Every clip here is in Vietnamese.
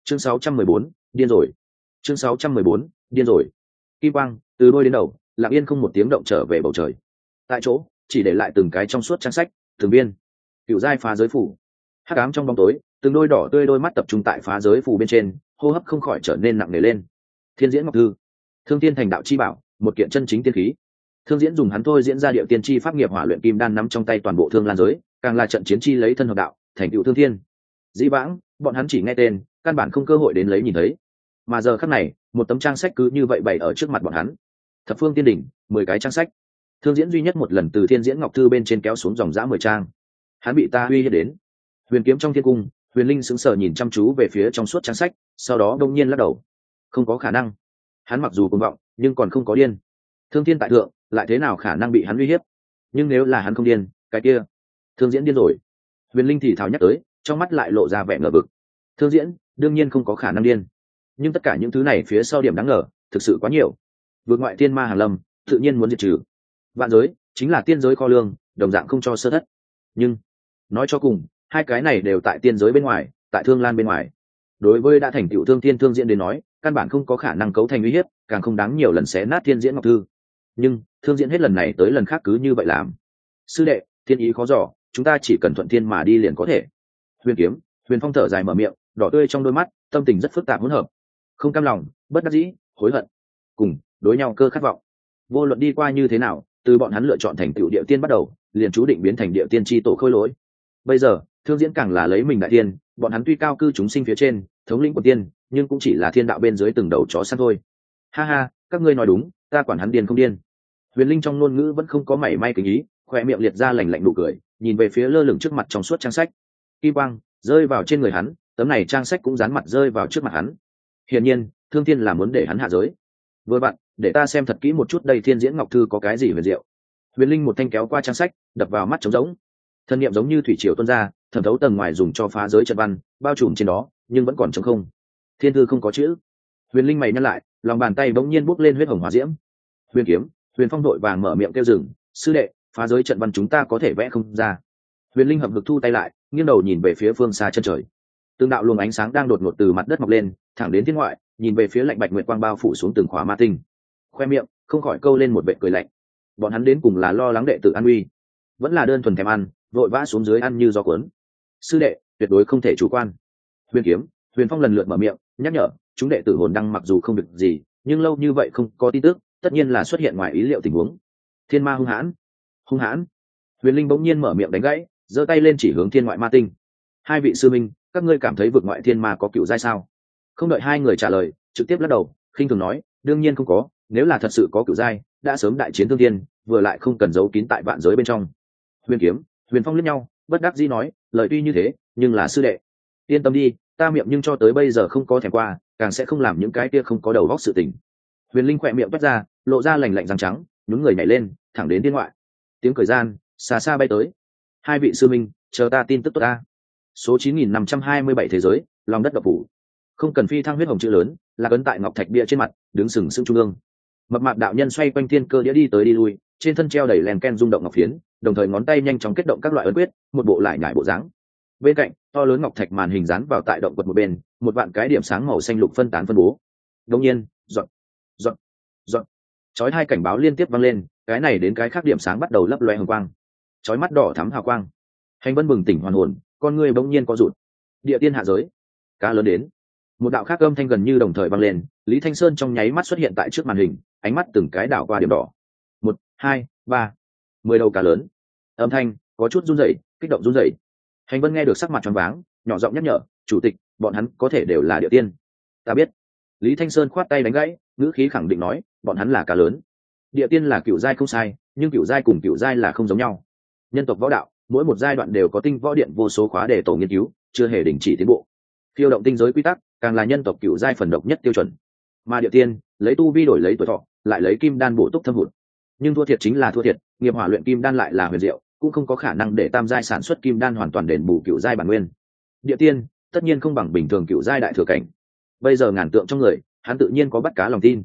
Chương 614, điên rồi. Chương 614, điên rồi. Kim quang từ đôi đến đầu, lặng yên không một tiếng động trở về bầu trời. Tại chỗ, chỉ để lại từng cái trong suốt trang sách, từng viên. Cựu giai phá giới phủ. Hắc ám trong bóng tối, từng đôi đỏ tươi đôi mắt tập trung tại phá giới phủ bên trên, hô hấp không khỏi trở nên nặng nề lên. Thiên diễn ngọc thư, Thương Tiên thành đạo chi bảo, một kiện chân chính tiên khí. Thương diễn dùng hắn thôi diễn ra điệu tiên chi pháp nghiệp hỏa luyện kim đan nắm trong tay toàn bộ thương lan giới, càng là trận chiến chi lấy thân hợp đạo, thành tựu thương thiên. Dĩ vãng, bọn hắn chỉ nghe tên, căn bản không cơ hội đến lấy nhìn thấy. Mà giờ khắc này, một tấm trang sách cứ như vậy bày ở trước mặt bọn hắn. Thập phương tiên đỉnh, 10 cái trang sách. Thương diễn duy nhất một lần từ thiên diễn ngọc thư bên trên kéo xuống dòng dã 10 trang. Hắn bị ta uy hiếp đến. Huyền kiếm trong thiên cung, Huyền Linh sững sờ nhìn chăm chú về phía trong suốt trang sách, sau đó đông nhiên lắc đầu. Không có khả năng. Hắn mặc dù cuồng vọng, nhưng còn không có điên. Thương thiên tại thượng, lại thế nào khả năng bị hắn uy hiếp? Nhưng nếu là hắn không điên, cái kia, Thương diễn điên rồi. Huyền Linh thì thào nhắc tới, trong mắt lại lộ ra vẻ ngờ vực. Thương diễn đương nhiên không có khả năng điên, nhưng tất cả những thứ này phía sau điểm đáng ngờ thực sự quá nhiều. Vượt ngoại tiên ma hàn lâm tự nhiên muốn diệt trừ. Vạn giới chính là tiên giới kho lương, đồng dạng không cho sơ thất. Nhưng nói cho cùng, hai cái này đều tại tiên giới bên ngoài, tại thương lan bên ngoài. Đối với đã thành tựu thương thiên thương diễn đến nói, căn bản không có khả năng cấu thành uy hiếp, càng không đáng nhiều lần xé nát thiên diễn ngọc thư. Nhưng thương diễn hết lần này tới lần khác cứ như vậy làm. Sư đệ, thiên ý khó dò, chúng ta chỉ cần thuận thiên mà đi liền có thể. Huyền kiếm, Huyền Phong thở dài mở miệng, đỏ tươi trong đôi mắt, tâm tình rất phức tạp hỗn hợp. Không cam lòng, bất đắc dĩ, hối hận, cùng đối nhau cơ khát vọng. Vô luận đi qua như thế nào, từ bọn hắn lựa chọn thành tựu địa tiên bắt đầu, liền chú định biến thành địa tiên chi tổ khôi lỗi. Bây giờ, thương diễn càng là lấy mình đại tiên, bọn hắn tuy cao cư chúng sinh phía trên, thống lĩnh của tiên, nhưng cũng chỉ là thiên đạo bên dưới từng đầu chó săn thôi. Ha ha, các ngươi nói đúng, ta quản hắn điên không điên. Huyền Linh trong ngôn ngữ vẫn không có mảy may kính ý, khóe miệng liệt ra lạnh lạnh nụ cười, nhìn về phía lơ lửng trước mặt trong suốt trang sách. Kim quang rơi vào trên người hắn, tấm này trang sách cũng dán mặt rơi vào trước mặt hắn. Hiển nhiên, Thương Thiên là muốn để hắn hạ giới. Vừa bạn, để ta xem thật kỹ một chút đây thiên diễn ngọc thư có cái gì huyền diệu. Huyền Linh một thanh kéo qua trang sách, đập vào mắt trống rỗng. Thân niệm giống như thủy triều tuôn ra, thẩm thấu tầng ngoài dùng cho phá giới trận văn, bao trùm trên đó, nhưng vẫn còn trống không. Thiên thư không có chữ. Huyền Linh mày nhăn lại, lòng bàn tay bỗng nhiên bốc lên huyết hồng hỏa diễm. Huyền kiếm, Huyền Phong đội vàng mở miệng kêu dừng, sư đệ, phá giới trận văn chúng ta có thể vẽ không ra. Huyền Linh hậm hực thu tay lại, nghiêng đầu nhìn về phía phương xa chân trời. Từng đạo luồng ánh sáng đang đột ngột từ mặt đất mọc lên, thẳng đến thiên ngoại, nhìn về phía lạnh bạch nguyệt quang bao phủ xuống từng khóa ma tinh. Khoe miệng không khỏi câu lên một vệt cười lạnh. Bọn hắn đến cùng là lo lắng đệ tử an uy, vẫn là đơn thuần thèm ăn, vội vã xuống dưới ăn như gió cuốn. Sư đệ, tuyệt đối không thể chủ quan. Huyền kiếm, Huyền Phong lần lượt mở miệng nhắc nhở, chúng đệ tử hồn đăng mặc dù không được gì, nhưng lâu như vậy không có tin tức, tất nhiên là xuất hiện ngoài ý liệu tình huống. Thiên ma hung hãn, hung hãn. Huyền Linh bỗng nhiên mở miệng đánh gãy, giơ tay lên chỉ hướng thiên ngoại ma tinh. Hai vị sư minh, các ngươi cảm thấy vực ngoại thiên ma có cựu giai sao? Không đợi hai người trả lời, trực tiếp lắc đầu, khinh thường nói, đương nhiên không có, nếu là thật sự có cựu giai, đã sớm đại chiến thương thiên, vừa lại không cần giấu kín tại vạn giới bên trong. Huyền kiếm, Huyền Phong liếc nhau, bất đắc dĩ nói, lời tuy như thế, nhưng là sư đệ, yên tâm đi, ta miệng nhưng cho tới bây giờ không có thèm qua, càng sẽ không làm những cái kia không có đầu óc sự tình. Huyền Linh khỏe miệng toát ra, lộ ra lành lạnh răng trắng, nhún người nhảy lên, thẳng đến thiên ngoại. Tiếng cười gian, xa xa bay tới. Hai vị sư minh, chờ ta tin tức tốt ta. Số 9527 thế giới, lòng đất độc phủ. Không cần phi thăng huyết hồng chữ lớn, là ấn tại ngọc thạch bia trên mặt, đứng sừng sững trung ương. Mập mạp đạo nhân xoay quanh thiên cơ đĩa đi tới đi lui, trên thân treo đầy len ken rung động ngọc phiến, đồng thời ngón tay nhanh chóng kết động các loại ấn quyết, một bộ lại nhải bộ dáng. Bên cạnh, to lớn ngọc thạch màn hình dán vào tại động quật một bên, một vạn cái điểm sáng màu xanh lục phân tán phân bố. Đương nhiên, dọn, dọn, dọn. Chói hai cảnh báo liên tiếp vang lên, cái này đến cái khác điểm sáng bắt đầu lấp loe hồng quang. Chói mắt đỏ thắm hào quang. Hành Vân bừng tỉnh hoàn hồn, con người bỗng nhiên có rụt. Địa tiên hạ giới, cá lớn đến. Một đạo khác âm thanh gần như đồng thời vang lên, Lý Thanh Sơn trong nháy mắt xuất hiện tại trước màn hình, ánh mắt từng cái đảo qua điểm đỏ. 1, 2, 3, 10 đầu cá lớn. Âm thanh có chút run rẩy, kích động run rẩy. Hành Vân nghe được sắc mặt choáng váng, nhỏ giọng nhắc nhở, chủ tịch, bọn hắn có thể đều là địa tiên. Ta biết. Lý Thanh Sơn khoát tay đánh gãy, ngữ khí khẳng định nói, bọn hắn là cá lớn. Địa tiên là cựu giai không sai, nhưng cựu giai cùng cựu giai là không giống nhau. Nhân tộc võ đạo, mỗi một giai đoạn đều có tinh võ điện vô số khóa để tổ nghiên cứu, chưa hề đình chỉ tiến bộ. Phiêu động tinh giới quy tắc, càng là nhân tộc cựu giai phần độc nhất tiêu chuẩn. Mà địa tiên, lấy tu vi đổi lấy tuổi thọ, lại lấy kim đan bổ túc thâm hụt. Nhưng thua thiệt chính là thua thiệt, nghiệp hỏa luyện kim đan lại là huyền diệu, cũng không có khả năng để tam giai sản xuất kim đan hoàn toàn đền bù cựu giai bản nguyên. Địa tiên, tất nhiên không bằng bình thường cựu giai đại thừa cảnh. Bây giờ ngàn tượng trong người, hắn tự nhiên có bắt cá lòng tin.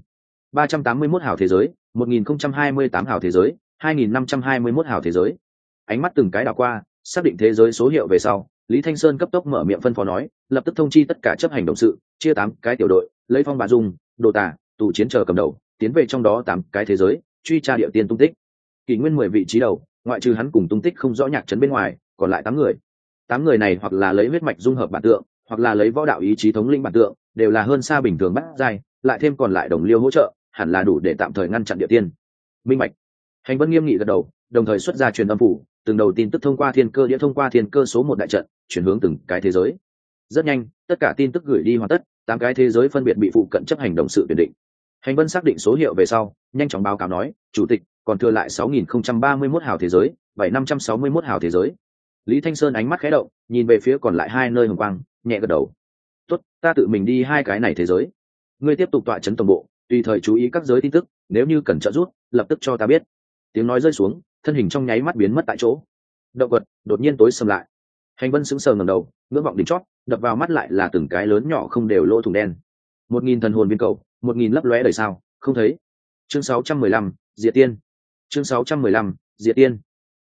381 hào thế giới, 1028 hào thế giới, 2521 hào thế giới. Ánh mắt từng cái đảo qua, xác định thế giới số hiệu về sau, Lý Thanh Sơn cấp tốc mở miệng phân phó nói, lập tức thông chi tất cả chấp hành động sự, chia 8 cái tiểu đội, lấy Phong Bà Dung, Đồ Tả, Tù Chiến chờ cầm đầu, tiến về trong đó 8 cái thế giới, truy tra địa tiên tung tích. Kỷ Nguyên 10 vị trí đầu, ngoại trừ hắn cùng tung tích không rõ Nhạc Trấn bên ngoài, còn lại 8 người. 8 người này hoặc là lấy huyết mạch dung hợp bản tượng, hoặc là lấy võ đạo ý chí thống lĩnh bản tượng, đều là hơn xa bình thường bát giai, lại thêm còn lại đồng liêu hỗ trợ, hẳn là đủ để tạm thời ngăn chặn địa tiên. Minh bạch. Hành Vân nghiêm nghị gật đầu, đồng thời xuất ra truyền âm phủ, từng đầu tin tức thông qua thiên cơ đĩa thông qua thiên cơ số 1 đại trận, chuyển hướng từng cái thế giới. Rất nhanh, tất cả tin tức gửi đi hoàn tất, 8 cái thế giới phân biệt bị phụ cận chấp hành động sự tuyển định. Hành Vân xác định số hiệu về sau, nhanh chóng báo cáo nói, chủ tịch, còn thừa lại 6031 hào thế giới, 7561 hào thế giới. Lý Thanh Sơn ánh mắt khẽ động, nhìn về phía còn lại 2 nơi hồng quang, nhẹ gật đầu. Tốt, ta tự mình đi 2 cái này thế giới. Ngươi tiếp tục tọa trấn tổng bộ, tùy thời chú ý các giới tin tức, nếu như cần trợ giúp, lập tức cho ta biết. Tiếng nói rơi xuống, thân hình trong nháy mắt biến mất tại chỗ. Động vật đột nhiên tối sầm lại. Hành Vân sững sờ ngẩng đầu, ngưỡng vọng đỉnh chót, đập vào mắt lại là từng cái lớn nhỏ không đều lỗ thủng đen. 1000 thần hồn viên cầu, 1000 lấp lóe đời sao, không thấy. Chương 615, Diệt Tiên. Chương 615, Diệt Tiên.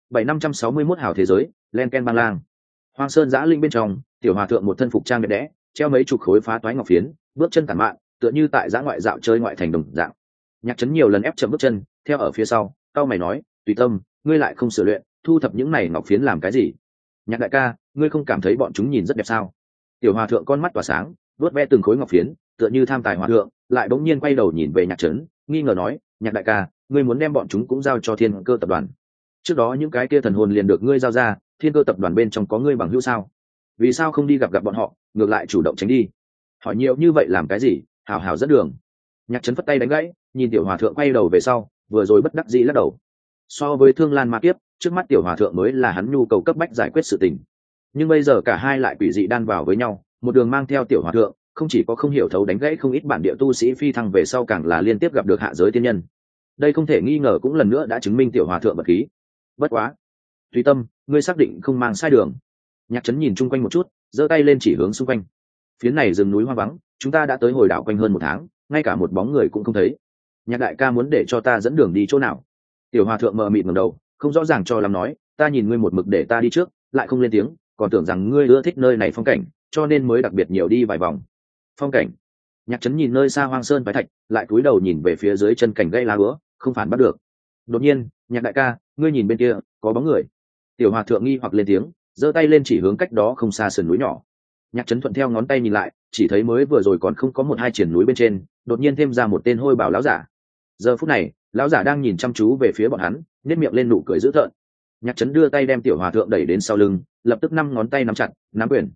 7561 hào thế giới, len ken bang lang. Hoang Sơn Giã Linh bên trong, tiểu hòa thượng một thân phục trang đẹp đẽ, treo mấy chục khối phá toái ngọc phiến, bước chân tản mạn, tựa như tại giã ngoại dạo chơi ngoại thành đồng dạng. Nhạc Trấn nhiều lần ép chậm bước chân, theo ở phía sau, cao mày nói, tùy tâm, ngươi lại không sửa luyện, thu thập những này ngọc phiến làm cái gì? Nhạc đại ca, ngươi không cảm thấy bọn chúng nhìn rất đẹp sao? Tiểu hòa thượng con mắt tỏa sáng, vuốt ve từng khối ngọc phiến, tựa như tham tài hòa thượng, lại bỗng nhiên quay đầu nhìn về Nhạc Trấn, nghi ngờ nói, nhạc đại ca, ngươi muốn đem bọn chúng cũng giao cho Thiên Cơ tập đoàn? Trước đó những cái kia thần hồn liền được ngươi giao ra, Thiên Cơ tập đoàn bên trong có ngươi bằng hữu sao? Vì sao không đi gặp gặp bọn họ, ngược lại chủ động tránh đi? Hỏi nhiều như vậy làm cái gì? Hảo hảo dẫn đường. Nhạc Trấn phất tay đánh gãy, nhìn tiểu hòa thượng quay đầu về sau, vừa rồi bất đắc dĩ lắc đầu. So với Thương Lan Ma Kiếp, trước mắt tiểu hòa thượng mới là hắn nhu cầu cấp bách giải quyết sự tình. Nhưng bây giờ cả hai lại quỷ dị đan vào với nhau, một đường mang theo tiểu hòa thượng, không chỉ có không hiểu thấu đánh gãy không ít bản địa tu sĩ phi thăng về sau, càng là liên tiếp gặp được hạ giới tiên nhân. Đây không thể nghi ngờ cũng lần nữa đã chứng minh tiểu hòa thượng vật khí. Bất quá, tùy tâm, ngươi xác định không mang sai đường. Nhạc Trấn nhìn chung quanh một chút, giơ tay lên chỉ hướng xung quanh. Phía này rừng núi hoang vắng, chúng ta đã tới hồi đảo quanh hơn 1 tháng, ngay cả một bóng người cũng không thấy. Nhạc đại ca muốn để cho ta dẫn đường đi chỗ nào? Tiểu hòa thượng mờ mịt ngẩng đầu, không rõ ràng cho lắm nói, ta nhìn ngươi một mực để ta đi trước, lại không lên tiếng, còn tưởng rằng ngươi ưa thích nơi này phong cảnh, cho nên mới đặc biệt nhiều đi vài vòng. Phong cảnh? Nhạc Trấn nhìn nơi xa hoang sơn phái thạch, lại cúi đầu nhìn về phía dưới chân cảnh gây lá úa, không phản bắt được. Đột nhiên, nhạc đại ca, ngươi nhìn bên kia, có bóng người. Tiểu hòa thượng nghi hoặc lên tiếng, giơ tay lên chỉ hướng cách đó không xa sườn núi nhỏ. Nhạc Trấn thuận theo ngón tay nhìn lại, chỉ thấy mới vừa rồi còn không có 1-2 triển núi bên trên, đột nhiên thêm ra một tên hôi bảo lão giả. Giờ phút này, lão giả đang nhìn chăm chú về phía bọn hắn, nhếch miệng lên nụ cười dữ tợn. Nhạc Trấn đưa tay đem tiểu hòa thượng đẩy đến sau lưng, lập tức 5 ngón tay nắm chặt, nắm quyền.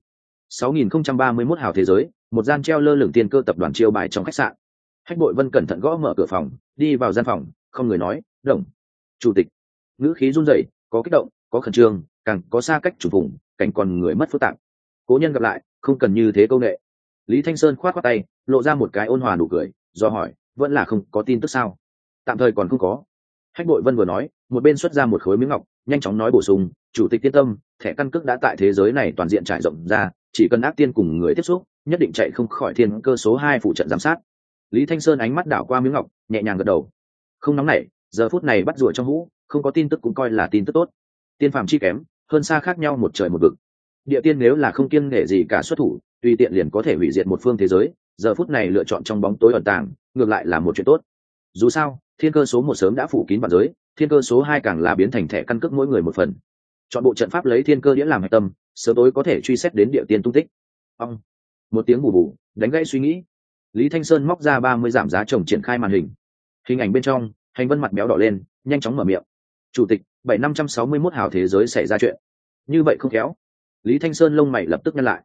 6031 hào thế giới, một gian treo lơ lửng Thiên Cơ tập đoàn chiêu bài trong khách sạn. Hách Bội Vân cẩn thận gõ mở cửa phòng, đi vào gian phòng, không người nói, "Đồng chủ tịch." Ngữ khí run rẩy, có kích động, có khẩn trương, càng có xa cách chủ vùng, cảnh còn người mất phức tạp. Cố nhân gặp lại, không cần như thế câu nệ. Lý Thanh Sơn khoát khoát tay, lộ ra một cái ôn hòa nụ cười, do hỏi, vẫn là không có tin tức sao? Tạm thời còn không có. Hách Bội Vân vừa nói, một bên xuất ra một khối miếng ngọc, nhanh chóng nói bổ sung, chủ tịch yên tâm, thẻ căn cước đã tại thế giới này toàn diện trải rộng ra, chỉ cần ác tiên cùng người tiếp xúc, nhất định chạy không khỏi Thiên Cơ số 2 phụ trận giám sát. Lý Thanh Sơn ánh mắt đảo qua miếng ngọc, nhẹ nhàng gật đầu. Không nóng nảy, giờ phút này bắt rùa trong hũ, không có tin tức cũng coi là tin tức tốt. Tiên phàm chi kém, hơn xa khác nhau một trời một vực. Địa tiên nếu là không kiêng nể gì cả xuất thủ, tùy tiện liền có thể hủy diệt một phương thế giới, giờ phút này lựa chọn trong bóng tối ẩn tàng, ngược lại là một chuyện tốt. Dù sao, Thiên Cơ số 1 sớm đã phủ kín vạn giới, Thiên Cơ số 2 càng là biến thành thẻ căn cước mỗi người một phần. Chọn bộ trận pháp lấy Thiên Cơ đĩa làm hệ tâm, sớm tối có thể truy xét đến địa tiên tung tích. Ông, một tiếng bù bù, đánh gãy suy nghĩ. Lý Thanh Sơn móc ra 30 giảm giá chồng triển khai màn hình. Hình ảnh bên trong, Hành Vân mặt béo đỏ lên, nhanh chóng mở miệng. Chủ tịch, 7561 hào thế giới xảy ra chuyện. Như vậy không khéo. Lý Thanh Sơn lông mày lập tức nhăn lại.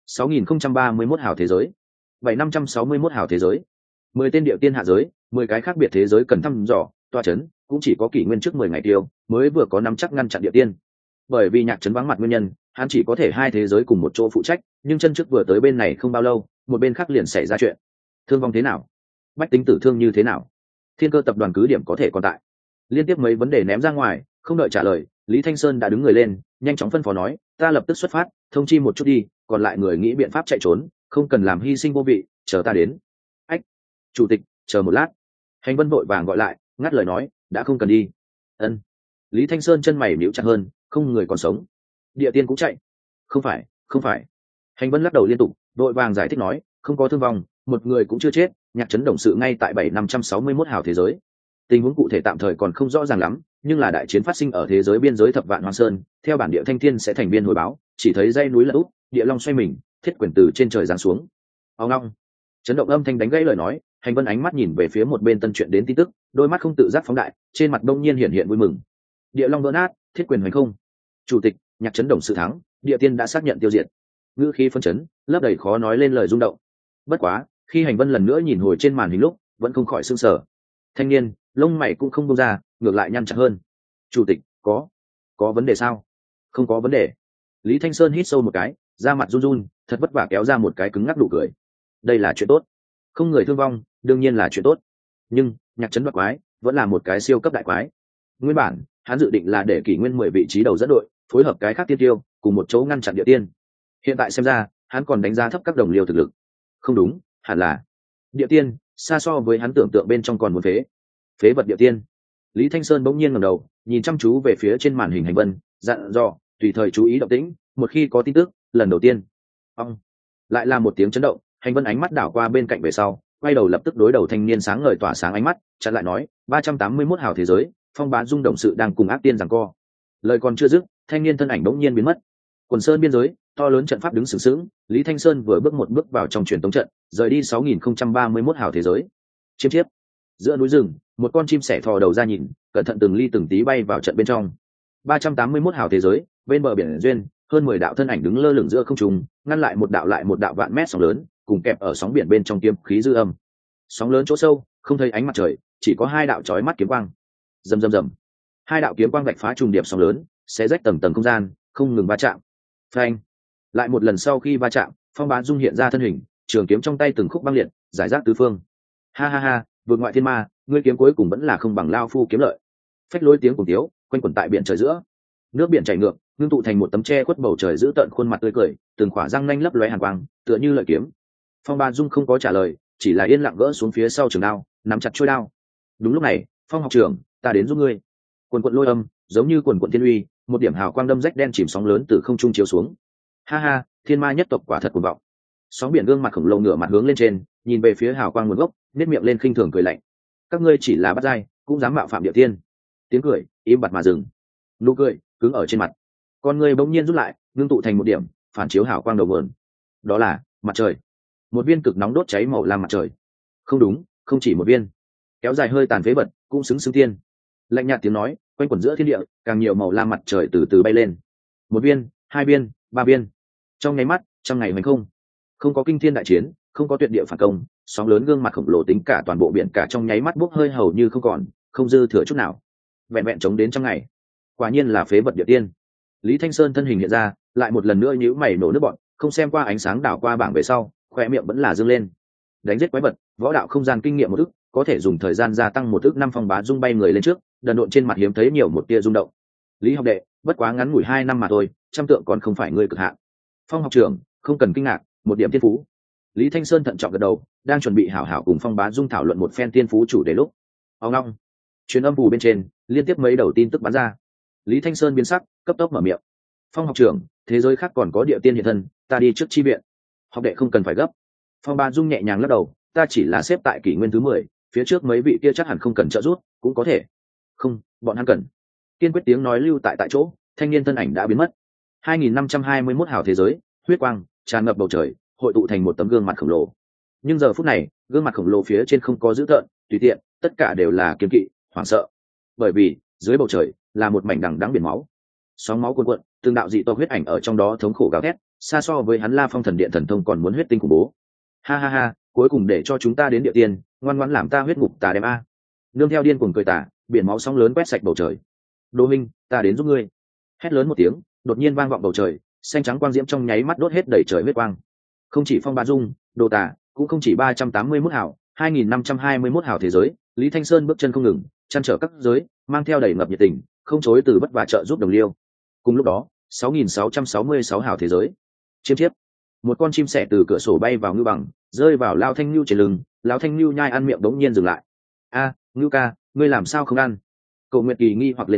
6031 hào thế giới, 7561 hào thế giới, 10 tên địa tiên hạ giới, 10 cái khác biệt thế giới cần thăm dò, toa chấn, cũng chỉ có kỷ nguyên trước 10 ngày tiêu, mới vừa có nắm chắc ngăn chặn địa tiên. Bởi vì Nhạc Trấn vắng mặt nguyên nhân, hắn chỉ có thể 2 thế giới cùng một chỗ phụ trách, nhưng chân trước vừa tới bên này không bao lâu, một bên khác liền xảy ra chuyện. Thương vong thế nào? Bách tính tử thương như thế nào? Thiên Cơ tập đoàn cứ điểm có thể còn tại? Liên tiếp mấy vấn đề ném ra ngoài, không đợi trả lời, Lý Thanh Sơn đã đứng người lên, nhanh chóng phân phó nói, ta lập tức xuất phát, thông chi một chút đi, còn lại người nghĩ biện pháp chạy trốn, không cần làm hy sinh vô vị, chờ ta đến. Ách, chủ tịch, chờ một lát. Hành Vân vội vàng gọi lại, ngắt lời nói, đã không cần đi. Ân. Lý Thanh Sơn chân mày nhíu chặt hơn, không người còn sống. Địa tiên cũng chạy. Không phải, không phải. Hành Vân lắc đầu liên tục, đội vàng giải thích nói, không có thương vong, một người cũng chưa chết, nhạc chấn đồng sự ngay tại 7561 hào thế giới. Tình huống cụ thể tạm thời còn không rõ ràng lắm, nhưng là đại chiến phát sinh ở thế giới biên giới Thập Vạn Hoang Sơn, theo bản địa Thanh Thiên sẽ thành biên hồi báo, chỉ thấy dãy núi lật úp, địa long xoay mình, thiết quyền từ trên trời giáng xuống. Ông long, chấn động âm thanh đánh gãy lời nói, Hành Vân ánh mắt nhìn về phía một bên tân truyện đến tin tức, đôi mắt không tự giác phóng đại, trên mặt đông nhiên hiện hiện vui mừng. Địa long vỡ nát, thiết quyền hoành không. Chủ tịch, nhạc chấn đồng sự thắng, địa tiên đã xác nhận tiêu diệt. Ngữ khí phân chấn, lấp đầy khó nói lên lời rung động. Bất quá, khi Hành Vân lần nữa nhìn hồi trên màn hình lúc, vẫn không khỏi sửng sở. Thanh niên, lông mày cũng không buông ra, ngược lại nhăn chặt hơn. Chủ tịch, có vấn đề sao? Không có vấn đề. Lý Thanh Sơn hít sâu một cái, da mặt run run, thật vất vả kéo ra một cái cứng ngắc nụ cười. Đây là chuyện tốt, không người thương vong, đương nhiên là chuyện tốt. Nhưng nhạc chấn đoạt quái vẫn là một cái siêu cấp đại quái. Nguyên bản hắn dự định là để kỷ nguyên 10 vị trí đầu dẫn đội, phối hợp cái khác tiên tiêu, cùng một chỗ ngăn chặn địa tiên. Hiện tại xem ra, hắn còn đánh giá thấp các đồng liêu thực lực. Không đúng, hẳn là địa tiên xa so với hắn tưởng tượng bên trong còn muốn phế vật địa tiên. Lý Thanh Sơn bỗng nhiên ngẩng đầu, nhìn chăm chú về phía trên màn hình Hành Vân, dặn dò, tùy thời chú ý động tĩnh, một khi có tin tức, lần đầu tiên. Ông lại là một tiếng chấn động, Hành Vân ánh mắt đảo qua bên cạnh về sau, quay đầu lập tức đối đầu thanh niên sáng ngời tỏa sáng ánh mắt, chặn lại nói, 381 hào thế giới, phong bá dung động sự đang cùng ác tiên giằng co. Lời còn chưa dứt, thanh niên thân ảnh bỗng nhiên biến mất. Quần sơn biên giới, to lớn trận pháp đứng sừng sững, Lý Thanh Sơn vừa bước một bước vào trong truyền tống trận, rời đi 6031 hào thế giới. Chiêm chiếp. Giữa núi rừng, một con chim sẻ thò đầu ra nhìn, cẩn thận từng ly từng tí bay vào trận bên trong. 381 hào thế giới, bên bờ biển duyên, hơn 10 đạo thân ảnh đứng lơ lửng giữa không trung, ngăn lại một đạo lại một đạo vạn mét sóng lớn, cùng kẹp ở sóng biển bên trong kiếm khí dư âm. Sóng lớn chỗ sâu, không thấy ánh mặt trời, chỉ có hai đạo chói mắt kiếm quang. Rầm rầm rầm. Hai đạo kiếm quang vạch phá trùng điệp sóng lớn, xé rách tầng tầng không gian, không ngừng va chạm. Phanh. Lại một lần sau khi va chạm, Phong Bá Dung hiện ra thân hình, trường kiếm trong tay từng khúc băng liệt, giải rác tứ phương. Ha ha ha, vượt ngoại thiên ma, ngươi kiếm cuối cùng vẫn là không bằng lao phu kiếm lợi. Phách lối tiếng cùng tiếu quanh quẩn tại biển trời giữa. Nước biển chảy ngược, ngưng tụ thành một tấm tre khuất bầu trời giữ tận khuôn mặt tươi cười, từng khỏa răng nanh lấp lóe hàn quang, tựa như lợi kiếm. Phong Bá Dung không có trả lời, chỉ là yên lặng gỡ xuống phía sau trường đao, nắm chặt chuôi đao. Đúng lúc này, Phong học trưởng, ta đến giúp ngươi. Quần quận lôi âm, giống như quần quận thiên uy, một điểm hào quang đâm rách đen chìm sóng lớn từ không trung chiếu xuống. Ha ha, thiên ma nhất tộc quả thật cuồng vọng. Sóng biển gương mặt khổng lồ ngửa mặt hướng lên trên, nhìn về phía hào quang nguồn gốc, nét miệng lên khinh thường cười lạnh. Các ngươi chỉ là bắt dai, cũng dám mạo phạm địa tiên. Tiếng cười im bặt mà dừng. Nụ cười cứng ở trên mặt. Con người bỗng nhiên rút lại, ngưng tụ thành một điểm, phản chiếu hào quang đầu nguồn. Đó là mặt trời. Một viên cực nóng đốt cháy màu lam mặt trời. Không đúng, không chỉ một viên. Kéo dài hơi tàn phế vật, cũng xứng xứng tiên. Lạnh nhạt tiếng nói, quanh quẩn giữa thiên địa, càng nhiều màu lam mặt trời từ từ bay lên. Một viên, hai viên, ba viên. Trong nháy mắt, trăm ngày hoành không có kinh thiên đại chiến, không có tuyệt địa phản công, sóng lớn gương mặt khổng lồ tính cả toàn bộ biển cả trong nháy mắt bốc hơi hầu như không còn, không dư thừa chút nào. Vẹn vẹn chống đến trăm ngày. Quả nhiên là phế vật địa tiên. Lý Thanh Sơn thân hình hiện ra, lại một lần nữa nhíu mày nổ nước bọn, không xem qua ánh sáng đảo qua bảng về sau, khóe miệng vẫn là dương lên. Đánh giết quái vật, võ đạo không gian kinh nghiệm một ức, có thể dùng thời gian gia tăng một ức năm. Phong Bá Dung bay người lên trước, đần độn trên mặt hiếm thấy nhiều một tia rung động. Lý học đệ, bất quá ngắn ngủi 2 năm mà thôi, trăm tượng còn không phải ngươi cực hạn. Phong học trưởng, không cần kinh ngạc, một điểm thiên phú. Lý Thanh Sơn thận trọng gật đầu, đang chuẩn bị hảo hảo cùng Phong Bá Dung thảo luận một phen thiên phú chủ đề lúc. Ông long, truyền âm phù bên trên liên tiếp mấy đầu tin tức bắn ra. Lý Thanh Sơn biến sắc, cấp tốc mở miệng. Phong học trưởng, thế giới khác còn có địa tiên hiện thân, ta đi trước chi viện. Học đệ không cần phải gấp. Phong Bá Dung nhẹ nhàng lắc đầu, ta chỉ là xếp tại kỷ nguyên thứ 10, phía trước mấy vị kia chắc hẳn không cần trợ giúp, cũng có thể. Không, bọn hắn cần. Kiên quyết tiếng nói lưu tại chỗ, thanh niên thân ảnh đã biến mất. 2521 hào thế giới, huyết quang tràn ngập bầu trời, hội tụ thành một tấm gương mặt khổng lồ. Nhưng giờ phút này, gương mặt khổng lồ phía trên không có dữ tợn, tùy tiện, tất cả đều là kiên kỵ, hoảng sợ. Bởi vì, dưới bầu trời là một mảnh đằng đẵng biển máu. Sóng máu cuồn cuộn, từng đạo dị tộc huyết ảnh ở trong đó thống khổ gào thét, xa so với hắn La Phong thần điện thần thông còn muốn huyết tinh khủng bố. Ha ha ha, cuối cùng để cho chúng ta đến địa tiên, ngoan ngoãn làm ta huyết ngục tà đem a. Nương theo điên cuồng cười tà, biển máu sóng lớn quét sạch bầu trời. Đô Minh, ta đến giúp ngươi. Hét lớn một tiếng, đột nhiên vang vọng bầu trời, xanh trắng quang diễm trong nháy mắt đốt hết đầy trời huyết quang. Không chỉ Phong Bá Dung, Đồ Tà, cũng không chỉ 381 hào, 2521 hào thế giới, Lý Thanh Sơn bước chân không ngừng, chăn trở các giới, mang theo đầy ngập nhiệt tình, không chối từ bất và trợ giúp đồng liêu. Cùng lúc đó, 6666 hào thế giới. Chiêm chiếp. Một con chim sẻ từ cửa sổ bay vào ngưu bằng, rơi vào Lao Thanh Nưu trên lưng, Lão Thanh Nưu nhai ăn miệng đống nhiên dừng lại. A, Ngưu ca, ngươi làm sao không ăn? Cậu Nguyệt Kỳ nghi hoặc lên tiếng,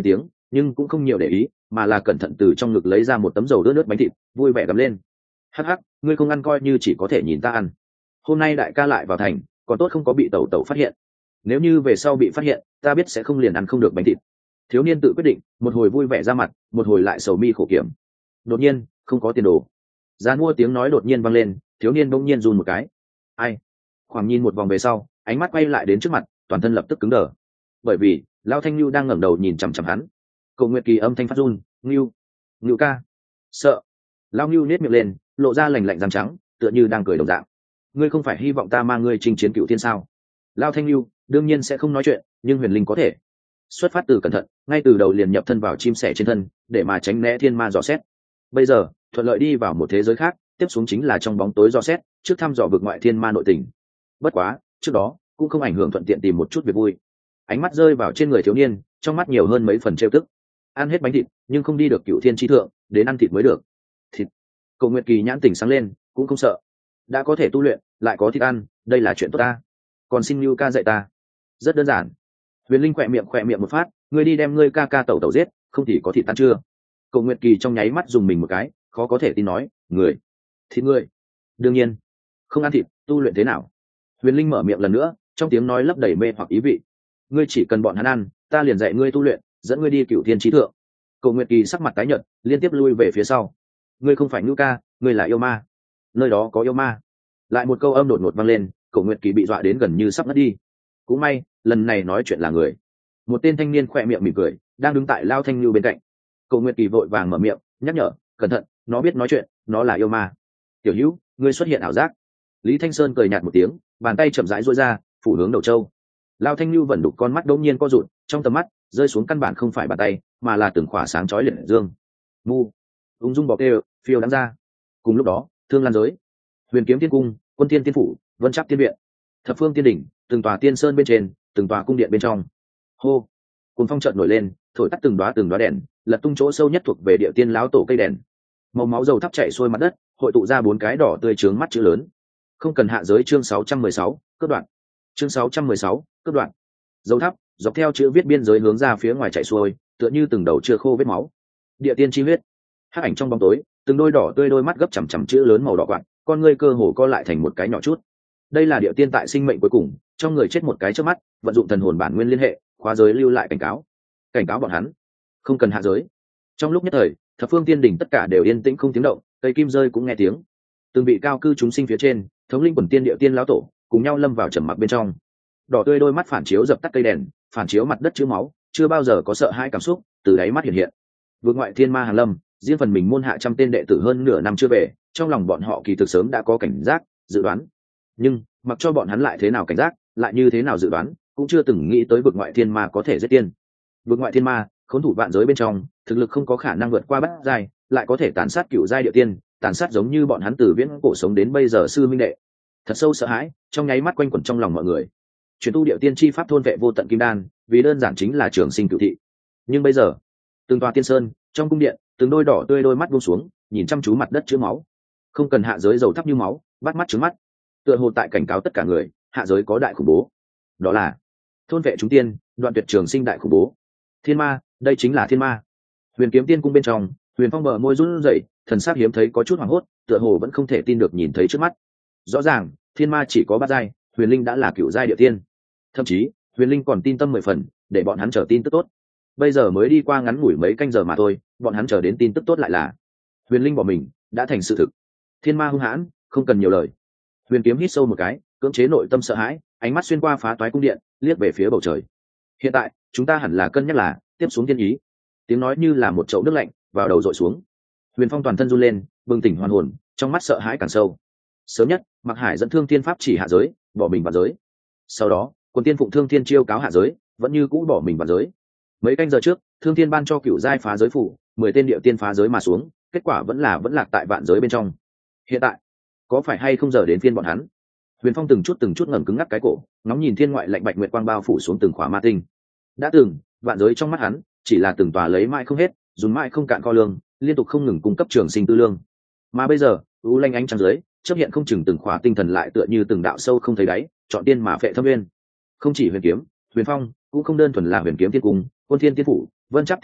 nhưng cũng không nhiều để ý, mà là cẩn thận từ trong ngực lấy ra một tấm dầu đớt nước bánh thịt, vui vẻ gặm lên. Hắc hắc, ngươi không ăn coi như chỉ có thể nhìn ta ăn. Hôm nay đại ca lại vào thành, còn tốt không có bị tẩu tẩu phát hiện. Nếu như về sau bị phát hiện, ta biết sẽ không liền ăn không được bánh thịt. Thiếu niên tự quyết định, một hồi vui vẻ ra mặt, một hồi lại sầu mi khổ kiểm. Đột nhiên, không có tiền đồ. Gián mua tiếng nói đột nhiên vang lên, thiếu niên bỗng nhiên run một cái. Ai? Khoảng nhìn một vòng về sau, ánh mắt quay lại đến trước mặt, toàn thân lập tức cứng đờ. Bởi vì, Lão Thanh Nưu đang ngẩng đầu nhìn chằm chằm hắn. Cổ Nguyệt Kỳ âm thanh phát run, "Nưu, Nưu ca." Sợ. Lão Nưu nhếch miệng lên, lộ ra lạnh lạnh răng trắng, tựa như đang cười đồng dạng. "Ngươi không phải hy vọng ta mang ngươi chinh chiến Cựu Thiên sao?" Lão Thanh Nưu đương nhiên sẽ không nói chuyện, nhưng Huyền Linh có thể. Xuất phát từ cẩn thận, ngay từ đầu liền nhập thân vào chim sẻ trên thân, để mà tránh né thiên ma dò xét. Bây giờ, thuận lợi đi vào một thế giới khác, tiếp xuống chính là trong bóng tối dò xét, trước thăm dò vực ngoại thiên ma nội tình. Bất quá, trước đó cũng không ảnh hưởng thuận tiện tìm một chút việc vui. Ánh mắt rơi vào trên người thiếu niên, trong mắt nhiều hơn mấy phần trêu tức. Ăn hết bánh thịt, nhưng không đi được Cựu Thiên chi thượng, đến ăn thịt mới được. Thịt. Cổ Nguyệt Kỳ nhãn tỉnh sáng lên, cũng không sợ. Đã có thể tu luyện, lại có thịt ăn, đây là chuyện tốt ta. Còn xin Nưu ca dạy ta. Rất đơn giản. Huyền Linh khỏe miệng một phát, ngươi đi đem ngươi ca ca tẩu tẩu giết, không thì có thịt ăn chưa? Cổ Nguyệt Kỳ trong nháy mắt dùng mình một cái, khó có thể tin nói, người, thịt ngươi? Đương nhiên, không ăn thịt, tu luyện thế nào? Huyền Linh mở miệng lần nữa, trong tiếng nói lấp đầy mê hoặc ý vị. Ngươi chỉ cần bọn hắn ăn, ta liền dạy ngươi tu luyện, dẫn ngươi đi Cựu Thiên chí thượng. Cổ Nguyệt Kỳ sắc mặt tái nhợt, liên tiếp lui về phía sau. Ngươi không phải Nưu ca, ngươi là yêu ma. Nơi đó có yêu ma. Lại một câu âm đột ngột vang lên, Cổ Nguyệt Kỳ bị dọa đến gần như sắp ngất đi. Cũng may, lần này nói chuyện là người. Một tên thanh niên khỏe miệng mỉm cười, đang đứng tại Lao Thanh Nưu bên cạnh. Cổ Nguyệt Kỳ vội vàng mở miệng, nhắc nhở, cẩn thận, nó biết nói chuyện, nó là yêu ma. Tiểu Hữu, ngươi xuất hiện ảo giác. Lý Thanh Sơn cười nhạt một tiếng, bàn tay chậm rãi duỗi ra, phủ hướng đầu châu. Lao Thanh Nưu vẫn đục con mắt đống nhiên co rụt, trong tầm mắt rơi xuống căn bản không phải bàn tay, mà là từng khỏa sáng chói liệt dương. Mu, ung dung bọc đều, phiêu đáng ra. Cùng lúc đó, Thương Lan giới, Huyền Kiếm Tiên cung, Quân Tiên Tiên phủ, Vân Tráp Tiên viện, Thập Phương Tiên đỉnh, từng tòa tiên sơn bên trên, từng tòa cung điện bên trong. Hô, cuồng phong chợt nổi lên, thổi tắt từng đóa đèn, lật tung chỗ sâu nhất thuộc về địa tiên lão tổ cây đèn. Màu máu dầu thắp chảy xuôi mặt đất, hội tụ ra 4 cái đỏ tươi trướng mắt chữ lớn. Không cần hạ giới chương 616, cướp đoạn. Chương 616, cướp đoạn. Dầu thắp dọc theo chữ viết biên giới hướng ra phía ngoài chảy xuôi, tựa như từng đầu chưa khô vết máu. Địa tiên chi huyết. Hắc ảnh trong bóng tối, từng đôi đỏ tươi đôi mắt gấp chằm chằm chữ lớn màu đỏ quặn, con ngươi cơ hồ co lại thành một cái nhỏ chút. Đây là địa tiên tại sinh mệnh cuối cùng, trong người chết một cái trước mắt, vận dụng thần hồn bản nguyên liên hệ, khóa giới lưu lại cảnh cáo bọn hắn không cần hạ giới. Trong lúc nhất thời, Thập Phương Tiên đỉnh tất cả đều yên tĩnh không tiếng động, cây kim rơi cũng nghe tiếng. Từng vị cao cư chúng sinh phía trên, thống linh quần tiên địa tiên lão tổ, cùng nhau lâm vào trầm mặc bên trong. Đỏ tươi đôi mắt phản chiếu dập tắt cây đèn, phản chiếu mặt đất chứa máu, chưa bao giờ có sợ hãi cảm xúc từ đáy mắt hiện hiện. Vượt ngoại thiên ma hàng lâm, riêng phần mình môn hạ trăm tên đệ tử hơn nửa năm chưa về, trong lòng bọn họ kỳ thực sớm đã có cảnh giác, dự đoán. Nhưng mặc cho bọn hắn lại thế nào cảnh giác, lại như thế nào dự đoán, cũng chưa từng nghĩ tới vực ngoại thiên ma có thể giết tiên. Vực ngoại thiên ma khốn thủ vạn giới bên trong, thực lực không có khả năng vượt qua bát giai, lại có thể tàn sát cựu giai địa tiên, tàn sát giống như bọn hắn từ viễn cổ sống đến bây giờ sư minh đệ. Thật sâu sợ hãi trong nháy mắt quanh quẩn trong lòng mọi người. Chuyển tu địa tiên chi pháp thôn vệ vô tận kim đan, vì đơn giản chính là trường sinh cửu thị. Nhưng bây giờ, từng tòa tiên sơn trong cung điện, từng đôi đỏ tươi đôi mắt buông xuống, nhìn chăm chú mặt đất chứa máu. Không cần hạ giới dầu thắp như máu, bắt mắt trứng mắt. Tựa hồ tại cảnh cáo tất cả người, hạ giới có đại khủng bố. Đó là thôn vệ chúng tiên, đoạn tuyệt trường sinh đại khủng bố. Thiên ma, đây chính là thiên ma. Huyền Kiếm Tiên cung bên trong, Huyền Phong bờ môi run rẩy, thần sắc hiếm thấy có chút hoảng hốt, tựa hồ vẫn không thể tin được nhìn thấy trước mắt. Rõ ràng, thiên ma chỉ có bát giai, Huyền Linh đã là cửu giai địa tiên. Thậm chí, Huyền Linh còn tin tâm 10 phần, để bọn hắn chờ tin tức tốt. Bây giờ mới đi qua ngắn ngủi mấy canh giờ mà thôi, bọn hắn chờ đến tin tức tốt lại là Huyền Linh bỏ mình, đã thành sự thực. Thiên ma hung hãn, không cần nhiều lời. Huyền Kiếm hít sâu một cái, cưỡng chế nội tâm sợ hãi, ánh mắt xuyên qua phá toái cung điện, liếc về phía bầu trời. Hiện tại, chúng ta hẳn là cân nhắc là tiếp xuống thiên ý. Tiếng nói như là một chậu nước lạnh vào đầu dội xuống. Huyền Phong toàn thân run lên, bừng tỉnh hoàn hồn, trong mắt sợ hãi càng sâu. Sớm nhất, Mặc Hải dẫn Thương Thiên pháp chỉ hạ giới, bỏ mình vào giới. Sau đó, Quân Tiên phụng Thương Thiên chiêu cáo hạ giới, vẫn như cũ bỏ mình vào giới. Mấy canh giờ trước, Thương Thiên ban cho cửu giai phá giới phủ, 10 tên điệu tiên phá giới mà xuống, kết quả vẫn lạc tại vạn giới bên trong. Hiện tại, có phải hay không giờ đến phiên bọn hắn? Huyền Phong từng chút ngẩng cứng ngắc cái cổ, ngóng nhìn thiên ngoại lạnh bạch nguyệt quang bao phủ xuống từng khỏa ma tinh. Đã từng, vạn giới trong mắt hắn chỉ là từng tòa lấy mãi không hết, dùng mãi không cạn kho lương, liên tục không ngừng cung cấp trường sinh tư lương. Mà bây giờ, u lanh ánh trăng dưới, chấp hiện không chừng từng khỏa tinh thần lại tựa như từng đạo sâu không thấy đáy, chọn tiên mà phệ thâm nguyên. Không chỉ Huyền Kiếm, Huyền Phong cũng không đơn thuần là Huyền Kiếm Tiên cung, Quân Thiên Tiên phủ, Vân Tráp Tiên viện,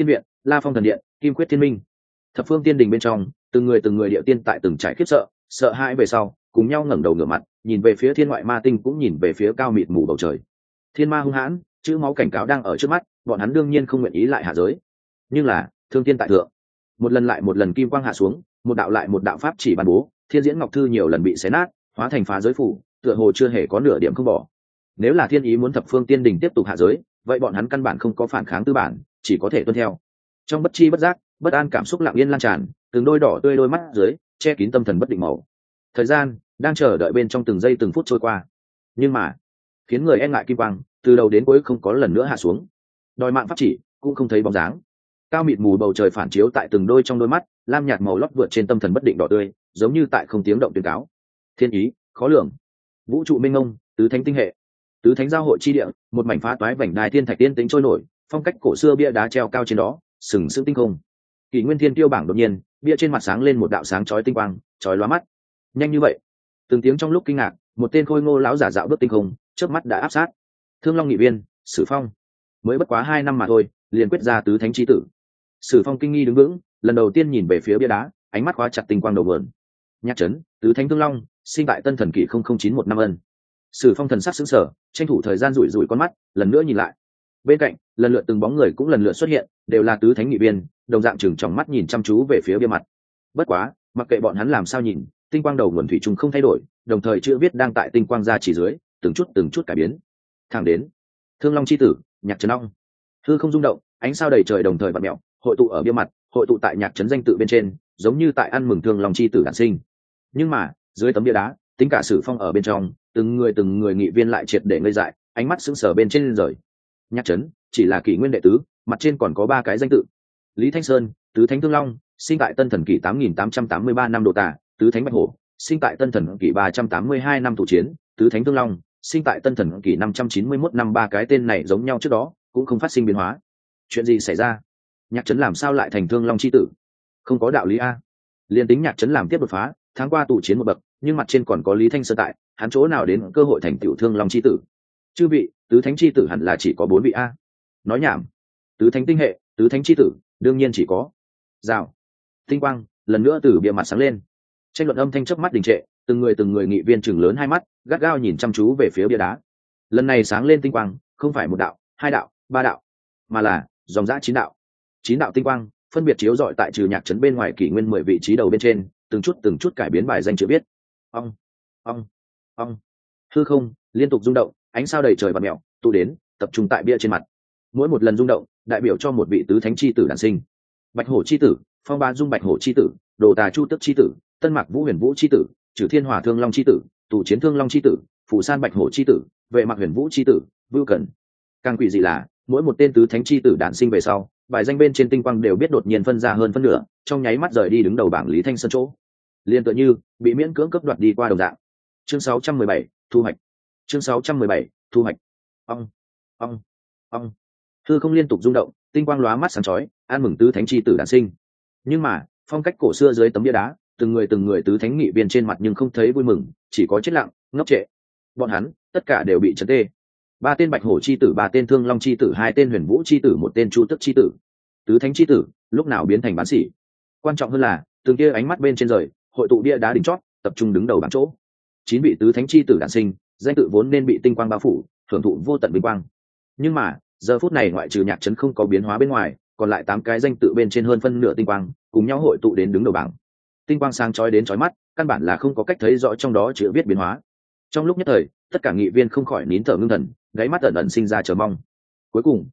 La Phong thần điện, Kim Quyết Thiên Minh. Thập phương tiên đình bên trong, từng người địa tiên tại từng trải khiếp sợ hãi về sau, cùng nhau ngẩng đầu ngửa mặt, nhìn về phía thiên ngoại ma tinh, cũng nhìn về phía cao mịt mù bầu trời. Thiên ma hung hãn, chữ máu cảnh cáo đang ở trước mắt, bọn hắn đương nhiên không nguyện ý lại hạ giới. Nhưng là, thương tiên tại thượng. Một lần lại một lần kim quang hạ xuống, một đạo lại một đạo pháp chỉ ban bố, thiên diễn ngọc thư nhiều lần bị xé nát, hóa thành phá giới phủ, tựa hồ chưa hề có nửa điểm không bỏ. Nếu là thiên ý muốn thập phương tiên đình tiếp tục hạ giới, vậy bọn hắn căn bản không có phản kháng tư bản, chỉ có thể tuân theo. Trong bất chi bất giác, bất an cảm xúc lặng yên lan tràn, từng đôi đỏ tươi đôi mắt dưới che kín tâm thần bất định màu. Thời gian đang chờ đợi bên trong từng giây từng phút trôi qua, nhưng mà khiến người e ngại kim quang từ đầu đến cuối không có lần nữa hạ xuống, đòi mạng pháp chỉ cũng không thấy bóng dáng. Cao mịt mù bầu trời phản chiếu tại từng đôi trong đôi mắt, lam nhạt màu lót vượt trên tâm thần bất định đỏ tươi, giống như tại không tiếng động tuyên cáo. Thiên ý khó lường, vũ trụ minh ngông, tứ thánh tinh hệ, tứ thánh giao hội chi địa, một mảnh phá toái vành đai thiên thạch tiên tính trôi nổi, phong cách cổ xưa bia đá treo cao trên đó, sừng sững tinh không. Kỷ nguyên thiên tiêu bảng đột nhiên, bia trên mặt sáng lên một đạo sáng chói tinh quang, chói lóa mắt. Nhanh như vậy? Từng tiếng trong lúc kinh ngạc, một tên khôi ngô lão giả dạo bước tinh không, chớp mắt đã áp sát. Thương Long nghị viên, Sử Phong. Mới bất quá 2 năm mà thôi, liền quyết ra tứ thánh chi tử. Sử Phong kinh nghi đứng vững, lần đầu tiên nhìn về phía bia đá, ánh mắt khóa chặt tinh quang đầu vườn. Nhạc trấn, tứ thánh Thương Long, sinh tại Tân Thần Kỷ 0091 năm ân. Sử Phong thần sắc sững sờ, tranh thủ thời gian rủi rủi con mắt, lần nữa nhìn lại. Bên cạnh, lần lượt từng bóng người cũng lần lượt xuất hiện, đều là tứ thánh nghị viên, đồng dạng chừng trong mắt nhìn chăm chú về phía bia mặt. Bất quá, mặc kệ bọn hắn làm sao nhìn, tinh quang đầu nguồn thủy trùng không thay đổi, đồng thời chữ viết đang tại tinh quang ra chỉ dưới, từng chút cải biến. Thẳng đến Thương Long chi tử, Nhạc Trấn Long. Hư không rung động, ánh sao đầy trời đồng thời vặn mèo, hội tụ ở bia mặt, hội tụ tại Nhạc Trấn danh tự bên trên, giống như tại ăn mừng Thương Long chi tử đản sinh. Nhưng mà, dưới tấm bia đá, tính cả Sử Phong ở bên trong, từng người nghị viên lại triệt để ngây dại, ánh mắt sững sờ bên trên rời. Nhạc Trấn chỉ là kỷ nguyên đệ tứ, mặt trên còn có 3 cái danh tự. Lý Thanh Sơn, tứ thánh Thương Long, sinh tại Tân Thần Kỷ 8883 năm Đồ Tả, tứ thánh Bạch Hổ, sinh tại Tân Thần Kỷ 382 năm Thủ Chiến, tứ thánh Thương Long, sinh tại Tân Thần Kỷ 591 năm. 3 cái tên này giống nhau trước đó, cũng không phát sinh biến hóa. Chuyện gì xảy ra? Nhạc Trấn làm sao lại thành Thương Long chi tử? Không có đạo lý a. Liên tính Nhạc Trấn làm tiếp đột phá, tháng qua Thủ Chiến một bậc, nhưng mặt trên còn có Lý Thanh Sơn tại, hắn chỗ nào đến cơ hội thành tiểu Thương Long chi tử? Chư vị, tứ thánh chi tử hẳn là chỉ có 4 vị a. Nói nhảm. Tứ thánh tinh hệ, tứ thánh chi tử, đương nhiên chỉ có. Rào. Tinh quang lần nữa từ bìa mặt sáng lên, tranh luận âm thanh chớp mắt đình trệ, từng người nghị viên chừng lớn hai mắt, gắt gao nhìn chăm chú về phía bia đá. Lần này sáng lên tinh quang không phải 1 đạo, 2 đạo, 3 đạo, mà là dòng dã 9 đạo. 9 đạo tinh quang phân biệt chiếu rọi tại trừ Nhạc Trấn bên ngoài kỷ nguyên 10 vị trí đầu bên trên, từng chút cải biến bài danh chữ viết. Ong ong ong. Hư không liên tục rung động, ánh sao đầy trời vặn mèo, tụ đến tập trung tại bia trên mặt. Mỗi một lần rung động đại biểu cho một vị tứ thánh chi tử đản sinh. Bạch Hổ chi tử, Phong Ba Dung Bạch Hổ chi tử, Đồ Tà Chu Tức chi tử, Tân Mạc Vũ Huyền Vũ chi tử, Trừ Thiên Hỏa Thương Long chi tử, Tù Chiến Thương Long chi tử, Phủ San Bạch Hổ chi tử, Vệ Mạc Huyền Vũ chi tử, Vưu Cẩn. Càng quỷ dị là, mỗi một tên tứ thánh chi tử đản sinh về sau, bài danh bên trên tinh quang đều biết đột nhiên phân ra hơn phân nửa, trong nháy mắt rời đi đứng đầu bảng Lý Thanh Sơn chỗ. Liên tựa như bị miễn cưỡng cấp đoạt đi qua đồng dạng. Chương 617, thu hoạch. Chương 617, thu hoạch. Ong ong ong. Hư không liên tục rung động, tinh quang lóa mắt sáng chói, an mừng tứ thánh chi tử đản sinh. Nhưng mà, phong cách cổ xưa dưới tấm bia đá, từng người tứ thánh nghị viên trên mặt nhưng không thấy vui mừng, chỉ có chết lặng, ngốc trệ. Bọn hắn tất cả đều bị chấn tê. 3 tên Bạch Hổ chi tử, 3 tên Thương Long chi tử, 2 tên Huyền Vũ chi tử, 1 tên Chu Tức chi tử. Tứ thánh chi tử lúc nào biến thành bán sỉ? Quan trọng hơn là, từng kia ánh mắt bên trên rời, hội tụ bia đá đỉnh chót, tập trung đứng đầu bảng chỗ. 9 vị tứ thánh chi tử đản sinh, danh tự vốn nên bị tinh quang bao phủ, hưởng thụ vô tận vinh quang. Nhưng mà, giờ phút này ngoại trừ Nhạc Trấn không có biến hóa bên ngoài, còn lại 8 cái danh tự bên trên hơn phân nửa tinh quang, cùng nhau hội tụ đến đứng đầu bảng. Tinh quang sáng chói đến chói mắt, căn bản là không có cách thấy rõ trong đó chữ viết biến hóa. Trong lúc nhất thời, tất cả nghị viên không khỏi nín thở ngưng thần, đáy mắt ẩn sinh ra chờ mong. Cuối cùng,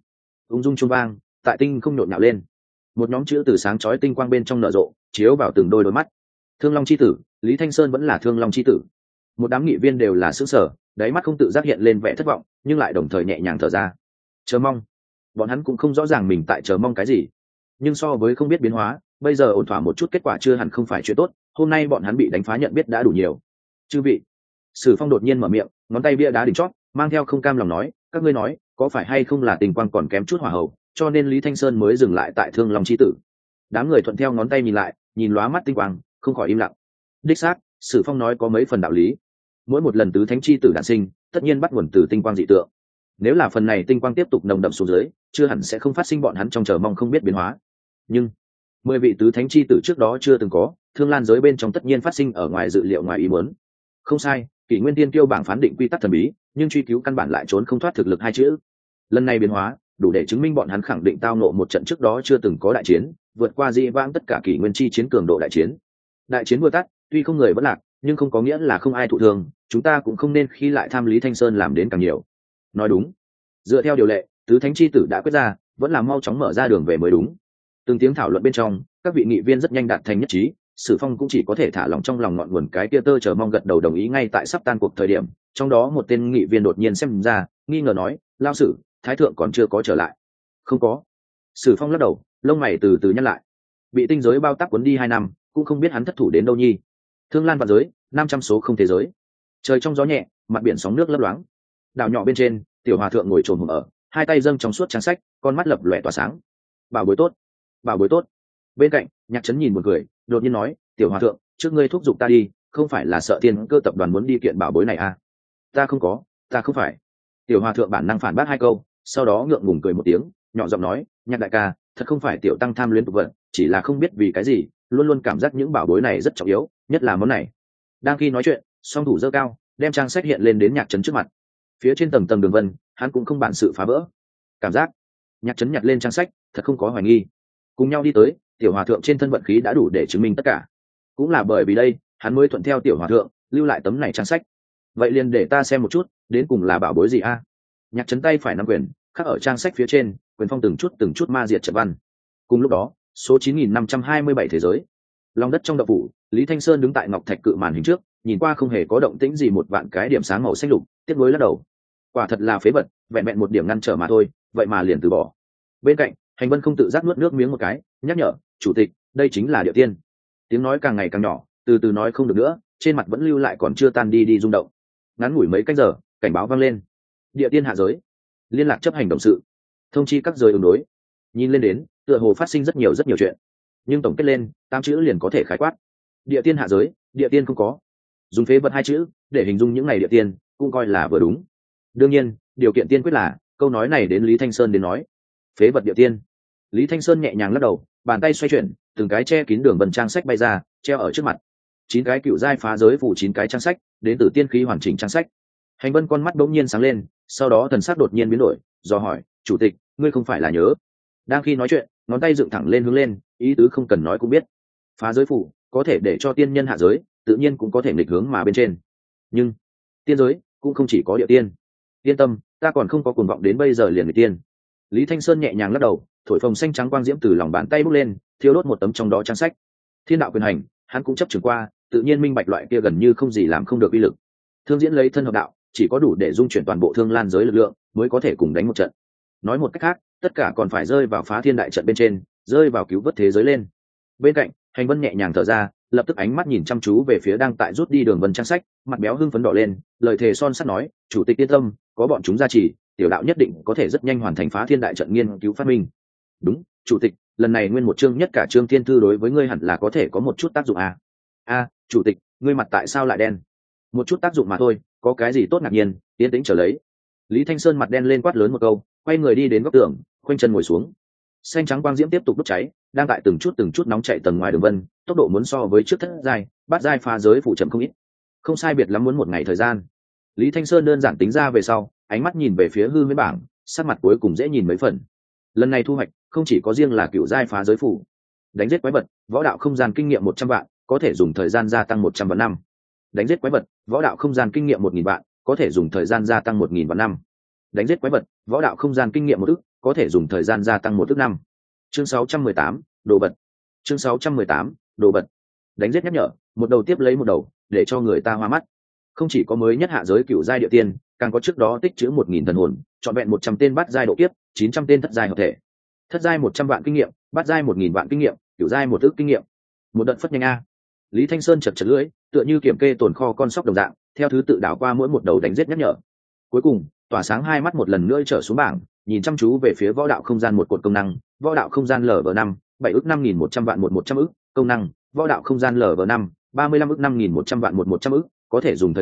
ung dung chuông vang, tại tinh không nhộn nhạo lên. Một nhóm chữ từ sáng chói tinh quang bên trong nở rộ, chiếu vào từng đôi mắt. Thương Long chi tử, Lý Thanh Sơn vẫn là Thương Long chi tử. Một đám nghị viên đều là sững sờ, đáy mắt không tự giác hiện lên vẻ thất vọng, nhưng lại đồng thời nhẹ nhàng thở ra. Chờ mong. Bọn hắn cũng không rõ ràng mình tại chờ mong cái gì, nhưng so với không biết biến hóa, bây giờ ổn thỏa một chút kết quả chưa hẳn không phải chuyện tốt. Hôm nay bọn hắn bị đánh phá nhận biết đã đủ nhiều. Chư vị. Sử Phong đột nhiên mở miệng, ngón tay bia đá đỉnh chót, mang theo không cam lòng nói, các ngươi nói, có phải hay không là tình quang còn kém chút hỏa hậu, cho nên Lý Thanh Sơn mới dừng lại tại Thương Long chi tử. Đám người thuận theo ngón tay nhìn lại, nhìn lóa mắt tinh quang, không khỏi im lặng. Đích xác, Sử Phong nói có mấy phần đạo lý. Mỗi một lần tứ thánh chi tử đản sinh, tất nhiên bắt nguồn từ tinh quang dị tượng. Nếu là phần này tinh quang tiếp tục nồng đậm xuống dưới, chưa hẳn sẽ không phát sinh bọn hắn trong chờ mong không biết biến hóa. Nhưng 10 vị tứ thánh chi tử trước đó chưa từng có, thương lan giới bên trong tất nhiên phát sinh ở ngoài dự liệu ngoài ý muốn. Không sai, kỷ nguyên tiên kiêu bảng phán định quy tắc thần bí, nhưng truy cứu căn bản lại trốn không thoát thực lực hai chữ. Lần này biến hóa đủ để chứng minh bọn hắn khẳng định tao nộ một trận trước đó chưa từng có đại chiến, vượt qua dĩ vãng tất cả kỷ nguyên chi chiến cường độ đại chiến. Đại chiến vừa tắt, tuy không người vẫn lạc, nhưng không có nghĩa là không ai thụ thương, chúng ta cũng không nên khi lại tham Lý Thanh Sơn làm đến càng nhiều. Nói đúng. Dựa theo điều lệ, tứ thánh chi tử đã quyết ra, vẫn là mau chóng mở ra đường về mới đúng. Từng tiếng thảo luận bên trong, các vị nghị viên rất nhanh đạt thành nhất trí, Sử Phong cũng chỉ có thể thả lòng trong lòng ngọn nguồn cái kia tơ chờ mong gật đầu đồng ý ngay tại sắp tan cuộc thời điểm, trong đó một tên nghị viên đột nhiên xem ra, nghi ngờ nói, lao sử, thái thượng còn chưa có trở lại. Không có. Sử Phong lắc đầu, lông mày từ từ nhăn lại. Bị tinh giới bao tác cuốn đi 2 năm, cũng không biết hắn thất thủ đến đâu nhi. Thương lan vạn giới, 500 số không thế giới. Trời trong gió nhẹ, mặt biển sóng nước lấp loáng. Đảo nhỏ bên trên, tiểu hòa thượng ngồi trồm hổm ở, hai tay dâng trong suốt trang sách, con mắt lập lòe tỏa sáng. Bảo bối tốt, bảo bối tốt. Bên cạnh, Nhạc Trấn nhìn một người, đột nhiên nói, tiểu hòa thượng, trước ngươi thúc giục ta đi, không phải là sợ Tiên Cơ tập đoàn muốn đi kiện bảo bối này à? Ta không có, ta không phải. Tiểu hòa thượng bản năng phản bác 2 câu, sau đó ngượng ngùng cười một tiếng, nhỏ giọng nói, Nhạc đại ca, thật không phải tiểu tăng tham luyến tục vận, chỉ là không biết vì cái gì, luôn luôn cảm giác những bảo bối này rất trọng yếu, nhất là món này. Đang khi nói chuyện, song thủ giơ cao, đem trang sách hiện lên đến Nhạc Trấn trước mặt. Phía trên tầng tầng đường vân, hắn cũng không bản sự phá vỡ. Cảm giác, Nhạc Trấn nhặt lên trang sách, thật không có hoài nghi. Cùng nhau đi tới, tiểu hòa thượng trên thân vận khí đã đủ để chứng minh tất cả. Cũng là bởi vì đây, hắn mới thuận theo tiểu hòa thượng, lưu lại tấm này trang sách. Vậy liền để ta xem một chút, đến cùng là bảo bối gì a? Nhạc Trấn tay phải nắm quyền, khắc ở trang sách phía trên, quyền phong từng chút ma diệt trận văn. Cùng lúc đó, số 9527 thế giới. Lòng đất trong động phủ, Lý Thanh Sơn đứng tại ngọc thạch cự màn hình trước, nhìn qua không hề có động tĩnh gì một vạn cái điểm sáng màu xanh lục, tiếc nuối lắc đầu. Quả thật là phế vật, vẹn vẹn một điểm ngăn trở mà thôi, vậy mà liền từ bỏ. Bên cạnh, Hành Vân không tự giác nuốt nước miếng một cái, nhắc nhở, chủ tịch, đây chính là địa tiên. Tiếng nói càng ngày càng nhỏ, từ từ nói không được nữa, trên mặt vẫn lưu lại còn chưa tan đi rung động. Ngắn ngủi mấy canh giờ, cảnh báo vang lên. Địa tiên hạ giới, liên lạc chấp hành động sự, thông chi các giới ứng đối. Nhìn lên đến, tựa hồ phát sinh rất nhiều chuyện, nhưng tổng kết lên, 8 chữ liền có thể khái quát. Địa tiên hạ giới, địa tiên không có. Dùng phế vật 2 chữ để hình dung những ngày địa tiên, cũng coi là vừa đúng. Đương nhiên, điều kiện tiên quyết là câu nói này đến Lý Thanh Sơn đến nói. Phế vật địa tiên. Lý Thanh Sơn nhẹ nhàng lắc đầu, bàn tay xoay chuyển, từng cái che kín đường vân trang sách bay ra, treo ở trước mặt. 9 cái cựu giai phá giới phủ 9 cái trang sách, đến từ tiên khí hoàn chỉnh trang sách. Hành Vân con mắt bỗng nhiên sáng lên, sau đó thần sắc đột nhiên biến đổi, do hỏi, chủ tịch, ngươi không phải là nhớ? Đang khi nói chuyện, ngón tay dựng thẳng lên hướng lên, ý tứ không cần nói cũng biết. Phá giới phủ có thể để cho tiên nhân hạ giới, tự nhiên cũng có thể nghịch hướng mà bên trên. Nhưng tiên giới cũng không chỉ có địa tiên. Yên tâm, ta còn không có cuồng vọng đến bây giờ liền nghịch tiên. Lý Thanh Sơn nhẹ nhàng lắc đầu, thổi phồng xanh trắng quang diễm từ lòng bàn tay bốc lên, thiêu đốt một tấm trong đó trang sách. Thiên đạo quyền hành, hắn cũng chấp trường qua, tự nhiên minh bạch loại kia gần như không gì làm không được uy lực. Thương diễn lấy thân hợp đạo, chỉ có đủ để dung chuyển toàn bộ thương lan giới lực lượng, mới có thể cùng đánh một trận. Nói một cách khác, tất cả còn phải rơi vào phá thiên đại trận bên trên, rơi vào cứu vớt thế giới lên. Bên cạnh, Hành Vân nhẹ nhàng thở ra, lập tức ánh mắt nhìn chăm chú về phía đang tại rút đi đường vân trang sách, mặt béo hưng phấn đỏ lên, lời thề son sắt nói, chủ tịch yên tâm, có bọn chúng gia trì, tiểu đạo nhất định có thể rất nhanh hoàn thành phá thiên đại trận nghiên cứu phát minh. Đúng, chủ tịch, lần này nguyên một chương nhất cả chương thiên thư đối với ngươi hẳn là có thể có một chút tác dụng à? Chủ tịch, ngươi mặt tại sao lại đen? Một chút tác dụng mà thôi, có cái gì tốt ngạc nhiên, tiến tĩnh trở lấy. Lý Thanh Sơn mặt đen lên quát lớn một câu, quay người đi đến góc tường, khoanh chân ngồi xuống. Xanh trắng quang diễm tiếp tục đốt cháy, đang tại từng chút nóng chạy tầng ngoài đường vân, tốc độ muốn so với trước thất giai, bát giai phá giới phụ chậm không ít. Không sai biệt lắm muốn một ngày thời gian. Lý Thanh Sơn đơn giản tính ra về sau, ánh mắt nhìn về phía hư huyễn bảng, sắc mặt cuối cùng dễ nhìn mấy phần. Lần này thu hoạch không chỉ có riêng là cựu giai phá giới phủ, đánh giết quái vật, võ đạo không gian kinh nghiệm 100 vạn, có thể dùng thời gian gia tăng 100 vạn năm. Đánh giết quái vật, võ đạo không gian kinh nghiệm 1000 vạn, có thể dùng thời gian gia tăng 1000 vạn năm. Đánh giết quái vật, võ đạo không gian kinh nghiệm 1 ức, có thể dùng thời gian gia tăng 1 ức năm. Chương 618, đồ vật. Chương 618, đồ vật. Đánh giết nhắc nhở, một đầu tiếp lấy một đầu, để cho người ta hoa mắt. Không chỉ có mới nhất hạ giới cựu giai địa tiên, càng có trước đó tích trữ 1000 thần hồn, chọn vẹn 100 tên bát giai độ kiếp, 900 tên thất giai hợp thể. Thất giai 100 vạn kinh nghiệm, bát giai 1000 vạn kinh nghiệm, cựu giai 1 ức kinh nghiệm. Một đợt phất nhanh a. Lý Thanh Sơn chật lưỡi, tựa như kiểm kê tồn kho con sóc đồng dạng, theo thứ tự đảo qua mỗi một đầu đánh giết nhắc nhở. Cuối cùng, tỏa sáng hai mắt một lần nữa trở xuống bảng, nhìn chăm chú về phía võ đạo không gian một cột công năng, võ đạo không gian LV5, 7 ức 5100 vạn 100 ức, công năng, võ đạo không gian LV5, 35 ức 5100 vạn 100 ức, có thể dùng thời gian,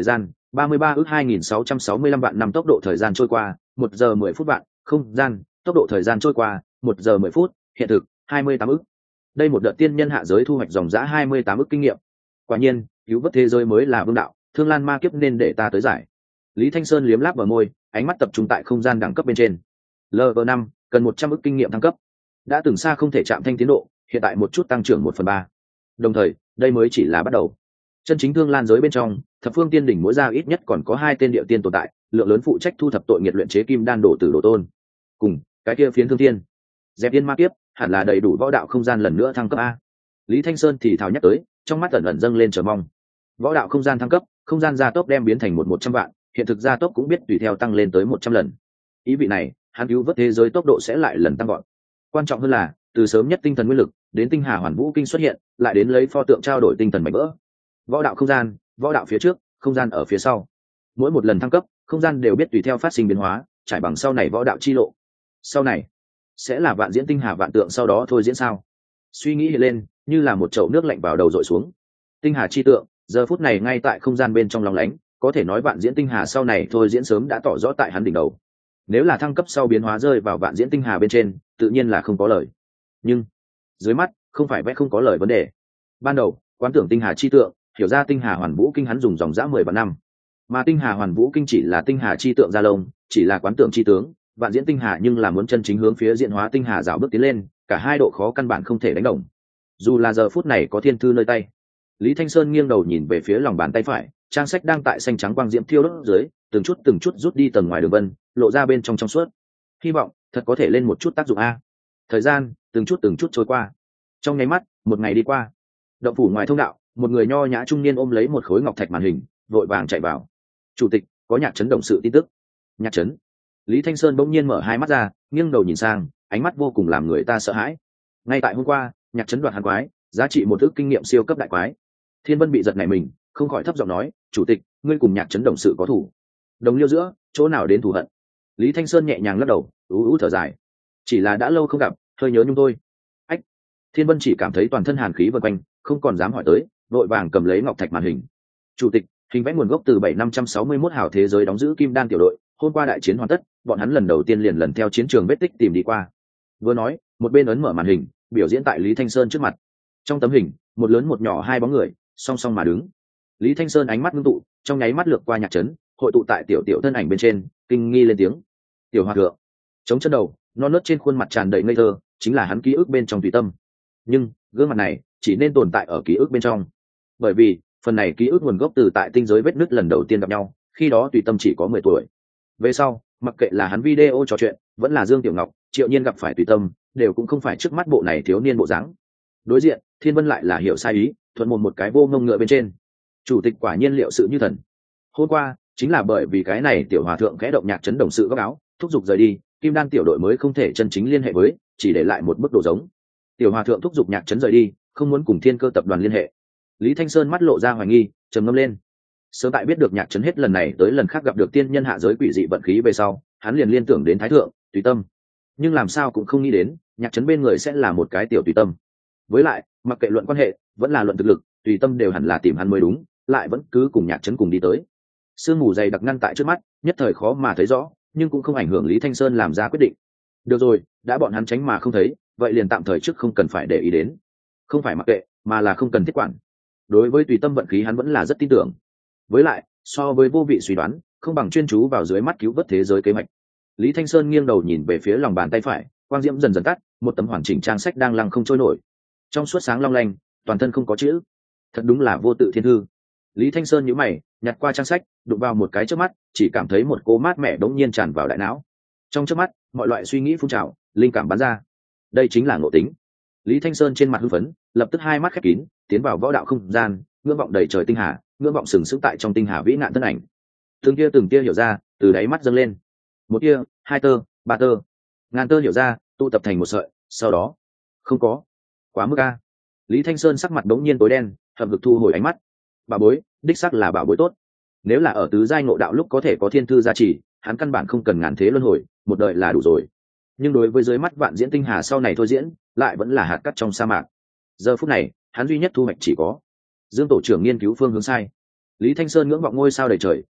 33 ước 2665 vạn năm tốc độ thời gian trôi qua, 1 giờ 10 phút vạn, không gian, tốc độ thời gian trôi qua, 1 giờ 10 phút, hiện thực, 28 ước. Đây một đợt tiên nhân hạ giới thu hoạch dòng dã 28 ước kinh nghiệm. Quả nhiên, cứu vớt thế giới mới là vương đạo, thương lan ma kiếp nên để ta tới giải. Lý Thanh Sơn liếm láp bờ môi, ánh mắt tập trung tại không gian đẳng cấp bên trên. Level 5, cần 100 ước kinh nghiệm thăng cấp. Đã từng xa không thể chạm thanh tiến độ, hiện tại một chút tăng trưởng 1/3. Đồng thời, đây mới chỉ là bắt đầu. Chân chính thương lan giới bên trong, thập phương tiên đỉnh mỗi ra ít nhất còn có 2 tên địa tiên tồn tại, lượng lớn phụ trách thu thập tội nghiệt luyện chế kim đan đổ tử đồ tôn. Cùng cái kia phiến thương thiên, dẹp tiên ma kiếp, hẳn là đầy đủ võ đạo không gian lần nữa thăng cấp a. Lý Thanh Sơn thì thào nhắc tới, trong mắt ẩn ẩn dâng lên chờ mong. Võ đạo không gian thăng cấp, không gian gia tốc đem biến thành 100 vạn, hiện thực gia tốc cũng biết tùy theo tăng lên tới 100 lần. Ý vị này, hắn cứu vớt thế giới tốc độ sẽ lại lần tăng gọn. Quan trọng hơn là, từ sớm nhất tinh thần nguyên lực, đến tinh hà hoàn vũ kinh xuất hiện, lại đến lấy pho tượng trao đổi tinh thần mảnh vỡ. Võ đạo không gian, võ đạo phía trước, không gian ở phía sau. Mỗi một lần thăng cấp, không gian đều biết tùy theo phát sinh biến hóa, trải bằng sau này võ đạo chi lộ. Sau này sẽ là vạn diễn tinh hà vạn tượng sau đó thôi diễn sao? Suy nghĩ hiện lên, như là một chậu nước lạnh vào đầu dội xuống. Tinh hà chi tượng, giờ phút này ngay tại không gian bên trong lòng lánh, có thể nói vạn diễn tinh hà sau này thôi diễn sớm đã tỏ rõ tại hắn đỉnh đầu. Nếu là thăng cấp sau biến hóa rơi vào vạn diễn tinh hà bên trên, tự nhiên là không có lời. Nhưng dưới mắt, không phải vẽ không có lời vấn đề. Ban đầu, quán tưởng tinh hà chi tượng, hiểu ra tinh hà hoàn vũ kinh hắn dùng dòng dã 10 vạn năm, mà tinh hà hoàn vũ kinh chỉ là tinh hà chi tượng gia lông, chỉ là quán tưởng chi tướng. Vạn diễn tinh hà nhưng là muốn chân chính hướng phía diễn hóa tinh hà dạo bước tiến lên, cả hai độ khó căn bản không thể đánh đồng. Dù là giờ phút này có thiên thư nơi tay. Lý Thanh Sơn nghiêng đầu nhìn về phía lòng bàn tay phải, trang sách đang tại xanh trắng quang diễm thiêu đốt dưới, từng chút rút đi tầng ngoài đường vân, lộ ra bên trong trong suốt. Hy vọng thật có thể lên một chút tác dụng a. Thời gian từng chút trôi qua. Trong nháy mắt, một ngày đi qua. Động phủ ngoài thông đạo, một người nho nhã trung niên ôm lấy một khối ngọc thạch màn hình, vội vàng chạy vào. Chủ tịch, có Nhạc Trấn đồng sự tin tức. Nhạc Trấn. Lý Thanh Sơn bỗng nhiên mở hai mắt ra, nghiêng đầu nhìn sang, ánh mắt vô cùng làm người ta sợ hãi. Ngay tại hôm qua, Nhạc Trấn đoạt hàn quái, giá trị một ức kinh nghiệm siêu cấp đại quái. Thiên Vân bị giật nảy mình, không khỏi thấp giọng nói, chủ tịch, ngươi cùng Nhạc Trấn đồng sự có thủ. Đồng liêu giữa, chỗ nào đến thù hận? Lý Thanh Sơn nhẹ nhàng lắc đầu, ú thở dài. Chỉ là đã lâu không gặp, hơi nhớ nhung thôi. Ách. Thiên Vân chỉ cảm thấy toàn thân hàn khí vần quanh, không còn dám hỏi tới, vội vàng cầm lấy ngọc thạch màn hình. Chủ tịch, hình vẽ nguồn gốc từ 7561 hào thế giới đóng giữ kim đan tiểu đội, hôm qua đại chiến hoàn tất, bọn hắn lần đầu tiên liền lần theo chiến trường vết tích tìm đi qua. Vừa nói, một bên ấn mở màn hình, biểu diễn tại Lý Thanh Sơn trước mặt. Trong tấm hình, một lớn một nhỏ hai bóng người, song song mà đứng. Lý Thanh Sơn ánh mắt ngưng tụ, trong nháy mắt lướt qua Nhạc Trấn, hội tụ tại tiểu thân ảnh bên trên, kinh nghi lên tiếng. Tiểu hòa thượng. Chống chân đầu, non nớt trên khuôn mặt tràn đầy ngây thơ, chính là hắn ký ức bên trong tùy tâm. Nhưng, gương mặt này chỉ nên tồn tại ở ký ức bên trong. Bởi vì, phần này ký ức nguồn gốc từ tại tinh giới vết nứt lần đầu tiên gặp nhau, khi đó tùy tâm chỉ có 10 tuổi. Về sau, mặc kệ là hắn video trò chuyện, vẫn là Dương Tiểu Ngọc, Triệu Nhiên gặp phải tùy tâm, đều cũng không phải trước mắt bộ này thiếu niên bộ dáng. Đối diện, Thiên Vân lại là hiểu sai ý, thuận mồm một cái vô ngông ngựa bên trên. Chủ tịch quả nhiên liệu sự như thần. Hôm qua, chính là bởi vì cái này tiểu hòa thượng khẽ động Nhạc Trấn đồng sự góc áo, thúc giục rời đi, Kim Đan tiểu đội mới không thể chân chính liên hệ với, chỉ để lại một bức đồ giống. Tiểu hòa thượng thúc giục Nhạc Trấn rời đi, không muốn cùng Thiên Cơ tập đoàn liên hệ. Lý Thanh Sơn mắt lộ ra hoài nghi, trầm ngâm lên. Sớm tại biết được Nhạc Trấn hết lần này tới lần khác gặp được tiên nhân hạ giới quỷ dị vận khí về sau, hắn liền liên tưởng đến Thái thượng, tùy tâm. Nhưng làm sao cũng không nghĩ đến, Nhạc Trấn bên người sẽ là một cái tiểu tùy tâm. Với lại, mặc kệ luận quan hệ, vẫn là luận thực lực, tùy tâm đều hẳn là tìm hắn mới đúng, lại vẫn cứ cùng Nhạc Trấn cùng đi tới. Sương mù dày đặc ngăn tại trước mắt, nhất thời khó mà thấy rõ, nhưng cũng không ảnh hưởng Lý Thanh Sơn làm ra quyết định. Được rồi, đã bọn hắn tránh mà không thấy, vậy liền tạm thời trước không cần phải để ý đến. Không phải mặc kệ, mà là không cần thiết quản. Đối với tùy tâm vận khí hắn vẫn là rất tin tưởng. Với lại, so với vô vị suy đoán, không bằng chuyên chú vào dưới mắt cứu vớt thế giới kế hoạch. Lý Thanh Sơn nghiêng đầu nhìn về phía lòng bàn tay phải, quang diễm dần dần tắt, một tấm hoàn chỉnh trang sách đang lăng không trôi nổi. Trong suốt sáng long lanh, toàn thân không có chữ. Thật đúng là vô tự thiên thư. Lý Thanh Sơn nhíu mày, nhặt qua trang sách, đụng vào một cái trước mắt, chỉ cảm thấy một cỗ mát mẻ đống nhiên tràn vào đại não. Trong trước mắt, mọi loại suy nghĩ phun trào, linh cảm bắn ra. Đây chính là ngộ tính. Lý Thanh Sơn trên mặt hưng phấn, lập tức hai mắt khép kín, tiến vào võ đạo không gian, ngưỡng vọng đầy trời tinh hà, ngưỡng vọng sừng sững tại trong tinh hà vĩ nạn thân ảnh. Từng tia hiểu ra, từ đáy mắt dâng lên. Một tia, hai tơ, ba tơ, ngàn tơ hiểu ra, tụ tập thành một sợi, sau đó không có. Quá mức a. Lý Thanh Sơn sắc mặt đống nhiên tối đen, hậm hực thu hồi ánh mắt. Bảo bối, đích xác là bảo bối tốt. Nếu là ở tứ giai ngộ đạo lúc có thể có thiên thư gia trì, hắn căn bản không cần ngàn thế luân hồi, một đời là đủ rồi. Nhưng đối với dưới mắt vạn diễn tinh hà sau này thôi diễn, lại vẫn là hạt cát trong sa mạc. Giờ phút này, hắn duy nhất thu hoạch chỉ có Dương tổ trưởng nghiên cứu phương hướng sai. Lý Thanh Sơn ngưỡng vọng ngôi sao đầy trời,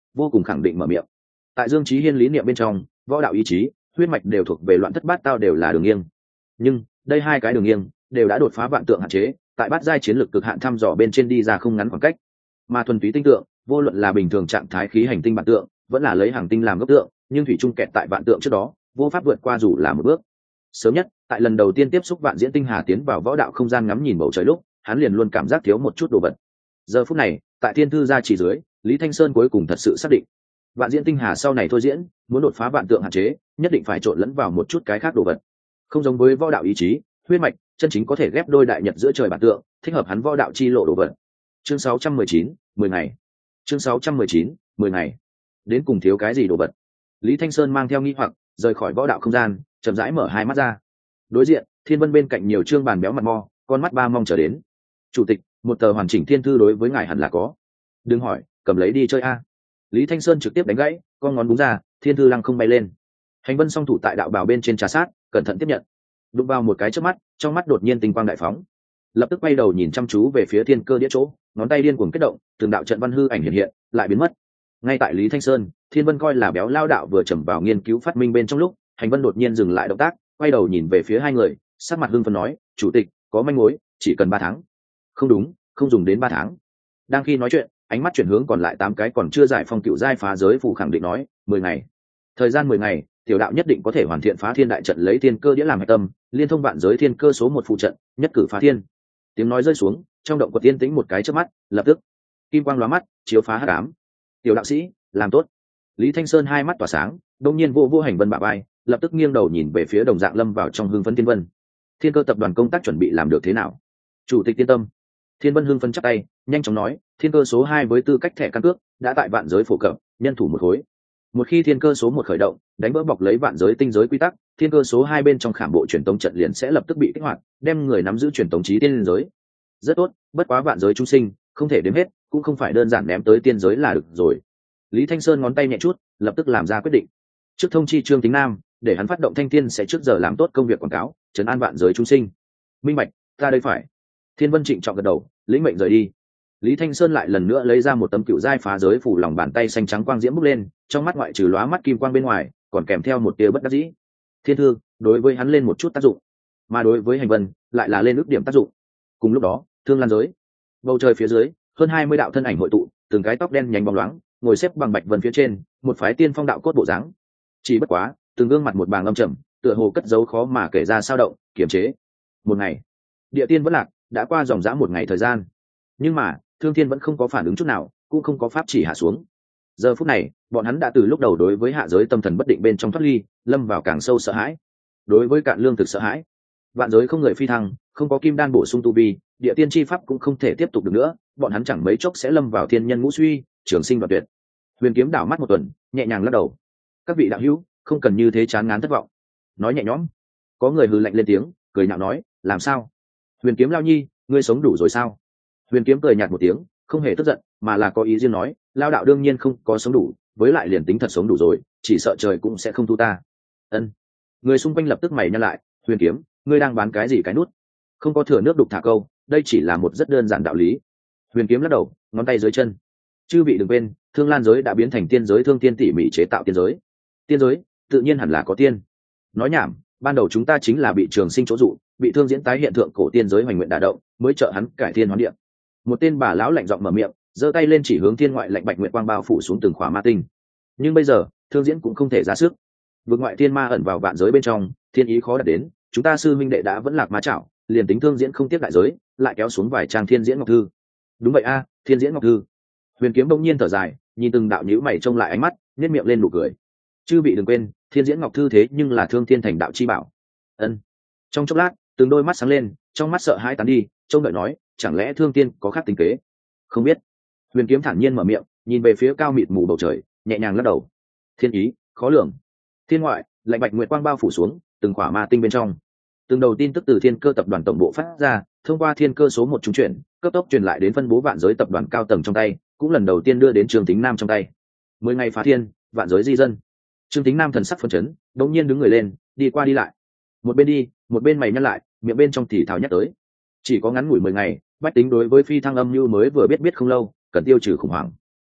vô cùng khẳng định mở miệng. Tại Dương Chí Hiên lý niệm bên trong, võ đạo ý chí, huyết mạch đều thuộc về loạn thất bát tao, đều là đường nghiêng. Nhưng đây hai cái đường nghiêng đều đã đột phá vạn tượng hạn chế, tại bát giai chiến lược cực hạn thăm dò bên trên đi ra không ngắn khoảng cách. Mà thuần túy tinh tượng, vô luận là bình thường trạng thái khí hành tinh bản tượng, vẫn là lấy hàng tinh làm gốc tượng, nhưng thủy chung kẹt tại vạn tượng trước đó, vô pháp vượt qua dù là một bước. Sớm nhất, tại lần đầu tiên tiếp xúc vạn diễn tinh hà tiến vào võ đạo không gian ngắm nhìn bầu trời lúc, hắn liền luôn cảm giác thiếu một chút đồ vật. Giờ phút này, tại thiên thư gia chỉ dưới, Lý Thanh Sơn cuối cùng thật sự xác định, vạn diễn tinh hà sau này thôi diễn, muốn đột phá vạn tượng hạn chế, nhất định phải trộn lẫn vào một chút cái khác đồ vật. Không giống với võ đạo ý chí, huyết mạch, chân chính có thể ghép đôi đại nhật giữa trời bản tượng, thích hợp hắn võ đạo chi lộ đồ vật. Chương 619, 10 ngày. Chương 619, 10 ngày. Đến cùng thiếu cái gì đồ vật? Lý Thanh Sơn mang theo nghi hoặc, rời khỏi võ đạo không gian, chậm rãi mở hai mắt ra. Đối diện, Thiên Vân bên cạnh nhiều trương bàn béo mặt mo, con mắt ba mong chờ đến. Chủ tịch, một tờ hoàn chỉnh thiên thư đối với ngài hẳn là có. Đừng hỏi, cầm lấy đi chơi a. Lý Thanh Sơn trực tiếp đánh gãy, con ngón búng ra, thiên thư lăng không bay lên. Hành Vân song thủ tại đạo bào bên trên trà sát, cẩn thận tiếp nhận. Đụng vào một cái trước mắt, trong mắt đột nhiên tinh quang đại phóng. Lập tức quay đầu nhìn chăm chú về phía thiên cơ đĩa chỗ, ngón tay điên cuồng kết động, từng đạo trận văn hư ảnh hiện hiện, lại biến mất. Ngay tại Lý Thanh Sơn, Thiên Vân coi là béo lao đạo vừa chầm vào nghiên cứu phát minh bên trong lúc, Hành Vân đột nhiên dừng lại động tác, quay đầu nhìn về phía hai người, sắc mặt hưng phấn nói, chủ tịch, có manh mối, chỉ cần 3 tháng. Không đúng, không dùng đến 3 tháng. Đang khi nói chuyện, ánh mắt chuyển hướng còn lại 8 cái còn chưa giải phong cựu giai phá giới phù, khẳng định nói, 10 ngày. Thời gian 10 ngày, tiểu đạo nhất định có thể hoàn thiện phá thiên đại trận, lấy thiên cơ đĩa làm hạch tâm, liên thông vạn giới thiên cơ số 1 phụ trận, nhất cử phá thiên. Tiếng nói rơi xuống, trong động quật tiên tĩnh một cái chớp mắt, lập tức kim quang lóa mắt, chiếu phá hắc ám. Tiểu đạo sĩ, làm tốt. Lý Thanh Sơn hai mắt tỏa sáng, đột nhiên vô Hành Vân bả vai, lập tức nghiêng đầu nhìn về phía đồng dạng lâm vào trong hưng phấn Thiên Vân. Thiên cơ tập đoàn công tác chuẩn bị làm được thế nào? Chủ tịch yên tâm. Thiên Vân hưng phấn chắp tay, nhanh chóng nói, thiên cơ số 2 với tư cách thẻ căn cước đã tại vạn giới phổ cập, nhân thủ một khối. Một khi thiên cơ số 1 khởi động, đánh vỡ bọc lấy vạn giới tinh giới quy tắc, thiên cơ số 2 bên trong khảm bộ truyền tống trận liền sẽ lập tức bị kích hoạt, đem người nắm giữ truyền tống trí tiên giới. Rất tốt, bất quá vạn giới chúng sinh không thể đếm hết, cũng không phải đơn giản ném tới tiên giới là được rồi. Lý Thanh Sơn ngón tay nhẹ chút, lập tức làm ra quyết định. Trước thông chi Trương Tính Nam, để hắn phát động thanh thiên sẽ trước giờ làm tốt công việc quảng cáo, trấn an vạn giới chúng sinh. Minh bạch, ta đây phải. Thiên Vân trịnh trọng gật đầu, lĩnh mệnh rời đi. Lý Thanh Sơn lại lần nữa lấy ra một tấm cựu giai phá giới phủ, lòng bàn tay xanh trắng quang diễm bốc lên, trong mắt ngoại trừ lóa mắt kim quang bên ngoài, còn kèm theo một tia bất đắc dĩ. Thiên thư đối với hắn lên một chút tác dụng, mà đối với Hành Vân lại là lên ước điểm tác dụng. Cùng lúc đó, Thương Lan giới, bầu trời phía dưới, hơn 20 đạo thân ảnh hội tụ, từng cái tóc đen nhánh bóng loáng, ngồi xếp bằng bạch vân phía trên, một phái tiên phong đạo cốt bộ dáng. Chỉ bất quá, từng gương mặt một bàng âm trầm, tựa hồ cất giấu khó mà kể ra sao động, kiềm chế. Một ngày, địa tiên vẫn lạc, đã qua dòng dã một ngày thời gian, nhưng mà Thương Thiên vẫn không có phản ứng chút nào, cũng không có pháp chỉ hạ xuống. Giờ phút này, bọn hắn đã từ lúc đầu đối với hạ giới tâm thần bất định bên trong thoát ly, lâm vào càng sâu sợ hãi. Đối với cạn lương thực sợ hãi, vạn giới không người phi thăng, không có kim đan bổ sung tu vi, địa tiên chi pháp cũng không thể tiếp tục được nữa, bọn hắn chẳng mấy chốc sẽ lâm vào thiên nhân ngũ suy, trường sinh đoạn tuyệt. Huyền Kiếm đảo mắt một tuần, nhẹ nhàng lắc đầu. Các vị đạo hữu, không cần như thế chán ngán thất vọng. Nói nhẹ nhõm, có người hừ lạnh lên tiếng, cười nhạo nói, làm sao? Huyền Kiếm lao nhi, ngươi sống đủ rồi sao? Huyền Kiếm cười nhạt một tiếng, không hề tức giận, mà là có ý riêng nói, lao đạo đương nhiên không có sống đủ, với lại liền tính thật sống đủ rồi, chỉ sợ trời cũng sẽ không thu ta. Ân. Người xung quanh lập tức mày nhăn lại, Huyền Kiếm, ngươi đang bán cái gì cái nút? Không có thừa nước đục thả câu, đây chỉ là một rất đơn giản đạo lý. Huyền Kiếm lắc đầu, ngón tay dưới chân. Chư vị đừng quên, Thương Lan giới đã biến thành tiên giới, Thương Tiên tỉ mỉ chế tạo tiên giới. Tiên giới, tự nhiên hẳn là có tiên. Nói nhảm, ban đầu chúng ta chính là bị Trường Sinh chỗ dụ, bị Thương Diễn tái hiện thượng cổ tiên giới hoành nguyện đả động, mới trợ hắn cải thiên hoán địa. Một tên bà lão lạnh giọng mở miệng, giơ tay lên chỉ hướng thiên ngoại lạnh bạch nguyện quang bao phủ xuống từng khỏa ma tinh. Nhưng bây giờ, Thương Diễn cũng không thể ra sức. Vực ngoại thiên ma ẩn vào vạn giới bên trong, thiên ý khó đạt đến, chúng ta sư minh đệ đã vẫn lạc ma chảo, liền tính Thương Diễn không tiếp đại giới, lại kéo xuống vài trang Thiên Diễn Ngọc Thư. Đúng vậy a, Thiên Diễn Ngọc Thư. Huyền Kiếm đông nhiên thở dài, nhìn từng đạo nhíu mày trông lại ánh mắt, nhếch miệng lên nụ cười. Chư vị đừng quên, Thiên Diễn Ngọc Thư thế nhưng là Thương Thiên thành đạo chi bảo. Ân. Trong chốc lát, từng đôi mắt sáng lên, trong mắt sợ hãi tán đi, trông đợi nói, chẳng lẽ Thương Tiên có khác tính kế? Không biết. Huyền Kiếm thản nhiên mở miệng, nhìn về phía cao mịt mù bầu trời, nhẹ nhàng lắc đầu. Thiên ý, khó lường. Thiên ngoại, lạnh bạch nguyệt quang bao phủ xuống, từng khỏa ma tinh bên trong. Từng đầu tin tức từ Thiên Cơ tập đoàn tổng bộ phát ra, thông qua Thiên Cơ số 1 trung chuyển, cấp tốc truyền lại đến phân bố vạn giới tập đoàn cao tầng trong tay, cũng lần đầu tiên đưa đến Trương Tính Nam trong tay. 10 ngày phá thiên, vạn giới di dân. Trương Tính Nam thần sắc phấn chấn, đột nhiên đứng người lên, đi qua đi lại. Một bên đi, một bên mày nhăn lại, miệng bên trong thì thào nhắc tới. Chỉ có ngắn ngủi 10 ngày, bách tính đối với phi thăng âm như mới vừa biết không lâu, cần tiêu trừ khủng hoảng.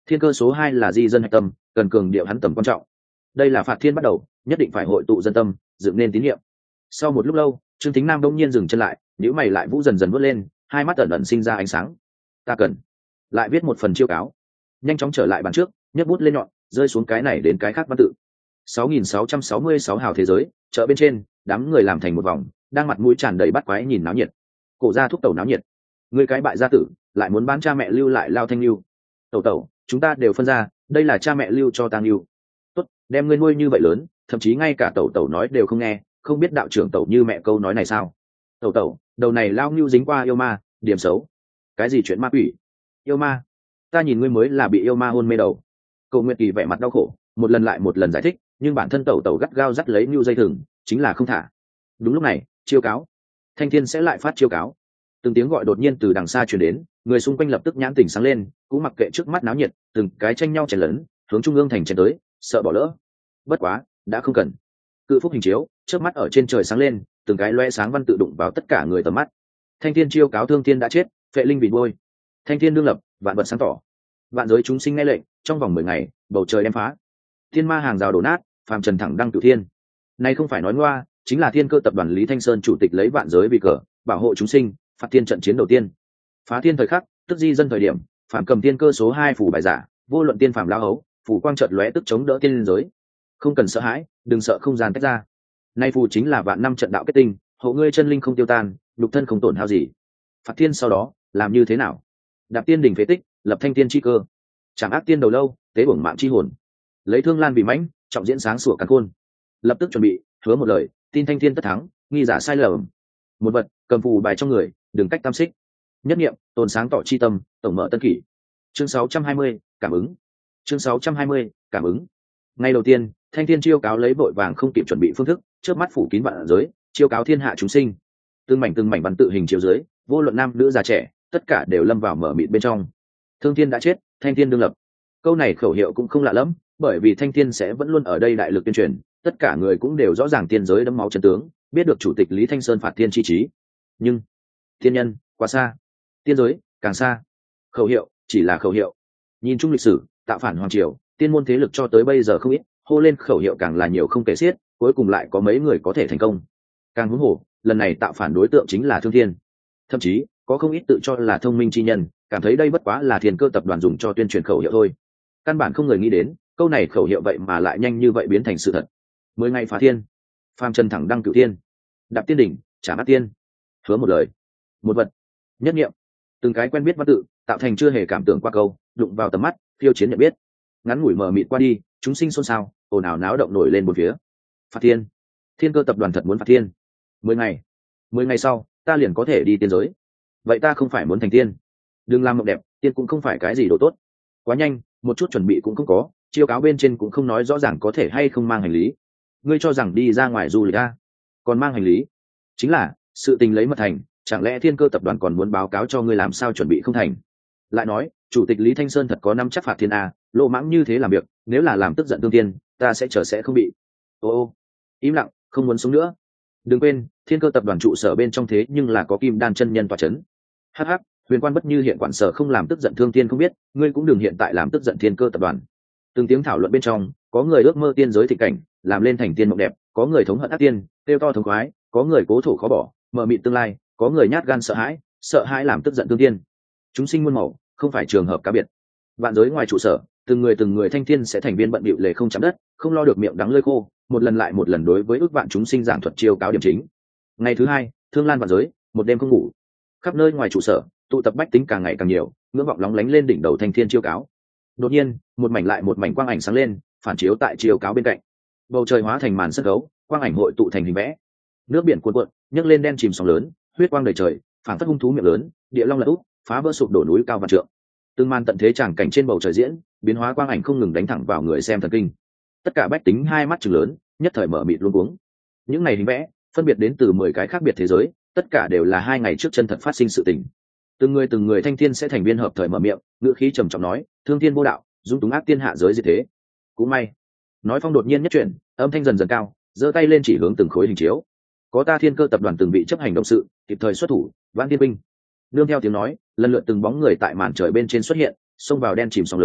thiên cơ số 2 là di dân hạch tâm, cần cường điệu hắn tầm quan trọng. Đây là phạt thiên bắt đầu, nhất định phải hội tụ dân tâm, dựng nên tín nhiệm. Sau một lúc lâu, Trương Thính Nam đông nhiên dừng chân lại, nhíu mày lại vũ dần dần vút lên, hai mắt ẩn ẩn sinh ra ánh sáng. Ta cần lại viết một phần chiêu cáo. Nhanh chóng trở lại bàn trước, nhấc bút lên nhọn, rơi xuống cái này đến cái khác văn tự. 6666 hào thế giới, chợ bên trên, đám người làm thành một vòng, đang mặt mũi tràn đầy bắt quái nhìn náo nhiệt. Cổ gia thúc tẩu náo nhiệt. Người cái bại gia tử, lại muốn bán cha mẹ lưu lại lao thanh lưu. Tẩu tẩu, chúng ta đều phân ra, đây là cha mẹ lưu cho tang lưu. Tốt, đem ngươi nuôi như vậy lớn, thậm chí ngay cả tẩu tẩu nói đều không nghe, không biết đạo trưởng tẩu như mẹ câu nói này sao? Tẩu tẩu, đầu này lao lưu dính qua yêu ma, điểm xấu. Cái gì chuyện ma quỷ? Yêu ma? Ta nhìn ngươi mới là bị yêu ma hôn mê đầu. Cầu Nguyệt Kỳ vẻ mặt đau khổ, một lần lại một lần giải thích, nhưng bản thân tẩu tẩu gắt gao dắt lấy lưu dây thừng, chính là không thả. Đúng lúc này, chiêu cáo. Thanh thiên sẽ lại phát chiêu cáo. Từng tiếng gọi đột nhiên từ đằng xa truyền đến, người xung quanh lập tức nhãn tỉnh sáng lên, cũng mặc kệ trước mắt náo nhiệt, từng cái tranh nhau chèn lớn, hướng trung ương thành chèn tới, sợ bỏ lỡ. Bất quá, đã không cần. Cự phúc hình chiếu, trước mắt ở trên trời sáng lên, từng cái loe sáng văn tự đụng vào tất cả người tầm mắt. Thanh thiên chiêu cáo thương thiên đã chết, phệ linh vì bôi. Thanh thiên đương lập, vạn vật sáng tỏ. Vạn giới chúng sinh nghe lệnh, trong vòng 10 ngày, bầu trời đem phá. Thiên ma hàng rào đổ nát, phàm trần thẳng đăng cửu thiên. Này không phải nói ngoa, chính là Thiên Cơ tập đoàn Lý Thanh Sơn chủ tịch lấy vạn giới vì cờ, bảo hộ chúng sinh, phạt thiên trận chiến đầu tiên. Phá thiên thời khắc, tức di dân thời điểm, phàm cầm Thiên Cơ số 2 phủ bài giả, vô luận tiên phàm lao hấu, phủ quang chợt lóe tức chống đỡ tiên giới. Không cần sợ hãi, đừng sợ không gian tách ra. Nay phù chính là vạn năm trận đạo kết tinh, hộ ngươi chân linh không tiêu tan, lục thân không tổn hao gì. Phạt thiên sau đó, làm như thế nào? Đạp tiên đỉnh phế tích, lập thanh tiên chi cơ. Trảm ác tiên đầu lâu, tế bổng mạng chi hồn. Lấy thương lan vì mãnh, trọng diễn sáng sủa càn khôn. Lập tức chuẩn bị, hứa một lời, tin thanh thiên tất thắng, nghi giả sai lầm. Một vật, cầm phù bài trong người, đừng cách tam xích. Nhất niệm, tồn sáng tỏ chi tâm, tổng mở tân kỷ. Chương 620, cảm ứng. Chương 620, cảm ứng. Ngày đầu tiên, thanh thiên chiêu cáo lấy vội vàng không kịp chuẩn bị phương thức, trước mắt phủ kín vạn giới, chiêu cáo thiên hạ chúng sinh. Từng mảnh văn tự hình chiếu dưới, vô luận nam nữ già trẻ, tất cả đều lâm vào mở mịt bên trong. Thương thiên đã chết, thanh thiên đương lập. Câu này khẩu hiệu cũng không lạ lắm, bởi vì thanh thiên sẽ vẫn luôn ở đây đại lực tuyên truyền, tất cả người cũng đều rõ ràng tiên giới đẫm máu chân tướng, biết được chủ tịch Lý Thanh Sơn phạt thiên chi trí. Nhưng thiên nhân quá xa, tiên giới càng xa. Khẩu hiệu chỉ là khẩu hiệu. Nhìn chung lịch sử, tạo phản hoàng triều, tiên môn thế lực cho tới bây giờ không ít, hô lên khẩu hiệu càng là nhiều không kể xiết, cuối cùng lại có mấy người có thể thành công. Càng huống hồ, lần này tạo phản đối tượng chính là Thương Thiên. Thậm chí, có không ít tự cho là thông minh chi nhân, cảm thấy đây bất quá là Thiên Cơ tập đoàn dùng cho tuyên truyền khẩu hiệu thôi. Căn bản không người nghĩ đến, câu này khẩu hiệu vậy mà lại nhanh như vậy biến thành sự thật. 10 ngày phá thiên, phàm trần thẳng đăng cửu thiên, đạp tiên đỉnh, trả mắt tiên. Hứa một lời, một vật, nhất nghiệm. Từng cái quen biết văn tự, tạo thành chưa hề cảm tưởng qua câu, đụng vào tầm mắt, phiêu chiến nhận biết. Ngắn ngủi mờ mịt qua đi, chúng sinh xôn xao, ồn ào náo động nổi lên bốn phía. Phạt thiên, Thiên Cơ tập đoàn thật muốn phạt thiên. 10 ngày, 10 ngày sau, ta liền có thể đi tiên giới. Vậy ta không phải muốn thành tiên. Đừng làm mộng đẹp, tiên cũng không phải cái gì đồ tốt. Quá nhanh, một chút chuẩn bị cũng không có, chiêu cáo bên trên cũng không nói rõ ràng có thể hay không mang hành lý. Ngươi cho rằng đi ra ngoài du lịch a, còn mang hành lý? Chính là sự tình lấy mật thành, chẳng lẽ Thiên Cơ tập đoàn còn muốn báo cáo cho ngươi làm sao chuẩn bị không thành? Lại nói, chủ tịch Lý Thanh Sơn thật có năm chắc phạt thiên a, lô mãng như thế làm việc, nếu là làm tức giận Thương Thiên, ta sẽ chờ sẽ không bị. Ô, im lặng, không muốn sống nữa. Đừng quên, Thiên Cơ tập đoàn trụ sở bên trong thế nhưng là có Kim Đan chân nhân tọa chấn. Hắc hắc, Huyền Quan bất như hiện quản sở không làm tức giận Thương Thiên không biết, ngươi cũng đừng hiện tại làm tức giận Thiên Cơ tập đoàn. Từng tiếng thảo luận bên trong, có người ước mơ tiên giới thịnh cảnh, làm lên thành tiên mộng đẹp, có người thống hận ác tiên, tiêu to thống khoái, có người cố thủ khó bỏ, mờ mịt tương lai, có người nhát gan sợ hãi làm tức giận Thương Thiên. Chúng sinh muôn màu, không phải trường hợp cá biệt. Vạn giới ngoài trụ sở, từng người thanh thiên sẽ thành viên bận bịu lề không chạm đất, không lo được miệng đắng lưỡi khô, một lần lại một lần đối với ước vạn chúng sinh giảng thuật chiêu cáo điểm chính. Ngày thứ hai, thương lan vạn giới, một đêm không ngủ. Khắp nơi ngoài trụ sở, tụ tập bách tính càng ngày càng nhiều, ngưỡng vọng lóng lánh lên đỉnh đầu thanh thiên chiêu cáo. Đột nhiên, một mảnh lại một mảnh quang ảnh sáng lên, phản chiếu tại chiêu cáo bên cạnh. Bầu trời hóa thành màn sân khấu, quang ảnh hội tụ thành hình vẽ. Nước biển cuồn cuộn, nhấc lên đen chìm sóng lớn, huyết quang đầy trời, phản phất hung thú miệng lớn, địa long lật úp, phá vỡ sụp đổ núi cao vạn trượng. Từng màn tận thế tràng cảnh trên bầu trời diễn, biến hóa quang ảnh không ngừng đánh thẳng vào người xem thần kinh. Tất cả bách tính hai mắt trừng lớn, nhất thời mở mịt luống cuống. Những này hình vẽ, phân biệt đến từ 10 cái khác biệt thế giới, tất cả đều là 2 ngày trước chân thật phát sinh sự tình. Từng người thanh thiên sẽ thành viên hợp thời mở miệng, ngữ khí trầm trọng nói, Thương Thiên vô đạo, dung túng ác tiên hạ giới diệt thế. Cũng may, nói phong đột nhiên nhất chuyển, âm thanh dần dần cao, giơ tay lên chỉ hướng từng khối hình chiếu. Có ta Thiên Cơ tập đoàn từng bị chấp hành động sự, kịp thời xuất thủ, vãn tiên binh. Nương theo tiếng nói, lần lượt từng bóng người tại màn trời bên trên xuất hiện, xông vào đen chìm sóng lớn,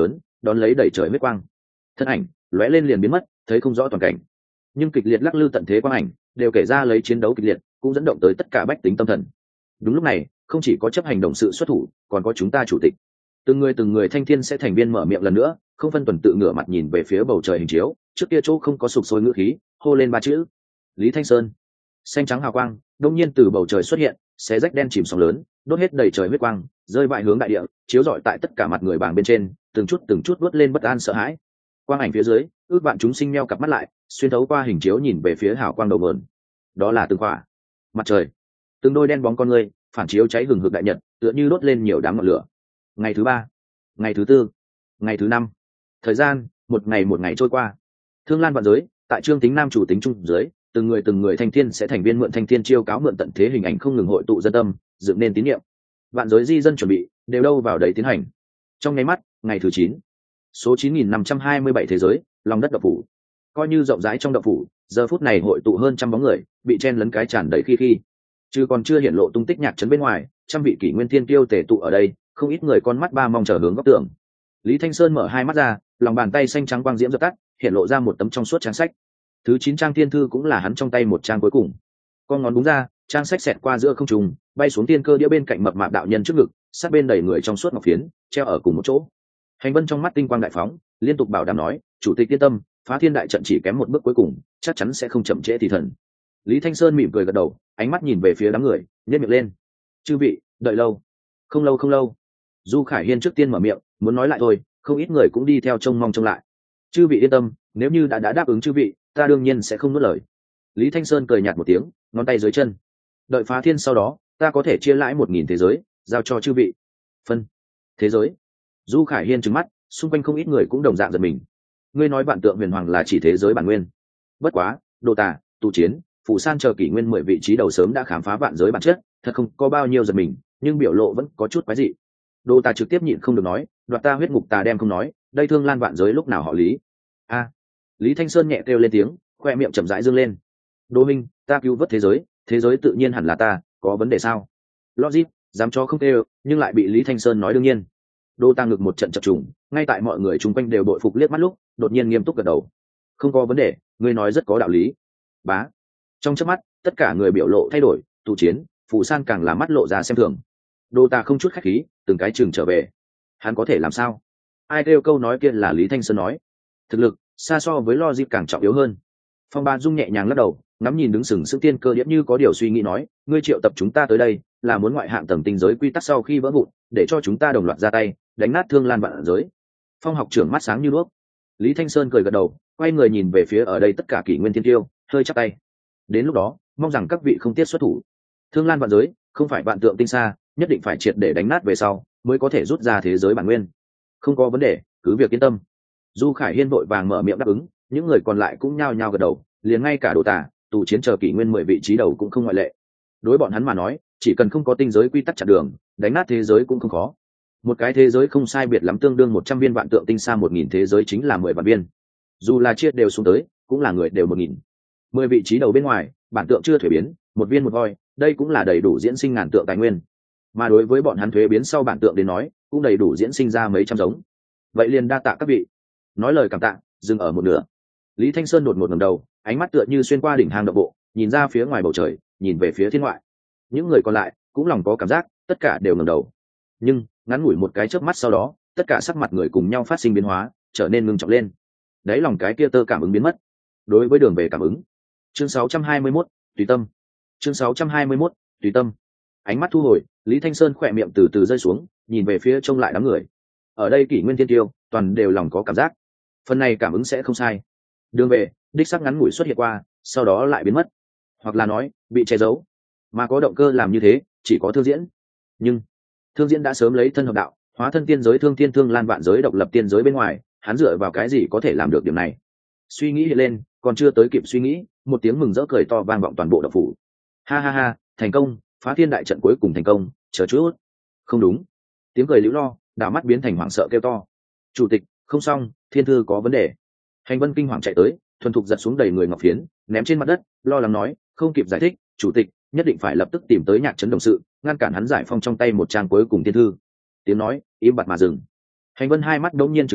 đón lấy đẩy trời huyết quang, thân ảnh lóe lên liền biến mất, thấy không rõ toàn cảnh. Nhưng kịch liệt lắc lư tận thế quang ảnh đều kể ra lấy chiến đấu kịch liệt, cũng dẫn động tới tất cả bách tính tâm thần. Đúng lúc này, không chỉ có chấp hành động sự xuất thủ, còn có chúng ta chủ tịch. Từng người thanh thiên sẽ thành viên mở miệng lần nữa, không phân tuần tự ngửa mặt nhìn về phía bầu trời hình chiếu, trước kia chỗ không có sụp sôi ngữ khí, hô lên ba chữ: Lý Thanh Sơn. Xanh trắng hào quang đông nhiên từ bầu trời xuất hiện, xé rách đen chìm sóng lớn, đốt hết đầy trời huyết quang, rơi vãi hướng đại địa, chiếu rọi tại tất cả mặt người bảng bên trên, từng chút đốt lên bất an sợ hãi. Quang ảnh phía dưới, ước vạn chúng sinh meo cặp mắt lại, xuyên thấu qua hình chiếu nhìn về phía hào quang đầu mượn. Đó là từng khỏa mặt trời, từng đôi đen bóng con người phản chiếu cháy hừng hực đại nhật, tựa như đốt lên nhiều đám ngọn lửa. Ngày thứ 3, ngày thứ 4, ngày thứ 5, thời gian một ngày trôi qua. Thương lan vạn giới, tại Trương Tính Nam chủ tính trung dưới, từng người thanh thiên sẽ thành viên mượn thanh thiên chiêu cáo mượn tận thế hình ảnh không ngừng hội tụ dân tâm, dựng nên tín niệm. Vạn giới di dân chuẩn bị đều đâu vào đấy tiến hành. Trong nháy mắt, ngày thứ 9, số 9527 thế giới, lòng đất động phủ. Coi như rộng rãi trong động phủ, giờ phút này hội tụ hơn trăm bóng người, bị chen lấn cái tràn đầy khi. Chứ còn chưa hiển lộ tung tích nhạc trấn bên ngoài, trăm vị kỷ nguyên thiên tiêu tề tụ ở đây, không ít người con mắt ba mong chờ hướng góc tường. Lý Thanh Sơn mở hai mắt ra, lòng bàn tay xanh trắng quang diễm dập tắt, hiện lộ ra một tấm trong suốt trang sách. Thứ 9 trang thiên thư cũng là hắn trong tay một trang cuối cùng. Con ngón búng ra, trang sách xẹt qua giữa không trung, bay xuống tiên cơ đĩa bên cạnh mập mạp đạo nhân trước ngực, sát bên đầy người trong suốt ngọc phiến, treo ở cùng một chỗ. Hành Vân trong mắt tinh quang đại phóng, liên tục bảo đảm nói: "Chủ tịch yên tâm, phá thiên đại trận chỉ kém một bước cuối cùng, chắc chắn sẽ không chậm trễ thì thần." Lý Thanh Sơn mỉm cười gật đầu, ánh mắt nhìn về phía đám người, nhếch miệng lên: "Chư vị, đợi lâu." Không lâu. Du Khải Hiên trước tiên mở miệng, muốn nói lại thôi, không ít người cũng đi theo trông mong trông lại. "Chư vị yên tâm, nếu như đã đáp ứng chư vị, ta đương nhiên sẽ không nuốt lời." Lý Thanh Sơn cười nhạt một tiếng, ngón tay dưới chân: "Đợi phá thiên sau đó, ta có thể chia lãi 1000 thế giới, giao cho chư vị." Phân thế giới? Du Khải Hiên trừng mắt, xung quanh không ít người cũng đồng dạng giật mình. Ngươi nói vạn tượng huyền hoàng là chỉ thế giới bản nguyên? Bất quá, Đồ Tà, Tu Chiến, Phủ San chờ kỷ nguyên 10 vị trí đầu sớm đã khám phá vạn giới bản chất, thật không có bao nhiêu giật mình, nhưng biểu lộ vẫn có chút quái dị. Đồ Tà trực tiếp nhịn không được nói: "Đoạt ta huyết ngục tà đem không nói, đây Thương Lan vạn giới lúc nào họ Lý?" A. Lý Thanh Sơn nhẹ kêu lên tiếng, khoe miệng chậm rãi dương lên. "Đỗ Minh, ta cứu vớt thế giới tự nhiên hẳn là ta, có vấn đề sao?" Logic, dám cho không kêu, nhưng lại bị Lý Thanh Sơn nói đương nhiên. Đô Tăng ngực một trận chập trùng, ngay tại mọi người chung quanh đều đội phục liếc mắt lúc, đột nhiên nghiêm túc gật đầu. "Không có vấn đề, ngươi nói rất có đạo lý." Bá. Trong chớp mắt, tất cả người biểu lộ thay đổi, Tu Chiến, Phù San càng là mắt lộ ra xem thường. Đô Ta không chút khách khí, từng cái chừng trở về. Hắn có thể làm sao? Ai kêu câu nói kia là Lý Thanh Sơn nói. Thực lực xa so với logic càng trọng yếu hơn. Phong Ba Dung nhẹ nhàng lắc đầu, ngắm nhìn đứng sừng sững tiên cơ điệp như có điều suy nghĩ nói: "Ngươi triệu tập chúng ta tới đây, là muốn ngoại hạng tầng tinh giới quy tắc sau khi vỡ vụn, để cho chúng ta đồng loạt ra tay, đánh nát Thương Lan vạn giới." Phong học trưởng mắt sáng như đuốc. Lý Thanh Sơn cười gật đầu, quay người nhìn về phía ở đây tất cả kỷ nguyên thiên tiêu, hơi chắp tay: "Đến lúc đó, mong rằng các vị không tiếc xuất thủ. Thương Lan vạn giới không phải vạn tượng tinh xa, nhất định phải triệt để đánh nát về sau, mới có thể rút ra thế giới bản nguyên." "Không có vấn đề, cứ việc yên tâm." Du Khải Hiên vội vàng mở miệng đáp ứng, những người còn lại cũng nhao nhao gật đầu, liền ngay cả Đồ Tà, Tu Chiến chờ kỷ nguyên 10 vị trí đầu cũng không ngoại lệ. Đối bọn hắn mà nói, chỉ cần không có tinh giới quy tắc chặn đường, đánh nát thế giới cũng không khó. Một cái thế giới không sai biệt lắm tương đương 100 viên vạn tượng tinh xa 1000 thế giới chính là 10 vạn viên. Dù là chia đều xuống tới, cũng là người đều 1000. 10 vị trí đầu bên ngoài, bản tượng chưa thuế biến, một viên một voi, đây cũng là đầy đủ diễn sinh ngàn tượng tài nguyên. Mà đối với bọn hắn thuế biến sau bản tượng đến nói, cũng đầy đủ diễn sinh ra mấy trăm giống. Vậy liền đa tạ các vị. Nói lời cảm tạ, dừng ở một nửa. Lý Thanh Sơn đột ngột ngẩng đầu, ánh mắt tựa như xuyên qua đỉnh hang động bộ, nhìn ra phía ngoài bầu trời, nhìn về phía thiên ngoại. Những người còn lại cũng lòng có cảm giác, tất cả đều ngẩng đầu. Nhưng ngắn ngủi một cái chớp mắt sau đó, tất cả sắc mặt người cùng nhau phát sinh biến hóa, trở nên ngưng trọng lên. Đấy lòng cái kia tơ cảm ứng biến mất. Đối với đường về cảm ứng. Chương 621, tùy tâm. Chương 621, tùy tâm. Ánh mắt thu hồi, Lý Thanh Sơn khỏe miệng từ từ rơi xuống, nhìn về phía trông lại đám người. Ở đây kỷ nguyên thiên tiêu, toàn đều lòng có cảm giác. Phần này cảm ứng sẽ không sai. Đường về, đích sắc ngắn ngủi xuất hiện qua, sau đó lại biến mất. Hoặc là nói, bị che giấu. Mà có động cơ làm như thế, chỉ có Thương Diễn. Nhưng Thương Diễn đã sớm lấy thân hợp đạo, hóa thân tiên giới Thương Thiên Thương Lan vạn giới độc lập tiên giới bên ngoài, hắn dựa vào cái gì có thể làm được điểm này? Suy nghĩ hiện lên, còn chưa tới kịp suy nghĩ, một tiếng mừng rỡ cười to vang vọng toàn bộ động phủ. Ha ha ha, thành công, phá thiên đại trận cuối cùng thành công, chờ chút. Không đúng. Tiếng cười liễu lo, đảo mắt biến thành hoảng sợ kêu to. "Chủ tịch, không xong, thiên thư có vấn đề." Hành Vân kinh hoàng chạy tới, thuần thục giật xuống đầy người ngọc phiến, ném trên mặt đất, lo lắng nói: "Không kịp giải thích, chủ tịch nhất định phải lập tức tìm tới Nhạc Trấn đồng sự, ngăn cản hắn giải phong trong tay một trang cuối cùng thiên thư." Tiếng nói im bặt mà dừng. Hành Vân hai mắt đống nhiên trừng lớn,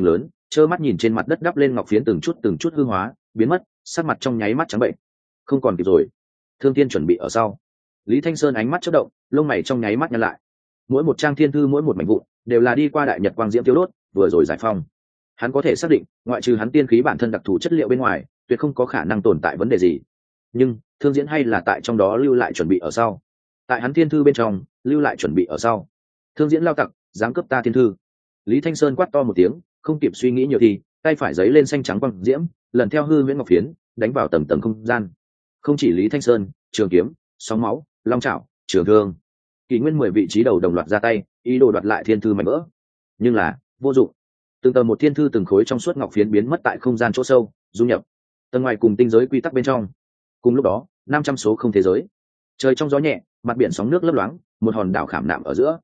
trơ mắt nhìn trên mặt đất đắp lên ngọc phiến từng chút hư hóa biến mất, sắc mặt trong nháy mắt trắng bệnh. Không còn kịp rồi. Thương Thiên chuẩn bị ở sau. Lý Thanh Sơn ánh mắt chớp động, lông mày trong nháy mắt nhăn lại. Mỗi một trang thiên thư, mỗi một mảnh vụn đều là đi qua đại nhật quang diễm tiêu đốt, vừa rồi giải phong. Hắn có thể xác định, ngoại trừ hắn tiên khí bản thân đặc thù chất liệu bên ngoài, tuyệt không có khả năng tồn tại vấn đề gì. Nhưng Thương Diễn hay là tại trong đó lưu lại chuẩn bị ở sau. Tại hắn thiên thư bên trong, lưu lại chuẩn bị ở sau. Thương Diễn lao tặc, dám cướp ta thiên thư. Lý Thanh Sơn quát to một tiếng, không kịp suy nghĩ nhiều thì, tay phải giấy lên xanh trắng quang diễm, lần theo hư huyễn ngọc phiến, đánh vào tầng tầng không gian. Không chỉ Lý Thanh Sơn, Trường Kiếm, Sóng Máu, Long Trảo, Trường Thương, Kỷ Nguyên 10 vị trí đầu đồng loạt ra tay, ý đồ đoạt lại thiên thư mảnh vỡ. Nhưng là vô dụng. Từng tờ một thiên thư từng khối trong suốt ngọc phiến biến mất tại không gian chỗ sâu, du nhập tầng ngoài cùng tinh giới quy tắc bên trong. Cùng lúc đó, 500 số không thế giới. Trời trong gió nhẹ, mặt biển sóng nước lấp loáng, một hòn đảo khảm nạm ở giữa.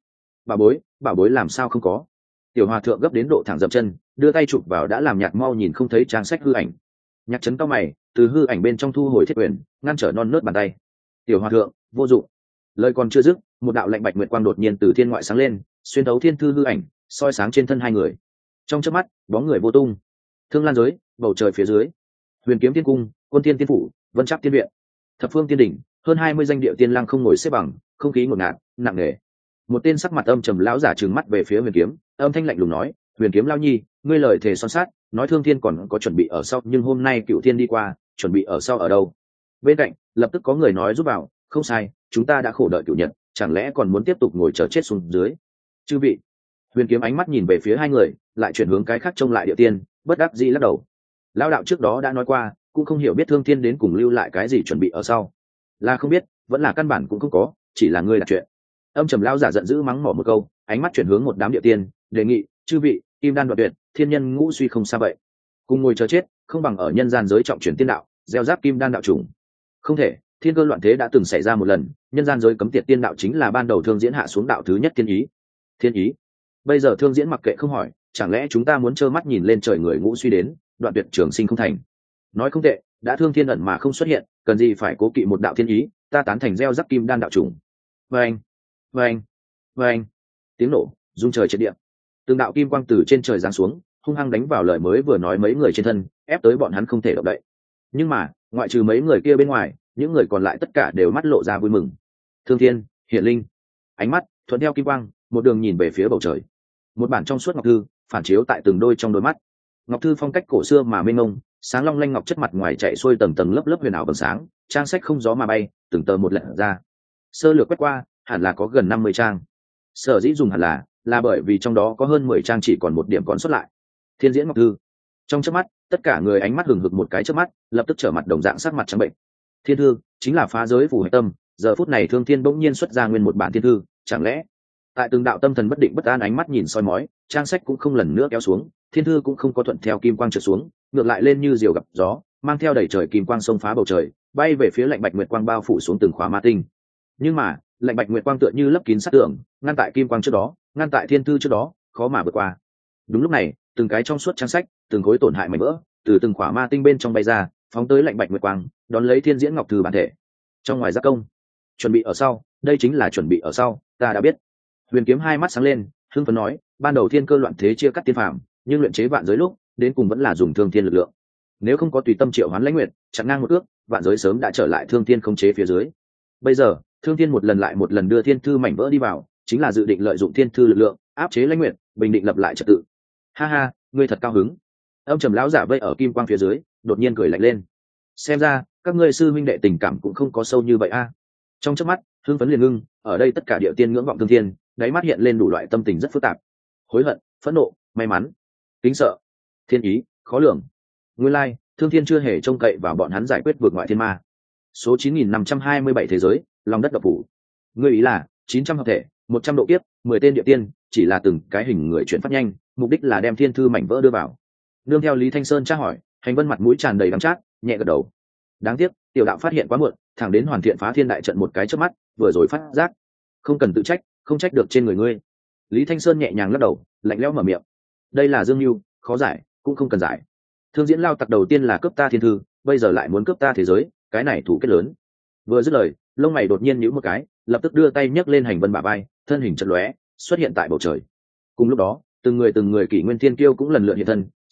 Bảo bối làm sao không có? Tiểu Hòa thượng gấp đến độ thẳng dậm chân, đưa tay chụp vào đã làm nhạt mau nhìn không thấy trang sách hư ảnh. Nhạc Chấn cao mày, từ hư ảnh bên trong thu hồi thiết quyền, ngăn trở non nớt bàn tay. Tiểu Hòa thượng, vô dụng. Lời còn chưa dứt, một đạo lạnh bạch nguyệt quang đột nhiên từ thiên ngoại sáng lên, xuyên thấu thiên thư hư ảnh, soi sáng trên thân hai người. Trong chớp mắt, bóng người vô tung. Thương Lan giới, bầu trời phía dưới, Huyền Kiếm Tiên cung, Quân Thiên Tiên phủ, Vân Tráp Tiên viện, Thập Phương Tiên đỉnh, hơn 20 danh điệu tiên lang không ngồi xếp bằng, không khí ngột ngạt, nặng nề. Một tên sắc mặt âm trầm lão giả trừng mắt về phía Huyền Kiếm, âm thanh lạnh lùng nói: "Huyền Kiếm lão nhi, ngươi lời thề son sát, nói Thương Thiên còn có chuẩn bị ở sau, nhưng hôm nay Cựu Thiên đi qua, chuẩn bị ở sau ở đâu?" Bên cạnh, lập tức có người nói giúp vào: "Không sai, chúng ta đã khổ đợi Cựu Nhật, chẳng lẽ còn muốn tiếp tục ngồi chờ chết xuống dưới?" Chư vị. Huyền Kiếm ánh mắt nhìn về phía hai người, lại chuyển hướng cái khác trông lại địa tiên, bất đắc dĩ lắc đầu. Lão đạo trước đó đã nói qua, cũng không hiểu biết Thương Thiên đến cùng lưu lại cái gì chuẩn bị ở sau. Là không biết, vẫn là căn bản cũng không có, chỉ là ngươi đặt chuyện. Âm trầm lão giả giận dữ mắng mỏ một câu, ánh mắt chuyển hướng một đám địa tiên, đề nghị: "Chư vị, kim đan đoạt tuyệt, thiên nhân ngũ suy không xa vậy. Cùng ngồi chờ chết, không bằng ở nhân gian giới trọng chuyển tiên đạo, gieo giáp kim đan đạo trùng." Không thể, thiên cơ loạn thế đã từng xảy ra một lần, nhân gian giới cấm tiệt tiên đạo chính là ban đầu Thương Diễn hạ xuống đạo thứ nhất thiên ý. Thiên ý. Bây giờ Thương Diễn mặc kệ không hỏi, chẳng lẽ chúng ta muốn trơ mắt nhìn lên trời người ngũ suy đến, đoạn tuyệt trường sinh không thành? Nói không tệ, đã Thương Thiên ẩn mà không xuất hiện, cần gì phải cố kỵ một đạo thiên ý, ta tán thành gieo rắc kim đan đạo trùng. Vâng, vâng, vâng. Tiếng nổ rung trời trên địa. Từng đạo kim quang từ trên trời giáng xuống, hung hăng đánh vào lời mới vừa nói mấy người trên thân, ép tới bọn hắn không thể động đậy. Nhưng mà, ngoại trừ mấy người kia bên ngoài, những người còn lại tất cả đều mắt lộ ra vui mừng. Thương Thiên, Hiển Linh, ánh mắt thuận theo kim quang, một đường nhìn về phía bầu trời. Một bản trong suốt ngọc thư phản chiếu tại từng đôi trong đôi mắt. Ngọc thư phong cách cổ xưa mà mênh mông, sáng long lanh ngọc chất mặt ngoài chạy xuôi tầng tầng lớp lớp huyền ảo vầng sáng, trang sách không gió mà bay, từng tờ một lật ra. Sơ lược quét qua, hẳn là có gần 50 trang. Sở dĩ dùng hẳn là bởi vì trong đó có hơn 10 trang chỉ còn một điểm còn sót lại. Thiên diễn ngọc thư. Trong chớp mắt, tất cả người ánh mắt hừng hực một cái chớp mắt, lập tức trở mặt đồng dạng sắc mặt trắng bệnh. Thiên thư chính là phá giới phù hệ tâm, giờ phút này Thương Thiên bỗng nhiên xuất ra nguyên một bản thiên thư, chẳng lẽ tại từng đạo tâm thần bất định bất an ánh mắt nhìn soi mói, trang sách cũng không lần nữa kéo xuống, thiên thư cũng không có thuận theo kim quang trượt xuống, ngược lại lên như diều gặp gió, mang theo đầy trời kim quang xông phá bầu trời, bay về phía lạnh bạch nguyệt quang bao phủ xuống từng khóa ma tinh. Nhưng mà lạnh bạch nguyệt quang tựa như lấp kín sát tường, ngăn tại kim quang trước đó, ngăn tại thiên thư trước đó, khó mà vượt qua. Đúng lúc này, từng cái trong suốt trang sách, từng khối tổn hại mảnh vỡ, từ từng khóa ma tinh bên trong bay ra, phóng tới lạnh bạch nguyệt quang, đón lấy thiên diễn ngọc thư bản thể. Trong ngoài giác công, chuẩn bị ở sau, đây chính là chuẩn bị ở sau, ta đã biết. Huyền Kiếm hai mắt sáng lên, hưng phấn nói: ban đầu thiên cơ loạn thế chia cắt tiên phàm, nhưng luyện chế vạn giới lúc đến cùng vẫn là dùng Thương Thiên lực lượng. Nếu không có tùy tâm triệu hoán lãnh nguyện, chặn ngang một ước, vạn giới sớm đã trở lại Thương Thiên khống chế phía dưới. Bây giờ Thương Thiên một lần lại một lần đưa thiên thư mảnh vỡ đi vào, chính là dự định lợi dụng thiên thư lực lượng áp chế lãnh nguyện, bình định lập lại trật tự. Ha ha, ngươi thật cao hứng. Ông trầm lão giả vây ở kim quang phía dưới, đột nhiên cười lạnh lên. Xem ra các ngươi sư huynh đệ tình cảm cũng không có sâu như vậy a. Trong chớp mắt, hưng phấn liền ngưng, ở đây tất cả địa tiên ngưỡng vọng Thương Thiên, đáy mắt hiện lên đủ loại tâm tình rất phức tạp: hối hận, phẫn nộ, may mắn, kính sợ, thiên ý, khó lường. Nguyên lai, Thương Thiên chưa hề trông cậy vào bọn hắn giải quyết vượt ngoại thiên ma. Số 9527 thế giới, lòng đất độc phủ. Ngươi ý là 900 hợp thể, 100 độ kiếp, 10 tên địa tiên, chỉ là từng cái hình người chuyển phát nhanh, mục đích là đem thiên thư mảnh vỡ đưa vào. Nương theo Lý Thanh Sơn tra hỏi, Hành Vân mặt mũi tràn đầy đắng chát, nhẹ gật đầu. Đáng tiếc, tiểu đạo phát hiện quá muộn, thẳng đến hoàn thiện phá thiên đại trận một cái chớp mắt, vừa rồi phát giác. Không cần tự trách, không trách được trên người ngươi. Lý Thanh Sơn nhẹ nhàng lắc đầu, lạnh lẽo mở miệng: đây là dương mưu, khó giải, cũng không cần giải. Thương Diễn lao tặc đầu tiên là cướp ta thiên thư, bây giờ lại muốn cướp ta thế giới, cái này thủ kết lớn. Vừa dứt lời, lông mày đột nhiên nhíu một cái, lập tức đưa tay nhấc lên Hành Vân bả vai, thân hình chợt lóe, xuất hiện tại bầu trời. Cùng lúc đó, từng người kỷ nguyên thiên kiêu cũng lần lượt hiện thân,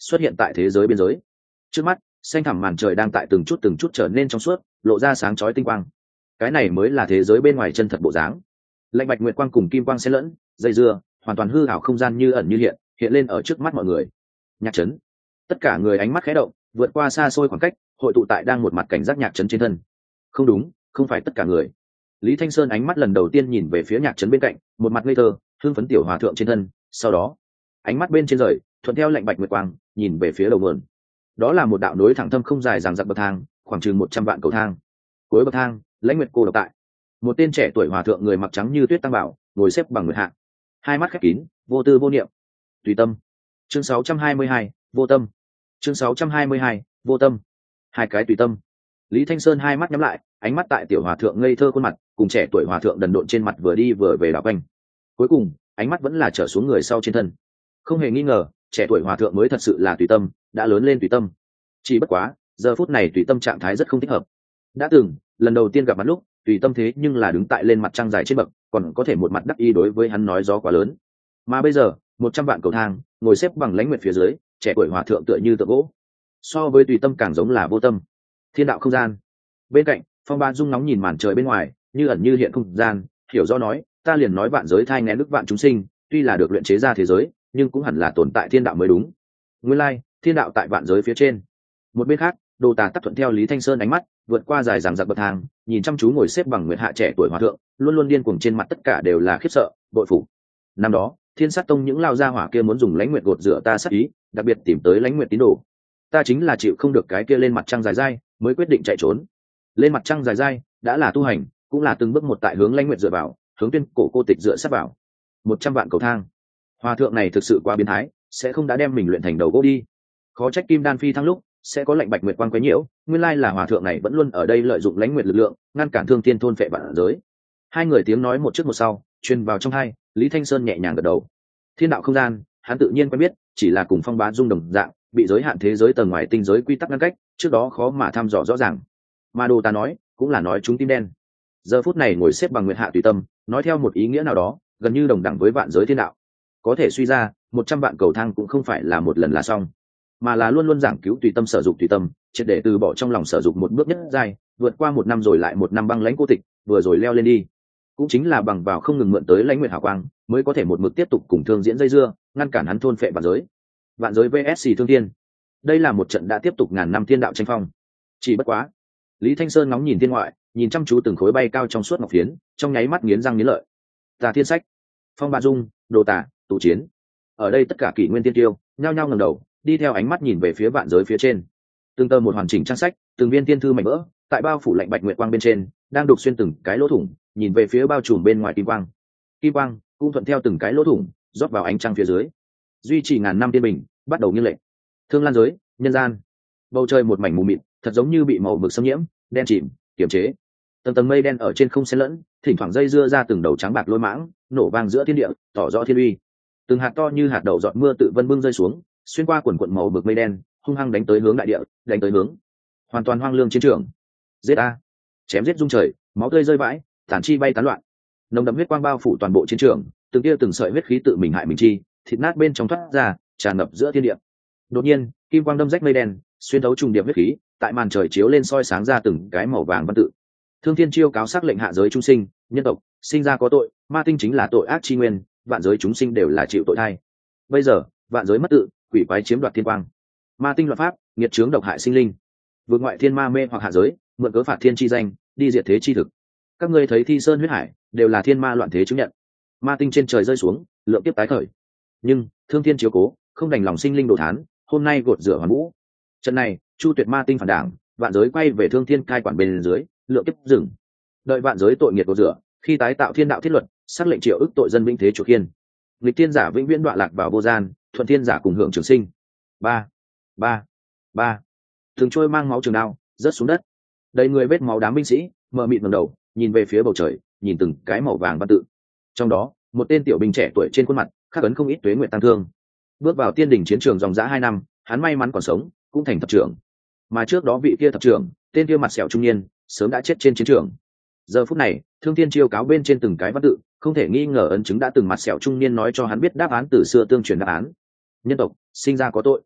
xuất hiện tại thế giới biên giới. Trước mắt xanh thẳm màn trời đang tại từng chút trở nên trong suốt, lộ ra sáng chói tinh quang. Cái này mới là thế giới bên ngoài chân thật bộ dáng. Lạnh bạch nguyệt quang cùng kim quang xen lẫn, dây dưa, hoàn toàn hư ảo không gian như ẩn như hiện lên ở trước mắt mọi người. Nhạc trấn, tất cả người ánh mắt khẽ động, vượt qua xa xôi khoảng cách, hội tụ tại đang một mặt cảnh giác nhạc trấn trên thân. Không đúng, không phải tất cả người. Lý Thanh Sơn ánh mắt lần đầu tiên nhìn về phía nhạc trấn bên cạnh, một mặt ngây thơ, hưng phấn tiểu hòa thượng trên thân, sau đó ánh mắt bên trên rời, thuận theo lạnh bạch nguyệt quang, nhìn về phía đầu nguồn. Đó là một đạo nối thẳng thâm không dài dằng dặc bậc thang, khoảng chừng 100 vạn cầu thang. Cuối bậc thang, lãnh nguyệt cô độc tại. Một tên trẻ tuổi hòa thượng người mặc trắng như tuyết tăng bảo, ngồi xếp bằng nguyệt hạ, hai mắt khép kín, vô tư vô niệm. Tùy tâm. Chương 622, vô tâm. Chương 622, vô tâm. Hai cái tùy tâm. Lý Thanh Sơn hai mắt nhắm lại, ánh mắt tại tiểu hòa thượng ngây thơ khuôn mặt, cùng trẻ tuổi hòa thượng đần độn trên mặt vừa đi vừa về đảo quanh. Cuối cùng, ánh mắt vẫn là trở xuống người sau trên thân. Không hề nghi ngờ, trẻ tuổi hòa thượng mới thật sự là tùy tâm, đã lớn lên tùy tâm. Chỉ bất quá, giờ phút này tùy tâm trạng thái rất không thích hợp. Đã từng, lần đầu tiên gặp mặt lúc, tùy tâm thế nhưng là đứng tại lên mặt trăng dài trên bậc, còn có thể một mặt đắc ý đối với hắn nói gió quá lớn. Mà bây giờ, 100 vạn cầu thang, ngồi xếp bằng lãnh nguyệt phía dưới, trẻ tuổi hòa thượng tựa như tượng gỗ. So với tùy tâm càng giống là vô tâm. Thiên đạo không gian. Bên cạnh, Phong Ba Dung nóng nhìn màn trời bên ngoài, như ẩn như hiện không gian, hiểu do nói, ta liền nói vạn giới thai nghén đức vạn chúng sinh, tuy là được luyện chế ra thế giới, nhưng cũng hẳn là tồn tại thiên đạo mới đúng. Nguyên lai, thiên đạo tại vạn giới phía trên. Một bên khác, Đồ Tà tắc thuận theo Lý Thanh Sơn ánh mắt, vượt qua dài dằng dặc bậc thang, nhìn chăm chú ngồi xếp bằng nguyệt hạ trẻ tuổi hòa thượng, luôn luôn điên cuồng trên mặt tất cả đều là khiếp sợ, bội phục. Năm đó, Thiên Sát Tông những lao gia hỏa kia muốn dùng lãnh nguyệt gột rửa ta sát ý, đặc biệt tìm tới lãnh nguyệt tín đồ. Ta chính là chịu không được cái kia lên mặt trăng dài dai, mới quyết định chạy trốn. Lên mặt trăng dài dai, đã là tu hành, cũng là từng bước một tại hướng lãnh nguyệt dựa vào, hướng tuyên cổ cô tịch dựa sát vào. 100 vạn cầu thang. Hòa thượng này thực sự quá biến thái, sẽ không đã đem mình luyện thành đầu gỗ đi. Khó trách Kim Đan phi thăng lúc sẽ có lệnh bạch nguyệt quang quấy nhiễu, nguyên lai là hòa thượng này vẫn luôn ở đây lợi dụng lãnh nguyệt lực lượng, ngăn cản Thương Thiên thôn phệ vạn giới. Hai người tiếng nói một trước một sau, truyền vào trong hai, Lý Thanh Sơn nhẹ nhàng gật đầu. Thiên đạo không gian, hắn tự nhiên quen biết, chỉ là cùng Phong Bá Dung đồng dạng, bị giới hạn thế giới tầng ngoài tinh giới quy tắc ngăn cách, trước đó khó mà thăm dò rõ ràng. Mà Đồ Ta nói, cũng là nói chúng tim đen. Giờ phút này ngồi xếp bằng nguyệt hạ tùy tâm, nói theo một ý nghĩa nào đó, gần như đồng đẳng với vạn giới thiên đạo. Có thể suy ra, 100 vạn cầu thang cũng không phải là một lần là xong, mà là luôn luôn giảng cứu tùy tâm sở dục tùy tâm, triệt để từ bỏ trong lòng sở dục một bước nhất dài, vượt qua 1 năm rồi lại 1 năm băng lãnh cô tịch, vừa rồi leo lên đi. Cũng chính là bằng vào không ngừng mượn tới lãnh nguyệt hào quang, mới có thể một mực tiếp tục cùng Thương diễn dây dưa, ngăn cản hắn thôn phệ vạn giới. Vạn giới vs Thương Thiên. Đây là một trận đã tiếp tục ngàn năm thiên đạo tranh phong. Chỉ bất quá, Lý Thanh Sơn ngóng nhìn thiên ngoại, nhìn chăm chú từng khối bay cao trong suốt ngọc phiến, trong nháy mắt nghiến răng nghiến lợi. Tà Thiên Sách, Phong Ba Dung, Đồ Tà, Tụ Chiến. Ở đây tất cả kỷ nguyên tiên tiêu, nhao nhao ngẩng đầu, đi theo ánh mắt nhìn về phía vạn giới phía trên. Từng tờ một hoàn chỉnh trang sách, từng viên tiên thư mảnh vỡ, tại bao phủ lạnh bạch nguyệt quang bên trên, đang đục xuyên từng cái lỗ thủng, nhìn về phía bao trùm bên ngoài kim quang. Kim quang cũng thuận theo từng cái lỗ thủng, rót vào ánh trăng phía dưới. Duy trì ngàn năm tiên bình, bắt đầu nghiêng lệch. Thương lan giới, nhân gian. Bầu trời một mảnh mù mịt, thật giống như bị màu mực xâm nhiễm, đen chìm, kiềm chế. Tầng tầng mây đen ở trên không xen lẫn, thỉnh thoảng dây dưa ra từng đầu trắng bạc lôi mãng, nổ vang giữa thiên địa, tỏ rõ thiên uy. Từng hạt to như hạt đậu giọt mưa tự vân bưng rơi xuống, xuyên qua quần quần màu mực mây đen, hung hăng đánh tới hướng đại địa, đánh tới hướng hoàn toàn hoang lương chiến trường. Giết a! Chém giết rung trời, máu tươi rơi vãi, tàn chi bay tán loạn. Nồng đậm huyết quang bao phủ toàn bộ chiến trường, từng tia từng sợi huyết khí tự mình hại mình chi, thịt nát bên trong thoát ra, tràn ngập giữa thiên địa. Đột nhiên, kim quang đâm rách mây đen, xuyên thấu trùng điệp huyết khí, tại màn trời chiếu lên soi sáng ra từng cái màu vàng văn tự. Thương Thiên chiêu cáo sắc lệnh hạ giới chúng sinh, nhân tộc sinh ra có tội, ma tinh chính là tội ác chi nguyên, vạn giới chúng sinh đều là chịu tội thay. Bây giờ, vạn giới mất tự, quỷ quái chiếm đoạt thiên quang, ma tinh loạn pháp, nghiệt chướng độc hại sinh linh, vượt ngoại thiên ma mê hoặc hạ giới, mượn cớ phạt thiên chi danh, đi diệt thế chi thực. Các ngươi thấy thi sơn huyết hải, đều là thiên ma loạn thế chứng nhận. Ma tinh trên trời rơi xuống, lượng kiếp tái khởi. Nhưng Thương Thiên chiếu cố, không đành lòng sinh linh đồ thán, hôm nay gột rửa hoàn vũ. Trận này, Chu Tuyệt ma tinh phản đảng, vạn giới quay về Thương Thiên cai quản bên dưới, lượng kiếp dừng. Đợi vạn giới tội nghiệt gột rửa, khi tái tạo thiên đạo thiết luật, xác lệnh triệu ức tội dân vĩnh thế chủ khiên. Nghịch thiên giả vĩnh viễn đọa lạc vào vô gian, thuận thiên giả cùng hưởng trường sinh. Ba, ba, ba. Thường trôi mang máu trường đao, rớt xuống đất. Đầy người vết máu đám binh sĩ, mờ mịt ngẩng đầu, nhìn về phía bầu trời, nhìn từng cái màu vàng văn tự. Trong đó, một tên tiểu binh trẻ tuổi trên khuôn mặt, khắc ấn không ít tuế nguyện tăng thương. Bước vào tiên đỉnh chiến trường dòng dã 2 năm, hắn may mắn còn sống, cũng thành thập trưởng. Mà trước đó vị kia thập trưởng, tên kia mặt sẹo trung niên, sớm đã chết trên chiến trường. Giờ phút này, Thương Thiên chiêu cáo bên trên từng cái văn tự, không thể nghi ngờ ấn chứng đã từng mặt sẹo trung niên nói cho hắn biết đáp án từ xưa tương truyền đáp án. Nhân tộc sinh ra có tội,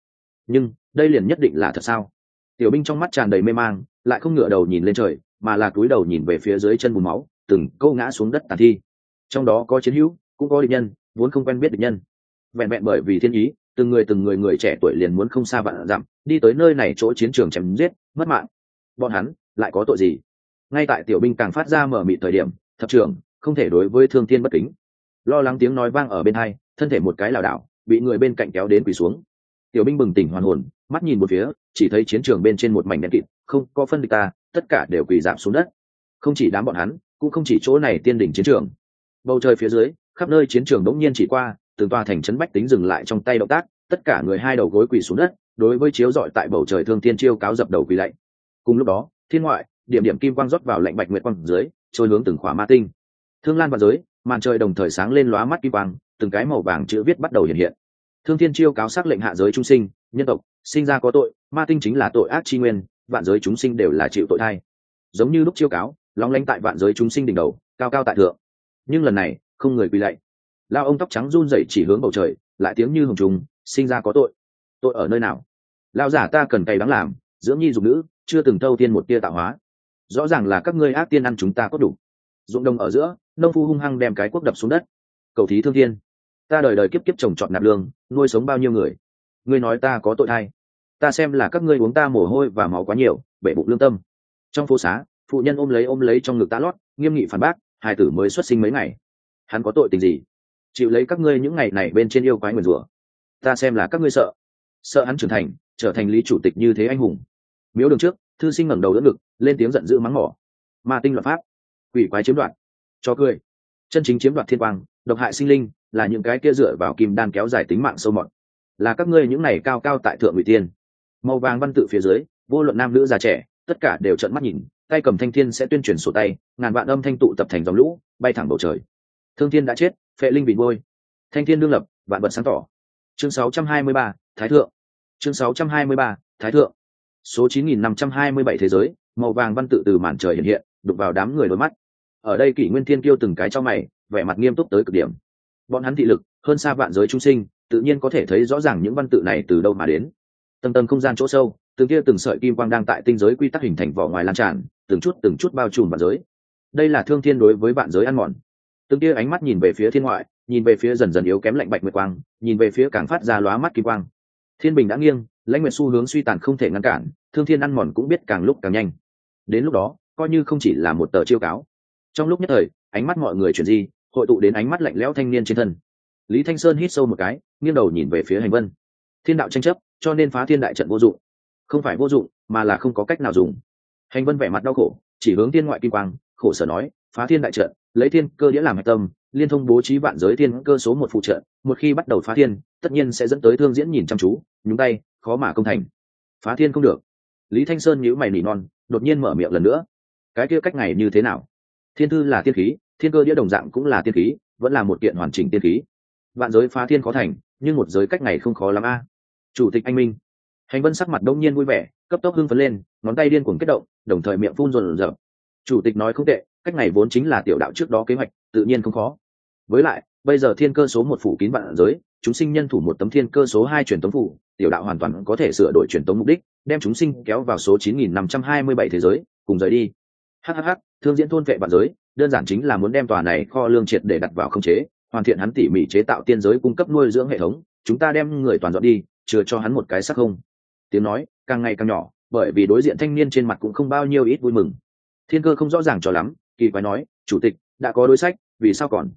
nhưng đây liền nhất định là thật sao? Tiểu binh trong mắt tràn đầy mê mang, lại không ngửa đầu nhìn lên trời, mà là cúi đầu nhìn về phía dưới chân bùn máu, từng câu ngã xuống đất tàn thi. Trong đó có chiến hữu, cũng có địch nhân, vốn không quen biết địch nhân. Vẹn vẹn bởi vì thiên ý, từng người trẻ tuổi liền muốn không xa vạn dặm, đi tới nơi này chỗ chiến trường chém giết, mất mạng. Bọn hắn lại có tội gì? Ngay tại tiểu binh càng phát ra mở mịt thời điểm, thập trưởng không thể đối với Thương Thiên bất kính. Lo lắng tiếng nói vang ở bên hai, thân thể một cái lảo đảo, bị người bên cạnh kéo đến quỳ xuống. Tiểu binh bừng tỉnh hoàn hồn, mắt nhìn một phía, chỉ thấy chiến trường bên trên một mảnh đen kịt, không có phân địch ta, tất cả đều quỳ rạp xuống đất. Không chỉ đám bọn hắn, cũng không chỉ chỗ này tiên đỉnh chiến trường. Bầu trời phía dưới, khắp nơi chiến trường đống nhiên chỉ qua, từng tòa thành trấn bách tính dừng lại trong tay động tác, tất cả người hai đầu gối quỳ xuống đất, đối với chiếu rọi tại bầu trời Thương Thiên chiêu cáo dập đầu quỳ lạy. Cùng lúc đó, thiên ngoại, điểm điểm kim quang rót vào lạnh bạch nguyệt quang dưới, trôi hướng từng khỏa ma tinh. Thương lan và giới, màn trời đồng thời sáng lên lóa mắt kim quang, từng cái màu vàng chữ viết bắt đầu hiện hiện. Thương Thiên chiêu cáo sắc lệnh hạ giới chúng sinh, nhân tộc sinh ra có tội, ma tinh chính là tội ác chi nguyên, vạn giới chúng sinh đều là chịu tội thay. Giống như lúc chiêu cáo, lóng lánh tại vạn giới chúng sinh đỉnh đầu, cao cao tại thượng. Nhưng lần này, không người quỳ lạy. Lao ông tóc trắng run rẩy chỉ hướng bầu trời, lại tiếng như hồng trùng, sinh ra có tội. Tội ở nơi nào? Lao giả ta cần cày đáng làm, dưỡng nhi dục nữ, chưa từng thâu tiên một tia tạo hóa. Rõ ràng là các ngươi ác tiên ăn chúng ta có đủ. Dụng đồng ở giữa, nông phu hung hăng đem cái cuốc đập xuống đất. Cầu thí Thương Thiên, ta đời đời kiếp kiếp trồng trọt nạp lương, nuôi sống bao nhiêu người. Ngươi nói ta có tội thay? Ta xem là các ngươi uống ta mồ hôi và máu quá nhiều, bể bụng lương tâm. Trong phố xá, phụ nhân ôm lấy trong ngực tá lót, nghiêm nghị phản bác, hài tử mới xuất sinh mấy ngày, hắn có tội tình gì? Chịu lấy các ngươi những ngày này bên trên yêu quái nguyền rủa. Ta xem là các ngươi sợ hắn trưởng thành, trở thành lý chủ tịch như thế anh hùng. Miếu đường trước, thư sinh ngẩng đầu đỡ ngực, lên tiếng giận dữ mắng mỏ. Ma tinh luật pháp, quỷ quái chiếm đoạt, cho cười. Chân chính chiếm đoạt thiên quang, độc hại sinh linh, là những cái kia dựa vào kim đan kéo dài tính mạng sâu mọt. Là các ngươi những này cao cao tại thượng ngụy tiên. Màu vàng văn tự phía dưới, vô luận nam nữ già trẻ, tất cả đều trợn mắt nhìn, tay cầm thanh thiên sẽ tuyên truyền sổ tay, ngàn vạn âm thanh tụ tập thành dòng lũ, bay thẳng bầu trời. Thương Thiên đã chết, phệ linh bị bôi. Thanh thiên đương lập, vạn vật sáng tỏ. Chương 623, Thái thượng. Chương 623, Thái thượng. Số 9527 thế giới, màu vàng văn tự từ màn trời hiện hiện, đụng vào đám người đôi mắt. Ở đây Kỷ Nguyên Thiên kiêu từng cái cho mày, vẻ mặt nghiêm túc tới cực điểm. Bọn hắn thị lực hơn xa vạn giới chúng sinh, tự nhiên có thể thấy rõ ràng những văn tự này từ đâu mà đến. Tầng tầng không gian chỗ sâu, từng kia từng sợi kim quang đang tại tinh giới quy tắc hình thành vỏ ngoài lan tràn, từng chút bao trùm vạn giới. Đây là Thương Thiên đối với vạn giới ăn mòn. Từng kia ánh mắt nhìn về phía thiên ngoại, nhìn về phía dần dần yếu kém lạnh bạch nguyệt quang, nhìn về phía càng phát ra lóa mắt kim quang. Thiên bình đã nghiêng, lãnh nguyệt xu hướng suy tàn không thể ngăn cản, Thương Thiên ăn mòn cũng biết càng lúc càng nhanh. Đến lúc đó, coi như không chỉ là một tờ chiêu cáo. Trong lúc nhất thời, ánh mắt mọi người chuyển di, hội tụ đến ánh mắt lạnh lẽo thanh niên trên thân. Lý Thanh Sơn hít sâu một cái, nghiêng đầu nhìn về phía Hành Vân. Thiên đạo tranh chấp, cho nên phá thiên đại trận vô dụng. Không phải vô dụng, mà là không có cách nào dùng. Hành Vân vẻ mặt đau khổ, chỉ hướng thiên ngoại kim quang, khổ sở nói, phá thiên đại trận, lấy thiên cơ đĩa làm hạch tâm, liên thông bố trí vạn giới thiên cơ số một phụ trợ, một khi bắt đầu phá thiên, tất nhiên sẽ dẫn tới Thương Diễn nhìn chăm chú, nhúng tay, khó mà công thành. Phá thiên không được. Lý Thanh Sơn nhíu mày nỉ non, đột nhiên mở miệng lần nữa. Cái kia cách này như thế nào? Thiên thư là tiên khí, thiên cơ đĩa đồng dạng cũng là tiên khí, vẫn là một kiện hoàn chỉnh tiên khí. Vạn giới phá thiên khó thành, nhưng một giới cách này không khó lắm a. Chủ tịch anh minh. Hành Vân sắc mặt đông nhiên vui vẻ, cấp tốc hưng phấn lên, ngón tay điên cuồng kết động, đồng thời miệng phun rộn rợn. Chủ tịch nói không tệ, cách này vốn chính là tiểu đạo trước đó kế hoạch, tự nhiên không khó. Với lại, bây giờ thiên cơ số một phủ kín vạn giới, chúng sinh nhân thủ một tấm thiên cơ số 2 truyền tống phủ, tiểu đạo hoàn toàn có thể sửa đổi truyền tống mục đích, đem chúng sinh kéo vào số 9527 thế giới, cùng rời đi. Hắc, Thương Diễn thôn vệ vạn giới, đơn giản chính là muốn đem tòa này kho lương triệt để đặt vào khống chế, hoàn thiện hắn tỉ mỉ chế tạo tiên giới cung cấp nuôi dưỡng hệ thống, chúng ta đem người toàn dọn đi, chừa cho hắn một cái sắc không. Tiếng nói càng ngày càng nhỏ, bởi vì đối diện thanh niên trên mặt cũng không bao nhiêu ít vui mừng. Thiên Cơ không rõ ràng cho lắm, kỳ quái nói, chủ tịch đã có đối sách, vì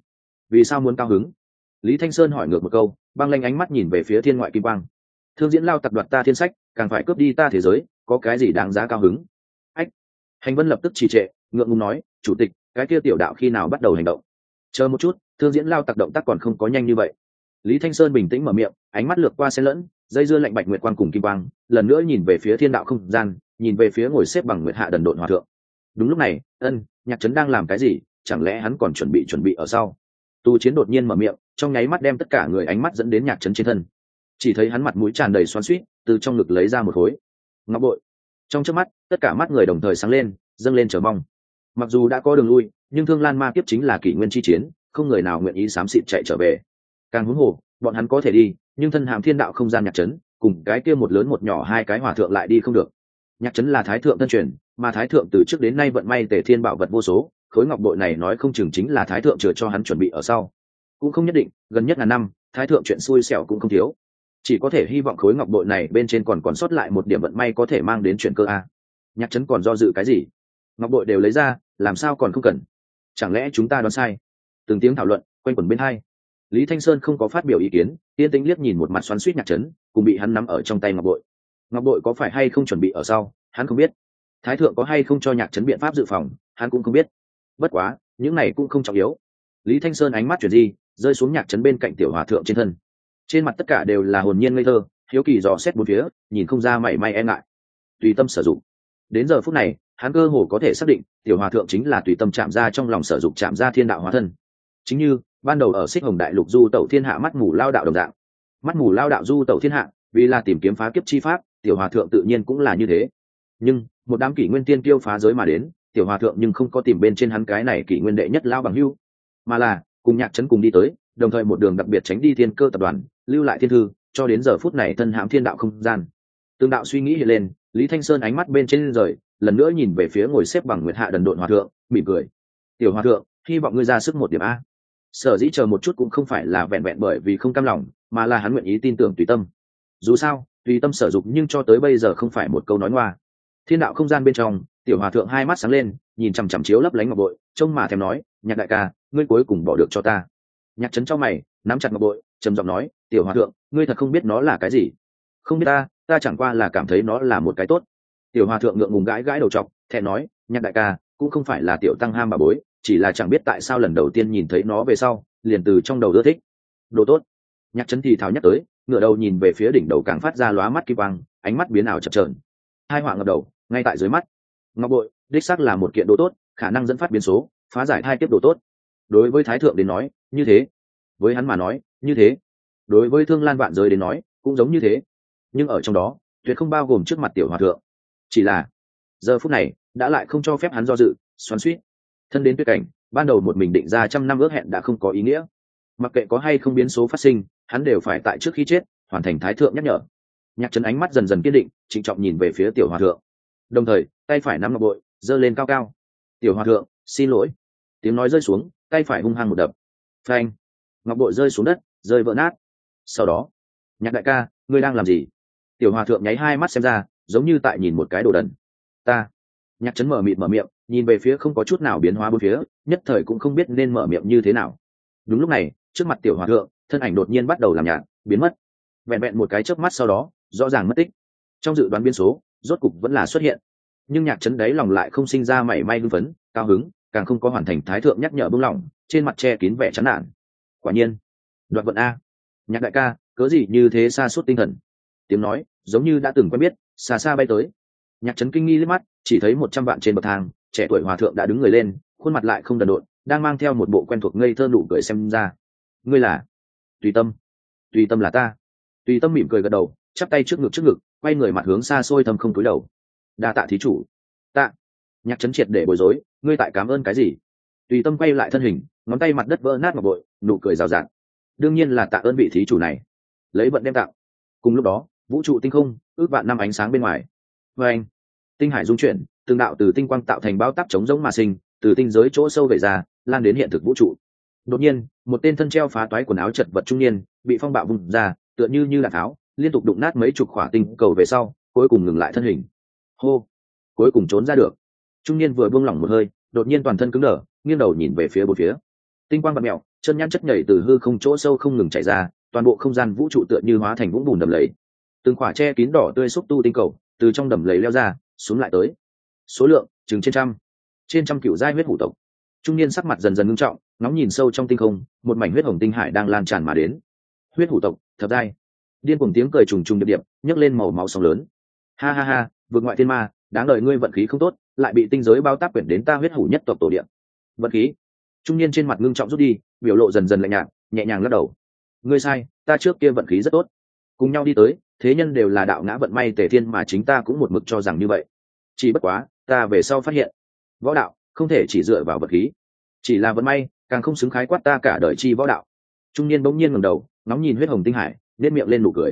sao muốn cao hứng? Lý Thanh Sơn hỏi ngược một câu, băng lanh ánh mắt nhìn về phía thiên ngoại kim quang. Thương Diễn lao tập đoạt ta thiên sách, càng phải cướp đi ta thế giới, có cái gì đáng giá cao hứng? Ách! Hành Vân lập tức trì trệ, ngượng ngùng nói, chủ tịch, cái kia tiểu đạo khi nào bắt đầu hành động? Chờ một chút, Thương Diễn lao tặc động tác còn không có nhanh như vậy. Lý Thanh Sơn bình tĩnh mở miệng, ánh mắt lướt qua xen lẫn, dây dưa lạnh bạch nguyệt quang cùng kim quang, lần nữa nhìn về phía thiên đạo không gian, nhìn về phía ngồi xếp bằng nguyệt hạ đần độn hòa thượng. Đúng lúc này, Nhạc Trấn đang làm cái gì? Chẳng lẽ hắn còn chuẩn bị ở sau? Tu Chiến đột nhiên mở miệng, trong nháy mắt đem tất cả người ánh mắt dẫn đến Nhạc Trấn trên thân. Chỉ thấy hắn mặt mũi tràn đầy xoắn xuýt, từ trong ngực lấy ra một khối ngọc bội. Trong chớp mắt, tất cả mắt người đồng thời sáng lên, dâng lên chờ mong. Mặc dù đã có đường lui, nhưng Thương Lan Ma Kiếp chính là kỷ nguyên chi chiến, không người nào nguyện ý xám xịt chạy trở về. Càng huống hồ, bọn hắn có thể đi, nhưng thân hàm thiên đạo không gian Nhạc Trấn cùng cái kia một lớn một nhỏ hai cái hòa thượng lại đi không được. Nhạc Trấn là thái thượng thân truyền, mà thái thượng từ trước đến nay vận may tề thiên bảo vật vô số, khối ngọc bội này nói không chừng chính là thái thượng chừa cho hắn chuẩn bị ở sau. Cũng không nhất định, gần nhất là năm, thái thượng chuyện xui xẻo cũng không thiếu. Chỉ có thể hy vọng khối ngọc bội này bên trên còn sót lại một điểm vận may có thể mang đến chuyện cơ a. Nhạc Trấn còn do dự cái gì? Ngọc bội đều lấy ra, làm sao còn không cần? Chẳng lẽ chúng ta đoán sai? Từng tiếng thảo luận quanh quẩn bên hai. Lý Thanh Sơn không có phát biểu ý kiến, yên tĩnh liếc nhìn một mặt xoắn xuýt Nhạc Trấn, cùng bị hắn nắm ở trong tay ngọc bội. Ngọc bội có phải hay không chuẩn bị ở sau, hắn không biết. Thái thượng có hay không cho Nhạc Trấn biện pháp dự phòng, hắn cũng không biết. Bất quá, những này cũng không trọng yếu. Lý Thanh Sơn ánh mắt chuyển di, rơi xuống Nhạc Trấn bên cạnh tiểu hòa thượng trên thân. Trên mặt tất cả đều là hồn nhiên ngây thơ, hiếu kỳ dò xét bốn phía, nhìn không ra mảy may e ngại. Tùy tâm sử dụng. Đến giờ phút này, hắn cơ hồ có thể xác định, tiểu hòa thượng chính là tùy tâm chạm ra trong lòng sử dụng chạm ra thiên đạo hóa thân. Chính như ban đầu ở Xích Hồng Đại Lục du tẩu thiên hạ mắt mù lao đạo đồng dạng. Mắt mù lao đạo du tẩu thiên hạ, vì là tìm kiếm phá kiếp chi pháp, tiểu hòa thượng tự nhiên cũng là như thế. Nhưng một đám kỷ nguyên tiên kiêu phá giới mà đến, tiểu hòa thượng nhưng không có tìm bên trên hắn cái này kỷ nguyên đệ nhất lao bằng hưu, mà là cùng Nhạc Trấn cùng đi tới, đồng thời một đường đặc biệt tránh đi thiên cơ tập đoàn, lưu lại thiên thư, cho đến giờ phút này thân hãm thiên đạo không gian. Tương đạo suy nghĩ hiện lên, Lý Thanh Sơn ánh mắt bên trên rời, lần nữa nhìn về phía ngồi xếp bằng nguyệt hạ đần độn hòa thượng, mỉm cười. Tiểu hòa thượng, hy vọng ngươi ra sức một điểm a. Sở dĩ chờ một chút cũng không phải là vẹn vẹn bởi vì không cam lòng, mà là hắn nguyện ý tin tưởng tùy tâm. Dù sao, tùy tâm sở dục nhưng cho tới bây giờ không phải một câu nói ngoa. Thiên đạo không gian bên trong, tiểu hòa thượng hai mắt sáng lên, nhìn chằm chằm chiếu lấp lánh ngọc bội, trông mà thèm nói, Nhạc đại ca, ngươi cuối cùng bỏ được cho ta. Nhạc Trấn trong mày, nắm chặt ngọc bội, trầm giọng nói, tiểu hòa thượng, ngươi thật không biết nó là cái gì? Không biết ta chẳng qua là cảm thấy nó là một cái tốt. Tiểu hòa thượng ngượng ngùng gãi gãi đầu trọc, thẹn nói, Nhạc đại ca, cũng không phải là tiểu tăng ham bà bối, chỉ là chẳng biết tại sao lần đầu tiên nhìn thấy nó về sau, liền từ trong đầu ưa thích. Đồ tốt. Nhạc Trấn thì thào nhắc tới, ngửa đầu nhìn về phía đỉnh đầu càng phát ra lóa mắt kim quang, ánh mắt biến ảo chập chờn. Hai họa ngập đầu, ngay tại dưới mắt. Ngọc bội, đích xác là một kiện đồ tốt, khả năng dẫn phát biến số, phá giải thai tiếp đồ tốt. Đối với thái thượng đến nói, như thế. Với hắn mà nói, như thế. Đối với Thương Lan vạn giới đến nói, cũng giống như thế. Nhưng ở trong đó, tuyệt không bao gồm trước mặt tiểu hòa thượng. Chỉ là, giờ phút này, đã lại không cho phép hắn do dự, xoắn xuýt. Thân đến tuyệt cảnh, ban đầu một mình định ra trăm năm ước hẹn đã không có ý nghĩa. Mặc kệ có hay không biến số phát sinh, hắn đều phải tại trước khi chết hoàn thành thái thượng nhắc nhở. Nhạc Trấn ánh mắt dần dần kiên định, trịnh trọng nhìn về phía tiểu hòa thượng, đồng thời tay phải nắm ngọc bội giơ lên cao cao. Tiểu hòa thượng, xin lỗi. Tiếng nói rơi xuống, tay phải hung hăng một đập, phanh, ngọc bội rơi xuống đất, rơi vỡ nát. Sau đó, Nhạc đại ca, ngươi đang làm gì? Tiểu hòa thượng nháy hai mắt xem ra, giống như tại nhìn một cái đồ đần. Ta. Nhạc Trấn mở miệng, nhìn về phía không có chút nào biến hóa bốn phía, nhất thời cũng không biết nên mở miệng như thế nào. Đúng lúc này, trước mặt tiểu hòa thượng, thân ảnh đột nhiên bắt đầu làm nhạt, biến mất. Vẹn vẹn một cái chớp mắt sau đó, rõ ràng mất tích. Trong dự đoán biến số, rốt cục vẫn là xuất hiện. Nhưng Nhạc Trấn đáy lòng lại không sinh ra mảy may hưng phấn, cao hứng, càng không có hoàn thành thái thượng nhắc nhở buông lỏng, trên mặt che kín vẻ chán nản. Quả nhiên, đoạt vận a. Nhạc đại ca, cớ gì như thế sa sút tinh thần? Tiếng nói, giống như đã từng quen biết, xa xa bay tới. Nhạc Trấn kinh nghi liếc mắt, chỉ thấy 100 vạn trên bậc thang, trẻ tuổi hòa thượng đã đứng người lên, khuôn mặt lại không đần độn, đang mang theo một bộ quen thuộc ngây thơ nụ cười xem ra. Ngươi là? Tùy tâm. Tùy tâm là ta. Tùy tâm mỉm cười gật đầu, chắp tay trước ngực, quay người mặt hướng xa xôi thầm không cúi đầu. Đa tạ thí chủ. Tạ. Nhạc Trấn triệt để bối rối, ngươi tại cảm ơn cái gì? Tùy tâm quay lại thân hình, ngón tay mặt đất vỡ nát ngọc bội, nụ cười rào rạt. Đương nhiên là tạ ơn vị thí chủ này. Lấy vận đem tặng. Cùng lúc đó, vũ trụ tinh không, ước vạn năm ánh sáng bên ngoài. Và anh, tinh hải dung chuyển, từng đạo từ tinh quang tạo thành bao táp chống giống mà sinh, từ tinh giới chỗ sâu gầy ra, lan đến hiện thực vũ trụ. Đột nhiên, một tên thân treo phá toái quần áo chật vật trung niên, bị phong bạo vung ra, tựa như là tháo, liên tục đụng nát mấy chục khỏa tinh cầu về sau, cuối cùng ngừng lại thân hình. Hô, cuối cùng trốn ra được. Trung niên vừa buông lỏng một hơi, đột nhiên toàn thân cứng đờ, nghiêng đầu nhìn về phía bốn phía. Tinh quang bạt mèo, chân nhăn chất nhảy từ hư không chỗ sâu không ngừng chảy ra, toàn bộ không gian vũ trụ tựa như hóa thành vũng bùn đầm lầy. Từng khỏa che kín đỏ tươi xúc tu tinh cầu, từ trong đầm lầy leo ra, xuống lại tới. Số lượng chừng trên trăm cựu giai huyết hủ tộc. Trung niên sắc mặt dần dần ngưng trọng, ngóng nhìn sâu trong tinh không, một mảnh huyết hồng tinh hải đang lan tràn mà đến. Huyết hủ tộc, thập giai. Điên cuồng tiếng cười trùng trùng điệp điệp, nhấc lên màu máu sóng lớn. Ha ha ha, vượt ngoại thiên ma, đáng đời ngươi vận khí không tốt, lại bị tinh giới bao tác quyển đến ta huyết hủ nhất tộc tổ địa. Vận khí. Trung niên trên mặt ngưng trọng rút đi, biểu lộ dần dần lạnh nhạt, nhẹ nhàng lắc đầu. Ngươi sai, ta trước kia vận khí rất tốt. Cùng nhau đi tới, thế nhân đều là đạo ngã vận may tề thiên, mà chính ta cũng một mực cho rằng như vậy. Chỉ bất quá, ta về sau phát hiện, võ đạo không thể chỉ dựa vào vận khí, chỉ là vận may, càng không xứng khái quát ta cả đời chi võ đạo. Trung niên bỗng nhiên ngẩng đầu, ngóng nhìn huyết hồng tinh hải, nét miệng lên nụ cười.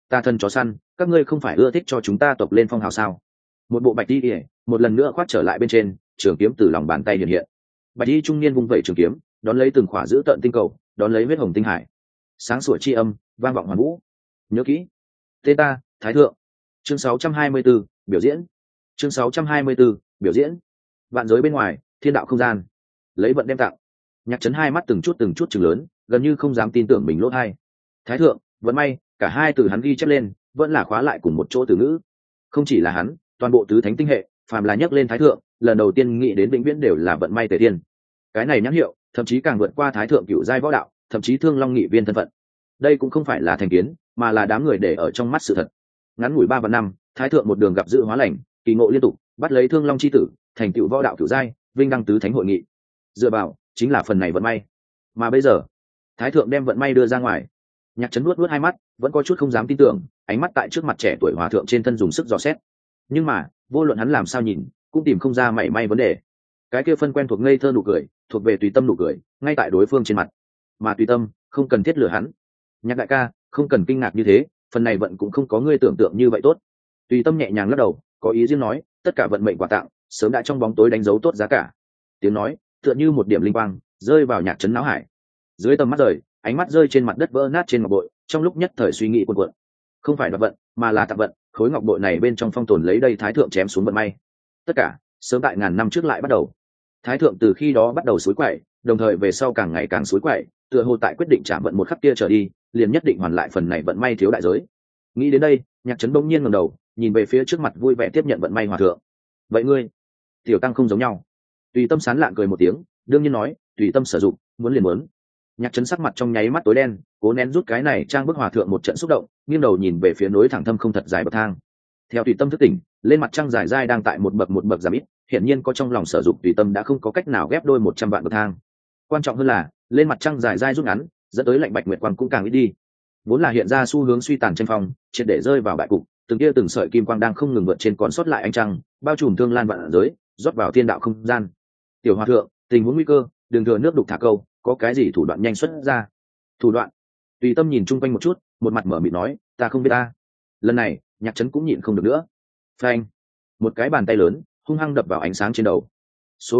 Ta thân chó săn, các ngươi không phải ưa thích cho chúng ta tộc lên phong hào sao? Một bộ bạch y ỉa một lần nữa khoác trở lại bên trên, trường kiếm từ lòng bàn tay hiện hiện. Bạch y trung niên vung vẩy trường kiếm, đón lấy từng khỏa giữ tận tinh cầu, đón lấy huyết hồng tinh hải. Sáng sủa chi âm, vang vọng hoàn vũ. Nhớ kỹ, tên ta, Thái Thượng. Chương 624, biểu diễn. Chương 624, biểu diễn. Vạn giới bên ngoài, thiên đạo không gian. Lấy vận đem tặng. Nhạc Chấn hai mắt từng chút chừng lớn, gần như không dám tin tưởng mình lỗ tai. Thái Thượng, vận may, cả hai từ hắn ghi chép lên, vẫn là khóa lại cùng một chỗ từ ngữ. Không chỉ là hắn, toàn bộ tứ thánh tinh hệ, phàm là nhắc lên Thái Thượng, lần đầu tiên nghĩ đến vĩnh viễn đều là vận may tề tiên. Cái này nhãn hiệu, thậm chí càng vượt qua Thái Thượng cựu giai võ đạo, thậm chí Thương Long nghị viên thân phận. Đây cũng không phải là thành kiến, mà là đám người để ở trong mắt sự thật. Ngắn ngủi 3 và 5, Thái Thượng một đường gặp dự hóa lành, kỳ ngộ liên tục, bắt lấy Thương Long chi tử, thành tựu võ đạo cửu giai, vinh đăng tứ thánh hội nghị. Dựa vào, chính là phần này vận may. Mà bây giờ, Thái Thượng đem vận may đưa ra ngoài. Nhạc Chấn nuốt hai mắt, vẫn có chút không dám tin tưởng, ánh mắt tại trước mặt trẻ tuổi hòa thượng trên thân dùng sức dò xét. Nhưng mà, vô luận hắn làm sao nhìn, cũng tìm không ra mảy may vấn đề. Cái kia phân quen thuộc ngây thơ nụ cười, thuộc về tùy tâm nụ cười, ngay tại đối phương trên mặt. Mà tùy tâm, không cần thiết lừa hắn. Nhạc đại ca, không cần kinh ngạc như thế, phần này vận cũng không có ngươi tưởng tượng như vậy tốt. Tùy tâm nhẹ nhàng lắc đầu, có ý riêng nói, tất cả vận mệnh quà tặng, sớm đã trong bóng tối đánh dấu tốt giá cả. Tiếng nói, tựa như một điểm linh quang, rơi vào Nhạc Chấn não hải. Dưới tầm mắt rời, ánh mắt rơi trên mặt đất vỡ nát trên ngọc bội, trong lúc nhất thời suy nghĩ cuộn cuộn. Không phải đoạt vận, mà là tặng vận, khối ngọc bội này bên trong phong tồn lấy đây Thái Thượng chém xuống vận may. Tất cả, sớm tại ngàn năm trước lại bắt đầu. Thái Thượng từ khi đó bắt đầu suối quậy, đồng thời về sau càng ngày càng suối quậy, tựa hồ tại quyết định trả vận một khắc kia trở đi, liền nhất định hoàn lại phần này vận may thiếu đại giới. Nghĩ đến đây, Nhạc Chấn bỗng nhiên ngẩng đầu, nhìn về phía trước mặt vui vẻ tiếp nhận vận may hòa thượng. Vậy ngươi, tiểu tăng không giống nhau. Tùy Tâm sán lạng cười một tiếng, đương nhiên nói, tùy tâm sử dụng, muốn liền muốn. Nhạc Chấn sắc mặt trong nháy mắt tối đen, cố nén rút cái này trang bức hòa thượng một trận xúc động, nghiêng đầu nhìn về phía núi thẳng thâm không thật dài bậc thang. Theo Tùy Tâm thức tỉnh, lên mặt trăng dài dai đang tại một bậc giảm ít, hiển nhiên có trong lòng sở dục Tùy Tâm đã không có cách nào ghép đôi 100 vạn bậc thang. Quan trọng hơn là, lên mặt trăng dài dai rút ngắn, dẫn tới lạnh bạch nguyệt quang cũng càng ít đi. Vốn là hiện ra xu hướng suy tàn tranh phong, triệt để rơi vào bại cục, từng tia từng sợi kim quang đang không ngừng vượt trên còn sót lại ánh trăng, bao trùm thương lan vạn giới, rót vào thiên đạo không gian. Tiểu hòa thượng, tình huống nguy cơ, đừng thừa nước đục thả câu, có cái gì thủ đoạn nhanh xuất ra. Thủ đoạn? Tùy Tâm nhìn chung quanh một chút, một mặt mở mịt nói, ta không biết ta. Lần này, Nhạc Chấn cũng nhịn không được nữa. Phanh! Một cái bàn tay lớn hung hăng đập vào ánh sáng trên đầu. Số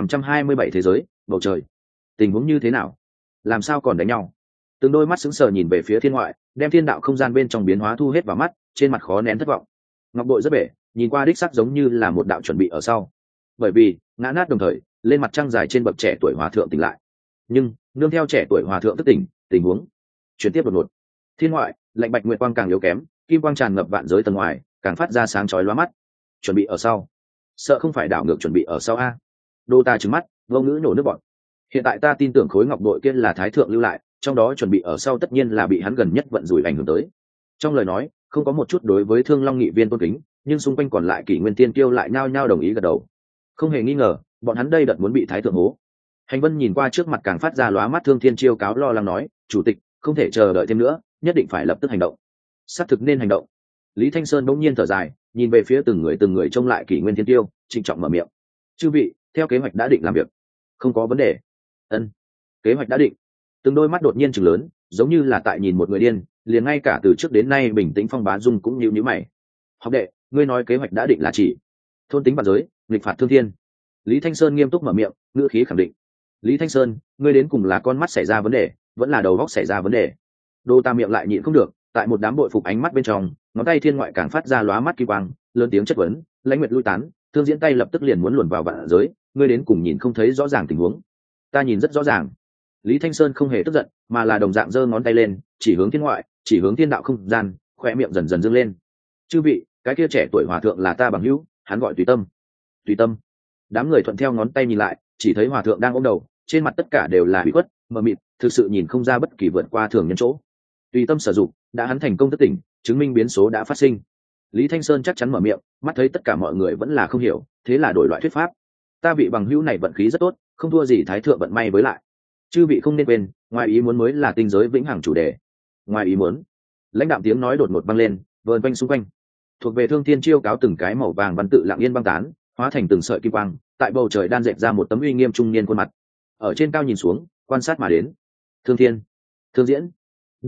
9527 thế giới, bầu trời. Tình huống như thế nào? Làm sao còn đánh nhau? Từng đôi mắt sững sờ nhìn về phía thiên ngoại, đem thiên đạo không gian bên trong biến hóa thu hết vào mắt, trên mặt khó nén thất vọng. Ngọc bội rất bể, nhìn qua đích sắc giống như là một đạo chuẩn bị ở sau. Bởi vì ngã nát đồng thời, lên mặt trăng dài trên bậc trẻ tuổi hòa thượng tỉnh lại. Nhưng nương theo trẻ tuổi hòa thượng thức tỉnh, tình huống chuyển tiếp đột ngột. Thiên ngoại, lạnh bạch nguyệt quang càng yếu kém, kim quang tràn ngập vạn giới tầng ngoài, càng phát ra sáng chói lóa mắt. Chuẩn bị ở sau? Sợ không phải đảo ngược chuẩn bị ở sau a? Đô ta trừng mắt, vô ngữ nổ nước bọt. Hiện tại ta tin tưởng khối ngọc bội kia là Thái Thượng lưu lại, trong đó chuẩn bị ở sau tất nhiên là bị hắn gần nhất vận rủi ảnh hưởng tới. Trong lời nói không có một chút đối với Thương Long nghị viên tôn kính, nhưng xung quanh còn lại kỷ nguyên tiên tiêu lại nhao nhao đồng ý gật đầu. Không hề nghi ngờ, bọn hắn đây đợt muốn bị Thái Thượng hố. Hành Vân nhìn qua trước mặt càng phát ra lóa mắt Thương Thiên chiêu cáo lo lắng nói, chủ tịch, không thể chờ đợi thêm nữa, nhất định phải lập tức hành động. Xác thực nên hành động. Lý Thanh Sơn bỗng nhiên thở dài, nhìn về phía từng người trông lại kỷ nguyên tiên tiêu, trịnh trọng mở miệng. Chư vị, theo kế hoạch đã định làm việc, không có vấn đề. Ân, kế hoạch đã định. Từng đôi mắt đột nhiên trừng lớn, giống như là tại nhìn một người điên, liền ngay cả từ trước đến nay bình tĩnh Phong Bá Dung cũng nhíu nhíu mày. Học đệ, ngươi nói kế hoạch đã định là chỉ thôn tính vạn giới, nghịch phạt thương thiên. Lý Thanh Sơn nghiêm túc mở miệng, ngữ khí khẳng định. Lý Thanh Sơn, ngươi đến cùng là con mắt xảy ra vấn đề, vẫn là đầu óc xảy ra vấn đề? Đô ta miệng lại nhịn không được, tại một đám bội phục ánh mắt bên trong, ngón tay thiên ngoại càng phát ra lóa mắt kỳ quang, lớn tiếng chất vấn. Lãnh Nguyệt lui tán, Thương Diễn tay lập tức liền muốn luồn vào vạn giới, ngươi đến cùng nhìn không thấy rõ ràng tình huống? Ta nhìn rất rõ ràng. Lý Thanh Sơn không hề tức giận, mà là đồng dạng giơ ngón tay lên, chỉ hướng thiên ngoại, chỉ hướng thiên đạo không gian, khoe miệng dần dần dương lên. Chư vị, cái kia trẻ tuổi hòa thượng là ta bằng hữu, hắn gọi Tùy Tâm. Tùy Tâm. Đám người thuận theo ngón tay nhìn lại, chỉ thấy hòa thượng đang ôm đầu, trên mặt tất cả đều là ủy khuất, mờ mịt, thực sự nhìn không ra bất kỳ vượt qua thường nhân chỗ. Tùy Tâm sử dụng, đã hắn thành công thức tỉnh, chứng minh biến số đã phát sinh. Lý Thanh Sơn chắc chắn mở miệng, mắt thấy tất cả mọi người vẫn là không hiểu, thế là đổi loại thuyết pháp. Ta vị bằng hữu này vận khí rất tốt, không thua gì Thái Thượng vận may với lại. Chư vị không nên quên, ngoài ý muốn mới là tinh giới vĩnh hằng chủ đề. Ngoài ý muốn. Lãnh đạm tiếng nói đột ngột vang lên, vờn quanh xung quanh. Thuộc về Thương Thiên chiêu cáo từng cái màu vàng văn tự lặng yên băng tán, hóa thành từng sợi kim quang, tại bầu trời đan dệt ra một tấm uy nghiêm trung niên khuôn mặt. Ở trên cao nhìn xuống, quan sát mà đến. Thương Thiên, Thương Diễn, đại địch,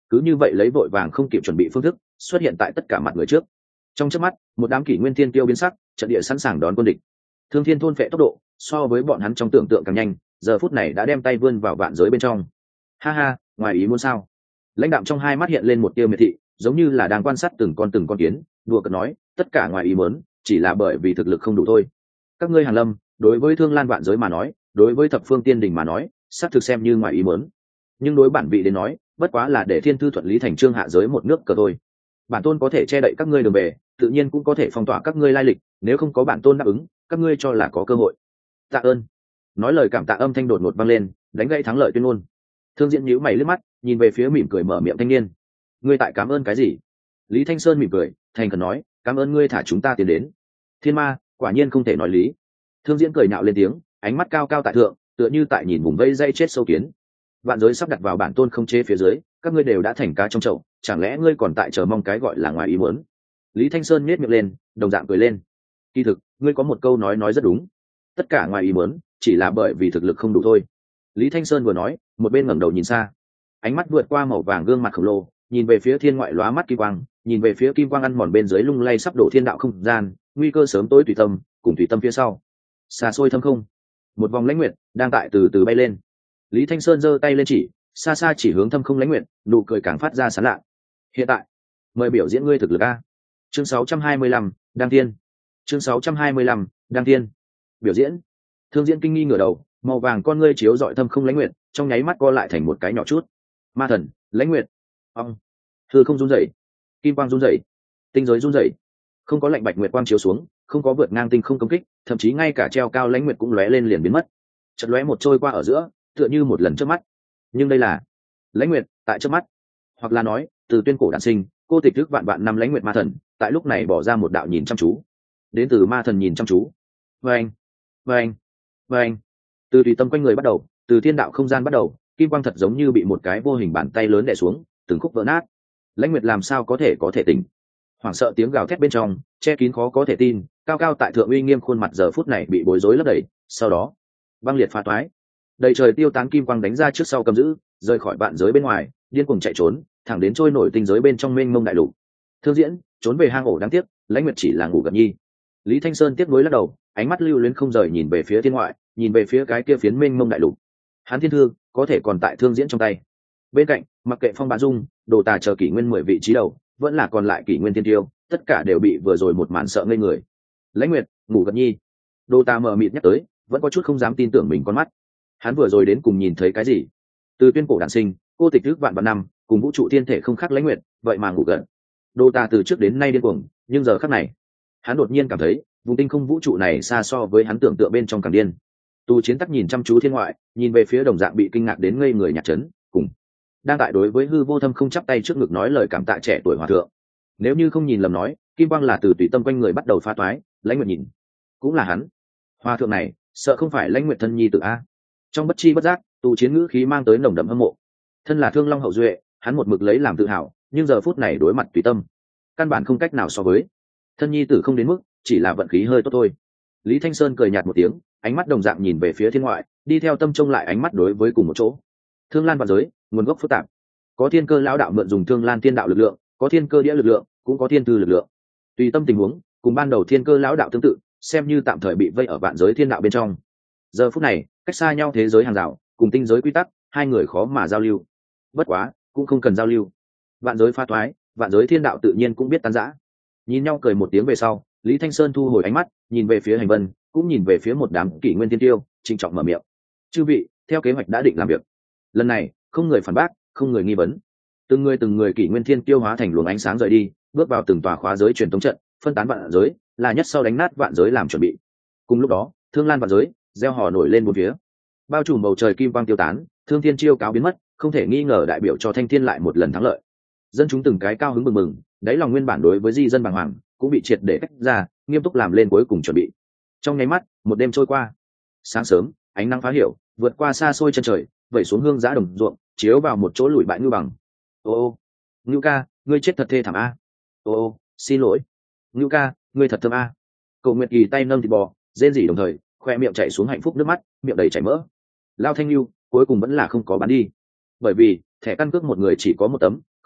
cứ như vậy lấy vội vàng không kịp chuẩn bị phương thức xuất hiện tại tất cả mặt người trước. Trong chớp mắt, một đám kỷ nguyên thiên tiêu biến sắc, trận địa sẵn sàng đón quân địch. Thương thiên thôn phệ tốc độ so với bọn hắn trong tưởng tượng càng nhanh, giờ phút này đã đem tay vươn vào vạn giới bên trong. Ha ha, ngoài ý muốn sao? Lãnh đạm trong hai mắt hiện lên một tia miệt thị, giống như là đang quan sát từng con kiến, đùa cợt nói, tất cả ngoài ý muốn, chỉ là bởi vì thực lực không đủ thôi. Các ngươi Hàn Lâm, đối với Thương Lan vạn giới mà nói, đối với Thập Phương Tiên Đình mà nói, xác thực xem như ngoài ý muốn. Nhưng đối bản vị đến nói, bất quá là để thiên thư thuận lý thành trương hạ giới một nước cờ thôi. Bản tôn có thể che đậy các ngươi đường về, tự nhiên cũng có thể phong tỏa các ngươi lai lịch, nếu không có bản tôn đáp ứng, các ngươi cho là có cơ hội. Tạ ơn. Nói lời cảm tạ âm thanh đột ngột vang lên, đánh gãy thắng lợi tuyên ngôn. Thương Diễn nhíu mày liếc mắt, nhìn về phía mỉm cười mở miệng thanh niên. Ngươi tại cảm ơn cái gì? Lý Thanh Sơn mỉm cười, thành khẩn nói, cảm ơn ngươi thả chúng ta tiến đến. Thiên ma, quả nhiên không thể nói lý. Thương Diễn cười nhạo lên tiếng, ánh mắt cao cao tại thượng, tựa như tại nhìn vùng vây dây chết sâu kiến. Vạn giới sắp đặt vào bản tôn không chế phía dưới, các ngươi đều đã thành cá trong chậu, chẳng lẽ ngươi còn tại chờ mong cái gọi là ngoài ý muốn? Lý Thanh Sơn nhếch miệng lên, đồng dạng cười lên. Kỳ thực, ngươi có một câu nói rất đúng. Tất cả ngoài ý muốn, chỉ là bởi vì thực lực không đủ thôi. Lý Thanh Sơn vừa nói, một bên ngẩng đầu nhìn xa, ánh mắt vượt qua màu vàng gương mặt khổng lồ, nhìn về phía thiên ngoại lóa mắt kim quang, nhìn về phía kim quang ăn mòn bên dưới lung lay sắp đổ thiên đạo không gian, nguy cơ sớm tối tùy tâm, cùng tùy tâm phía sau. Xa xôi thâm không, một vòng lãnh nguyệt đang tại từ từ bay lên. Lý Thanh Sơn giơ tay lên chỉ, xa xa chỉ hướng thâm không lãnh nguyệt, nụ cười càng phát ra sán lạ. Hiện tại, mời biểu diễn ngươi thực lực a. Chương 625, đăng tiên. Chương 625, đăng tiên. Biểu diễn. Thương Diễn kinh nghi ngửa đầu, màu vàng con ngươi chiếu dọi thâm không lãnh nguyệt, trong nháy mắt co lại thành một cái nhỏ chút. Ma thần, lãnh nguyệt, ong, hư không run rẩy, kim quang run rẩy, tinh giới run rẩy. Không có lạnh bạch nguyệt quang chiếu xuống, không có vượt ngang tinh không công kích, thậm chí ngay cả treo cao lãnh nguyệt cũng lóe lên liền biến mất. Chợt lóe một trôi qua ở giữa, tựa như một lần trước mắt. Nhưng đây là lãnh nguyệt tại trước mắt, hoặc là nói, từ tuyên cổ đản sinh, cô tịch thức vạn vạn năm lãnh nguyệt ma thần, tại lúc này bỏ ra một đạo nhìn chăm chú. Đến từ ma thần nhìn chăm chú. Vâng, vâng, vâng. Từ tùy tâm quanh người bắt đầu, từ thiên đạo không gian bắt đầu, kim quang thật giống như bị một cái vô hình bàn tay lớn đè xuống, từng khúc vỡ nát. Lãnh nguyệt làm sao có thể tỉnh? Hoảng sợ tiếng gào thét bên trong, che kín khó có thể tin, cao cao tại thượng uy nghiêm khuôn mặt giờ phút này bị bối rối lấp đầy. Sau đó, băng liệt phá toái, đầy trời tiêu tán kim quang đánh ra trước sau cầm giữ, rời khỏi vạn giới bên ngoài, điên cuồng chạy trốn, thẳng đến trôi nổi tinh giới bên trong mênh mông đại lục. Thương Diễn trốn về hang ổ đáng tiếc, lãnh nguyệt chỉ là ngủ gật nhi. Lý Thanh Sơn tiếp nối lắc đầu, ánh mắt lưu luyến không rời nhìn về phía thiên ngoại, nhìn về phía cái kia phiến mênh mông đại lục. Hán thiên thư có thể còn tại Thương Diễn trong tay. Bên cạnh, mặc kệ Phong Bá Dung, Đồ Tà chờ kỷ nguyên 10 vị trí đầu, vẫn là còn lại kỷ nguyên thiên tiêu, tất cả đều bị vừa rồi một màn sợ ngây người. Lãnh nguyệt, ngủ gật nhi. Đồ Tà mờ mịt nhắc tới, vẫn có chút không dám tin tưởng mình con mắt. Hắn vừa rồi đến cùng nhìn thấy cái gì? Từ tuyên cổ đản sinh, cô tịch trước vạn vạn năm, cùng vũ trụ thiên thể không khác lãnh nguyệt, vậy mà ngủ gật. Đồ Tà từ trước đến nay điên cuồng, nhưng giờ khắc này, hắn đột nhiên cảm thấy, vùng tinh không vũ trụ này xa so với hắn tưởng tượng bên trong càng điên. Tu Chiến Tắc nhìn chăm chú thiên ngoại, nhìn về phía đồng dạng bị kinh ngạc đến ngây người nhạc trấn, cùng đang tại đối với hư vô thâm không chắp tay trước ngực nói lời cảm tạ trẻ tuổi hòa thượng. Nếu như không nhìn lầm nói, kim quang là từ tùy tâm quanh người bắt đầu phá toái, lãnh nguyệt nhìn, cũng là hắn. Hòa thượng này, sợ không phải lãnh nguyệt thân nhi tử a? Trong bất chi bất giác, Tu Chiến ngữ khí mang tới nồng đậm hâm mộ. Thân là Thương Long hậu duệ, hắn một mực lấy làm tự hào, nhưng giờ phút này đối mặt tùy tâm, căn bản không cách nào so với. Thân nhi tử không đến mức, chỉ là vận khí hơi tốt thôi. Lý Thanh Sơn cười nhạt một tiếng, ánh mắt đồng dạng nhìn về phía thiên ngoại, đi theo tâm trông lại ánh mắt đối với cùng một chỗ. Thương Lan vạn giới, nguồn gốc phức tạp, có thiên cơ lão đạo mượn dùng Thương Lan thiên đạo lực lượng, có thiên cơ đĩa lực lượng, cũng có thiên tư lực lượng. Tùy tâm tình huống, cùng ban đầu thiên cơ lão đạo tương tự, xem như tạm thời bị vây ở vạn giới thiên đạo bên trong. Giờ phút này, cách xa nhau thế giới hàng rào, cùng tinh giới quy tắc, hai người khó mà giao lưu. Bất quá, cũng không cần giao lưu. Vạn giới pha toái, vạn giới thiên đạo tự nhiên cũng biết tan rã. Nhìn nhau cười một tiếng về sau, Lý Thanh Sơn thu hồi ánh mắt, nhìn về phía hành vân, cũng nhìn về phía một đám kỷ nguyên tiên tiêu, trịnh trọng mở miệng. Chư vị, theo kế hoạch đã định làm việc. Lần này, không người phản bác, không người nghi vấn. Từng người kỷ nguyên thiên tiêu hóa thành luồng ánh sáng rời đi, bước vào từng tòa khóa giới truyền tống trận, phân tán vạn giới, là nhất sau đánh nát vạn giới làm chuẩn bị. Cùng lúc đó, Thương Lan vạn giới, gieo hò nổi lên một phía. Bao trùm bầu trời kim quang tiêu tán, Thương Thiên chiêu cáo biến mất, không thể nghi ngờ đại biểu cho Thanh Thiên lại một lần thắng lợi. Dân chúng từng cái cao hứng mừng mừng, đáy lòng nguyên bản đối với di dân bàng hoàng cũng bị triệt để tách ra, nghiêm túc làm lên cuối cùng chuẩn bị. Trong nháy mắt, một đêm trôi qua. Sáng sớm, ánh nắng phá hiểu, vượt qua xa xôi chân trời, vẩy xuống hương giá đồng ruộng, chiếu vào một chỗ lùi bại ngưu bằng. Ô, ngưu ca, ngươi chết thật thê thảm a. Ô, xin lỗi. Ngưu ca, ngươi thật thơm a. Cầu Nguyệt Kỳ tay nâng thịt bò, rên rỉ đồng thời, khoe miệng chảy xuống hạnh phúc nước mắt, miệng đầy chảy mỡ. Lao Thanh Nưu cuối cùng vẫn là không có bán đi, bởi vì thẻ căn cước một người chỉ có một tấm,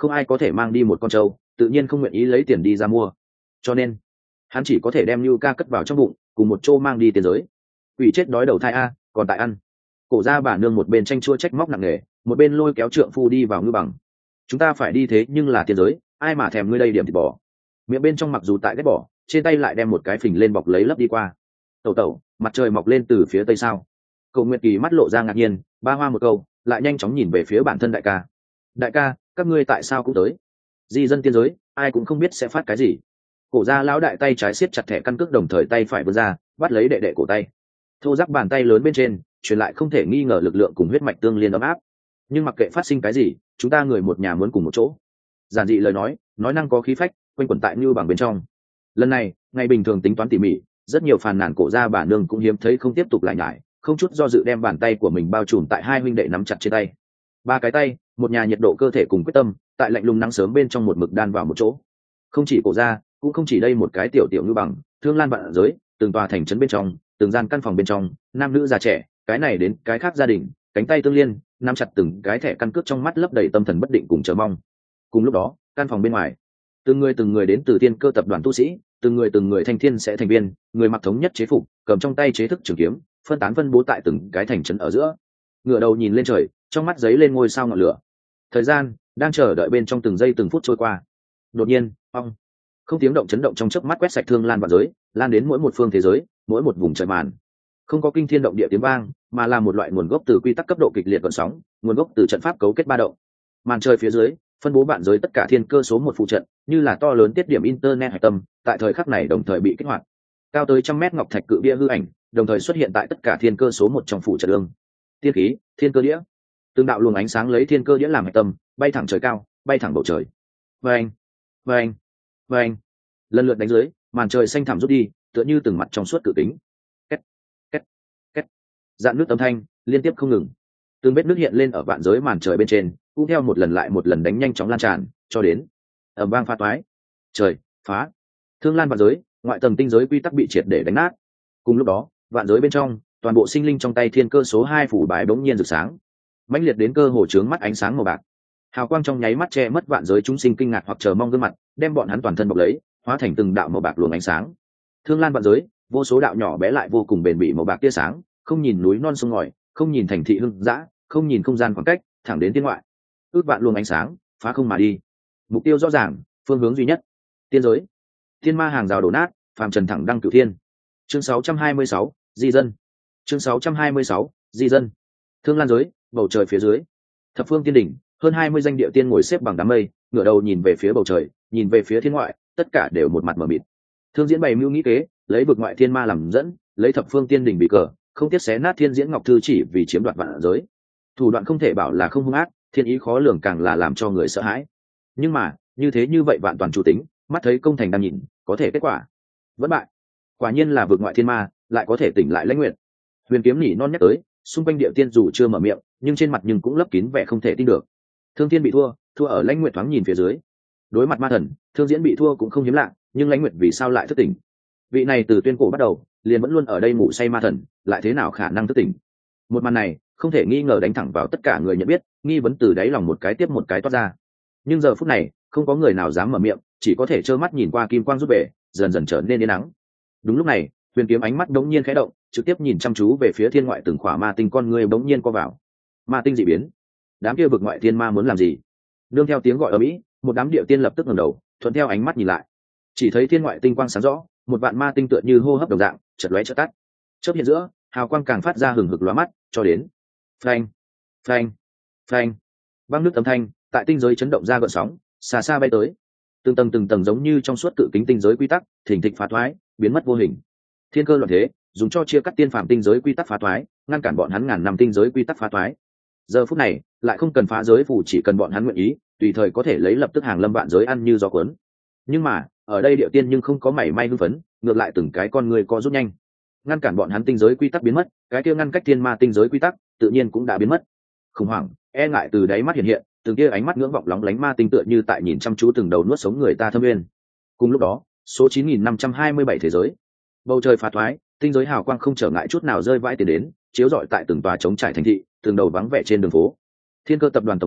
không ai có thể mang đi một con trâu, tự nhiên không nguyện ý lấy tiền đi ra mua, cho nên hắn chỉ có thể đem Lưu Ca cất vào trong bụng, cùng một chỗ mang đi tiên giới. Quỷ chết đói đầu thai a, còn tại ăn. Cổ gia bà nương một bên tranh chua trách móc nặng nề, một bên lôi kéo trượng phu đi vào Ngưu Bằng. Chúng ta phải đi thế nhưng là tiên giới, ai mà thèm ngươi đây điểm thịt bò. Miệng bên trong mặc dù tại ghét bỏ, trên tay lại đem một cái phình lên bọc lấy lấp đi qua. Tẩu tẩu, mặt trời mọc lên từ phía tây sao? Cầu Nguyệt Kỳ mắt lộ ra ngạc nhiên, ba hoa một câu, lại nhanh chóng nhìn về phía bản thân đại ca. Đại ca, các ngươi tại sao cũng tới? Di dân tiên giới, ai cũng không biết sẽ phát cái gì. Cổ gia lão đại tay trái siết chặt thẻ căn cước, đồng thời tay phải vươn ra, bắt lấy đệ đệ cổ tay. Thô giáp bàn tay lớn bên trên, truyền lại không thể nghi ngờ lực lượng cùng huyết mạch tương liên ấm áp. Nhưng mặc kệ phát sinh cái gì, chúng ta người một nhà muốn cùng một chỗ. Giản dị lời nói năng có khí phách, quanh quẩn tại Ngưu Bằng bên trong. Lần này, ngày bình thường tính toán tỉ mỉ, rất nhiều phàn nàn cổ gia bà nương cũng hiếm thấy không tiếp tục lại nhải, không chút do dự đem bàn tay của mình bao trùm tại hai huynh đệ nắm chặt trên tay. Ba cái tay, một nhà nhiệt độ cơ thể cùng quyết tâm, tại lạnh lùng nắng sớm bên trong một mực đan vào một chỗ. Không chỉ cổ gia, cũng không chỉ đây một cái tiểu tiểu Ngưu Bằng, thương lan vạn giới, từng tòa thành trấn bên trong, từng gian căn phòng bên trong, nam nữ già trẻ, cái này đến cái khác gia đình, cánh tay tương liên, nắm chặt từng cái thẻ căn cước, trong mắt lấp đầy tâm thần bất định cùng chờ mong. Cùng lúc đó, căn phòng bên ngoài, từng người đến từ Tiên Cơ tập đoàn tu sĩ, từng người thanh thiên sẽ thành viên, người mặc thống nhất chế phục, cầm trong tay chế thức trường kiếm, phân tán phân bố tại từng cái thành trấn ở giữa. Ngửa đầu nhìn lên trời, trong mắt giấy lên ngôi sao ngọn lửa. Thời gian đang chờ đợi bên trong từng giây từng phút trôi qua. Đột nhiên, ong, không tiếng động chấn động trong chớp mắt quét sạch thương lan vạn giới, lan đến mỗi một phương thế giới, mỗi một vùng trời màn. Không có kinh thiên động địa tiếng vang, mà là một loại nguồn gốc từ quy tắc cấp độ kịch liệt gợn sóng, nguồn gốc từ trận pháp cấu kết ba động. Màn trời phía dưới, phân bố vạn giới tất cả thiên cơ số một phụ trận, như là to lớn tiết điểm internet hạch tâm, tại thời khắc này đồng thời bị kích hoạt. Cao tới 100 mét ngọc thạch cự bia hư ảnh, đồng thời xuất hiện tại tất cả thiên cơ số một trong phụ trận ương. Tiên khí, thiên cơ đĩa. Từng đạo luồng ánh sáng lấy thiên cơ đĩa làm hạch tâm, bay thẳng trời cao, bay thẳng bầu trời. Vâng, vâng, vâng. Lần lượt đánh dưới, màn trời xanh thẳm rút đi, tựa như từng mặt trong suốt cự kính. Két, két, két. Dạn nước âm thanh liên tiếp không ngừng. Từng vết nước hiện lên ở vạn giới màn trời bên trên, cũng theo một lần lại một lần đánh nhanh chóng lan tràn, cho đến ầm vang phá toái. Trời phá. Thương lan vạn giới, ngoại tầng tinh giới quy tắc bị triệt để đánh nát. Cùng lúc đó, vạn giới bên trong, toàn bộ sinh linh trong tay thiên cơ số 2 phủ bài bỗng nhiên rực sáng, mãnh liệt đến cơ hồ chướng mắt ánh sáng màu bạc. Hào quang trong nháy mắt che mất vạn giới chúng sinh kinh ngạc hoặc chờ mong gương mặt, đem bọn hắn toàn thân bọc lấy, hóa thành từng đạo màu bạc luồng ánh sáng. Thương lan vạn giới, vô số đạo nhỏ bé lại vô cùng bền bỉ màu bạc tia sáng, không nhìn núi non sông ngòi, không nhìn thành thị hưng dã, không nhìn không gian khoảng cách, thẳng đến thiên ngoại. Ước vạn luồng ánh sáng phá không mà đi, mục tiêu rõ ràng, phương hướng duy nhất, tiên giới. Thiên ma hàng rào đổ nát, phàm trần thẳng đăng cửu thiên. Chương 626, di dân. Chương 626, di dân. Thương lan giới, bầu trời phía dưới, thập phương tiên đỉnh, hơn 20 danh địa tiên ngồi xếp bằng đám mây, ngửa đầu nhìn về phía bầu trời, nhìn về phía thiên ngoại, tất cả đều một mặt mờ mịt. Thương diễn bày mưu nghĩ kế, lấy vực ngoại thiên ma làm dẫn, lấy thập phương tiên đỉnh bị cờ, không tiếc xé nát thiên diễn ngọc thư chỉ vì chiếm đoạt vạn giới. Thủ đoạn không thể bảo là không hung ác, thiên ý khó lường càng là làm cho người sợ hãi. Nhưng mà như thế như vậy vạn toàn chủ tính, mắt thấy công thành đang nhìn, có thể kết quả vẫn bại. Quả nhiên là vực ngoại thiên ma, lại có thể tỉnh lại lãnh nguyện. Huyền kiếm nhỉ non nhắc tới, xung quanh địa tiên dù chưa mở miệng, nhưng trên mặt nhưng cũng lấp kín vẻ không thể tin được. Thương thiên bị thua ở lãnh nguyện thoáng nhìn phía dưới. Đối mặt ma thần, thương diễn bị thua cũng không hiếm lạ, nhưng lãnh nguyện vì sao lại thức tỉnh? Vị này từ tuyên cổ bắt đầu liền vẫn luôn ở đây ngủ say ma thần, lại thế nào khả năng thức tỉnh? Một màn này không thể nghi ngờ đánh thẳng vào tất cả người nhận biết, nghi vấn từ đáy lòng một cái tiếp một cái toát ra. Nhưng giờ phút này không có người nào dám mở miệng, chỉ có thể trơ mắt nhìn qua kim quang rút về, dần dần trở nên yên nắng. Đúng lúc này, huyền kiếm ánh mắt đống nhiên khẽ động, trực tiếp nhìn chăm chú về phía thiên ngoại, từng khỏa ma tinh con người đống nhiên co vào. Ma tinh dị biến, đám kia vực ngoại thiên ma muốn làm gì? Nương theo tiếng gọi ở mỹ, một đám địa tiên lập tức ngẩng đầu, thuận theo ánh mắt nhìn lại, chỉ thấy thiên ngoại tinh quang sáng rõ, một vạn ma tinh tựa như hô hấp đồng dạng, chợt lóe chợt tắt. Chớp hiện giữa, hào quang càng phát ra hừng hực lóa mắt, cho đến phanh, phanh, phanh, băng nước âm thanh tại tinh giới chấn động ra gợn sóng, xa xa bay tới. Từng tầng giống như trong suốt cự kính tinh giới quy tắc, thình thịch phá thoái, biến mất vô hình. Thiên cơ loạn thế, dùng cho chia cắt tiên phàm tinh giới quy tắc phá thoái, ngăn cản bọn hắn ngàn năm tinh giới quy tắc phá thoái. Giờ phút này, lại không cần phá giới phủ, chỉ cần bọn hắn nguyện ý, tùy thời có thể lấy lập tức hàng lâm vạn giới ăn như gió cuốn. Nhưng mà, ở đây địa tiên nhưng không có mảy may hưng phấn, ngược lại từng cái con người co rút nhanh, ngăn cản bọn hắn tinh giới quy tắc biến mất, cái kia ngăn cách thiên ma tinh giới quy tắc tự nhiên cũng đã biến mất. Khủng hoảng, e ngại từ đáy mắt hiện hiện, từng kia ánh mắt ngưỡng vọng lóng lánh ma tinh tựa như tại nhìn chăm chú từng đầu nuốt sống người ta thâm nguyên. Cùng lúc đó, số 9527 thế giới, bầu trời phá thoái, tinh giới hào quang không trở ngại chút nào rơi vãi tiền đến, chiếu rọi tại từng tòa trống trải thành thị, từng đầu vắng vẻ trên đường phố. Thiên cơ tập đoàn tổng bộ,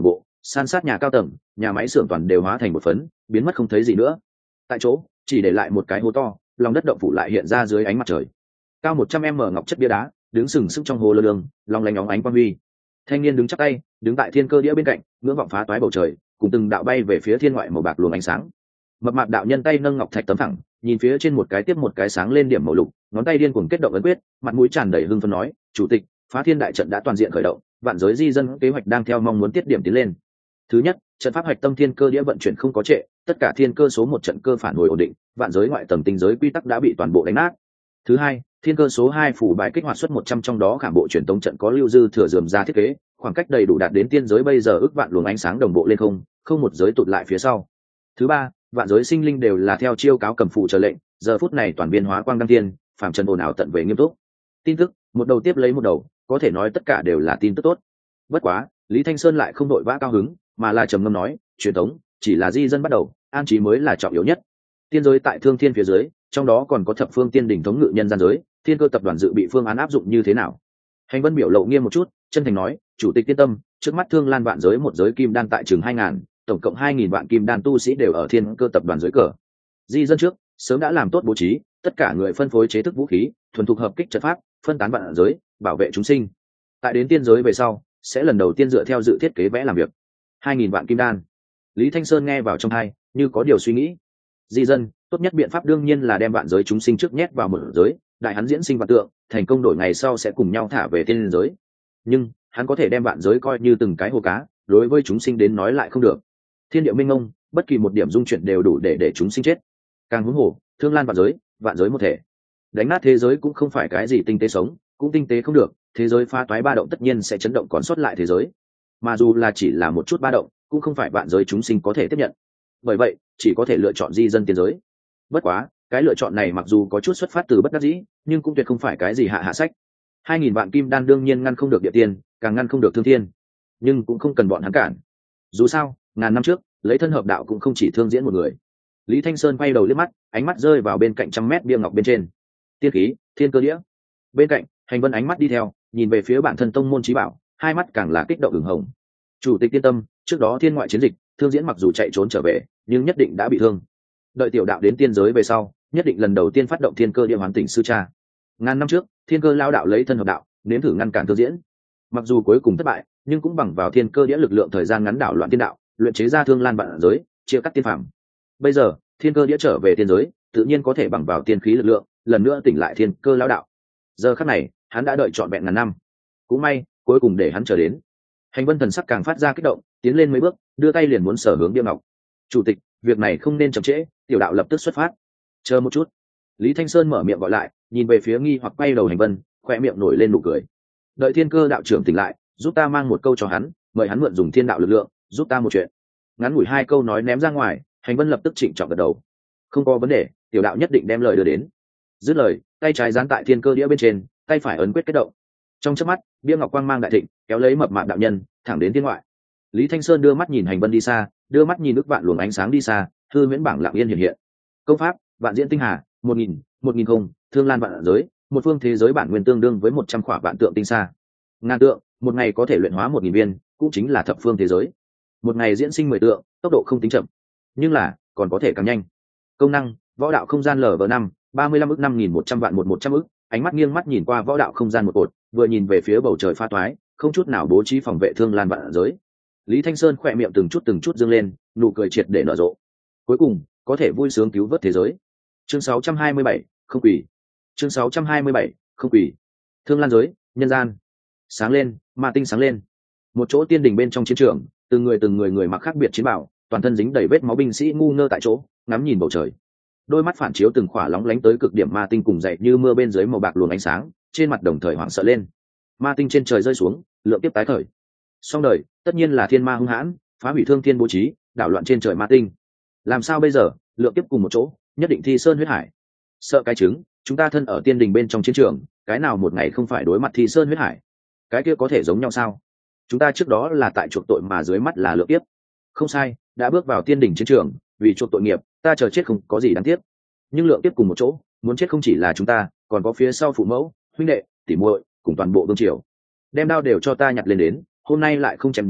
san sát nhà cao tầng, nhà máy xưởng toàn đều hóa thành một phấn, biến mất không thấy gì nữa. Tại chỗ chỉ để lại một cái hố to, lòng đất động phủ lại hiện ra dưới ánh mặt trời. Cao 100m ngọc chất bia đá đứng sừng sững trong hồ lơ lương, long lanh óng ánh quang huy. Thanh niên đứng chắp tay, đứng tại thiên cơ đĩa bên cạnh, ngưỡng vọng phá toái bầu trời, cùng từng đạo bay về phía thiên ngoại màu bạc luồng ánh sáng. Mập mạp đạo nhân tay nâng ngọc thạch tấm thẳng, nhìn phía trên một cái tiếp một cái sáng lên điểm màu lục, ngón tay điên cuồng kết động ấn quyết, mặt mũi tràn đầy hưng phấn nói: "Chủ tịch, phá thiên đại trận đã toàn diện khởi động, vạn giới di dân kế hoạch đang theo mong muốn tiết điểm tiến lên. Thứ nhất, trận pháp hạch tâm thiên cơ đĩa vận chuyển không có trệ, tất cả thiên cơ số một trận cơ phản hồi ổn định, vạn giới ngoại tầng tinh giới quy tắc đã bị toàn bộ đánh nát. Thứ hai, thiên cơ số 2 phủ bài kích hoạt suất 100 trong đó khảm bộ truyền tống trận có lưu dư thừa dườm ra thiết kế, khoảng cách đầy đủ đạt đến tiên giới bây giờ ước vạn luồng ánh sáng đồng bộ lên không, không một giới tụt lại phía sau. Thứ ba, vạn giới sinh linh đều là theo chiêu cáo cầm phụ chờ lệnh, giờ phút này toàn biên hóa quang đăng thiên, phàm trần ồn ào tận về nghiêm túc. Tin tức một đầu tiếp lấy một đầu, có thể nói tất cả đều là tin tức tốt. Bất quá, Lý Thanh Sơn lại không đội vã cao hứng, mà là trầm ngâm nói: truyền thống chỉ là di dân bắt đầu, an trí mới là trọng yếu nhất. Tiên giới tại thương thiên phía dưới, trong đó còn có thập phương tiên đỉnh thống ngự nhân gian giới, thiên cơ tập đoàn dự bị phương án áp dụng như thế nào? Hành Vân biểu lộ nghiêm một chút, chân thành nói: chủ tịch yên tâm, trước mắt thương lan vạn giới một giới kim đan tại trường 2000, tổng cộng 2000 vạn kim đan tu sĩ đều ở thiên cơ tập đoàn dưới cờ. Di dân trước sớm đã làm tốt bố trí, tất cả người phân phối chế thức vũ khí, thuần thục hợp kích trận pháp, phân tán vạn giới, bảo vệ chúng sinh. Tại đến tiên giới về sau, sẽ lần đầu tiên dựa theo dự thiết kế vẽ làm việc. 2000 vạn kim đan. Lý Thanh Sơn nghe vào trong tai, như có điều suy nghĩ. Di dân, tốt nhất biện pháp đương nhiên là đem vạn giới chúng sinh trước nhét vào một giới, đại hắn diễn sinh vạn tượng, thành công đổi ngày sau sẽ cùng nhau thả về tiên giới. Nhưng hắn có thể đem vạn giới coi như từng cái hồ cá, đối với chúng sinh đến nói lại không được. Thiên địa minh mông, bất kỳ một điểm dung chuyển đều đủ để chúng sinh chết. Càng huống hồ, thương lan vạn giới một thể. Đánh nát thế giới cũng không phải cái gì tinh tế sống, cũng tinh tế không được, thế giới pha toái ba động tất nhiên sẽ chấn động còn sót lại thế giới. Mà dù là chỉ là một chút ba động, cũng không phải vạn giới chúng sinh có thể tiếp nhận. Bởi vậy, chỉ có thể lựa chọn di dân tiên giới. Bất quá, cái lựa chọn này mặc dù có chút xuất phát từ bất đắc dĩ, nhưng cũng tuyệt không phải cái gì hạ sách. 2000 vạn kim đan đương nhiên ngăn không được địa tiên, càng ngăn không được thương thiên, nhưng cũng không cần bọn hắn cản. Dù sao, ngàn năm trước, lấy thân hợp đạo cũng không chỉ thương diễn một người. Lý Thanh Sơn quay đầu liếc mắt, ánh mắt rơi vào bên cạnh 100 mét bia ngọc bên trên. Tiên khí, thiên cơ đĩa. Bên cạnh, Hành Vân ánh mắt đi theo, nhìn về phía bản thân tông môn chí bảo, hai mắt càng là kích động ửng hồng. Chủ tịch yên tâm, trước đó thiên ngoại chiến dịch, thương diễn mặc dù chạy trốn trở về, nhưng nhất định đã bị thương. Đợi tiểu đạo đến tiên giới về sau, nhất định lần đầu tiên phát động thiên cơ địa hoàn tỉnh sư cha. Ngàn năm trước, thiên cơ lao đạo lấy thân hợp đạo, nếm thử ngăn cản thương diễn. Mặc dù cuối cùng thất bại, nhưng cũng bằng vào thiên cơ đĩa lực lượng thời gian ngắn đảo loạn tiên đạo, luyện chế ra thương lan vạn giới, chia cắt tiên phàm. Bây giờ, thiên cơ đĩa trở về tiên giới, tự nhiên có thể bằng vào tiên khí lực lượng, lần nữa tỉnh lại thiên cơ lao đạo. Giờ khắc này, hắn đã đợi trọn vẹn ngàn năm. Cũng may, cuối cùng để hắn chờ đến. Hành Vân thần sắc càng phát ra kích động, tiến lên mấy bước, đưa tay liền muốn sở hướng bia ngọc. Chủ tịch, việc này không nên chậm trễ, tiểu đạo lập tức xuất phát. Chờ một chút. Lý Thanh Sơn mở miệng gọi lại, nhìn về phía nghi hoặc quay đầu Hành Vân, khoe miệng nổi lên nụ cười. Đợi thiên cơ đạo trưởng tỉnh lại, giúp ta mang một câu cho hắn, mời hắn mượn dùng thiên đạo lực lượng, giúp ta một chuyện. Ngắn ngủi hai câu nói ném ra ngoài, Hành Vân lập tức trịnh trọng gật đầu. Không có vấn đề, tiểu đạo nhất định đem lời đưa đến. Dứt lời, tay trái dán tại thiên cơ đĩa bên trên, tay phải ấn quyết kết động. Trong chớp mắt, bia ngọc quang mang đại thịnh, kéo lấy mập mạp đạo nhân thẳng đến thiên ngoại. Lý Thanh Sơn đưa mắt nhìn Hành Vân đi xa, đưa mắt nhìn ước vạn luồng ánh sáng đi xa, thư miễn bảng lặng yên hiện hiện. Công pháp, vạn diễn tinh hà, 1000 không, thương lan vạn giới, một phương thế giới bản nguyên tương đương với 100 khỏa vạn tượng tinh xa. Ngàn tượng, một ngày có thể luyện hóa 1000 viên, cũng chính là thập phương thế giới. Một ngày diễn sinh 10 tượng, tốc độ không tính chậm, nhưng là còn có thể càng nhanh. Công năng, võ đạo không gian LV5, 35 ức 5100 vạn 100 ức, ánh mắt nghiêng mắt nhìn qua võ đạo không gian một cột, vừa nhìn về phía bầu trời pha toái, không chút nào bố trí phòng vệ thương lan vạn giới. Lý Thanh Sơn khỏe miệng từng chút dương lên, nụ cười triệt để nở rộ. Cuối cùng, có thể vui sướng cứu vớt thế giới. Chương 627, không quỷ. Chương 627, không quỷ. Thương lan giới, nhân gian. Sáng lên, ma tinh sáng lên. Một chỗ tiên đình bên trong chiến trường, từng người mặc khác biệt chiến bảo, toàn thân dính đầy vết máu binh sĩ ngu ngơ tại chỗ, ngắm nhìn bầu trời. Đôi mắt phản chiếu từng khỏa lóng lánh tới cực điểm ma tinh cùng dậy như mưa bên dưới màu bạc luồng ánh sáng, trên mặt đồng thời hoảng sợ lên. Ma tinh trên trời rơi xuống, lượng tiếp tái khởi. Xong đời, tất nhiên là thiên ma hung hãn, phá hủy thương thiên bố trí, đảo loạn trên trời ma tinh. Làm sao bây giờ, lượng tiếp cùng một chỗ, nhất định thi sơn huyết hải. Sợ cái trứng, chúng ta thân ở tiên đình bên trong chiến trường, cái nào một ngày không phải đối mặt thi sơn huyết hải? Cái kia có thể giống nhau sao? Chúng ta trước đó là tại chuộc tội mà dưới mắt là lượng tiếp. Không sai, đã bước vào tiên đình chiến trường, vì chuộc tội nghiệp, ta chờ chết không có gì đáng tiếc. Nhưng lượng tiếp cùng một chỗ, muốn chết không chỉ là chúng ta, còn có phía sau phụ mẫu, huynh đệ, tỉ muội, cùng toàn bộ vương triều. Đem đao đều cho ta nhặt lên đến, hôm nay lại không chém giết,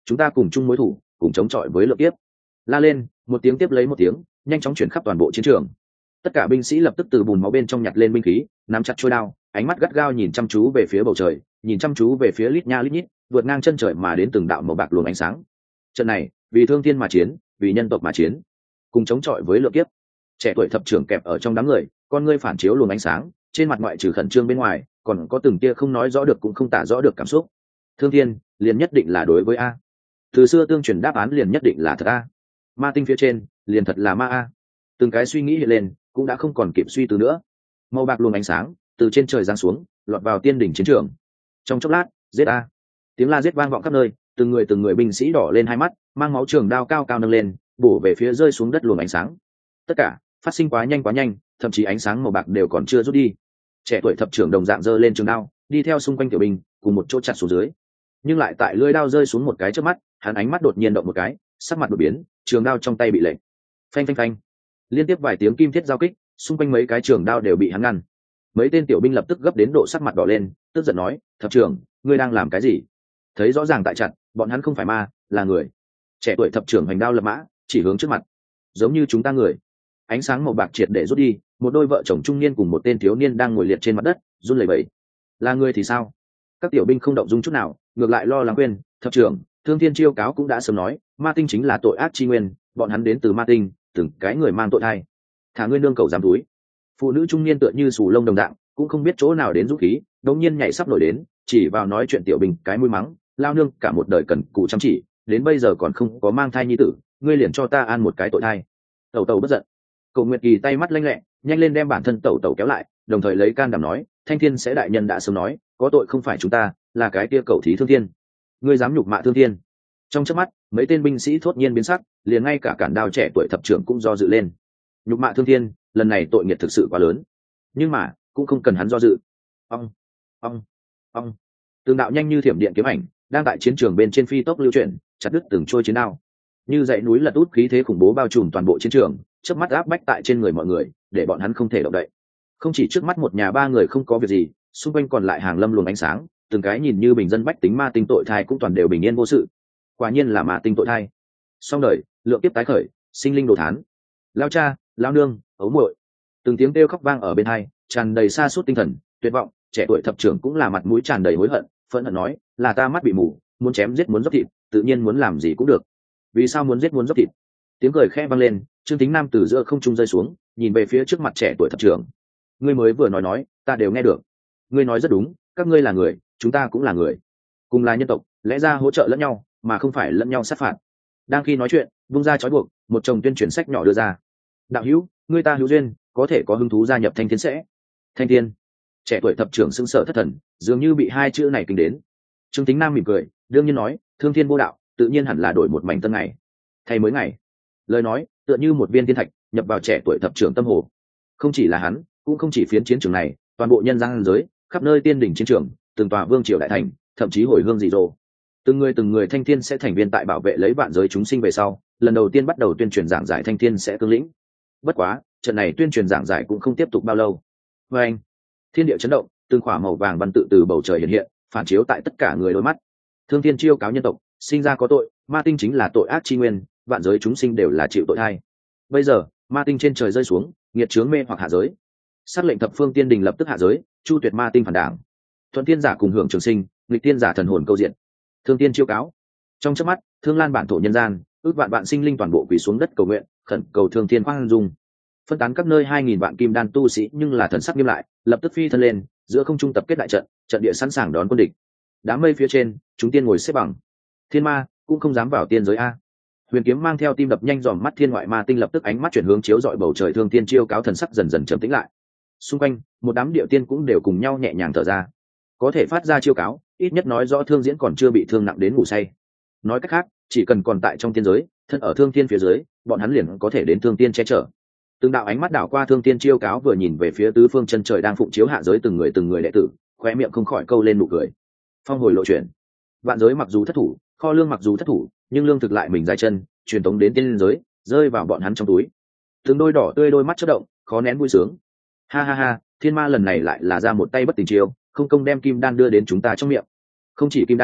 chúng ta cùng chung mối thủ, cùng chống chọi với lượng tiếp. La lên, một tiếng tiếp lấy một tiếng, nhanh chóng chuyển khắp toàn bộ chiến trường. Tất cả binh sĩ lập tức từ bùn máu bên trong nhặt lên binh khí, nắm chặt chuôi đao, ánh mắt gắt gao nhìn chăm chú về phía bầu trời, nhìn chăm chú về phía lít nha lít nhít vượt ngang chân trời mà đến từng đạo màu bạc luồng ánh sáng. Trận này vì thương thiên mà chiến, vì nhân tộc mà chiến, cùng chống chọi với lượng kiếp. Trẻ tuổi thập trưởng kẹp ở trong đám người, con ngươi phản chiếu luồng ánh sáng, trên mặt ngoại trừ khẩn trương bên ngoài còn có từng tia không nói rõ được cũng không tả rõ được cảm xúc. Thương thiên liền nhất định là đối với a, từ xưa tương truyền đáp án liền nhất định là thật a, ma tinh phía trên liền thật là ma a. Từng cái suy nghĩ hiện lên cũng đã không còn kịp suy tư nữa. Màu bạc luồng ánh sáng từ trên trời giáng xuống, lọt vào tiên đỉnh chiến trường. Trong chốc lát, giết a, tiếng la giết vang vọng khắp nơi, từng người binh sĩ đỏ lên hai mắt, mang máu trường đao cao cao nâng lên, bổ về phía rơi xuống đất luồng ánh sáng. Tất cả phát sinh quá nhanh, thậm chí ánh sáng màu bạc đều còn chưa rút đi. Trẻ tuổi thập trưởng đồng dạng giơ lên trường đao, đi theo xung quanh tiểu binh cùng một chỗ chặt xuống dưới. Nhưng lại tại lưỡi đao rơi xuống một cái trước mắt, hắn ánh mắt đột nhiên động một cái, sắc mặt đột biến, trường đao trong tay bị lệnh. Phanh phanh phanh, liên tiếp vài tiếng kim thiết giao kích, xung quanh mấy cái trường đao đều bị hắn ngăn. Mấy tên tiểu binh lập tức gấp đến độ sắc mặt đỏ lên, tức giận nói: "Thập trưởng, ngươi đang làm cái gì?" Thấy rõ ràng tại chặt, bọn hắn không phải ma, là người. Trẻ tuổi thập trưởng hành đao lập mã, chỉ hướng trước mặt. Giống như chúng ta người. Ánh sáng màu bạc triệt để rút đi, một đôi vợ chồng trung niên cùng một tên thiếu niên đang ngồi liệt trên mặt đất, run lẩy bẩy. Là người thì sao? Các tiểu binh không động dung chút nào, ngược lại lo lắng quên: "Thập trưởng, Thương Thiên chiêu cáo cũng đã sớm nói, ma tinh chính là tội ác chi nguyên, bọn hắn đến từ ma tinh, từng cái người mang tội thai. Thả ngươi nương cầu dám túi." Phụ nữ trung niên tựa như sù lông đồng dạng, cũng không biết chỗ nào đến dũng khí, đột nhiên nhảy sắp nổi đến, chỉ vào nói chuyện tiểu binh cái mũi mắng: "Lao nương cả một đời cần cù chăm chỉ, đến bây giờ còn không có mang thai nhi tử, ngươi liền cho ta an một cái tội thai." Tẩu tẩu bất giận. Cổ Nguyệt Kỳ tay mắt lanh lẹ, nhanh lên đem bản thân tẩu tẩu kéo lại, đồng thời lấy can đảm nói: "Thanh Thiên sẽ đại nhân đã sớm nói, có tội không phải chúng ta, là cái kia cẩu thí Thương Thiên. Ngươi dám nhục mạ Thương Thiên?" Trong chớp mắt, mấy tên binh sĩ thốt nhiên biến sắc, liền ngay cả cản đao trẻ tuổi thập trưởng cũng do dự lên. Nhục mạ Thương Thiên, lần này tội nghiệp thực sự quá lớn. Nhưng mà, cũng không cần hắn do dự. Ong, ong, ong. Từng đạo nhanh như thiểm điện kiếm ảnh, đang tại chiến trường bên trên phi tốc lưu chuyển, chặt đứt từng trôi chiến đao. Như dãy núi lật út khí thế khủng bố bao trùm toàn bộ chiến trường, chớp mắt áp bách tại trên người mọi người, để bọn hắn không thể động đậy. Không chỉ trước mắt một nhà ba người không có việc gì, xung quanh còn lại hàng lâm luồng ánh sáng, từng cái nhìn như bình dân bách tính ma tinh tội thai cũng toàn đều bình yên vô sự. Quả nhiên là ma tinh tội thai. Xong đời, lượng kiếp tái khởi, sinh linh đồ thán. Lao cha, lao nương, ấu muội. Từng tiếng kêu khóc vang ở bên hai, tràn đầy sa sút tinh thần, tuyệt vọng. Trẻ tuổi thập trưởng cũng là mặt mũi tràn đầy hối hận, phẫn hận nói: "Là ta mắt bị mù, muốn chém giết muốn dốc thịt, tự nhiên muốn làm gì cũng được. Vì sao muốn giết muốn dốc thịt?" Tiếng cười khẽ vang lên, Trương Tính Nam từ giữa không trung rơi xuống, nhìn về phía trước mặt trẻ tuổi thập trưởng. "Ngươi mới vừa nói, ta đều nghe được. Ngươi nói rất đúng, các ngươi là người, chúng ta cũng là người, cùng là nhân tộc, lẽ ra hỗ trợ lẫn nhau, mà không phải lẫn nhau sát phạt." Đang khi nói chuyện, vung ra trói buộc, một chồng tuyên truyền sách nhỏ đưa ra. "Đạo hữu, ngươi ta hữu duyên, có thể có hứng thú gia nhập Thanh Thiên sẽ." Thanh Thiên. Trẻ tuổi thập trưởng sững sờ thất thần, dường như bị hai chữ này kinh đến. Trương Tính Nam mỉm cười, đương nhiên nói: "Thương thiên vô đạo, tự nhiên hẳn là đổi một mảnh tân ngày, thay mới ngày." Lời nói tựa như một viên thiên thạch nhập vào trẻ tuổi thập trưởng tâm hồ. Không chỉ là hắn, cũng không chỉ phiến chiến trường này, toàn bộ nhân gian giới, khắp nơi tiên đỉnh chiến trường, từng tòa vương triều đại thành, thậm chí hồi hương dị rồ. Từng người Thanh Thiên sẽ thành viên tại bảo vệ lấy vạn giới chúng sinh về sau, lần đầu tiên bắt đầu tuyên truyền giảng giải Thanh Thiên sẽ cương lĩnh. Bất quá, trận này tuyên truyền giảng giải cũng không tiếp tục bao lâu. Và anh, thiên địa chấn động, từng khỏa màu vàng văn tự từ bầu trời hiện hiện, phản chiếu tại tất cả người đôi mắt. Thương Thiên chiêu cáo nhân tộc, sinh ra có tội, ma tinh chính là tội ác chi nguyên, vạn giới chúng sinh đều là chịu tội thay. Bây giờ, ma tinh trên trời rơi xuống, nghiệt chướng mê hoặc hạ giới. Sát lệnh thập phương tiên đình lập tức hạ giới, chu tuyệt ma tinh phản đảng. Thuận tiên giả cùng hưởng trường sinh, nghịch tiên giả thần hồn câu diện. Thương Tiên chiêu cáo. Trong chớp mắt, Thương Lan bản thổ nhân gian, ước vạn vạn sinh linh toàn bộ quỳ xuống đất cầu nguyện, khẩn cầu Thương Thiên khoan dung. Phân tán các nơi 2000 vạn kim đan tu sĩ nhưng là thần sắc nghiêm lại, lập tức phi thân lên, giữa không trung tập kết đại trận, trận địa sẵn sàng đón quân địch. Đám mây phía trên, chúng tiên ngồi xếp bằng. Thiên ma cũng không dám vào tiên giới a. Huyền Kiếm mang theo tim đập nhanh dòm mắt thiên ngoại ma tinh lập tức ánh mắt chuyển hướng chiếu dọi bầu trời. Thương Tiên chiêu cáo thần sắc dần dần trầm tĩnh lại. Xung quanh, một đám điệu tiên cũng đều cùng nhau nhẹ nhàng thở ra. Có thể phát ra chiêu cáo, ít nhất nói rõ Thương Diễn còn chưa bị thương nặng đến ngủ say. Nói cách khác, chỉ cần còn tại trong tiên giới, thân ở Thương Tiên phía dưới, bọn hắn liền có thể đến Thương Tiên che chở. Từng đạo ánh mắt đảo qua Thương Tiên chiêu cáo, vừa nhìn về phía tứ phương chân trời đang phụng chiếu hạ giới từng người đệ tử, khóe miệng không khỏi câu lên nụ cười. Phong hồi lộ chuyển, vạn giới mặc dù thất thủ, kho lương mặc dù thất thủ, nhưng lương thực lại mình dài chân, truyền tống đến tiên giới, rơi vào bọn hắn trong túi. Từng đôi đỏ tươi đôi mắt chớp động, khó nén vui sướng. Ha ha ha, thiên ma lần này lại là ra một tay bất tình chiêu, không công đem kim đan đưa đến chúng ta trong miệng. Không chỉ kim đan,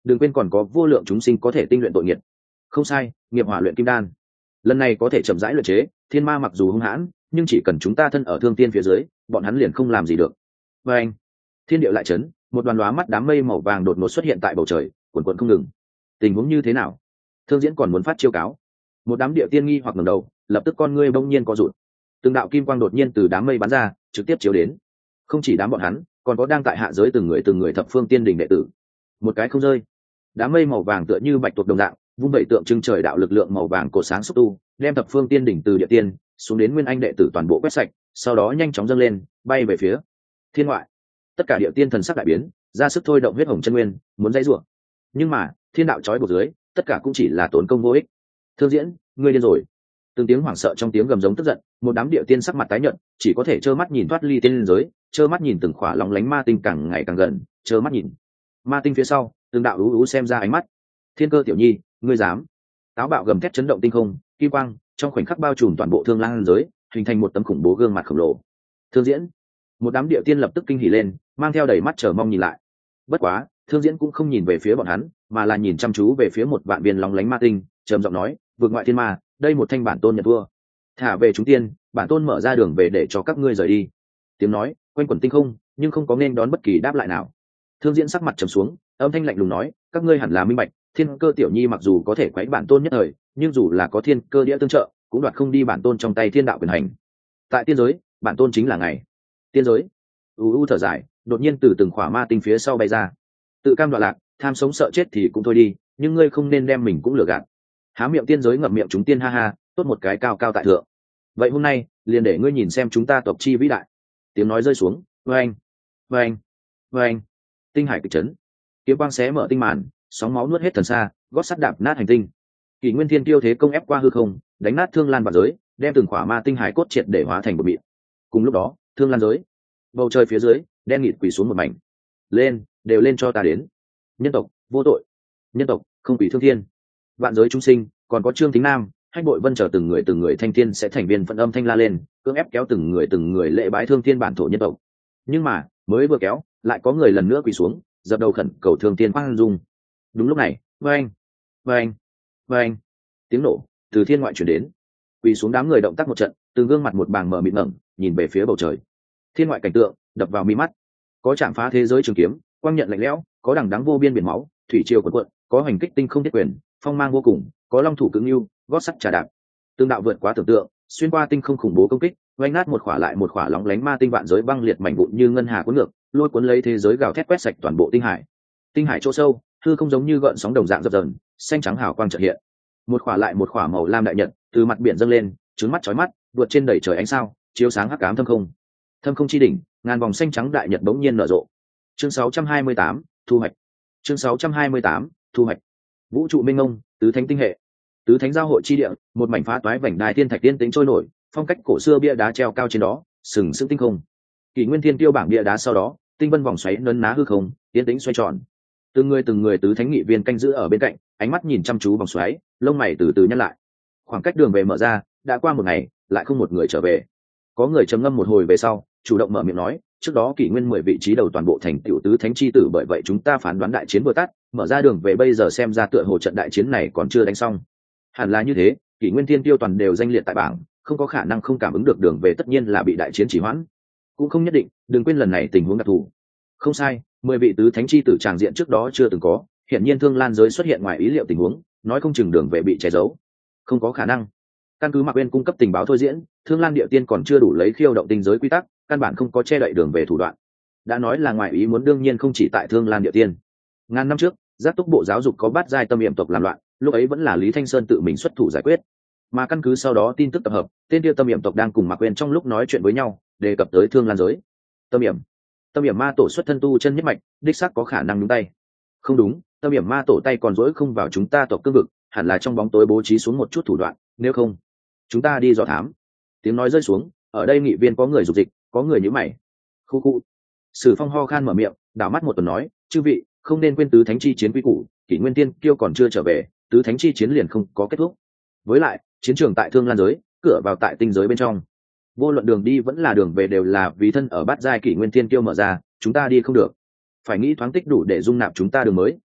đừng quên còn có vô lượng chúng sinh có thể tinh luyện tội nghiệp. Không sai, nghiệp hỏa luyện kim đan lần này có thể chậm rãi luyện chế. Thiên ma mặc dù hung hãn, nhưng chỉ cần chúng ta thân ở thương tiên phía dưới, bọn hắn liền không làm gì được. Và anh, thiên địa lại chấn, một đoàn lóa mắt đám mây màu vàng đột ngột xuất hiện tại bầu trời, cuồn cuộn không ngừng. Tình huống như thế nào? Thương Diễn còn muốn phát chiêu cáo. Một đám địa tiên nghi hoặc ngẩng đầu, lập tức con ngươi bỗng nhiên co rụt. Từng đạo kim quang đột nhiên từ đám mây bắn ra, trực tiếp chiếu đến. Không chỉ đám bọn hắn, còn có đang tại hạ giới từng người thập phương tiên đình đệ tử. Một cái không rơi. Đám mây màu vàng tựa như bạch tuộc đồng dạng, vung vẩy tượng trưng trời đạo lực lượng màu vàng cổ sáng xúc tu, đem thập phương tiên đỉnh từ địa tiên xuống đến nguyên anh đệ tử toàn bộ quét sạch, sau đó nhanh chóng dâng lên, bay về phía thiên ngoại. Tất cả địa tiên thần sắc đại biến, ra sức thôi động huyết hồng chân nguyên, muốn dãy rủa. Nhưng mà, thiên đạo trói buộc dưới, tất cả cũng chỉ là tốn công vô ích. Thương Diễn, ngươi điên rồi. Từng tiếng hoảng sợ trong tiếng gầm giống tức giận, một đám địa tiên sắc mặt tái nhợt, chỉ có thể trơ mắt nhìn thoát ly tiên giới, trơ mắt nhìn từng khỏa lóng lánh ma tinh càng ngày càng gần, trơ mắt nhìn ma tinh phía sau, từng đạo ú xem ra ánh mắt. Thiên Cơ tiểu nhi, ngươi dám? Táo bạo gầm thét chấn động tinh không, kim quang trong khoảnh khắc bao trùm toàn bộ Thương Lan giới, hình thành một tấm khủng bố gương mặt khổng lồ. Thương Diễn, một đám địa tiên lập tức kinh hỉ lên, mang theo đầy mắt chờ mong nhìn lại. Bất quá, Thương Diễn cũng không nhìn về phía bọn hắn, mà là nhìn chăm chú về phía một vạn viên lóng lánh ma tinh, trầm giọng nói, vượt ngoại thiên ma, đây một thanh bản tôn nhận thua. Thả về chúng tiên, bản tôn mở ra đường về để cho các ngươi rời đi. Tiếng nói quanh quẩn tinh không, nhưng không có nên đón bất kỳ đáp lại nào. Thương Diễn sắc mặt trầm xuống, âm thanh lạnh lùng nói, các ngươi hẳn là minh bạch, Thiên Cơ tiểu nhi mặc dù có thể quấy bản tôn nhất thời, nhưng dù là có thiên cơ đĩa tương trợ, cũng đoạt không đi bản tôn trong tay thiên đạo quyền hành. Tại tiên giới, bản tôn chính là ngày. Tiên giới. Thở dài, đột nhiên từ từng khỏa ma tinh phía sau bay ra. Tự cam đoạn lạc, tham sống sợ chết thì cũng thôi đi, nhưng ngươi không nên đem mình cũng lừa gạt. Há miệng tiên giới ngậm miệng chúng tiên, ha ha, tốt một cái cao cao tại thượng. Vậy hôm nay, liền để ngươi nhìn xem chúng ta tộc chi vĩ đại. Tiếng nói rơi xuống, vâng, vâng, vâng. Tinh hải kịch chấn, kiếm quang xé mở tinh màn, sóng máu nuốt hết thần xa, gót sắt đạp nát hành tinh. Kỷ Nguyên Thiên tiêu thế công ép qua hư không, đánh nát Thương Lan vạn giới, đem từng khỏa ma tinh hải cốt triệt để hóa thành một mịn. Cùng lúc đó, Thương Lan giới, bầu trời phía dưới đen nghịt quỳ xuống một mảnh. Lên, đều lên cho ta đến. Nhân tộc vô tội, nhân tộc không quỳ thương thiên. Vạn giới chúng sinh, còn có Trương Thính Nam, Hách Bội Vân chờ từng người thanh thiên sẽ thành viên phận âm thanh la lên, cưỡng ép kéo từng người lễ bái thương thiên bản thổ nhân tộc. Nhưng mà, mới vừa kéo, lại có người lần nữa quỳ xuống, dập đầu khẩn cầu thương thiên khoan dung. Đúng lúc này, vang, vang, vang, tiếng nổ từ thiên ngoại truyền đến. Quỳ xuống đám người động tác một trận, từng gương mặt một bàng mờ mịt ngẩng, nhìn về phía bầu trời. Thiên ngoại cảnh tượng đập vào mi mắt, có chạm phá thế giới trường kiếm, quang nhận lạnh lẽo, có đằng đắng vô biên biển máu, thủy triều cuộn cuộn, có hành kích tinh không thiết quyền, phong mang vô cùng, có long thủ cứng lưu, gót sắt trà đạp. Tương đạo vượt quá tưởng tượng, xuyên qua tinh không khủng bố công kích, oanh nát một khỏa lại một khỏa lóng lánh ma tinh vạn giới băng liệt mảnh vụn như ngân hà cuốn ngược, lôi cuốn lấy thế giới gào thét quét sạch toàn bộ tinh hải. Tinh hải chỗ sâu, hư không giống như gợn sóng đồng dạng dập dờn, xanh trắng hào quang chợt hiện. Một khỏa lại một khỏa màu lam đại nhật từ mặt biển dâng lên, trứng mắt chói mắt, vượt trên đầy trời ánh sao, chiếu sáng hắc ám thâm không. Thâm không chi đỉnh, ngàn vòng xanh trắng đại nhật bỗng nhiên nở rộ. Chương 628, thu hoạch. Chương 628, thu hoạch. Vũ trụ minh ngông, tứ thánh tinh hệ, tứ thánh giao hội chi địa, một mảnh phá toái vành đai thiên thạch tiên tính trôi nổi, phong cách cổ xưa bia đá treo cao trên đó, sừng sững tinh không. Kỷ Nguyên Thiên tiêu bảng bia đá sau đó, tinh vân vòng xoáy nấn ná hư không, tiên tính xoay tròn. Từng người tứ thánh nghị viên canh giữ ở bên cạnh, ánh mắt nhìn chăm chú vòng xoáy, lông mày từ từ nhăn lại. Khoảng cách đường về mở ra, đã qua một ngày, lại không một người trở về. Có người trầm ngâm một hồi về sau, chủ động mở miệng nói, trước đó Kỷ Nguyên 10 vị trí đầu toàn bộ thành tiểu tứ thánh chi tử, bởi vậy chúng ta phán đoán đại chiến vừa tắt, mở ra đường về bây giờ xem ra tựa hồ trận đại chiến này còn chưa đánh xong. Hẳn là như thế, Kỷ Nguyên Thiên tiêu toàn đều danh liệt tại bảng, không có khả năng không cảm ứng được đường về, tất nhiên là bị đại chiến trì hoãn. Cũng không nhất định, đừng quên lần này tình huống đặc thù. Không sai, 10 vị tứ thánh chi tử tràng diện trước đó chưa từng có, hiện nhiên Thương Lan giới xuất hiện ngoài ý liệu tình huống, nói không chừng đường về bị che giấu. Không có khả năng. Căn cứ Mạc Uyên cung cấp tình báo thôi diễn, Thương Lan địa tiên còn chưa đủ lấy khiêu động tinh giới quy tắc, căn bản không có che đậy đường về thủ đoạn. Đã nói là ngoài ý muốn, đương nhiên không chỉ tại Thương Lan địa tiên. Ngàn năm trước, giác túc bộ giáo dục có bát giai tâm yểm tộc làm loạn, lúc ấy vẫn là Lý Thanh Sơn tự mình xuất thủ giải quyết. Mà căn cứ sau đó tin tức tập hợp, tên tiêu tâm yểm tộc đang cùng Mạc Uyên trong lúc nói chuyện với nhau, đề cập tới Thương Lan giới. Tâm yểm ma tổ xuất thân tu chân nhất mạch, đích xác có khả năng nhúng tay. Không đúng, tâm yểm ma tổ tay còn dỗi không vào chúng ta tộc cương vực, hẳn là trong bóng tối bố trí xuống một chút thủ đoạn, nếu không chúng ta đi dò thám. Tiếng nói rơi xuống, ở đây nghị viên có người dục dịch, có người nhíu mày. Khu khu. Sử Phong ho khan mở miệng, đảo mắt một tuần nói, chư vị không nên quên tứ thánh chi chiến quy củ, Kỷ Nguyên Tiên kiêu còn chưa trở về, tứ thánh chi chiến liền không có kết thúc. Với lại chiến trường tại Thương Lan giới, cửa vào tại tinh giới bên trong, vô luận đường đi vẫn là đường về đều là vì thân ở bát giai Kỷ Nguyên Tiên kiêu mở ra, chúng ta đi không được. Phải nghĩ thoáng tích đủ để dung nạp chúng ta đường mới,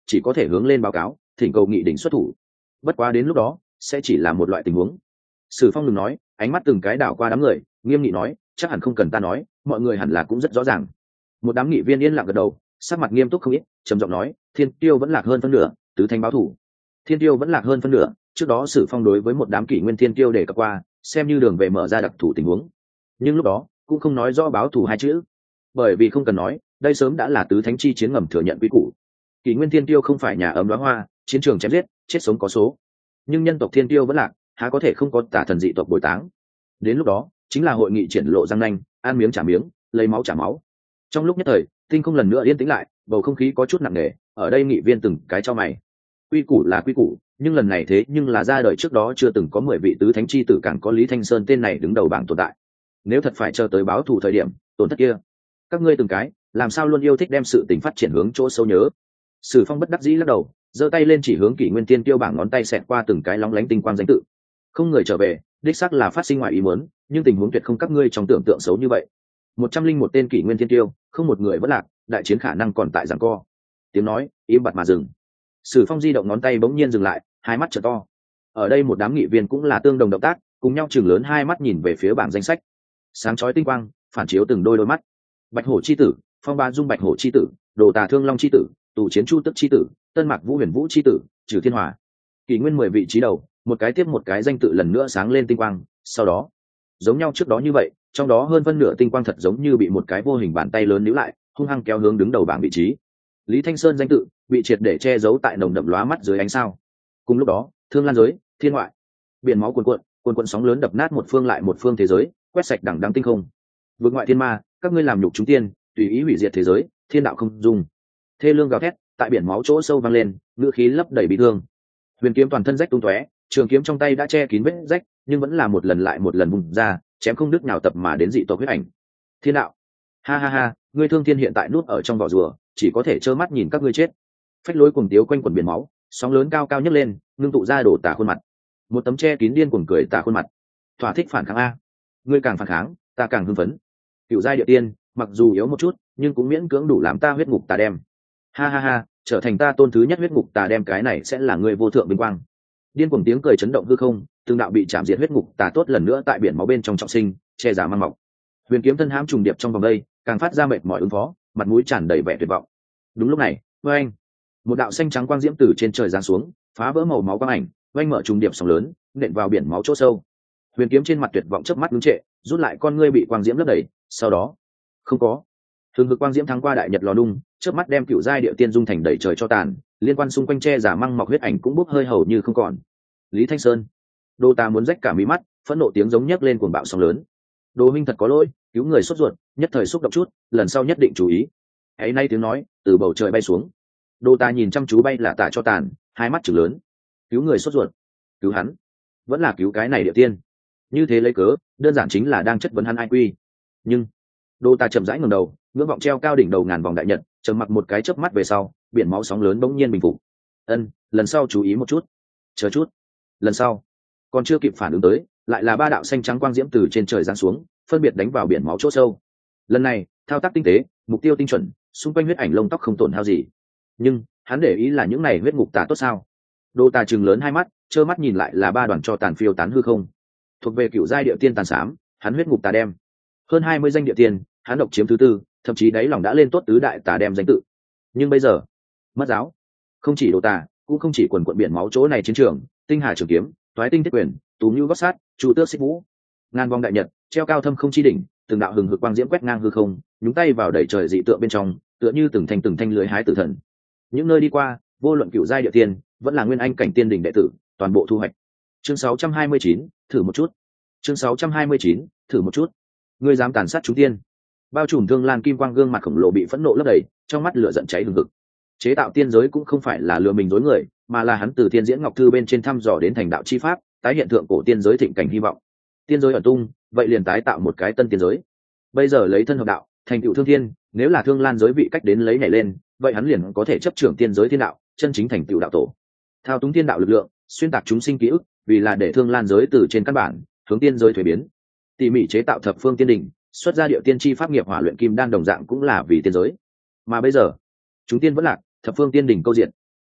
chỉ có thể hướng lên báo cáo thỉnh cầu nghị đỉnh xuất thủ. Bất quá đến lúc đó sẽ chỉ là một loại tình huống. Sử Phong đừng nói, ánh mắt từng cái đảo qua đám người, nghiêm nghị nói, chắc hẳn không cần ta nói, mọi người hẳn là cũng rất rõ ràng. Một đám nghị viên yên lặng gật đầu, sắc mặt nghiêm túc không ít, trầm giọng nói, Thiên Tiêu vẫn lạc hơn phân nửa, tứ thanh báo thủ. Thiên Tiêu vẫn lạc hơn phân nửa, trước đó Sử Phong đối với một đám kỷ nguyên Thiên Tiêu để cập qua, xem như đường về mở ra đặc thù tình huống. Nhưng lúc đó cũng không nói rõ báo thù hai chữ, bởi vì không cần nói, đây sớm đã là tứ thánh chi chiến ngầm thừa nhận quy củ. Kỷ nguyên Thiên Tiêu không phải nhà ấm đóa hoa, chiến trường chém giết, chết sống có số. Nhưng nhân tộc Thiên Tiêu vẫn lạc, há có thể không có tả thần dị tộc bồi táng. Đến lúc đó chính là hội nghị triển lộ răng nanh, ăn miếng trả miếng, lấy máu trả máu. Trong lúc nhất thời tinh không lần nữa yên tĩnh lại, bầu không khí có chút nặng nề. Ở đây nghị viên từng cái cho mày. Quy củ là quy củ, nhưng lần này thế nhưng là ra đời trước đó chưa từng có 10 vị tứ thánh chi tử, càng có Lý Thanh Sơn tên này đứng đầu bảng tồn tại. Nếu thật phải chờ tới báo thù thời điểm, tổn thất kia, các ngươi từng cái làm sao luôn yêu thích đem sự tình phát triển hướng chỗ sâu nhớ. Sử Phong bất đắc dĩ lắc đầu, giơ tay lên chỉ hướng kỷ nguyên tiên tiêu bảng, ngón tay xẹt qua từng cái lóng lánh tinh quang danh tự. Không người trở về, đích xác là phát sinh ngoài ý muốn, nhưng tình huống tuyệt không các ngươi trong tưởng tượng xấu như vậy. 101 tên kỷ nguyên tiên tiêu, không một người vẫn lạc, đại chiến khả năng còn tại giằng co. Tiếng nói im bặt mà dừng. Sử Phong di động ngón tay bỗng nhiên dừng lại, hai mắt trợ to. Ở đây một đám nghị viên cũng là tương đồng động tác, cùng nhau chừng lớn hai mắt nhìn về phía bảng danh sách. Sáng chói tinh quang phản chiếu từng đôi mắt. Bạch hổ chi tử, Phong Ba Dung Bạch hổ chi tử, Đồ Tà Thương Long chi tử, Tù Chiến Chu Tức chi tử, Tân Mạc Vũ Huyền Vũ chi tử, Trừ Thiên Hòa. Kỷ nguyên 10 vị trí đầu, một cái tiếp một cái danh tự lần nữa sáng lên tinh quang, sau đó giống nhau trước đó như vậy, trong đó hơn phân nửa tinh quang thật giống như bị một cái vô hình bàn tay lớn níu lại, hung hăng kéo hướng đứng đầu bảng vị trí. Lý Thanh Sơn danh tự bị triệt để che giấu tại nồng đậm lóa mắt dưới ánh sao. Cùng lúc đó, Thương Lan giới, thiên ngoại, biển máu cuồn cuộn sóng lớn đập nát một phương lại một phương thế giới, quét sạch đằng đẵng tinh không. Vượt ngoại thiên ma, các ngươi làm nhục chúng tiên, tùy ý hủy diệt thế giới, thiên đạo không dung. Thê lương gào thét tại biển máu chỗ sâu vang lên, ngữ khí lấp đầy bị thương. Huyền kiếm toàn thân rách tung tóe, trường kiếm trong tay đã che kín vết rách, nhưng vẫn là một lần lại một lần vùng ra, chém không đứt nào tập mà đến dị tộc huyết ảnh. Thiên đạo, ha ha ha, ngươi Thương Thiên hiện tại nuốt ở trong vỏ rùa, chỉ có thể trơ mắt nhìn các ngươi chết. Phách lối cuồng tiếu quanh quần biển máu, sóng lớn cao cao nhấc lên, ngưng tụ ra đổ tả khuôn mặt. Một tấm che kín điên cuồng cười tả khuôn mặt. Thỏa thích phản kháng a, ngươi càng phản kháng, ta càng hưng phấn. Cựu giai địa tiên, mặc dù yếu một chút, nhưng cũng miễn cưỡng đủ làm ta huyết ngục tà đem. Ha ha ha, trở thành ta tôn thứ nhất huyết ngục tà đem, cái này sẽ là ngươi vô thượng vinh quang. Điên cuồng tiếng cười chấn động hư không, từng đạo bị chạm diệt huyết ngục tà tốt lần nữa tại biển máu bên trong trọng sinh, che giả mang mọc. Huyền kiếm thân hãm trùng điệp trong vòng đây, càng phát ra mệt mỏi ứng phó, mặt mũi tràn đầy vẻ tuyệt vọng. Đúng lúc này, oanh, một đạo xanh trắng quang diễm từ trên trời giáng xuống, phá vỡ màu máu quang ảnh, oanh mở trùng điệp sóng lớn, nện vào biển máu chỗ sâu. Huyền kiếm trên mặt tuyệt vọng chớp mắt ngưng trệ, rút lại con ngươi bị quang diễm lấp đầy, sau đó không có. Thường hực quang diễm thắng qua đại nhật lò nung, chớp mắt đem cựu giai địa tiên dung thành đầy trời cho tàn, liên quan xung quanh che giả măng mọc huyết ảnh cũng bốc hơi hầu như không còn. Lý Thanh Sơn, Đô ta muốn rách cả mí mắt, phẫn nộ tiếng giống nhấc lên cuồng bạo sóng lớn. Đồ huynh thật có lỗi, cứu người sốt ruột, nhất thời xúc động chút, lần sau nhất định chú ý. Hãy nay tiếng nói từ bầu trời bay xuống. Đô ta nhìn chăm chú bay là tả cho tàn, hai mắt chừng lớn. Cứu người sốt ruột, cứu hắn, vẫn là cứu cái này địa tiên. Như thế lấy cớ, đơn giản chính là đang chất vấn hắn ai quy. Nhưng Đô ta chậm rãi ngẩng đầu, ngưỡng vọng treo cao đỉnh đầu ngàn vòng đại nhật, trầm mặc một cái chớp mắt về sau, biển máu sóng lớn bỗng nhiên bình phục. Lần sau chú ý một chút. Chờ chút. Lần sau. Còn chưa kịp phản ứng tới, lại là ba đạo xanh trắng quang diễm từ trên trời giáng xuống, phân biệt đánh vào biển máu chỗ sâu. Lần này, thao tác tinh tế, mục tiêu tinh chuẩn, xung quanh huyết ảnh lông tóc không tổn hao gì. Nhưng hắn để ý là những này huyết ngục tà tốt sao? Đô ta trừng lớn hai mắt, trơ mắt nhìn lại là ba đoàn cho tàn phiêu tán hư không. Thuộc về cựu giai địa tiên tàn xám, hắn huyết ngục tà đem. Hơn 20 danh địa tiên, hắn độc chiếm thứ tư, thậm chí đáy lòng đã lên tốt tứ đại tà đem danh tự. Nhưng bây giờ, mất giáo. Không chỉ Đô ta, cũng không chỉ quần quận biển máu chỗ này chiến trường, tinh hà trường kiếm, toái tinh thiết quyền, tú như gót sát, chu tước xích vũ, ngàn vòng đại nhật treo cao thâm không chi đỉnh, từng đạo hừng hực quang diễm quét ngang hư không, nhúng tay vào đẩy trời dị tượng bên trong, tựa như từng thanh lưới hái tử thần. Những nơi đi qua, vô luận cựu giai địa tiên, vẫn là nguyên anh cảnh tiên đỉnh đệ tử, toàn bộ thu hoạch. Chương 629, thử một chút. Chương 629, thử một chút. Ngươi dám tàn sát chúng tiên? Bao trùm Thương Lan kim quang gương mặt khổng lồ bị phẫn nộ lấp đầy, trong mắt lửa giận cháy hừng hực. Chế tạo tiên giới cũng không phải là lừa mình dối người, mà là hắn từ Thiên Diễn Ngọc Thư bên trên thăm dò đến thành đạo chi pháp, tái hiện thượng cổ tiên giới thịnh cảnh hy vọng. Tiên giới ẩn tung, vậy liền tái tạo một cái tân tiên giới. Bây giờ lấy thân hợp đạo, thành tựu thương thiên, nếu là Thương Lan giới vị cách đến lấy nhảy lên, vậy hắn liền có thể chấp trưởng tiên giới thiên đạo, chân chính thành tựu đạo tổ. Thao túng thiên đạo lực lượng, xuyên tạc chúng sinh ký ức, vì là để Thương Lan giới từ trên căn bản hướng tiên giới thuế biến. Tỉ mỉ chế tạo thập phương tiên đỉnh, xuất ra điệu tiên chi pháp nghiệp hỏa luyện kim đan đồng dạng cũng là vì tiên giới. Mà bây giờ, chúng tiên vẫn lạc, thập phương tiên đỉnh câu diện.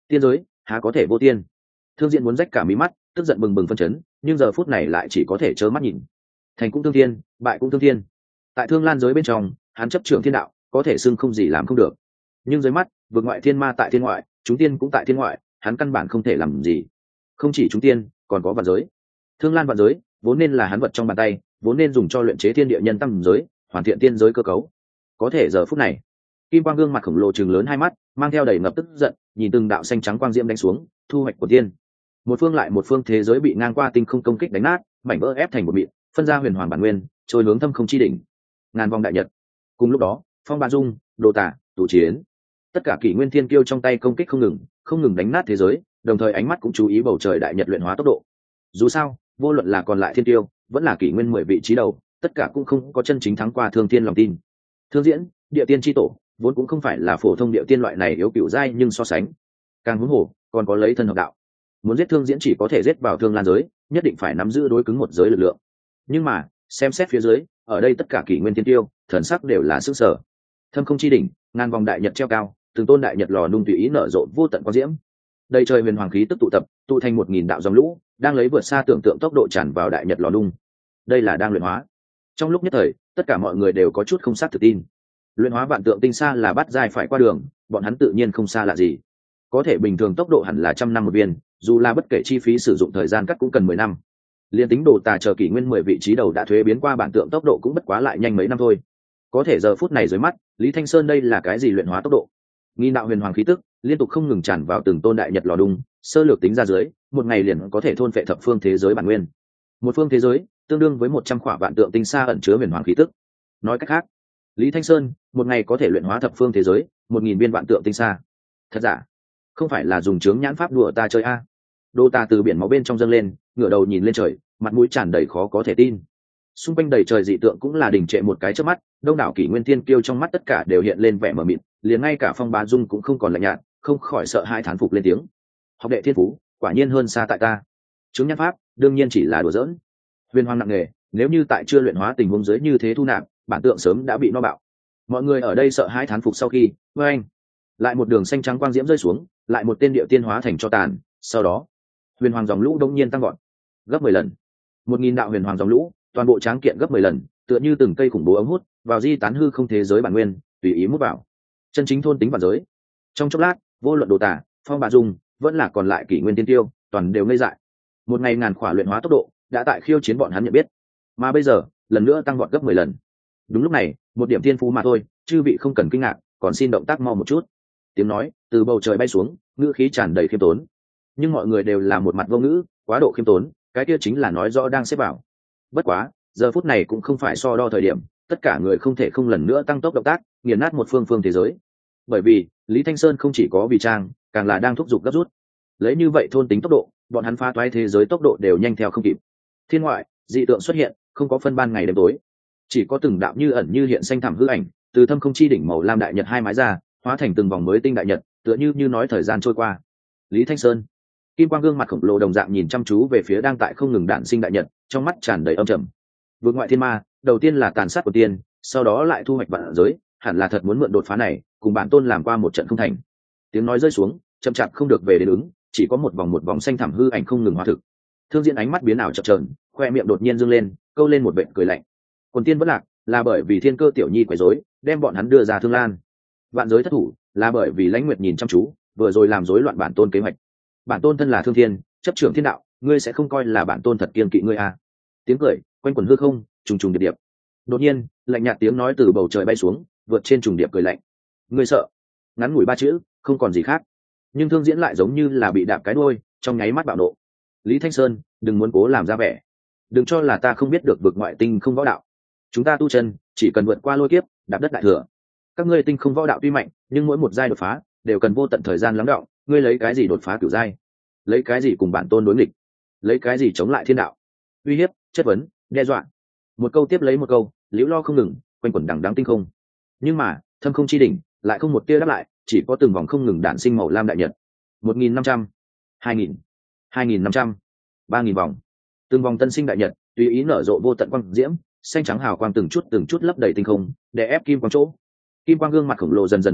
tiên giới há có thể vô tiên. Thương Diễn muốn rách cả mí mắt, tức giận bừng bừng phân chấn, nhưng giờ phút này lại chỉ có thể trơ mắt nhìn. Thành cũng thương thiên, bại cũng thương thiên. Tại Thương Lan giới bên trong, hắn chấp trưởng thiên đạo, có thể xưng không gì làm không được. Nhưng dưới mắt, vượt ngoại thiên ma tại thiên ngoại, chúng tiên cũng tại thiên ngoại, hắn căn bản không thể làm gì. Không chỉ chúng tiên, còn có vạn giới. Thương Lan vạn giới, vốn nên là hắn vật trong bàn tay, vốn nên dùng cho luyện chế thiên địa nhân tâm giới, hoàn thiện tiên giới cơ cấu. Có thể giờ phút này, Kim Quang gương mặt khổng lồ trừng lớn hai mắt, mang theo đầy ngập tức giận, nhìn từng đạo xanh trắng quang diễm đánh xuống, thu hoạch của tiên. Một phương lại một phương thế giới bị ngang qua tinh không công kích đánh nát, mảnh vỡ ép thành một mịn, phân ra huyền hoàng bản nguyên, trôi hướng thâm không chi đỉnh. Ngàn vòng đại nhật. Cùng lúc đó, Phong Ba Dung, Đồ Tả, Tụ Chiến, tất cả kỷ nguyên thiên kiêu trong tay công kích không ngừng đánh nát thế giới, đồng thời ánh mắt cũng chú ý bầu trời đại nhật luyện hóa tốc độ. Dù sao, vô luận là còn lại thiên kiêu, vẫn là kỷ nguyên 10 vị trí đầu, tất cả cũng không có chân chính thắng qua Thương Thiên lòng tin. Thương Diễn, địa tiên chi tổ, vốn cũng không phải là phổ thông địa tiên loại này yếu cựu giai, nhưng so sánh, càng huống hồ, còn có lấy thân hợp đạo. Muốn giết Thương Diễn chỉ có thể giết vào Thương Lan giới, nhất định phải nắm giữ đối cứng một giới lực lượng. Nhưng mà, xem xét phía dưới, ở đây tất cả kỷ nguyên thiên tiêu, thần sắc đều là sức sở. Thâm không chi đỉnh, ngàn vòng đại nhật treo cao, từng tôn đại nhật lò nung tùy ý nở rộ vô tận quang diễm. Đầy trời huyền hoàng khí tức tụ tập, tụ thành 1000 đạo dòng lũ, đang lấy vượt xa tưởng tượng tốc độ tràn vào đại nhật lò nung. Đây là đang luyện hóa. Trong lúc nhất thời, tất cả mọi người đều có chút không xác thực tin. Luyện hóa vạn tượng tinh xa là bắt giai phải qua đường, bọn hắn tự nhiên không xa lạ gì. Có thể bình thường tốc độ hẳn là 100 năm một viên, dù là bất kể chi phí sử dụng thời gian cắt cũng cần 10 năm. Liên tính Đồ Tà chờ kỷ nguyên 10 vị trí đầu đã thuế biến qua bản tượng tốc độ cũng bất quá lại nhanh mấy năm thôi. Có thể giờ phút này dưới mắt, Lý Thanh Sơn đây là cái gì luyện hóa tốc độ? Nghìn đạo huyền hoàng khí tức liên tục không ngừng tràn vào từng tôn đại nhật lò đung, sơ lược tính ra dưới, một ngày liền có thể thôn phệ thập phương thế giới bản nguyên. Một phương thế giới tương đương với 100 khỏa vạn tượng tinh xa ẩn chứa huyền hoàng khí tức. Nói cách khác, Lý Thanh Sơn một ngày có thể luyện hóa thập phương thế giới 1000 viên vạn tượng tinh xa. Thật giả? Không phải là dùng chướng nhãn pháp đùa ta chơi a? Đồ Tà từ biển máu bên trong dâng lên, ngửa đầu nhìn lên trời, mặt mũi tràn đầy khó có thể tin. Xung quanh đầy trời dị tượng cũng là đình trệ một cái chớp mắt, đông đảo kỷ nguyên thiên kiêu trong mắt tất cả đều hiện lên vẻ mờ mịt, liền ngay cả Phong Bá Dung cũng không còn lạnh nhạt, không khỏi sợ hãi thán phục lên tiếng. Học đệ thiên phú, quả nhiên hơn xa tại ta. Chứng nhãn pháp, đương nhiên chỉ là đùa giỡn. Huyền hoàng nặng nề, nếu như tại chưa luyện hóa tình huống dưới như thế thu nạp, bản tượng sớm đã bị no bạo. Mọi người ở đây sợ hãi thán phục sau khi, anh, lại một đường xanh trắng quang diễm rơi xuống, lại một tên điệu tiên hóa thành cho tàn, sau đó, huyền hoàng dòng lũ đông nhiên tăng gọn, gấp 10 lần. 1000 đạo huyền hoàng dòng lũ, toàn bộ tráng kiện gấp 10 lần, tựa như từng cây khủng bố ống hút, vào di tán hư không thế giới bản nguyên, tùy ý mút vào. Chân chính thôn tính bản giới. Trong chốc lát, vô luận Đồ Tà, Phong Bá Dung, vẫn là còn lại kỷ nguyên tiên tiêu, toàn đều ngây dại. Một ngày ngàn khỏa luyện hóa tốc độ, đã tại khiêu chiến bọn hắn nhận biết. Mà bây giờ, lần nữa tăng vọt gấp 10 lần. Đúng lúc này, một điểm thiên phú mà thôi, chư vị không cần kinh ngạc, còn xin động tác mau một chút. Tiếng nói từ bầu trời bay xuống, ngữ khí tràn đầy khiêm tốn. Nhưng mọi người đều là một mặt vô ngữ, quá độ khiêm tốn, cái kia chính là nói rõ đang xếp vào. Bất quá, giờ phút này cũng không phải so đo thời điểm, tất cả người không thể không lần nữa tăng tốc động tác, nghiền nát một phương thế giới. Bởi vì, Lý Thanh Sơn không chỉ có vì trang, càng là đang thúc giục gấp rút. Lấy như vậy thôn tính tốc độ, bọn hắn phá toái thế giới tốc độ đều nhanh theo không kịp. Thiên ngoại, dị tượng xuất hiện, không có phân ban ngày đêm tối, chỉ có từng đạo như ẩn như hiện xanh thẳm hư ảnh, từ thâm không chi đỉnh màu lam đại nhật hai mái ra, hóa thành từng vòng mới tinh đại nhật, tựa như nói thời gian trôi qua. Lý Thanh Sơn, Kim Quang gương mặt khổng lồ đồng dạng nhìn chăm chú về phía đang tại không ngừng đản sinh đại nhật, trong mắt tràn đầy âm trầm. Vượt ngoại thiên ma, đầu tiên là tàn sát của tiên, sau đó lại thu hoạch vạn giới, hẳn là thật muốn mượn đột phá này, cùng bản tôn làm qua một trận không thành. Tiếng nói rơi xuống, chậm chạp không được về đến ứng, chỉ có một vòng xanh thẳm hư ảnh không ngừng hóa thực. Thương Diễn ánh mắt biến ảo chập chờn, khoe miệng đột nhiên dương lên, câu lên một vệt cười lạnh. Quần tiên bất lạc, là bởi vì Thiên Cơ tiểu nhi quấy rối, đem bọn hắn đưa ra Thương Lan. Vạn giới thất thủ, là bởi vì Lãnh Nguyệt nhìn chăm chú, vừa rồi làm rối loạn bản tôn kế hoạch. Bản tôn thân là Thương Thiên, chấp trưởng thiên đạo, ngươi sẽ không coi là bản tôn thật kiêng kỵ ngươi à? Tiếng cười quanh quẩn hư không, trùng trùng điệp điệp. Đột nhiên, lạnh nhạt tiếng nói từ bầu trời bay xuống, vượt trên trùng điệp cười lạnh. Ngươi sợ? Ngắn ngủi 3 chữ, không còn gì khác. Nhưng Thương Diễn lại giống như là bị đạp cái đuôi, trong nháy mắt bạo nộ. Lý Thanh Sơn, đừng muốn cố làm ra vẻ, đừng cho là ta không biết được vực ngoại tinh không võ đạo. Chúng ta tu chân, chỉ cần vượt qua lôi kiếp, đạp đất đại thừa. Các ngươi tinh không võ đạo tuy mạnh, nhưng mỗi một giai đột phá đều cần vô tận thời gian lắng đọng. Ngươi lấy cái gì đột phá cửu giai? Lấy cái gì cùng bản tôn đối nghịch? Lấy cái gì chống lại thiên đạo? Uy hiếp, chất vấn, đe dọa, một câu tiếp lấy một câu, liễu lo không ngừng, quanh quẩn đằng đắng tinh không. Nhưng mà thâm không chi đỉnh lại không một tia đáp lại, chỉ có từng vòng không ngừng đản sinh màu lam đại nhật. 1500, 2000, 2500, 3000 vòng, từng vòng tân sinh đại nhật tùy ý nở rộ vô tận quang diễm, xanh trắng hào quang từng chút lấp đầy tinh không, để ép kim quang chỗ. Kim quang gương mặt khổng lồ dần dần vặn mèo,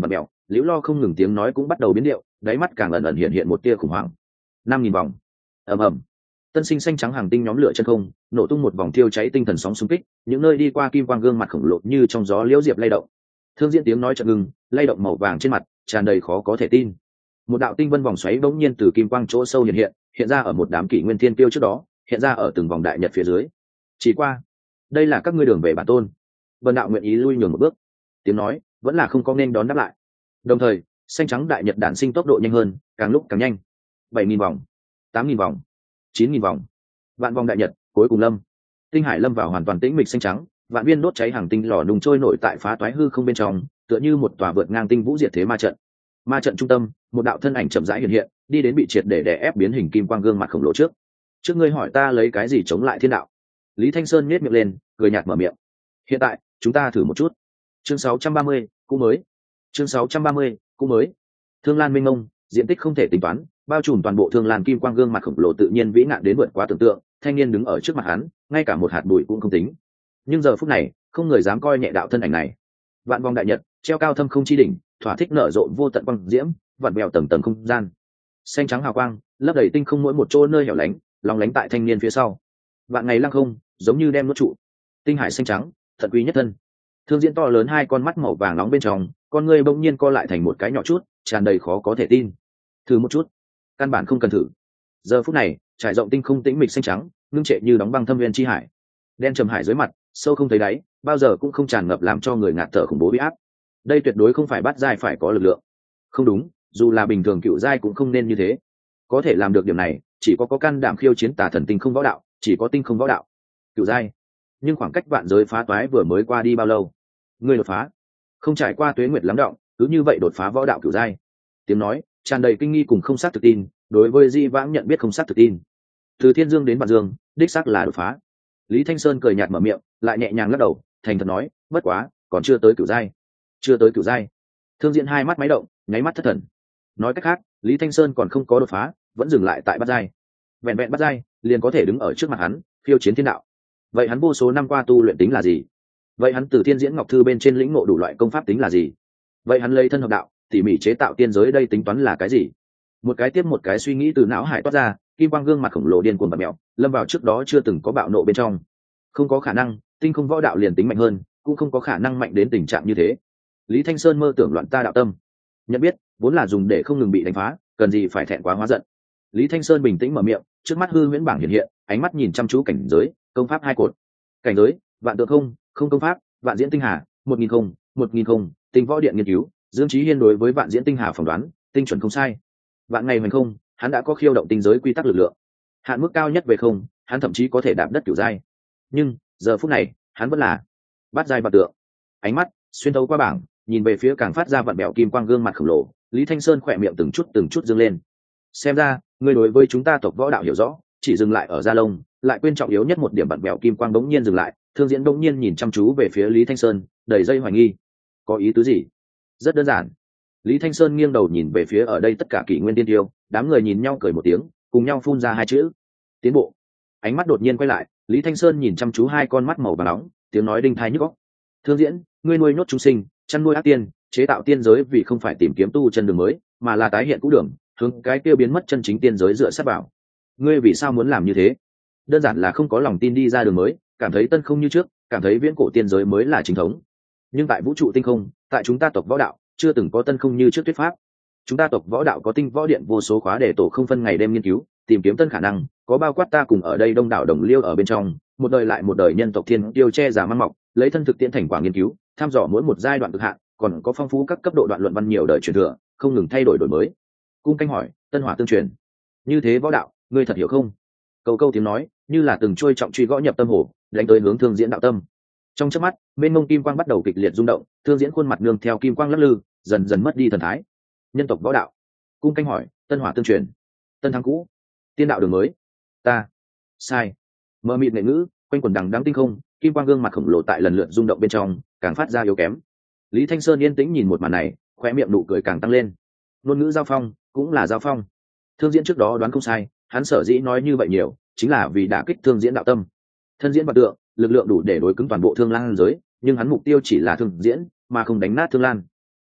liễu lo không ngừng tiếng nói cũng bắt đầu biến điệu, đáy mắt càng ẩn ẩn hiện hiện một tia khủng hoảng. 5.000 vòng. Ầm ầm. Tân sinh xanh trắng hàng tinh nhóm lửa chân không, nổ tung một vòng thiêu cháy tinh thần sóng xung kích, những nơi đi qua kim quang gương mặt khổng lồ như trong gió liễu diệp lay động. Thương Diễn tiếng nói chợt ngừng, lay động màu vàng trên mặt, tràn đầy khó có thể tin. Một đạo tinh vân vòng xoáy bỗng nhiên từ kim quang chỗ sâu hiện ra ở một đám kỷ nguyên thiên tiêu trước đó, hiện ra ở từng vòng đại nhật phía dưới. Chỉ qua, đây là các ngươi đường về bản tôn. Vân đạo nguyện ý lui nhường một bước. Tiếng nói vẫn là không có nên đón đáp lại. Đồng thời, xanh trắng đại nhật đản sinh tốc độ nhanh hơn, càng lúc càng nhanh. 7.000 vòng, 8.000 vòng, 9.000 vòng, vạn vòng đại nhật cuối cùng lâm. Tinh hải lâm vào hoàn toàn tĩnh mịch xanh trắng, vạn viên đốt cháy hàng tinh lò nung trôi nổi tại phá toái hư không bên trong, tựa như một tòa vượt ngang tinh vũ diệt thế ma trận. Ma trận trung tâm, một đạo thân ảnh chậm rãi hiện đi đến bị triệt để đè ép biến hình kim quang gương mặt khổng lồ trước ngươi hỏi ta lấy cái gì chống lại thiên đạo. Lý Thanh Sơn nhếch miệng lên, cười nhạt mở miệng. Hiện tại chúng ta thử một chút. Chương 630, cũ mới. Chương 630, cũ mới. Thương Lan mênh mông, diện tích không thể tính toán, bao trùm toàn bộ Thương Lan kim quang gương mặt khổng lồ tự nhiên vĩ nạn đến vượt quá tưởng tượng. Thanh niên đứng ở trước mặt hắn, ngay cả một hạt bụi cũng không tính. Nhưng giờ phút này, không người dám coi nhẹ đạo thân ảnh này. Vạn vòng đại nhật treo cao thâm không chi đỉnh, thỏa thích nở rộ vô tận quang diễm, vặn vẹo tầng tầng không gian. Xanh trắng hào quang, lấp đầy tinh không mỗi một chỗ nơi hẻo lánh, lòng lánh tại thanh niên phía sau. Vạn ngày lăng không, giống như đem nuốt trụ. Tinh hải xanh trắng, thật quý nhất thân. Thương Diễn to lớn hai con mắt màu vàng nóng bên trong, con ngươi bỗng nhiên co lại thành một cái nhỏ chút, tràn đầy khó có thể tin. Thử một chút, căn bản không cần thử. Giờ phút này, trải rộng tinh không tĩnh mịch xanh trắng, ngưng trệ như đóng băng thâm viên chi hải. Đen trầm hải dưới mặt, sâu không thấy đáy, bao giờ cũng không tràn ngập làm cho người ngạt thở khủng bố uy áp. Đây tuyệt đối không phải bắt giai phải có lực lượng. Không đúng, dù là bình thường cựu giai cũng không nên như thế. Có thể làm được điểm này, chỉ có can đảm khiêu chiến tà thần tinh không võ đạo, chỉ có tinh không võ đạo. Cựu giai. Nhưng khoảng cách vạn giới phá toái vừa mới qua đi bao lâu? Ngươi đột phá, không trải qua tuế nguyệt lắng đọng, cứ như vậy đột phá võ đạo cựu giai. Tiếng nói tràn đầy kinh nghi cùng không xác thực tin, đối với di vãng nhận biết không xác thực tin. Từ thiên dương đến vạn dương, đích xác là đột phá. Lý Thanh Sơn cười nhạt mở miệng, lại nhẹ nhàng lắc đầu, thành thật nói, bất quá, còn chưa tới cửu giai. Chưa tới cửu giai. Thương Diễn hai mắt máy động, nháy mắt thất thần. Nói cách khác, Lý Thanh Sơn còn không có đột phá, vẫn dừng lại tại bát giai. Vẹn vẹn bát giai, liền có thể đứng ở trước mặt hắn, khiêu chiến thiên đạo. Vậy hắn vô số năm qua tu luyện tính là gì? Vậy hắn từ Thiên Diễn Ngọc Thư bên trên lĩnh ngộ đủ loại công pháp tính là gì? Vậy hắn lấy thân hợp đạo, tỉ mỉ chế tạo tiên giới đây tính toán là cái gì? Một cái tiếp một cái suy nghĩ từ não hải toát ra, kim quang gương mặt khổng lồ điên cuồng bạt mèo, lâm vào trước đó chưa từng có bạo nộ bên trong. Không có khả năng, tinh không võ đạo liền tính mạnh hơn, cũng không có khả năng mạnh đến tình trạng như thế. Lý Thanh Sơn mơ tưởng loạn ta đạo tâm, nhận biết vốn là dùng để không ngừng bị đánh phá, cần gì phải thẹn quá hóa giận. Lý Thanh Sơn bình tĩnh mở miệng, trước mắt hư huyễn bảng hiện, ánh mắt nhìn chăm chú cảnh giới, công pháp hai cột. Cảnh giới, vạn tượng không, không công pháp, vạn diễn tinh hà, 1000 không, 1000 không, tinh võ điện nghiên cứu, Dương Chí Hiên đối với vạn diễn tinh hà phỏng đoán, tinh chuẩn không sai. Vạn ngày hoành không, hắn đã có khiêu động tinh giới quy tắc lực lượng. Hạn mức cao nhất về không, hắn thậm chí có thể đạp đất cửu giai. Nhưng, giờ phút này, hắn vẫn là bát giai vạn tượng. Ánh mắt xuyên thấu qua bảng, nhìn về phía càng phát ra vặn bẹo kim quang gương mặt khổng lồ, Lý Thanh Sơn khỏe miệng từng chút dương lên. Xem ra, ngươi đối với chúng ta tộc võ đạo hiểu rõ, chỉ dừng lại ở gia lông, lại quên trọng yếu nhất một điểm vặn bẹo kim quang bỗng nhiên dừng lại. Thương Diễn bỗng nhiên nhìn chăm chú về phía Lý Thanh Sơn, đầy dây hoài nghi. Có ý tứ gì? Rất đơn giản. Lý Thanh Sơn nghiêng đầu nhìn về phía ở đây tất cả kỷ nguyên tiên tiêu, đám người nhìn nhau cười một tiếng, cùng nhau phun ra hai chữ: tiến bộ. Ánh mắt đột nhiên quay lại, Lý Thanh Sơn nhìn chăm chú hai con mắt màu vàng nóng, tiếng nói đinh tai nhức óc. Thương Diễn, ngươi nuôi nhốt chúng sinh, chăn nuôi ác tiên, chế tạo tiên giới vì không phải tìm kiếm tu chân đường mới, mà là tái hiện cũ đường, hướng cái kia biến mất chân chính tiên giới dựa sát vào. Ngươi vì sao muốn làm như thế? Đơn giản là không có lòng tin đi ra đường mới, cảm thấy tân không như trước, cảm thấy viễn cổ tiên giới mới là chính thống. Nhưng tại vũ trụ tinh không, tại chúng ta tộc võ đạo, chưa từng có tân không như trước thuyết pháp. Chúng ta tộc võ đạo có tinh võ điện vô số khóa để tổ không phân ngày đêm nghiên cứu, tìm kiếm tân khả năng, có bao quát ta cùng ở đây đông đảo đồng liêu ở bên trong, một đời lại một đời nhân tộc thiên tiêu che giả mang mọc, lấy thân thực tiễn thành quả nghiên cứu, tham dò mỗi một giai đoạn cực hạn, còn có phong phú các cấp độ đoạn luận văn nhiều đời truyền thừa, không ngừng thay đổi đổi mới. Cung canh hỏi, tân hỏa tương truyền, như thế võ đạo, ngươi thật hiểu không? Câu câu tiếng nói, như là từng trôi trọng truy gõ nhập tâm hồ, đánh tới hướng Thương Diễn đạo tâm. Trong chớp mắt, mênh mông kim quang bắt đầu kịch liệt rung động, Thương Diễn khuôn mặt nương theo kim quang lắc lư, dần dần mất đi thần thái. Nhân tộc võ đạo. Cung canh hỏi, tân hỏa tương truyền, tân thắng cũ, tiên đạo đường mới. Ta sai. Mơ mịt nghệ ngữ quanh quần đằng đắng tinh không, kim quang gương mặt khổng lồ tại lần lượt rung động bên trong càng phát ra yếu kém. Lý Thanh Sơn yên tĩnh nhìn một màn này, khóe miệng nụ cười càng tăng lên. Ngôn ngữ giao phong cũng là giao phong. Thương Diễn trước đó đoán không sai, hắn sở dĩ nói như vậy nhiều, chính là vì đả kích Thương Diễn đạo tâm. Thân diễn vật tượng, lực lượng đủ để đối cứng toàn bộ Thương Lan giới, nhưng hắn mục tiêu chỉ là Thương Diễn, mà không đánh nát Thương Lan.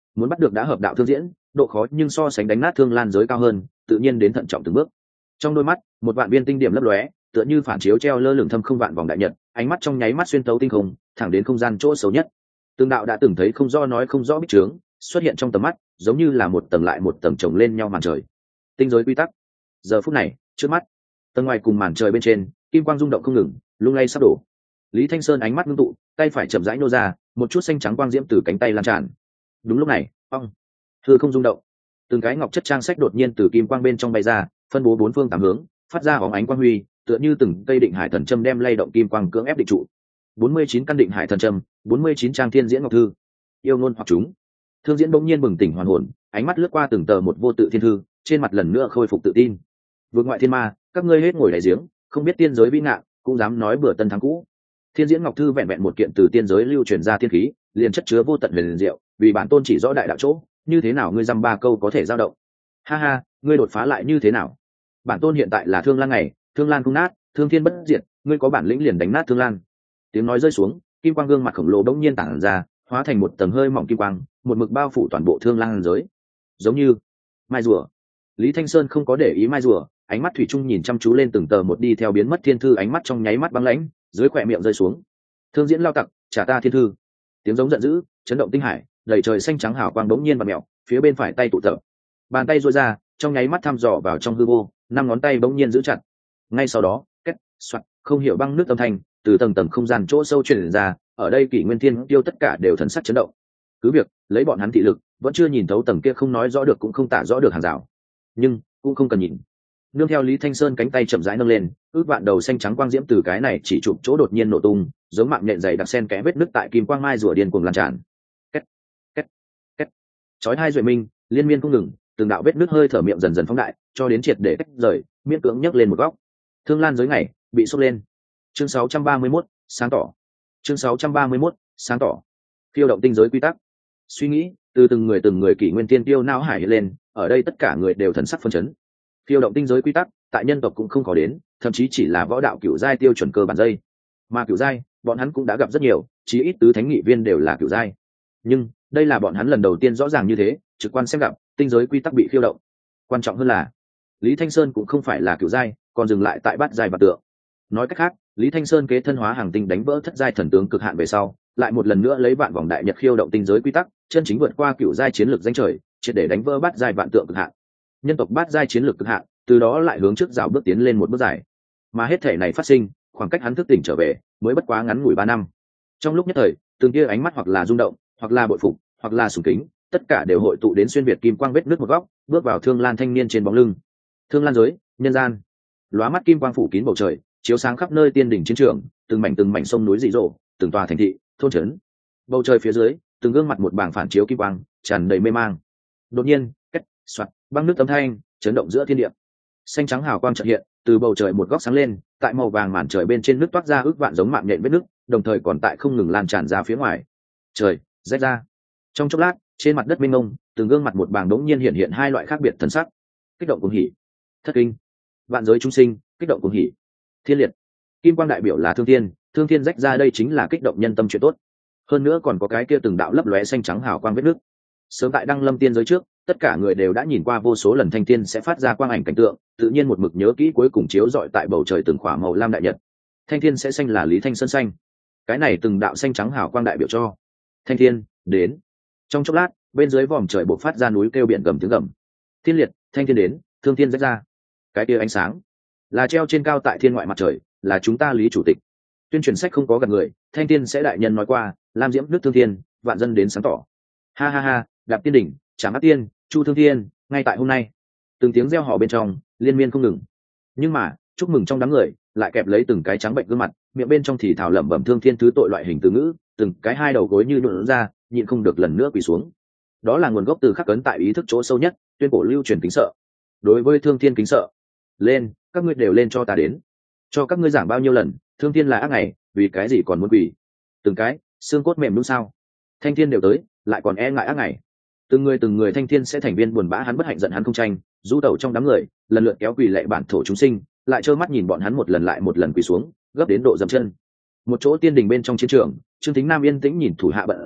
muốn bắt được đã hợp đạo thương diễn độ khó nhưng so sánh đánh nát thương lan giới cao hơn, tự nhiên đến thận trọng từng bước. Trong đôi mắt một vạn viên tinh điểm lấp lóe, tựa như phản chiếu treo lơ lửng thâm không vạn vòng đại nhật, ánh mắt trong nháy mắt xuyên tấu tinh không, thẳng đến không gian chỗ xấu nhất. Tương đạo đã từng thấy không rõ nói không rõ bích trướng xuất hiện trong tầm mắt, giống như là một tầng lại một tầng chồng lên nhau màn trời. Tinh giới quy tắc. Giờ phút này, trước mắt, tầng ngoài cùng màn trời bên trên, kim quang rung động không ngừng, lung lay sắp đổ. Lý Thanh Sơn ánh mắt ngưng tụ, tay phải chậm rãi nô ra, một chút xanh trắng quang diễm từ cánh tay lan tràn. Đúng lúc này, ong, hư không rung động, từng cái ngọc chất trang sách đột nhiên từ kim quang bên trong bay ra, phân bố bốn phương tám hướng, phát ra bóng ánh quang huy, tựa như từng cây định hải thần châm đem lay động kim quang cưỡng ép định trụ. 49 căn định hải thần châm, 49 trang thiên diễn ngọc thư. Yêu ngôn hoặc chúng. Thương Diễn bỗng nhiên bừng tỉnh hoàn hồn, ánh mắt lướt qua từng tờ một vô tự thiên thư, trên mặt lần nữa khôi phục tự tin. Vượt ngoại thiên ma, các ngươi hết ngồi đáy giếng, không biết tiên giới vĩ ngạn, cũng dám nói bừa tân thắng cũ. Thiên diễn ngọc thư vẹn vẹn một kiện từ tiên giới lưu truyền ra thiên khí, liền chất chứa vô tận huyền diệu, vì bản tôn chỉ rõ đại đạo chỗ, như thế nào ngươi dăm ba câu có thể dao động? Ha ha, ngươi đột phá lại như thế nào? Bản tôn hiện tại là Thương Lan ngày, Thương Lan không nát, Thương Thiên bất diệt, ngươi có bản lĩnh liền đánh nát Thương Lan. Tiếng nói rơi xuống, kim quang gương mặt khổng lồ bỗng nhiên tản ra, hóa thành một tầng hơi mỏng kim quang, một mực bao phủ toàn bộ Thương Lan giới. Giống như mai rùa. Lý Thanh Sơn không có để ý mai rùa, ánh mắt thủy chung nhìn chăm chú lên từng tờ một đi theo biến mất thiên thư, ánh mắt trong nháy mắt băng lãnh, dưới khóe miệng rơi xuống. Thương diễn lao tặc, trả ta thiên thư. Tiếng giống giận dữ chấn động tinh hải, đầy trời xanh trắng hào quang bỗng nhiên bật mèo, phía bên phải tay tụ tập, bàn tay duỗi ra, trong nháy mắt thăm dò vào trong hư vô, năm ngón tay bỗng nhiên giữ chặt. Ngay sau đó, két, xoạt, không hiểu băng nước âm thanh từ tầng tầng không gian chỗ sâu truyền ra, ở đây kỷ nguyên thiên tiêu tất cả đều thần sắc chấn động. Cứ việc lấy bọn hắn thị lực vẫn chưa nhìn thấu tầng kia không nói rõ được cũng không tả rõ được hàng rào, nhưng cũng không cần nhìn. Nương theo Lý Thanh Sơn cánh tay chậm rãi nâng lên, ước vạn đầu xanh trắng quang diễm từ cái này chỉ chụp chỗ đột nhiên nổ tung, giống mạng nhện dày đặc sen kẽ vết nứt tại kim quang mai rùa điên cuồng lan tràn. Két, két, két. Chói hai duệ minh liên miên không ngừng, từng đạo vết nứt hơi thở miệng dần dần phóng đại, cho đến triệt để tách rời, miễn cưỡng nhấc lên một góc. Thương Lan giới ngày bị sốc lên. Chương 631, sáng tỏ. Chương 631, sáng tỏ. Phiêu động tinh giới quy tắc. Suy nghĩ từ từng người kỷ nguyên tiên tiêu não hải lên, ở đây tất cả người đều thần sắc phân chấn. Phiêu động tinh giới quy tắc tại nhân tộc cũng không có đến, thậm chí chỉ là võ đạo cửu giai tiêu chuẩn cơ bản dây, mà cửu giai bọn hắn cũng đã gặp rất nhiều, chí ít tứ thánh nghị viên đều là cửu giai, nhưng đây là bọn hắn lần đầu tiên rõ ràng như thế trực quan xem gặp tinh giới quy tắc bị phiêu động. Quan trọng hơn là Lý Thanh Sơn cũng không phải là cửu giai, còn dừng lại tại bát giai bạt tượng. Nói cách khác, Lý Thanh Sơn kế thân hóa hàng tinh đánh vỡ thất giai thần tướng cực hạn về sau, lại một lần nữa lấy vạn vòng đại nhật khiêu động tinh giới quy tắc, chân chính vượt qua cửu giai chiến lược danh trời, triệt để đánh vỡ bát giai vạn tượng cực hạn. Nhân tộc bát giai chiến lược cực hạn, từ đó lại hướng trước rào bước tiến lên một bước dài. Mà hết thể này phát sinh, khoảng cách hắn thức tỉnh trở về, mới bất quá ngắn ngủi 3 năm. Trong lúc nhất thời, từng kia ánh mắt hoặc là rung động, hoặc là bội phục, hoặc là sùng kính, tất cả đều hội tụ đến xuyên việt kim quang vết nước một góc, bước vào Thương Lan thanh niên trên bóng lưng. Thương Lan giới, nhân gian. Lóa mắt kim quang phủ kín bầu trời, chiếu sáng khắp nơi tiên đỉnh chiến trường, từng mảnh sông núi dị rộ, từng tòa thành thị, thôn trấn. Bầu trời phía dưới, từng gương mặt một bảng phản chiếu kim quang, tràn đầy mê mang. Đột nhiên, két, xoạt, băng nước âm thanh chấn động giữa thiên địa. Xanh trắng hào quang chợt hiện, từ bầu trời một góc sáng lên, tại màu vàng màn trời bên trên nước toát ra ước vạn giống mạng nhện vết nước, đồng thời còn tại không ngừng lan tràn ra phía ngoài. Trời, rách ra. Trong chốc lát, trên mặt đất mênh mông, từng gương mặt một bảng đống nhiên hiện hai loại khác biệt thần sắc. Kích động cuồng hỉ, thất kinh. Vạn giới chúng sinh, kích động cuồng hỉ. Thiên liệt. Kim quang đại biểu là thương thiên rách ra, đây chính là kích động nhân tâm chuyện tốt. Hơn nữa còn có cái kia từng đạo lấp lóe xanh trắng hào quang vết nước. Sớm tại đăng lâm tiên giới trước, tất cả người đều đã nhìn qua vô số lần thanh thiên sẽ phát ra quang ảnh cảnh tượng, tự nhiên một mực nhớ kỹ cuối cùng chiếu rọi tại bầu trời từng khỏa màu lam đại nhật. Thanh thiên sẽ xanh là Lý Thanh Sơn xanh. Cái này từng đạo xanh trắng hào quang đại biểu cho thanh thiên đến. Trong chốc lát, bên dưới vòm trời bộc phát ra núi kêu biển gầm tiếng gầm. Thiên liệt, thanh thiên đến, thương thiên rách ra. Cái kia ánh sáng là treo trên cao tại thiên ngoại mặt trời, là chúng ta Lý chủ tịch. Tuyên truyền sách không có gần người, thanh thiên sẽ đại nhân nói qua, lam diễm nước thương thiên, vạn dân đến sáng tỏ. Ha ha ha, đạp tiên đỉnh, trảm ác tiên, chu thương thiên, ngay tại hôm nay. Từng tiếng reo hò bên trong liên miên không ngừng, nhưng mà chúc mừng trong đám người lại kẹp lấy từng cái trắng bệnh gương mặt, miệng bên trong thì thảo lẩm bẩm thương thiên thứ tội loại hình từ ngữ, từng cái hai đầu gối như nhuộn ra, nhịn không được lần nữa quỳ xuống. Đó là nguồn gốc từ khắc ấn tại ý thức chỗ sâu nhất, tuyên cổ lưu truyền kính sợ. Đối với thương thiên kính sợ. Lên, các ngươi đều lên cho ta đến. Cho các ngươi giảng bao nhiêu lần, thương thiên là ác ngày, vì cái gì còn muốn quỳ? Từng cái xương cốt mềm đúng sao? Thanh thiên đều tới, lại còn e ngại ác ngày. Từng người thanh thiên sẽ thành viên buồn bã, hắn bất hạnh giận hắn không tranh, du tẩu trong đám người, lần lượt kéo quỳ lệ bản thổ chúng sinh, lại trơ mắt nhìn bọn hắn một lần lại một lần quỳ xuống, gấp đến độ dậm chân. Một chỗ tiên đình bên trong chiến trường, Trương Thính Nam yên tĩnh nhìn thủ hạ bận rộn,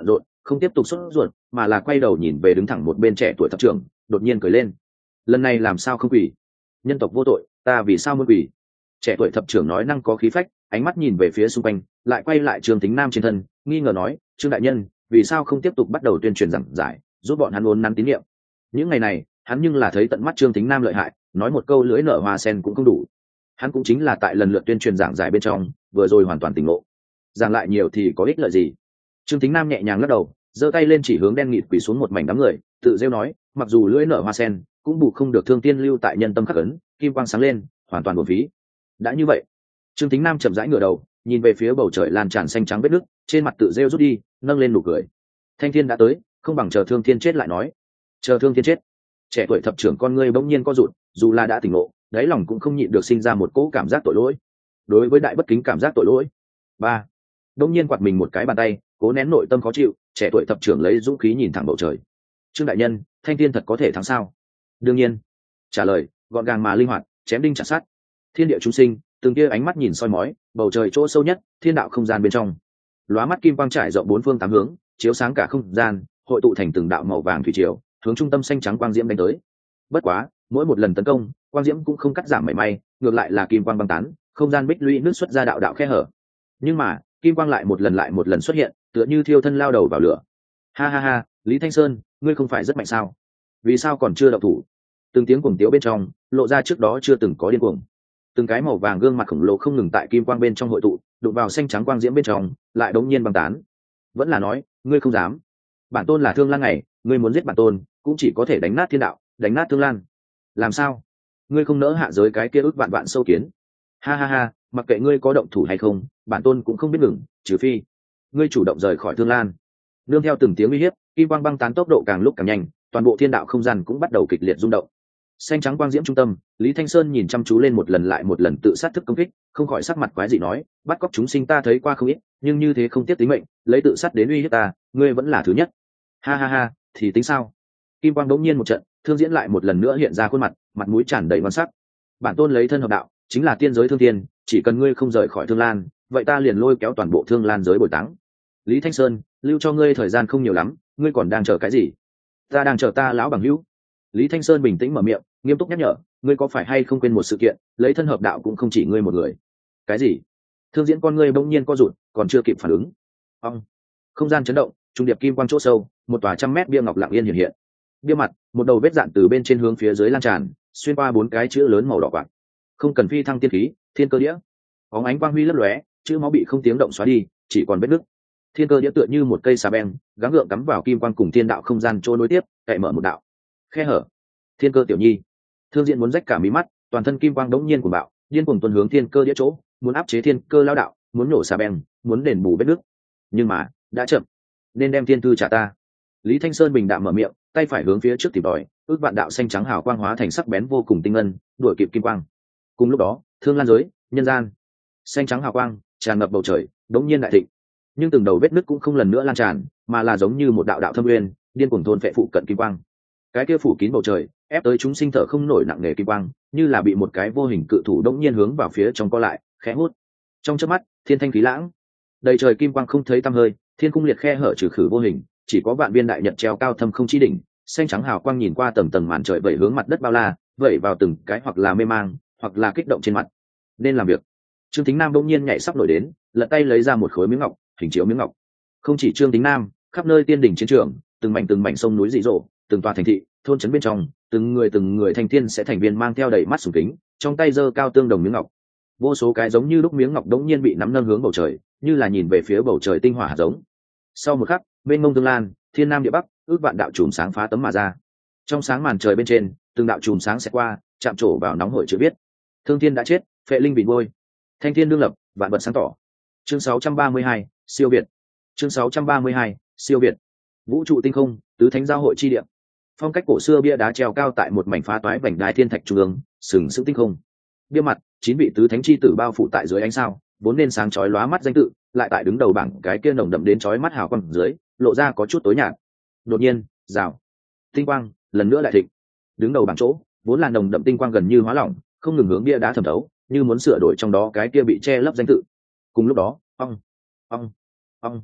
không tiếp tục sốt ruột mà là quay đầu nhìn về đứng thẳng một bên trẻ tuổi thập trưởng, đột nhiên cười lên. Lần này làm sao không quỳ? Nhân tộc vô tội, ta vì sao muốn quỳ? Trẻ tuổi thập trưởng nói năng có khí phách, ánh mắt nhìn về phía xung quanh, lại quay lại Trương Tính Nam trên thân, nghi ngờ nói, Trương đại nhân, vì sao không tiếp tục bắt đầu tuyên truyền giảng giải, giúp bọn hắn uốn nắn tín nhiệm? Những ngày này hắn nhưng là thấy tận mắt Trương Tính Nam lợi hại, nói một câu lưỡi nở hoa sen cũng không đủ. Hắn cũng chính là tại lần lượt tuyên truyền giảng giải bên trong vừa rồi hoàn toàn tỉnh ngộ, giảng lại nhiều thì có ích lợi gì? Trương Tính Nam nhẹ nhàng lắc đầu, giơ tay lên chỉ hướng đen nghịt quỳ xuống một mảnh đám người, tự rêu nói, mặc dù lưỡi nở hoa sen cũng bù không được thương tiên lưu tại nhân tâm khắc ấn, kim quang sáng lên hoàn toàn uổng phí. Đã như vậy, Trương Tính Nam chậm rãi ngửa đầu nhìn về phía bầu trời lan tràn xanh trắng vết nước, trên mặt tự rêu rút đi, nâng lên nụ cười. Thanh thiên đã tới, không bằng chờ thương thiên chết lại nói. Chờ thương thiên chết? Trẻ tuổi thập trưởng con ngươi bỗng nhiên co rụt, dù là đã tỉnh ngộ, đáy lòng cũng không nhịn được sinh ra một cỗ cảm giác tội lỗi. Đối với đại bất kính cảm giác tội lỗi. Ba, bỗng nhiên quạt mình một cái bàn tay, cố nén nội tâm khó chịu, trẻ tuổi thập trưởng lấy dũng khí nhìn thẳng bầu trời. Trương đại nhân, thanh thiên thật có thể thắng sao? Đương nhiên. Trả lời gọn gàng mà linh hoạt, chém đinh chặt sắt. Thiên địa chúng sinh từng kia ánh mắt nhìn soi mói bầu trời chỗ sâu nhất thiên đạo không gian bên trong, lóa mắt kim quang trải rộng bốn phương tám hướng, chiếu sáng cả không gian, hội tụ thành từng đạo màu vàng thủy triều, hướng trung tâm xanh trắng quang diễm đánh tới. Bất quá mỗi một lần tấn công, quang diễm cũng không cắt giảm mảy may, ngược lại là kim quang băng tán, không gian bích lũy nước xuất ra đạo đạo khe hở. Nhưng mà kim quang lại một lần xuất hiện, tựa như thiêu thân lao đầu vào lửa. Ha ha ha, Lý Thanh Sơn, ngươi không phải rất mạnh sao? Vì sao còn chưa động thủ? Từng tiếng cuồng tiếu bên trong lộ ra trước đó chưa từng có điên cuồng. Từng cái màu vàng gương mặt khổng lồ không ngừng tại kim quang bên trong hội tụ, đụng vào xanh trắng quang diễm bên trong, lại đống nhiên băng tán. Vẫn là nói, ngươi không dám? Bản tôn là Thương Lan này, ngươi muốn giết bản tôn, cũng chỉ có thể đánh nát thiên đạo, đánh nát Thương Lan. Làm sao? Ngươi không nỡ hạ giới cái kia ước vạn vạn sâu kiến? Ha ha ha, mặc kệ ngươi có động thủ hay không, bản tôn cũng không biết ngừng, trừ phi ngươi chủ động rời khỏi Thương Lan. Nương theo từng tiếng uy hiếp, kim quang băng tán tốc độ càng lúc càng nhanh, toàn bộ thiên đạo không gian cũng bắt đầu kịch liệt rung động. Xanh trắng quang diễm trung tâm, Lý Thanh Sơn nhìn chăm chú lên một lần lại một lần tự sát thức công kích, không khỏi sắc mặt quái dị nói, bắt cóc chúng sinh ta thấy qua không ít, nhưng như thế không tiếc tính mệnh, lấy tự sát đến uy hiếp ta, ngươi vẫn là thứ nhất. Ha ha ha, thì tính sao? Kim quang đống nhiên một trận, thương diễn lại một lần nữa hiện ra khuôn mặt, mặt mũi tràn đầy ngon sắc. Bản tôn lấy thân hợp đạo, chính là tiên giới thương tiên, chỉ cần ngươi không rời khỏi Thương Lan, vậy ta liền lôi kéo toàn bộ Thương Lan giới bồi táng. Lý Thanh Sơn, lưu cho ngươi thời gian không nhiều lắm, ngươi còn đang chờ cái gì? Ta đang chờ ta lão bằng hữu. Lý Thanh Sơn bình tĩnh mở miệng, nghiêm túc nhắc nhở, ngươi có phải hay không quên một sự kiện, lấy thân hợp đạo cũng không chỉ ngươi một người. Cái gì? Thương diễn con ngươi bỗng nhiên co rụt, còn chưa kịp phản ứng. Ông, không gian chấn động, trung điệp kim quang chỗ sâu, một tòa 100 mét bia ngọc lặng yên hiện hiện. Bia mặt, một đầu vết dạn từ bên trên hướng phía dưới lan tràn, xuyên qua 4 cái chữ lớn màu đỏ quạt. Không cần phi thăng tiên khí, thiên cơ đĩa. Bóng ánh quang huy lấp lóe, chữ máu bị không tiếng động xóa đi, chỉ còn vết nứt. Thiên cơ đĩa tựa như một cây xà beng, gắng gượng cắm vào kim quang cùng thiên đạo không gian trôi nối tiếp, cậy mở một đạo khe hở. Thiên cơ tiểu nhi, thương diện muốn rách cả mí mắt, toàn thân kim quang đống nhiên của bạo, điên cuồng tuần hướng thiên cơ đĩa chỗ, muốn áp chế thiên cơ lao đạo, muốn nổ xà beng, muốn đền bù vết nứt. Nhưng mà đã chậm, nên đem thiên thư trả ta. Lý Thanh Sơn bình đạm mở miệng, tay phải hướng phía trước tìm đòi, ước vạn đạo xanh trắng hào quang hóa thành sắc bén vô cùng tinh ngân, đuổi kịp kim quang. Cùng lúc đó, Thương Lan giới, nhân gian, xanh trắng hào quang tràn ngập bầu trời, đống nhiên đại thịnh. Nhưng từng đầu vết nứt cũng không lần nữa lan tràn, mà là giống như một đạo đạo thâm uyên, điên cuồng thôn phệ phụ cận kim quang. Cái kia phủ kín bầu trời, ép tới chúng sinh thở không nổi nặng nề kim quang, như là bị một cái vô hình cự thủ đống nhiên hướng vào phía trong co lại, khẽ hút. Trong chớp mắt, thiên thanh khí lãng, đầy trời kim quang không thấy tăm hơi, thiên cung liệt khe hở trừ khử vô hình, chỉ có vạn viên đại nhật treo cao thâm không chi đỉnh, xanh trắng hào quang nhìn qua tầng tầng màn trời vẩy hướng mặt đất bao la, vẩy vào từng cái hoặc là mê mang, hoặc là kích động trên mặt. Nên làm việc. Trương Thính Nam đột nhiên nhảy sắp nổi đến, lật tay lấy ra một khối miếng ngọc, hình chiếu miếng ngọc. Không chỉ Trương Thính Nam, khắp nơi tiên đỉnh chiến trường, từng mảnh sông núi dị rộ, từng tòa thành thị, thôn trấn bên trong, từng người thành thiên sẽ thành viên mang theo đầy mắt sùng kính, trong tay giơ cao tương đồng miếng ngọc. Vô số cái giống như lúc miếng ngọc đống nhiên bị nắm nâng hướng bầu trời, như là nhìn về phía bầu trời tinh hỏa hạt giống. Sau một khắc, bên ngông Tương Lan, thiên nam địa bắc, ước vạn đạo chùm sáng phá tấm mà ra. Trong sáng màn trời bên trên, từng đạo chùm sáng sẽ qua, chạm trổ vào nóng hổi chữ viết: Thương Thiên đã chết, phệ linh bị ngôi. Thanh thiên đương lập, vạn vật sáng tỏ. Chương 632, siêu việt. Chương 632, siêu việt. Vũ trụ tinh không, tứ thánh giao hội chi địa. Phong cách cổ xưa bia đá treo cao tại một mảnh phá toái vành đai thiên thạch trung ương, sừng sững tinh không. Bia mặt, 9 vị tứ thánh chi tử bao phủ tại dưới ánh sao, vốn nên sáng chói lóa mắt danh tự, lại tại đứng đầu bảng cái kia nồng đậm đến chói mắt hào quang dưới, lộ ra có chút tối nhạt. Đột nhiên, rào, tinh quang lần nữa lại thịnh. Đứng đầu bảng chỗ, vốn là nồng đậm tinh quang gần như hóa lỏng, không ngừng hướng bia đá thẩm thấu, như muốn sửa đổi trong đó cái kia bị che lấp danh tự. Cùng lúc đó, ong,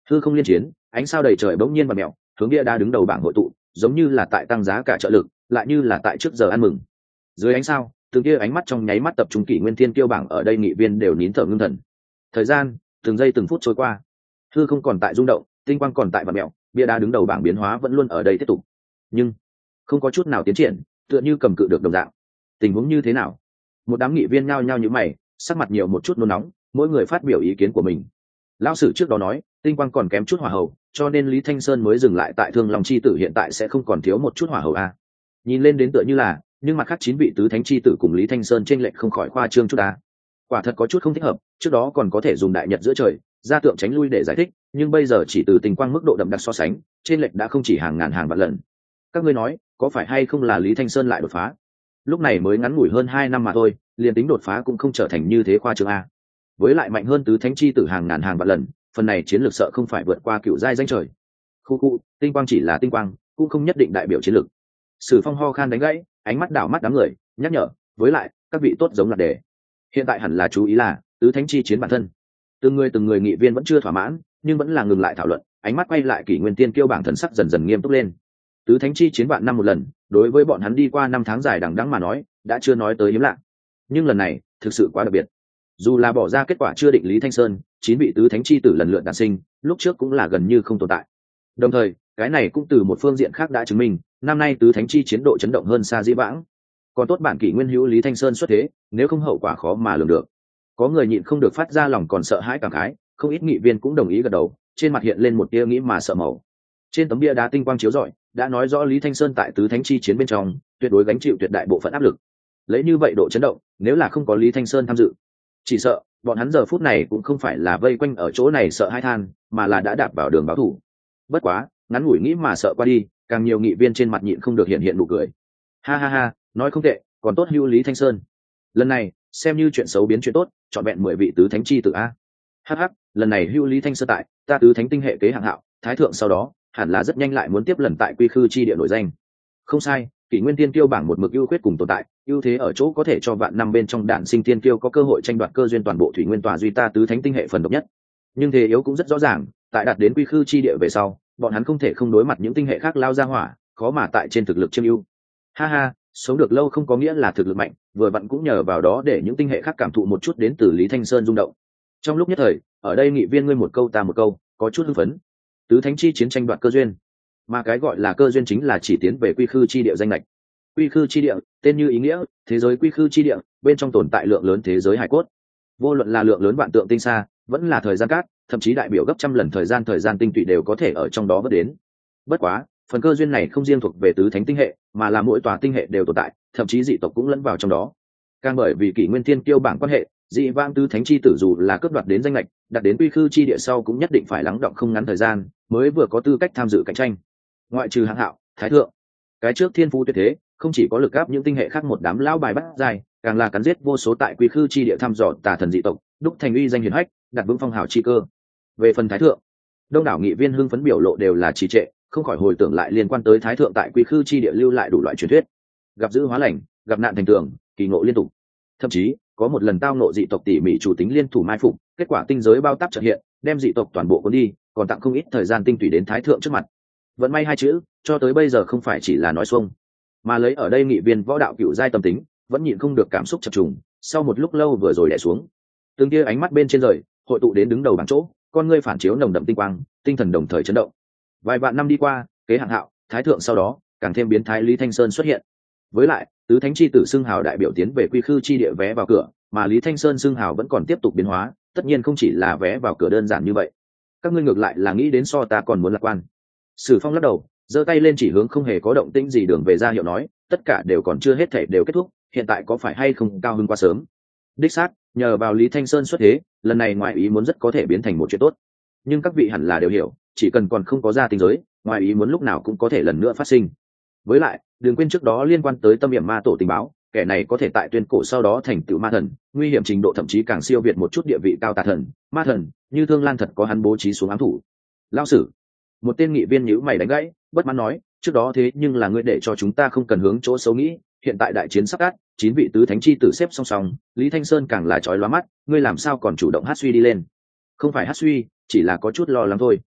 hư không liên chiến, ánh sao đầy trời bỗng nhiên và mẹo, hướng bia đá đứng đầu bảng hội tụ, giống như là tại tăng giá cả trợ lực, lại như là tại trước giờ ăn mừng. Dưới ánh sao, từng kia ánh mắt trong nháy mắt tập trung kỷ nguyên thiên kiêu bảng ở đây nghị viên đều nín thở ngưng thần. Thời gian từng giây từng phút trôi qua, hư không còn tại rung động, tinh quang còn tại và mẹo, bia đá đứng đầu bảng biến hóa vẫn luôn ở đây tiếp tục, nhưng không có chút nào tiến triển, tựa như cầm cự được đồng dạng. Tình huống như thế nào? Một đám nghị viên nhao nhao như mày, sắc mặt nhiều một chút nôn nóng, mỗi người phát biểu ý kiến của mình. Lão sử trước đó nói tinh quang còn kém chút hỏa hầu, cho nên Lý Thanh Sơn mới dừng lại tại Thương Long chi tử, hiện tại sẽ không còn thiếu một chút hỏa hầu a. Nhìn lên đến tựa như là, nhưng mặt khác 9 vị tứ thánh chi tử cùng Lý Thanh Sơn trên lệch không khỏi khoa trương chút a. Quả thật có chút không thích hợp, trước đó còn có thể dùng đại nhật giữa trời ra tượng tránh lui để giải thích, nhưng bây giờ chỉ từ tinh quang mức độ đậm đặc so sánh, trên lệch đã không chỉ hàng ngàn hàng vạn lần. Các ngươi nói có phải hay không là Lý Thanh Sơn lại đột phá? Lúc này mới ngắn ngủi hơn 2 năm mà thôi, liền tính đột phá cũng không trở thành như thế khoa trương a. Với lại mạnh hơn tứ thánh chi tử hàng ngàn hàng vạn lần, phần này chiến lược sợ không phải vượt qua cựu giai danh trời. Khu tinh quang chỉ là tinh quang, cũng không nhất định đại biểu chiến lược. Sử Phong ho khan đánh gãy, ánh mắt đảo mắt đám người, nhắc nhở, với lại các vị tốt giống là đề. Hiện tại hẳn là chú ý là tứ thánh chi chiến bản thân. Từng người nghị viên vẫn chưa thỏa mãn, nhưng vẫn là ngừng lại thảo luận, ánh mắt quay lại kỷ nguyên tiên kiêu bảng, thần sắc dần dần nghiêm túc lên. Tứ thánh chi chiến vạn năm một lần, đối với bọn hắn đi qua 5 tháng dài đằng đẵng mà nói, đã chưa nói tới hiếm lạ. Nhưng lần này, thực sự quá đặc biệt. Dù là bỏ ra kết quả chưa định, Lý Thanh Sơn 9 vị tứ thánh chi tử lần lượt đản sinh, lúc trước cũng là gần như không tồn tại. Đồng thời, cái này cũng từ một phương diện khác đã chứng minh, năm nay tứ thánh chi chiến độ chấn động hơn xa dĩ vãng. Còn tốt bản kỷ nguyên hữu Lý Thanh Sơn xuất thế, nếu không hậu quả khó mà lường được. Có người nhịn không được phát ra lòng còn sợ hãi cảm khái, không ít nghị viên cũng đồng ý gật đầu, trên mặt hiện lên một tia nghĩ mà sợ màu. Trên tấm bia đá tinh quang chiếu rọi, đã nói rõ Lý Thanh Sơn tại tứ thánh chi chiến bên trong, tuyệt đối gánh chịu tuyệt đại bộ phận áp lực. Lấy như vậy độ chấn động, nếu là không có Lý Thanh Sơn tham dự, chỉ sợ bọn hắn giờ phút này cũng không phải là vây quanh ở chỗ này sợ hãi than, mà là đã đạp vào đường báo thù. Bất quá, ngắn ngủi nghĩ mà sợ qua đi, càng nhiều nghị viên trên mặt nhịn không được hiện nụ cười. Ha ha ha, nói không tệ, còn tốt hữu Lý Thanh Sơn. Lần này, xem như chuyện xấu biến chuyện tốt, chọn vẹn 10 vị tứ thánh chi tử a. Hắc hắc, lần này hữu Lý Thanh Sơn tại, ta tứ thánh tinh hệ kế hạng hạo, thái thượng sau đó, hẳn là rất nhanh lại muốn tiếp lần tại quy khư chi địa nổi danh. Không sai, kỷ nguyên tiên kiêu bảng một mực ưu khuyết cùng tồn tại, ưu thế ở chỗ có thể cho vạn năm bên trong đạn sinh tiên kiêu có cơ hội tranh đoạt cơ duyên toàn bộ thủy nguyên tòa duy ta tứ thánh tinh hệ phần độc nhất. Nhưng thế yếu cũng rất rõ ràng, tại đạt đến quy khư chi địa về sau, bọn hắn không thể không đối mặt những tinh hệ khác lao ra hỏa, khó mà tại trên thực lực chiêm ưu. Ha ha, sống được lâu không có nghĩa là thực lực mạnh, vừa vặn cũng nhờ vào đó để những tinh hệ khác cảm thụ một chút đến từ Lý Thanh Sơn rung động. Trong lúc nhất thời, ở đây nghị viên ngươi một câu ta một câu, có chút hưng phấn. Tứ thánh chi chiến tranh đoạt cơ duyên, mà cái gọi là cơ duyên chính là chỉ tiến về quy khư chi địa danh lệch. Quy khư chi địa, tên như ý nghĩa, thế giới quy khư chi địa, bên trong tồn tại lượng lớn thế giới hải cốt. Vô luận là lượng lớn vạn tượng tinh xa, vẫn là thời gian cát, thậm chí đại biểu gấp trăm lần thời gian tinh tụy đều có thể ở trong đó vớt đến. Bất quá, phần cơ duyên này không riêng thuộc về tứ thánh tinh hệ, mà là mỗi tòa tinh hệ đều tồn tại, thậm chí dị tộc cũng lẫn vào trong đó. Càng bởi vì kỷ nguyên thiên kiêu bảng quan hệ, dị vãng tứ thánh chi tử dù là cướp đoạt đến danh lệch, đặt đến quy khư chi địa sau cũng nhất định phải lắng động không ngắn thời gian, mới vừa có tư cách tham dự cạnh tranh. Ngoại trừ hạng hạo, thái thượng, cái trước thiên phú tuyệt thế, không chỉ có lực áp những tinh hệ khác một đám lão bài bắt dài, càng là cắn giết vô số tại quy khư chi địa thăm dò tà thần dị tộc, đúc thành uy danh hiển hách, đặt vững phong hào chi cơ. Về phần thái thượng, đông đảo nghị viên hưng phấn biểu lộ đều là trì trệ, không khỏi hồi tưởng lại liên quan tới thái thượng tại quy khư chi địa lưu lại đủ loại truyền thuyết, gặp dữ hóa lành, gặp nạn thành tường, kỳ ngộ liên tục. Thậm chí có một lần tao ngộ dị tộc tỉ mỉ chủ tính liên thủ mai phục, kết quả tinh giới bao táp chợt hiện, đem dị tộc toàn bộ cuốn đi, còn tặng không ít thời gian tinh tùy đến thái thượng trước mặt. Vận may hai chữ, cho tới bây giờ không phải chỉ là nói xuông, mà lấy ở đây nghị viên võ đạo cựu giai tâm tính, vẫn nhịn không được cảm xúc chập trùng, sau một lúc lâu vừa rồi đè xuống. Từng kia ánh mắt bên trên rời, hội tụ đến đứng đầu bảng chỗ, con ngươi phản chiếu nồng đậm tinh quang, tinh thần đồng thời chấn động. Vài vạn năm đi qua, kế hạng hạo, thái thượng sau đó, càng thêm biến thái Lý Thanh Sơn xuất hiện. Với lại, tứ thánh chi tử xưng hào đại biểu tiến về quy khư chi địa vé vào cửa, mà Lý Thanh Sơn xưng hào vẫn còn tiếp tục biến hóa, tất nhiên không chỉ là vé vào cửa đơn giản như vậy. Các ngươi ngược lại là nghĩ đến so ta còn muốn lạc quan. Sử Phong lắc đầu, giơ tay lên chỉ hướng không hề có động tĩnh gì đường về ra hiệu nói, tất cả đều còn chưa hết thể đều kết thúc, hiện tại có phải hay không cao hơn quá sớm. Đích xác, nhờ vào Lý Thanh Sơn xuất thế, lần này ngoại ý muốn rất có thể biến thành một chuyện tốt. Nhưng các vị hẳn là đều hiểu, chỉ cần còn không có ra tinh giới, ngoại ý muốn lúc nào cũng có thể lần nữa phát sinh. Với lại, đừng quên trước đó liên quan tới tâm hiểm ma tổ tình báo, kẻ này có thể tại tuyên cổ sau đó thành tựu ma thần, nguy hiểm trình độ thậm chí càng siêu việt một chút địa vị cao tà thần, ma thần, như Thương Lan thật có hắn bố trí xuống ám thủ. Lao sử, một tên nghị viên nhíu mày đánh gãy, bất mãn nói, trước đó thế nhưng là ngươi để cho chúng ta không cần hướng chỗ xấu nghĩ, hiện tại đại chiến sắp cát, 9 vị tứ thánh chi tử xếp song song, Lý Thanh Sơn càng là chói lóa mắt, ngươi làm sao còn chủ động hát suy đi lên? Không phải hát suy, chỉ là có chút lo lắng thôi.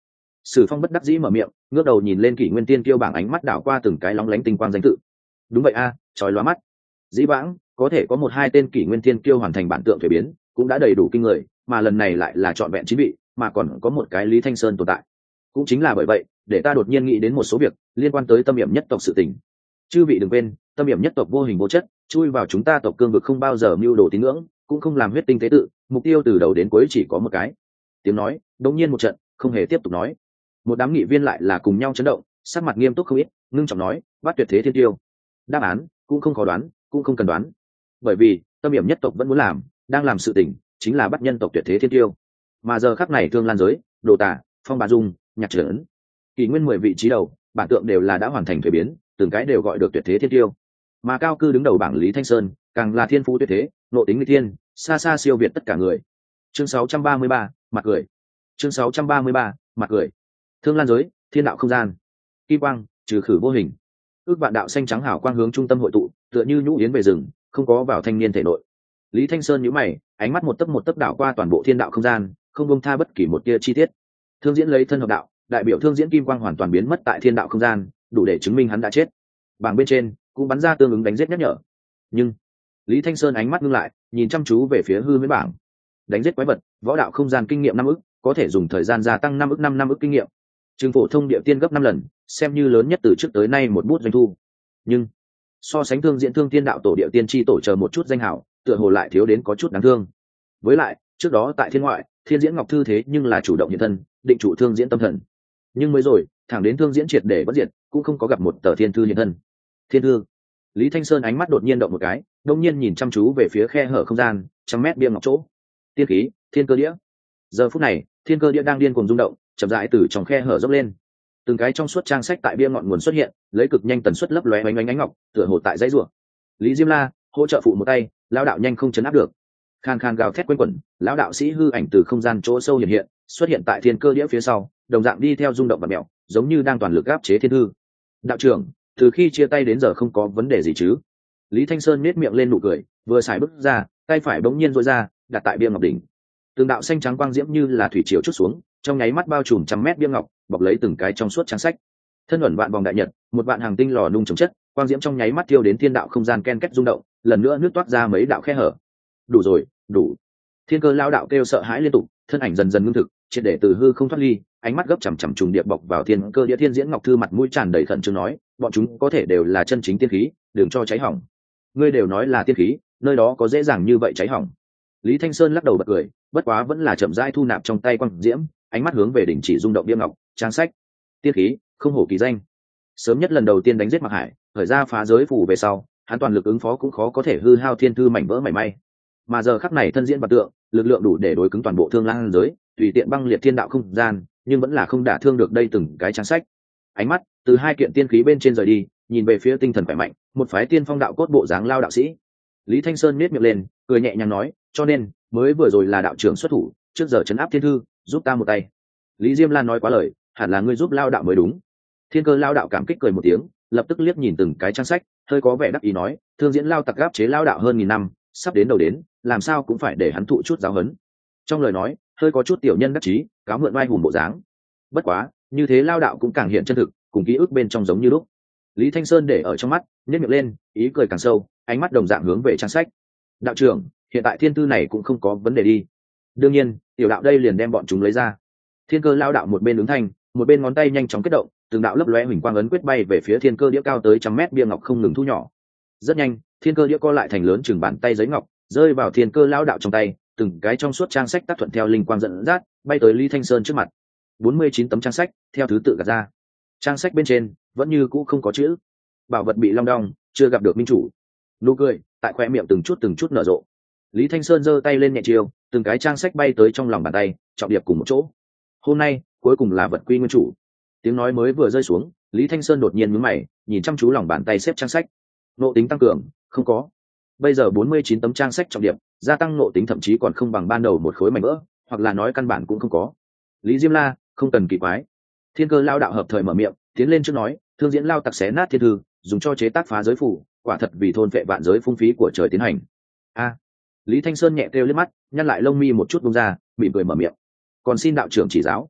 Sử Phong bất đắc dĩ mở miệng, ngước đầu nhìn lên Kỷ Nguyên Tiên Kiêu bảng, ánh mắt đảo qua từng cái lóng lánh tinh quang danh tự. Đúng vậy a, chói lóa mắt. Dĩ vãng có thể có một hai tên Kỷ Nguyên Tiên Kiêu hoàn thành bản tượng thuế biến, cũng đã đầy đủ kinh người, mà lần này lại là trọn vẹn 9 vị, mà còn có một cái Lý Thanh Sơn tồn tại. Cũng chính là bởi vậy, để ta đột nhiên nghĩ đến một số việc liên quan tới Tâm Yểm nhất tộc sự tình. Chư vị đừng quên, Tâm Yểm nhất tộc vô hình vô chất, chui vào chúng ta tộc cương vực không bao giờ mưu đồ tín ngưỡng, cũng không làm huyết tinh tế tự, mục tiêu từ đầu đến cuối chỉ có một cái. Tiếng nói đột nhiên một trận, không hề tiếp tục nói. Một đám nghị viên lại là cùng nhau chấn động, sắc mặt nghiêm túc không ít, ngưng trọng nói, bắt tuyệt thế thiên tiêu. Đáp án cũng không khó đoán, cũng không cần đoán, bởi vì Tâm Yểm nhất tộc vẫn muốn làm, đang làm sự tình, chính là bắt nhân tộc tuyệt thế thiên tiêu. Mà giờ khắc này Thương Lan giới, Đồ Tả, Phong Bà Dung, Nhạc Trưởng, Kỷ Nguyên 10 vị trí đầu, bản tượng đều là đã hoàn thành thuế biến, từng cái đều gọi được tuyệt thế thiên tiêu. Mà cao cư đứng đầu bảng Lý Thanh Sơn, càng là thiên phú tuyệt thế, nội tính nguy thiên, xa xa siêu việt tất cả người. Chương 633, mặt cười. Chương 633, mặt cười. Thương Lan giới, thiên đạo không gian. Kim quang, trừ khử vô hình. Ước vạn đạo xanh trắng hào quang hướng trung tâm hội tụ, tựa như nhũ yến về rừng, không có vào thanh niên thể nội. Lý Thanh Sơn nhíu mày, ánh mắt một tấc đảo qua toàn bộ thiên đạo không gian, không buông tha bất kỳ một tia chi tiết. Thương Diễn lấy thân hợp đạo, đại biểu Thương Diễn kim quang hoàn toàn biến mất tại thiên đạo không gian, đủ để chứng minh hắn đã chết. Bảng bên trên cũng bắn ra tương ứng đánh giết nhắc nhở. Nhưng Lý Thanh Sơn ánh mắt ngưng lại, nhìn chăm chú về phía hư miễn bảng. Đánh giết quái vật, võ đạo không gian kinh nghiệm 5 ức, có thể dùng thời gian gia tăng 5 ức 5 ức kinh nghiệm. Trường phổ thông địa tiên gấp 5 lần, xem như lớn nhất từ trước tới nay một bút doanh thu. Nhưng so sánh Thương Diễn Thương Tiên đạo tổ địa tiên chi tổ chờ một chút danh hảo, tựa hồ lại thiếu đến có chút đáng thương. Với lại, trước đó tại thiên ngoại, Thiên Diễn Ngọc Thư thế nhưng là chủ động hiện thân, định chủ Thương Diễn tâm thần. Nhưng mới rồi, thẳng đến Thương Diễn triệt để bất diệt, cũng không có gặp một tờ thiên thư hiện thân. Thiên thư. Lý Thanh Sơn ánh mắt đột nhiên động một cái, đột nhiên nhìn chăm chú về phía khe hở không gian, 100 mét bia ngọc chỗ. Tiên khí, thiên cơ đĩa. Giờ phút này, thiên cơ đĩa đang điên cuồng rung động, chậm rãi từ trong khe hở dốc lên. Từng cái trong suốt trang sách tại bia ngọn nguồn xuất hiện, lấy cực nhanh tần suất lấp lóe ánh ngọc, tựa hồ tại dãy rủa. Lý Diêm La hỗ trợ phụ một tay, lão đạo nhanh không chấn áp được. Khan khan gào thét quanh quẩn, lão đạo sĩ hư ảnh từ không gian chỗ sâu hiện, xuất hiện tại thiên cơ đĩa phía sau, đồng dạng đi theo rung động và mèo, giống như đang toàn lực áp chế thiên thư. Đạo trưởng, từ khi chia tay đến giờ không có vấn đề gì chứ? Lý Thanh Sơn nét miệng lên nụ cười, vừa xài bước ra, tay phải bỗng nhiên duỗi ra, đặt tại bia ngọc đỉnh. Từng đạo xanh trắng quang diễm như là thủy triều chút xuống, trong nháy mắt bao trùm 100 mét bia ngọc, bọc lấy từng cái trong suốt trang sách. Thân ẩn vạn vòng đại nhật, một vạn hàng tinh lò nung chống chất, quang diễm trong nháy mắt tiêu đến thiên đạo không gian ken két rung động, lần nữa nước toát ra mấy đạo khe hở. Đủ rồi, đủ. Thiên cơ lao đạo kêu sợ hãi liên tục, thân ảnh dần dần ngưng thực, triệt để từ hư không thoát ly, ánh mắt gấp chằm chằm trùng điệp bọc vào thiên cơ đĩa. Thiên Diễn Ngọc Thư mặt mũi tràn đầy khẩn trương nói, bọn chúng có thể đều là chân chính tiên khí, đừng cho cháy hỏng. Ngươi đều nói là tiên khí, nơi đó có dễ dàng như vậy cháy hỏng? Lý Thanh Sơn lắc đầu bật cười, bất quá vẫn là chậm rãi thu nạp trong tay quang diễm, ánh mắt hướng về đỉnh chỉ rung động bia ngọc, trang sách. Tiên khí, không hổ kỳ danh. Sớm nhất lần đầu tiên đánh giết Mạc Hải, khởi ra phá giới phù về sau, hắn toàn lực ứng phó cũng khó có thể hư hao thiên thư mảnh vỡ mảy may. Mà giờ khắc này thân diễn bạt tượng, lực lượng đủ để đối cứng toàn bộ Thương Lan giới, tùy tiện băng liệt thiên đạo không gian, nhưng vẫn là không đả thương được đây từng cái trang sách. Ánh mắt từ hai kiện tiên khí bên trên rời đi, nhìn về phía tinh thần khỏe mạnh, một phái tiên phong đạo cốt bộ dáng lao đạo sĩ. Lý Thanh Sơn nhếch miệng lên, cười nhẹ nhàng nói, cho nên mới vừa rồi là đạo trưởng xuất thủ, trước giờ trấn áp thiên thư, giúp ta một tay. Lý Diêm Lan nói quá lời, hẳn là ngươi giúp lao đạo mới đúng. Thiên cơ lao đạo cảm kích cười một tiếng, lập tức liếc nhìn từng cái trang sách, hơi có vẻ đắc ý nói, Thương Diễn lao tặc áp chế lao đạo hơn 1000 năm, sắp đến đầu đến, làm sao cũng phải để hắn thụ chút giáo huấn. Trong lời nói hơi có chút tiểu nhân đắc chí, cáo mượn oai hùng bộ dáng. Bất quá như thế lao đạo cũng càng hiện chân thực, cùng ký ức bên trong giống như lúc. Lý Thanh Sơn để ở trong mắt, nhếch miệng lên, ý cười càng sâu, ánh mắt đồng dạng hướng về trang sách. Đạo trưởng, hiện tại thiên thư này cũng không có vấn đề đi. Đương nhiên, tiểu đạo đây liền đem bọn chúng lấy ra. Thiên cơ lao đạo một bên ứng thanh, một bên ngón tay nhanh chóng kết động, từng đạo lấp lóe huỳnh quang ấn quyết bay về phía thiên cơ đĩa cao tới 100 mét bia ngọc không ngừng thu nhỏ. Rất nhanh, thiên cơ đĩa co lại thành lớn chừng bàn tay giấy ngọc, rơi vào thiên cơ lao đạo trong tay, từng cái trong suốt trang sách tác thuận theo linh quang dẫn dắt, bay tới Lý Thanh Sơn trước mặt. 49 tấm trang sách, theo thứ tự gạt ra. Trang sách bên trên vẫn như cũ không có chữ. Bảo vật bị long đong, chưa gặp được minh chủ. Nụ cười tại khoe miệng từng chút nở rộ. Lý Thanh Sơn giơ tay lên nhẹ chiều, từng cái trang sách bay tới trong lòng bàn tay, trọng điệp cùng một chỗ. Hôm nay cuối cùng là vật quy nguyên chủ. Tiếng nói mới vừa rơi xuống, Lý Thanh Sơn đột nhiên nhướng mày, nhìn chăm chú lòng bàn tay xếp trang sách. Nộ tính tăng cường, không có. Bây giờ 49 tấm trang sách trọng điệp, gia tăng nộ tính thậm chí còn không bằng ban đầu một khối mảnh vỡ, hoặc là nói căn bản cũng không có. Lý Diêm La, không cần kỳ quái. Thiên cơ lao đạo hợp thời mở miệng, tiến lên trước nói, Thương Diễn lao tặc xé nát thiên thư, dùng cho chế tác phá giới phủ, quả thật vì thôn vệ vạn giới phung phí của trời tiến hành. A. Lý Thanh Sơn nhẹ kêu liếc mắt, nhăn lại lông mi một chút buông ra, mỉm cười mở miệng. Còn xin đạo trưởng chỉ giáo.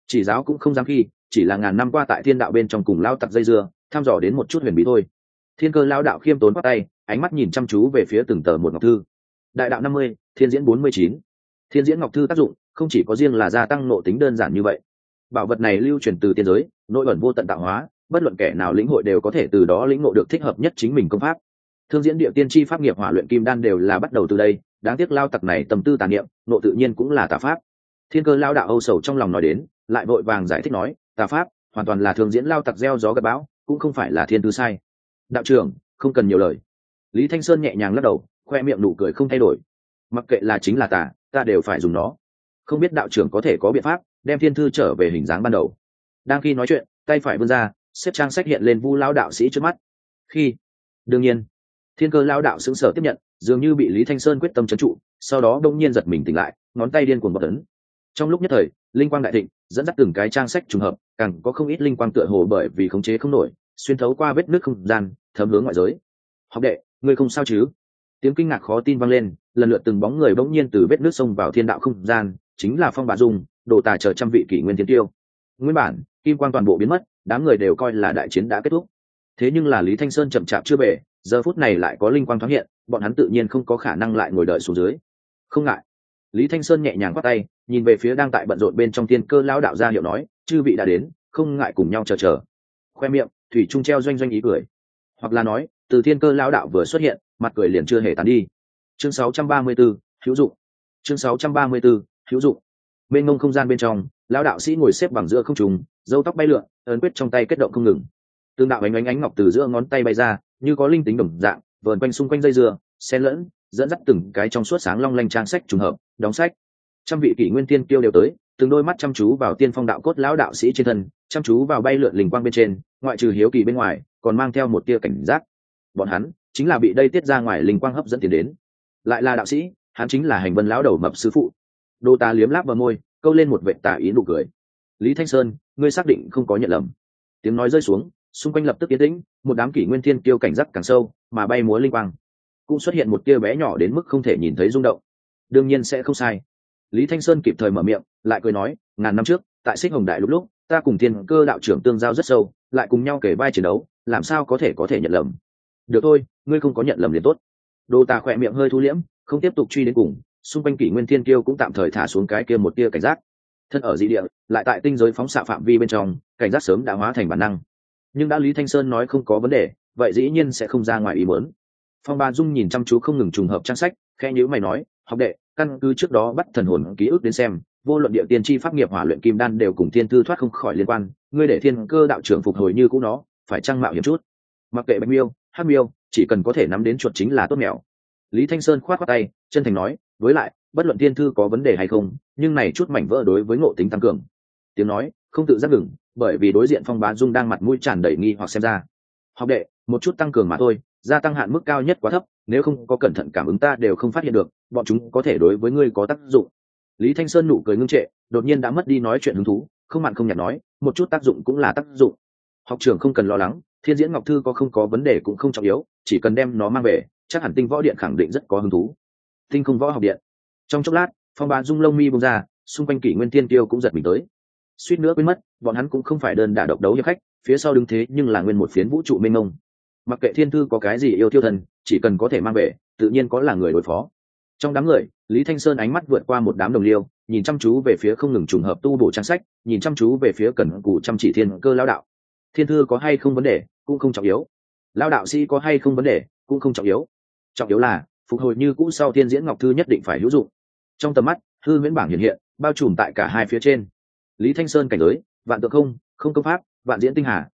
chỉ giáo cũng không dám khi, chỉ là ngàn năm qua tại thiên đạo bên trong cùng lao tặc dây dưa, thăm dò đến một chút huyền bí thôi. Thiên Cơ lao đạo khiêm tốn bắt tay, ánh mắt nhìn chăm chú về phía từng tờ một ngọc thư. Đại đạo 50, thiên diễn 49. Thiên diễn ngọc thư tác dụng không chỉ có riêng là gia tăng nội tính đơn giản như vậy. Bảo vật này lưu truyền từ tiên giới, nội ẩn vô tận tạo hóa, bất luận kẻ nào lĩnh hội đều có thể từ đó lĩnh ngộ được thích hợp nhất chính mình công pháp. Thương diễn địa tiên chi pháp nghiệp hỏa luyện kim đan đều là bắt đầu từ đây, đáng tiếc lao tặc này tâm tư tà niệm, nội tự nhiên cũng là tà pháp. Thiên Cơ lao đạo âu sầu trong lòng nói đến, lại vội vàng giải thích nói, tà pháp hoàn toàn là thương diễn lao tặc gieo gió gặt bão, cũng không phải là thiên tư sai. Đạo trưởng không cần nhiều lời. Lý Thanh Sơn nhẹ nhàng lắc đầu, khoe miệng nụ cười không thay đổi. Mặc kệ là chính là tà, ta đều phải dùng nó. Không biết đạo trưởng có thể có biện pháp đem thiên thư trở về hình dáng ban đầu. Đang khi nói chuyện, tay phải vươn ra, xếp trang sách hiện lên Vu lão đạo sĩ trước mắt. Khi đương nhiên, Thiên Cơ lão đạo sững sờ tiếp nhận, dường như bị Lý Thanh Sơn quyết tâm trấn trụ, sau đó đông nhiên giật mình tỉnh lại, ngón tay điên cuồng bật ấn. Trong lúc nhất thời, linh quang đại thịnh, dẫn dắt từng cái trang sách trùng hợp, càng có không ít linh quang tựa hồ bởi vì khống chế không nổi, xuyên thấu qua vết nứt không gian, thấm hướng ngoại giới. Học đệ, ngươi không sao chứ? Tiếng kinh ngạc khó tin vang lên, lần lượt từng bóng người bỗng nhiên từ vết nứt xông vào thiên đạo không gian, chính là Phong Bá Dung, Đồ Tà chờ trăm vị kỷ nguyên thiên tiêu. Nguyên bản, kim quang toàn bộ biến mất, đám người đều coi là đại chiến đã kết thúc. Thế nhưng là Lý Thanh Sơn chậm chạp chưa về, giờ phút này lại có linh quang thoáng hiện, bọn hắn tự nhiên không có khả năng lại ngồi đợi xuống dưới. Không ngại. Lý Thanh Sơn nhẹ nhàng quát tay, nhìn về phía đang tại bận rộn bên trong Thiên Cơ lão đạo ra hiệu nói, chư vị đã đến, không ngại cùng nhau chờ. Khoe miệng, thủy trung treo doanh doanh ý cười. Hoặc là nói, từ Thiên Cơ lão đạo vừa xuất hiện, mặt cười liền chưa hề tán đi. Chương 634, hữu dụng. Chương 634, hữu dụng. Bên ngông không gian bên trong, lão đạo sĩ ngồi xếp bằng giữa không trung, râu tóc bay lượn, ấn quyết trong tay kết động không ngừng. Tương đạo ánh ngọc từ giữa ngón tay bay ra, như có linh tính đồng dạng, vờn quanh xung quanh dây dưa, xen lẫn, dẫn dắt từng cái trong suốt sáng long lanh trang sách trùng hợp, đóng sách. Trăm vị kỷ nguyên tiên kiêu đều tới, từng đôi mắt chăm chú vào tiên phong đạo cốt lão đạo sĩ trên thân, chăm chú vào bay lượn linh quang bên trên, ngoại trừ hiếu kỳ bên ngoài, còn mang theo một tia cảnh giác. Bọn hắn chính là bị đây tiết ra ngoài linh quang hấp dẫn tiến đến. Lại là đạo sĩ, hắn chính là Hành Vân lão đầu mập sư phụ. Đô Ta liếm láp bờ môi, câu lên một vệt tà ý nụ cười. Lý Thanh Sơn, ngươi xác định không có nhận lầm? Tiếng nói rơi xuống, xung quanh lập tức yên tĩnh, một đám kỷ nguyên thiên kiêu cảnh giác càng sâu, mà bay múa linh quang cũng xuất hiện một tia bé nhỏ đến mức không thể nhìn thấy rung động. Đương nhiên sẽ không sai. Lý Thanh Sơn kịp thời mở miệng, lại cười nói, ngàn năm trước, tại Xích Hồng Đại lúc ta cùng Thiên Cơ đạo trưởng tương giao rất sâu, lại cùng nhau kể vai chiến đấu, làm sao có thể nhận lầm? Được thôi, ngươi không có nhận lầm liền tốt. Đô Ta khỏe miệng hơi thu liễm, không tiếp tục truy đến cùng, xung quanh kỷ nguyên thiên kiêu cũng tạm thời thả xuống cái kia một tia cảnh giác. Thân ở dị địa, lại tại tinh giới phóng xạ phạm vi bên trong, cảnh giác sớm đã hóa thành bản năng. Nhưng đã Lý Thanh Sơn nói không có vấn đề, vậy dĩ nhiên sẽ không ra ngoài ý muốn. Phong Ba Dung nhìn chăm chú không ngừng trùng hợp trang sách, khẽ nhíu mày nói, học đệ, căn cứ trước đó bắt thần hồn ký ức đến xem, vô luận địa tiên chi pháp nghiệp hỏa luyện kim đan đều cùng thiên thư thoát không khỏi liên quan, ngươi để Thiên Cơ đạo trưởng phục hồi như cũ nó, phải chăng mạo hiểm chút? Mặc kệ bạch miêu, hắc miêu, chỉ cần có thể nắm đến chuột chính là tốt mèo. Lý Thanh Sơn khoát tay, chân thành nói, với lại, bất luận thiên thư có vấn đề hay không, nhưng này chút mảnh vỡ đối với ngộ tính tăng cường. Tiếng nói không tự giác ngừng, bởi vì đối diện Phong Bá Dung đang mặt mũi tràn đầy nghi hoặc xem ra. Học đệ, một chút tăng cường mà thôi, gia tăng hạn mức cao nhất quá thấp, nếu không có cẩn thận cảm ứng ta đều không phát hiện được, bọn chúng có thể đối với ngươi có tác dụng. Lý Thanh Sơn nụ cười ngưng trệ, đột nhiên đã mất đi nói chuyện hứng thú, không mặn không nhạt nói, một chút tác dụng cũng là tác dụng. Học trưởng không cần lo lắng, Thiên Diễn Ngọc Thư có không có vấn đề cũng không trọng yếu, chỉ cần đem nó mang về, chắc hẳn Tinh Võ Điện khẳng định rất có hứng thú. Tinh Không Võ Học Điện. Trong chốc lát, Phong Bá Dung lông mi bung ra, xung quanh kỷ nguyên tiên tiêu cũng giật mình tới. Suýt nữa quên mất, bọn hắn cũng không phải đơn đả độc đấu như khách, phía sau đứng thế nhưng là nguyên một phiến vũ trụ mênh mông. Mặc kệ thiên thư có cái gì yêu thiêu thần, chỉ cần có thể mang về, tự nhiên có là người đối phó. Trong đám người, Lý Thanh Sơn ánh mắt vượt qua một đám đồng liêu, nhìn chăm chú về phía không ngừng trùng hợp tu bổ trang sách, nhìn chăm chú về phía cần cù chăm chỉ Thiên Cơ lão đạo. Thiên thư có hay không vấn đề, cũng không trọng yếu. Lão đạo sĩ có hay không vấn đề, cũng không trọng yếu. Trọng yếu là phục hồi như cũ sau Thiên Diễn Ngọc Thư nhất định phải hữu dụng. Trong tầm mắt, hư huyễn bảng hiện hiện, bao trùm tại cả hai phía trên. Lý Thanh Sơn cảnh giới, vạn tượng không công pháp, vạn diễn tinh hà,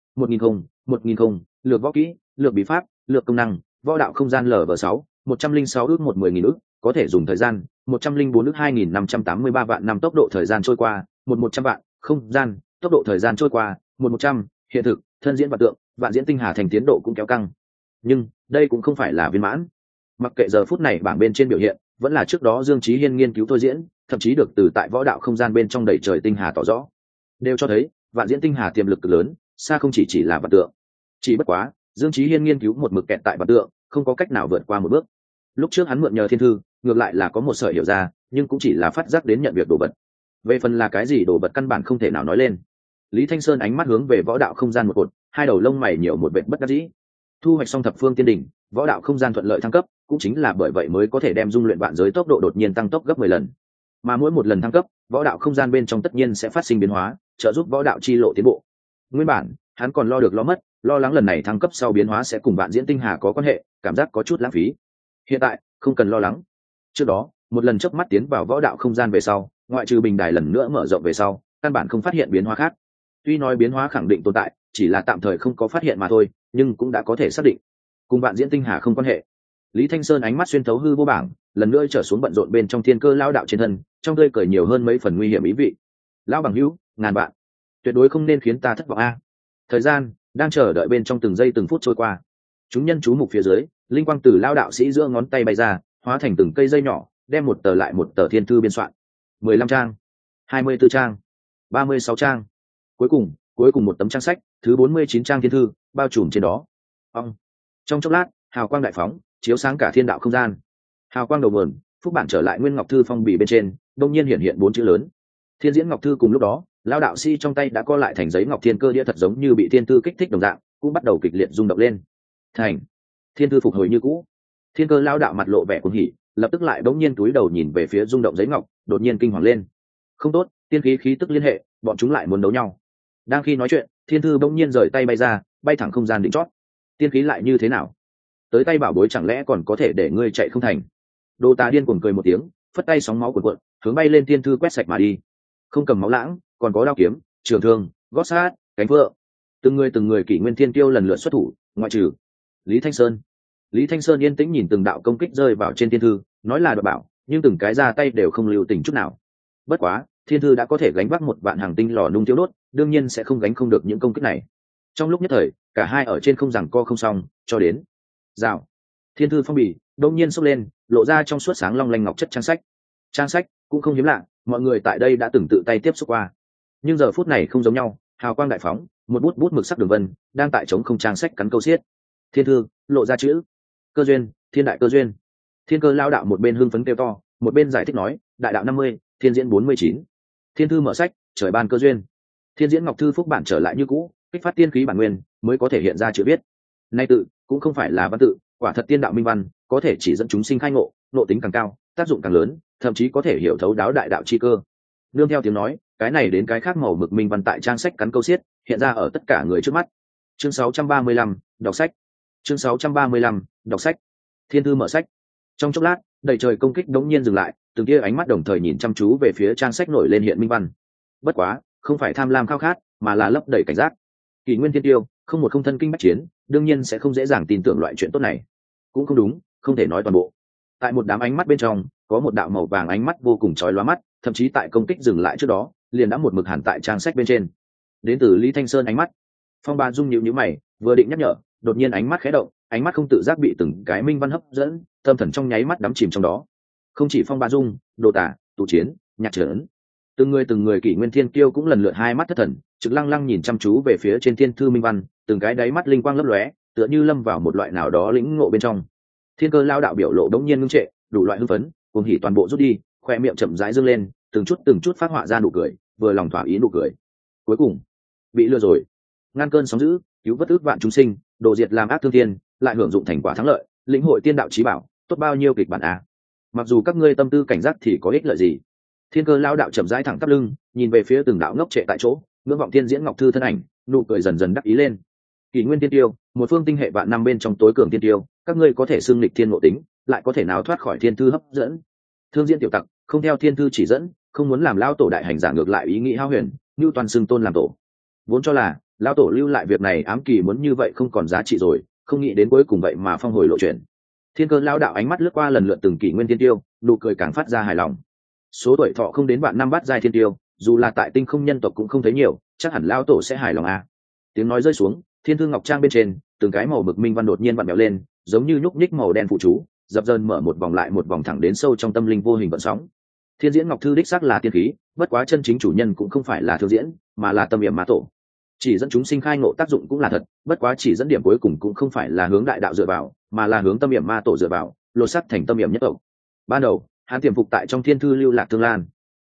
1000, lược võ kỹ, lược bí pháp, lược công năng, võ đạo không gian LV6, 106 ước 10.000 ước, có thể dùng thời gian, 104 ước 2583 vạn năm, tốc độ thời gian trôi qua, 100 vạn, không gian, tốc độ thời gian trôi qua, 100, hiện thực, thân diễn vạn tượng, vạn diễn tinh hà thành tiến độ cũng kéo căng. Nhưng, đây cũng không phải là viên mãn. Mặc kệ giờ phút này bảng bên trên biểu hiện, vẫn là trước đó Dương Chí Hiên nghiên cứu thôi diễn, thậm chí được từ tại võ đạo không gian bên trong đầy trời tinh hà tỏ rõ, đều cho thấy vạn diễn tinh hà tiềm lực cực lớn, xa không chỉ là vạn tượng. Chỉ bất quá, Dương Chí Hiên nghiên cứu một mực kẹt tại vạn tượng, không có cách nào vượt qua một bước. Lúc trước hắn mượn nhờ thiên thư, ngược lại là có một sợi hiểu ra, nhưng cũng chỉ là phát giác đến nhận việc đồ vật. về phần là cái gì đồ vật căn bản không thể nào nói lên. Lý Thanh Sơn ánh mắt hướng về võ đạo không gian một cột, hai đầu lông mày nhiều một vệt bất đắc dĩ. Thu hoạch xong thập phương tiên đỉnh, võ đạo không gian thuận lợi thăng cấp, cũng chính là bởi vậy mới có thể đem dung luyện vạn giới tốc độ đột nhiên tăng tốc gấp 10 lần. Mà mỗi một lần thăng cấp, võ đạo không gian bên trong tất nhiên sẽ phát sinh biến hóa, trợ giúp võ đạo chi lộ tiến bộ. Nguyên bản, hắn còn lo được lo mất, lo lắng lần này thăng cấp sau biến hóa sẽ cùng bạn diễn tinh hà có quan hệ, cảm giác có chút lãng phí. Hiện tại, không cần lo lắng. Trước đó, một lần chớp mắt tiến vào võ đạo không gian về sau, ngoại trừ bình đài lần nữa mở rộng về sau, căn bản không phát hiện biến hóa khác. Tuy nói biến hóa khẳng định tồn tại, chỉ là tạm thời không có phát hiện mà thôi, nhưng cũng đã có thể xác định cùng bạn diễn tinh hà không quan hệ. Lý Thanh Sơn ánh mắt xuyên thấu hư vô bảng, lần nữa trở xuống bận rộn bên trong thiên cơ lao đạo trên thân, trong tươi cười nhiều hơn mấy phần nguy hiểm ý vị. Lão bằng hữu, ngàn bạn, tuyệt đối không nên khiến ta thất vọng a. Thời gian đang chờ đợi bên trong từng giây từng phút trôi qua. Chúng nhân chú mục phía dưới, linh quang từ lao đạo sĩ giữa ngón tay bay ra, hóa thành từng cây dây nhỏ, đem một tờ lại một tờ thiên thư biên soạn. 15 trang, 24 trang, 36 trang. Cuối cùng một tấm trang sách, thứ 49 trang thiên thư, bao trùm trên đó. Trong chốc lát, hào quang đại phóng, chiếu sáng cả thiên đạo không gian. Hào quang đầu nguồn, phúc bản trở lại nguyên ngọc thư phong bì bên trên, đột nhiên hiện hiện 4 chữ lớn. Thiên diễn ngọc thư. Cùng lúc đó, lao đạo sĩ trong tay đã co lại thành giấy ngọc thiên cơ đĩa, thật giống như bị thiên thư kích thích đồng dạng, cũng bắt đầu kịch liệt rung động lên. Thành thiên thư phục hồi như cũ. Thiên cơ lao đạo mặt lộ vẻ cuồng hỉ, lập tức lại đống nhiên túi đầu nhìn về phía rung động giấy ngọc, đột nhiên kinh hoàng lên. Không tốt, tiên khí khí tức liên hệ, bọn chúng lại muốn đấu nhau. Đang khi nói chuyện, thiên thư bỗng nhiên rời tay bay ra, bay thẳng không gian đỉnh chót. Tiên khí lại như thế nào? Tới tay bảo bối chẳng lẽ còn có thể để ngươi chạy không thành? Đồ Tà điên cuồng cười một tiếng, phất tay sóng máu cuộn cuộn, hướng bay lên thiên thư quét sạch mà đi. Không cầm máu lãng, còn có đao kiếm, trường thương, gót sát, cánh phượng. Từng người kỷ nguyên thiên tiêu lần lượt xuất thủ, ngoại trừ Lý Thanh Sơn. Lý Thanh Sơn yên tĩnh nhìn từng đạo công kích rơi vào trên thiên thư, nói là đoạt bảo, nhưng từng cái ra tay đều không lưu tình chút nào. Bất quá, thiên thư đã có thể gánh vác một vạn hàng tinh lò nung tiêu đốt, đương nhiên sẽ không gánh không được những công kích này. Trong lúc nhất thời, cả hai ở trên không giằng co không xong, cho đến rào, thiên thư phong bì đông nhiên xốc lên, lộ ra trong suốt sáng long lanh ngọc chất trang sách cũng không hiếm lạ, mọi người tại đây đã từng tự tay tiếp xúc qua, nhưng giờ phút này không giống nhau. Hào quang đại phóng, một bút mực sắc đường vân đang tại trống không trang sách cắn câu xiết. Thiên thư lộ ra chữ cơ duyên, thiên đại cơ duyên. Thiên cơ lao đạo một bên hưng phấn kêu to, một bên giải thích nói, đại đạo 50, thiên diễn 49. Thiên thư mở sách, trời ban cơ duyên. Thiên diễn ngọc thư phúc bản trở lại như cũ, kích phát tiên khí bản nguyên mới có thể hiện ra chữ viết. Nay tự cũng không phải là văn tự, quả thật tiên đạo minh văn, có thể chỉ dẫn chúng sinh khai ngộ, ngộ tính càng cao, tác dụng càng lớn, thậm chí có thể hiểu thấu đáo đại đạo chi cơ. Nương theo tiếng nói, cái này đến cái khác màu mực minh văn tại trang sách cắn câu xiết, hiện ra ở tất cả người trước mắt. Chương 635, đọc sách. Chương 635, đọc sách. Thiên thư mở sách. Trong chốc lát, đầy trời công kích đống nhiên dừng lại, từng kia ánh mắt đồng thời nhìn chăm chú về phía trang sách nổi lên hiện minh văn. Bất quá, không phải tham lam khao khát, mà là lấp đầy cảnh giác. Kỷ nguyên thiên tiêu, không một không thân kinh bách chiến, đương nhiên sẽ không dễ dàng tin tưởng loại chuyện tốt này. Cũng không đúng, không thể nói toàn bộ. Tại một đám ánh mắt bên trong, có một đạo màu vàng ánh mắt vô cùng chói lóa mắt, thậm chí tại công kích dừng lại trước đó, liền đã một mực hẳn tại trang sách bên trên. Đến từ Lý Thanh Sơn ánh mắt. Phong Ba Dung nhíu mày, vừa định nhắc nhở, đột nhiên ánh mắt khẽ động, ánh mắt không tự giác bị từng cái minh văn hấp dẫn, tâm thần trong nháy mắt đắm chìm trong đó. Không chỉ Phong Ba Dung, Đồ Tả, Tụ Chiến, Nhạc Trấn, từng người kỷ nguyên thiên kiêu cũng lần lượt hai mắt thất thần, trực lăng lăng nhìn chăm chú về phía trên thiên thư minh văn, từng cái đáy mắt linh quang lấp lóe, tựa như lâm vào một loại nào đó lĩnh ngộ bên trong. Thiên cơ lao đạo biểu lộ đống nhiên ngưng trệ, đủ loại hưng phấn, cuồng hỉ toàn bộ rút đi, khoe miệng chậm rãi dương lên, từng chút phát họa ra nụ cười, vừa lòng thỏa ý nụ cười. Cuối cùng, bị lừa rồi, ngăn cơn sóng dữ, cứu vớt ước vạn chúng sinh, đồ diệt làm ác thương thiên, lại hưởng dụng thành quả thắng lợi, lĩnh hội tiên đạo chí bảo, tốt bao nhiêu kịch bản à? Mặc dù các ngươi tâm tư cảnh giác thì có ích lợi gì? Thiên cơ lao đạo chậm rãi thẳng tắp lưng, nhìn về phía từng đạo ngốc trệ tại chỗ, ngưỡng vọng thiên diễn ngọc thư thân ảnh, nụ cười dần dần đắc ý lên. Kỷ nguyên tiên tiêu, một phương tinh hệ vạn năm bên trong tối cường tiên tiêu, các ngươi có thể xưng lịch thiên ngộ tính, lại có thể nào thoát khỏi thiên thư hấp dẫn? Thương diễn tiểu tặc, không theo thiên thư chỉ dẫn, không muốn làm lao tổ đại hành giả, ngược lại ý nghĩ hao huyền, như toàn xưng tôn làm tổ. Vốn cho là lao tổ lưu lại việc này ám kỳ muốn như vậy không còn giá trị rồi, không nghĩ đến cuối cùng vậy mà phong hồi lộ chuyện. Thiên cơ lao đạo ánh mắt lướt qua lần lượt từng kỷ nguyên tiên tiêu, nụ cười càng phát ra hài lòng. Số tuổi thọ không đến vạn năm bát giai thiên tiêu, dù là tại tinh không nhân tộc cũng không thấy nhiều, chắc hẳn lao tổ sẽ hài lòng à. Tiếng nói rơi xuống, thiên thư ngọc trang bên trên, từng cái màu mực minh văn đột nhiên vặn vẹo lên, giống như nhúc nhích màu đen phụ chú, dập dờn mở một vòng lại một vòng thẳng đến sâu trong tâm linh vô hình vận sóng. Thiên diễn ngọc thư đích xác là tiên khí, bất quá chân chính chủ nhân cũng không phải là thương diễn, mà là tâm yểm ma tổ. Chỉ dẫn chúng sinh khai ngộ tác dụng cũng là thật, bất quá chỉ dẫn điểm cuối cùng cũng không phải là hướng đại đạo dựa vào, mà là hướng tâm yểm ma tổ dựa vào, lột xác thành tâm yểm nhất tộc. Ban đầu, hắn tiềm phục tại trong thiên thư lưu lạc tương lan, mục đích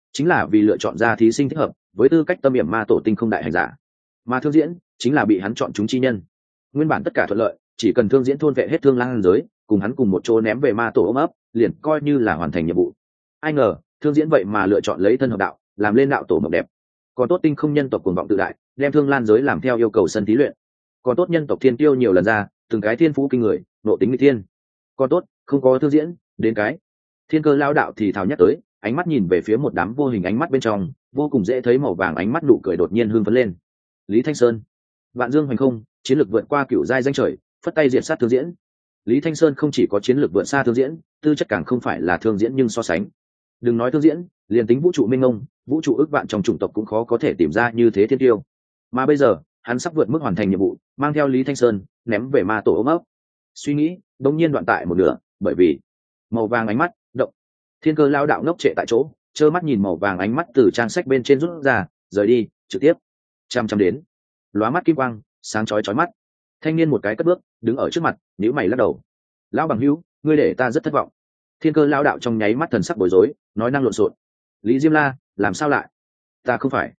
chính là vì lựa chọn ra thí sinh thích hợp với tư cách tâm hiểm ma tổ tinh không đại hành giả, mà Thương Diễn chính là bị hắn chọn chúng chi nhân. Nguyên bản tất cả thuận lợi, chỉ cần Thương Diễn thôn vệ hết Thương Lang giới, cùng hắn cùng một chỗ ném về ma tổ ôm ấp, liền coi như là hoàn thành nhiệm vụ. Ai ngờ Thương Diễn vậy mà lựa chọn lấy thân hợp đạo, làm lên đạo tổ mộng đẹp. Còn tốt tinh không nhân tộc cuồng vọng tự đại, đem Thương Lan giới làm theo yêu cầu sân thí luyện. Còn tốt nhân tộc thiên tiêu nhiều lần ra, từng cái thiên phú kinh người, nộ tính nghịch thiên. Còn tốt không có Thương Diễn, đến cái Thiên Cơ lao đạo thì thào nhắc tới, ánh mắt nhìn về phía một đám vô hình ánh mắt bên trong, vô cùng dễ thấy màu vàng ánh mắt nụ cười đột nhiên hưng phấn lên. Lý Thanh Sơn, Vạn Dương Hoành Không, chiến lược vượt qua cựu giai danh trời, phất tay diệt sát Thương Diễn. Lý Thanh Sơn không chỉ có chiến lược vượt xa Thương Diễn, tư chất càng không phải là Thương Diễn nhưng so sánh. Đừng nói Thương Diễn, liền tính vũ trụ minh ngông, vũ trụ ước vạn trong chủng tộc cũng khó có thể tìm ra như thế thiên tiêu. Mà bây giờ, hắn sắp vượt mức hoàn thành nhiệm vụ, mang theo Lý Thanh Sơn ném về ma tổ ôm ấp. Suy nghĩ đột nhiên đoạn tại một nửa, bởi vì màu vàng ánh mắt động. Thiên Cơ lao đạo ngốc trệ tại chỗ, trơ mắt nhìn màu vàng ánh mắt từ trang sách bên trên rút ra, rời đi, trực tiếp chăm đến, lóa mắt kim quang, sáng chói chói mắt. Thanh niên một cái cất bước, đứng ở trước mặt, nhíu mày lắc đầu. Lão bằng hữu, ngươi để ta rất thất vọng. Thiên Cơ lao đạo trong nháy mắt thần sắc bối rối, nói năng lộn xộn. Lý Diêm La, làm sao lại? Ta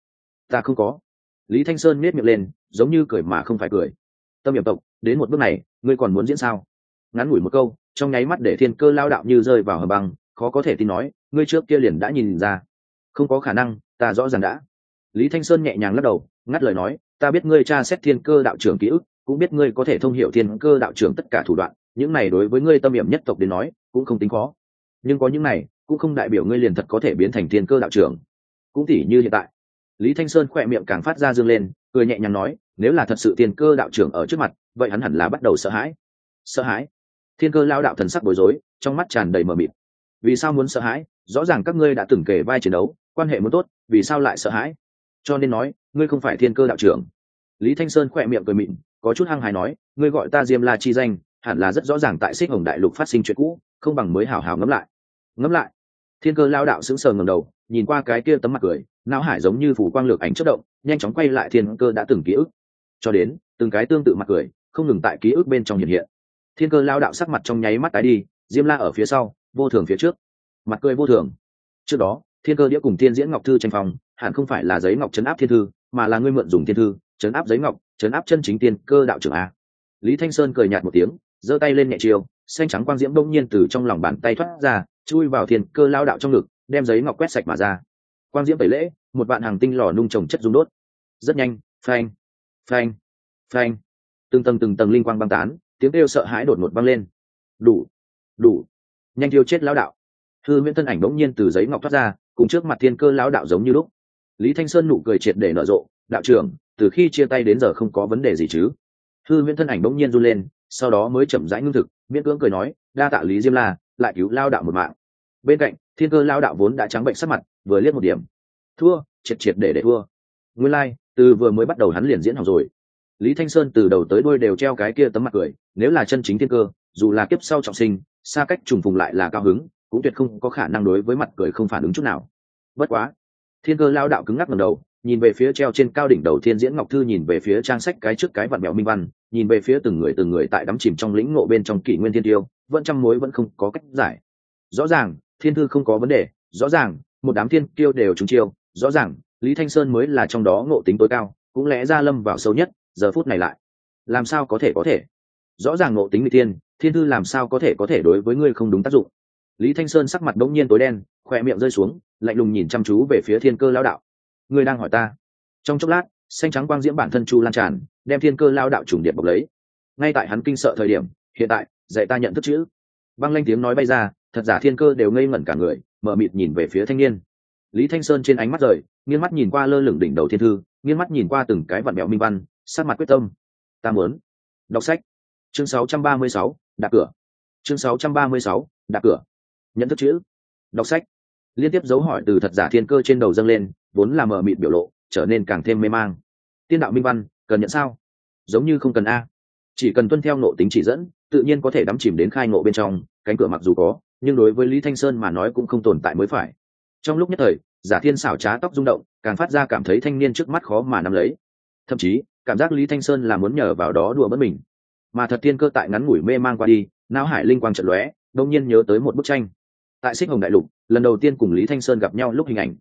không có. Lý Thanh Sơn nét miệng lên, giống như cười mà không phải cười. Tâm Hiểm tộc, đến một bước này, ngươi còn muốn diễn sao? Ngắn ngủi một câu, trong nháy mắt để Thiên Cơ lao đạo như rơi vào hầm băng, khó có thể tin nói, ngươi trước kia liền đã nhìn ra. Không có khả năng, ta rõ ràng đã. Lý Thanh Sơn nhẹ nhàng lắc đầu, ngắt lời nói, ta biết ngươi tra xét Thiên Cơ đạo trưởng ký ức, cũng biết ngươi có thể thông hiểu Thiên Cơ đạo trưởng tất cả thủ đoạn, những này đối với ngươi Tâm Hiểm nhất tộc đến nói, cũng không tính khó. Nhưng có những này, cũng không đại biểu ngươi liền thật có thể biến thành Thiên Cơ đạo trưởng. Cũng tỉ như hiện tại. Lý Thanh Sơn khỏe miệng càng phát ra dương lên, cười nhẹ nhàng nói, nếu là thật sự Thiên Cơ đạo trưởng ở trước mặt, vậy hắn hẳn là bắt đầu sợ hãi. Sợ hãi? Thiên Cơ lao đạo thần sắc bối rối, trong mắt tràn đầy mờ mịt. Vì sao muốn sợ hãi? Rõ ràng các ngươi đã từng kể vai chiến đấu, quan hệ muốn tốt, vì sao lại sợ hãi? Cho nên nói, ngươi không phải Thiên Cơ đạo trưởng. Lý Thanh Sơn khỏe miệng cười mịn, có chút hăng hái nói, ngươi gọi ta Diêm La chi danh, hẳn là rất rõ ràng tại Xích Hồng đại lục phát sinh chuyện cũ, không bằng mới hảo hảo ngẫm lại. Ngẫm lại. Thiên Cơ lao đạo sững sờ ngẩng đầu, nhìn qua cái kia tấm mặt cười, não hải giống như phủ quang lược ảnh chớp động, nhanh chóng quay lại Thiên Cơ đã từng ký ức. Cho đến, từng cái tương tự mặt cười, không ngừng tại ký ức bên trong hiện hiện. Thiên Cơ lao đạo sắc mặt trong nháy mắt tái đi, Diêm La ở phía sau, Vô Thường phía trước. Mặt cười Vô Thường. Trước đó, Thiên Cơ đĩa cùng Thiên Diễn Ngọc thư tranh phòng, hẳn không phải là giấy ngọc trấn áp thiên thư, mà là ngươi mượn dùng thiên thư, trấn áp giấy ngọc, trấn áp chân chính Thiên Cơ đạo trưởng a. Lý Thanh Sơn cười nhạt một tiếng, giơ tay lên nhẹ chiều, xanh trắng quang diễm đông nhiên từ trong lòng bàn tay thoát ra, chui vào Thiên Cơ lao đạo trong ngực, đem giấy ngọc quét sạch mà ra. Quang diễm tẩy lễ, một vạn hàng tinh lò nung trồng chất rung đốt. Rất nhanh, phanh, phanh, phanh, từng tầng linh quang băng tán, tiếng kêu sợ hãi đột ngột vang lên. Đủ, nhanh thiêu chết lão đạo. Hư Huyễn thân ảnh bỗng nhiên từ giấy ngọc thoát ra, cùng trước mặt Thiên Cơ lão đạo giống như lúc. Lý Thanh Sơn nụ cười triệt để nở rộ, đạo trưởng, từ khi chia tay đến giờ không có vấn đề gì chứ? Hư Huyễn thân ảnh bỗng nhiên run lên, sau đó mới chậm rãi ngưng thực, miễn cưỡng cười nói, đa tạ Lý Diêm La, lại cứu lão đạo một mạng. Bên cạnh, Thiên Cơ lão đạo vốn đã trắng bệnh sắc mặt, vừa liếc một điểm, thua, triệt để thua. Nguyên lai, từ vừa mới bắt đầu hắn liền diễn hỏng rồi. Lý Thanh Sơn từ đầu tới đuôi đều treo cái kia tấm mặt cười, nếu là chân chính Thiên Cơ, dù là kiếp sau trọng sinh, xa cách trùng phùng lại là cao hứng, cũng tuyệt không có khả năng đối với mặt cười không phản ứng chút nào. Bất quá, Thiên Cơ lao đạo cứng ngắc ngẩng đầu, nhìn về phía treo trên cao đỉnh đầu Thiên Diễn Ngọc thư, nhìn về phía trang sách cái trước cái vặn mèo minh văn, nhìn về phía từng người tại đắm chìm trong lĩnh ngộ bên trong kỷ nguyên thiên tiêu, vẫn trăm mối vẫn không có cách giải. Rõ ràng, thiên thư không có vấn đề, rõ ràng, một đám thiên kiêu đều trúng chiêu, rõ ràng, Lý Thanh Sơn mới là trong đó ngộ tính tối cao, cũng lẽ ra lâm vào sâu nhất, giờ phút này lại, làm sao có thể? Rõ ràng ngộ tính nghịch thiên thư làm sao có thể đối với ngươi không đúng tác dụng. Lý Thanh Sơn sắc mặt bỗng nhiên tối đen, khóe miệng rơi xuống, lạnh lùng nhìn chăm chú về phía Thiên Cơ lão đạo. Ngươi đang hỏi ta? Trong chốc lát, xanh trắng quang diễm bản thân chu lan tràn, đem Thiên Cơ lão đạo trùng điệp bọc lấy. Ngay tại hắn kinh sợ thời điểm, hiện tại, dạy ta nhận thức chữ. Băng lanh tiếng nói bay ra, thật giả Thiên Cơ đều ngây ngẩn cả người, mở mịt nhìn về phía thanh niên. Lý Thanh Sơn trên ánh mắt rời, nghiêng mắt nhìn qua lơ lửng đỉnh đầu thiên thư, nghiêng mắt nhìn qua từng cái vặn mèo minh văn, sắc mặt quyết tâm. Ta muốn đọc sách. Chương 636, đạp cửa. Chương 636, đạp cửa. Nhận thức chữ, đọc sách. Liên tiếp dấu hỏi từ thật giả Thiên Cơ trên đầu dâng lên, vốn là mờ mịt biểu lộ trở nên càng thêm mê mang. Tiên đạo minh văn cần nhận sao? Giống như không cần a, chỉ cần tuân theo ngộ tính chỉ dẫn, tự nhiên có thể đắm chìm đến khai ngộ bên trong. Cánh cửa mặc dù có, nhưng đối với Lý Thanh Sơn mà nói cũng không tồn tại mới phải. Trong lúc nhất thời, giả thiên xảo trá tóc rung động, càng phát ra cảm thấy thanh niên trước mắt khó mà nắm lấy. Thậm chí cảm giác Lý Thanh Sơn là muốn nhờ vào đó đùa bỡn mình. Mà thật Thiên Cơ tại ngắn ngủi mê mang qua đi, não hải linh quang chợt lóe, đột nhiên nhớ tới một bức tranh. Tại Xích Hồng đại lục, lần đầu tiên cùng Lý Thanh Sơn gặp nhau lúc hình ảnh.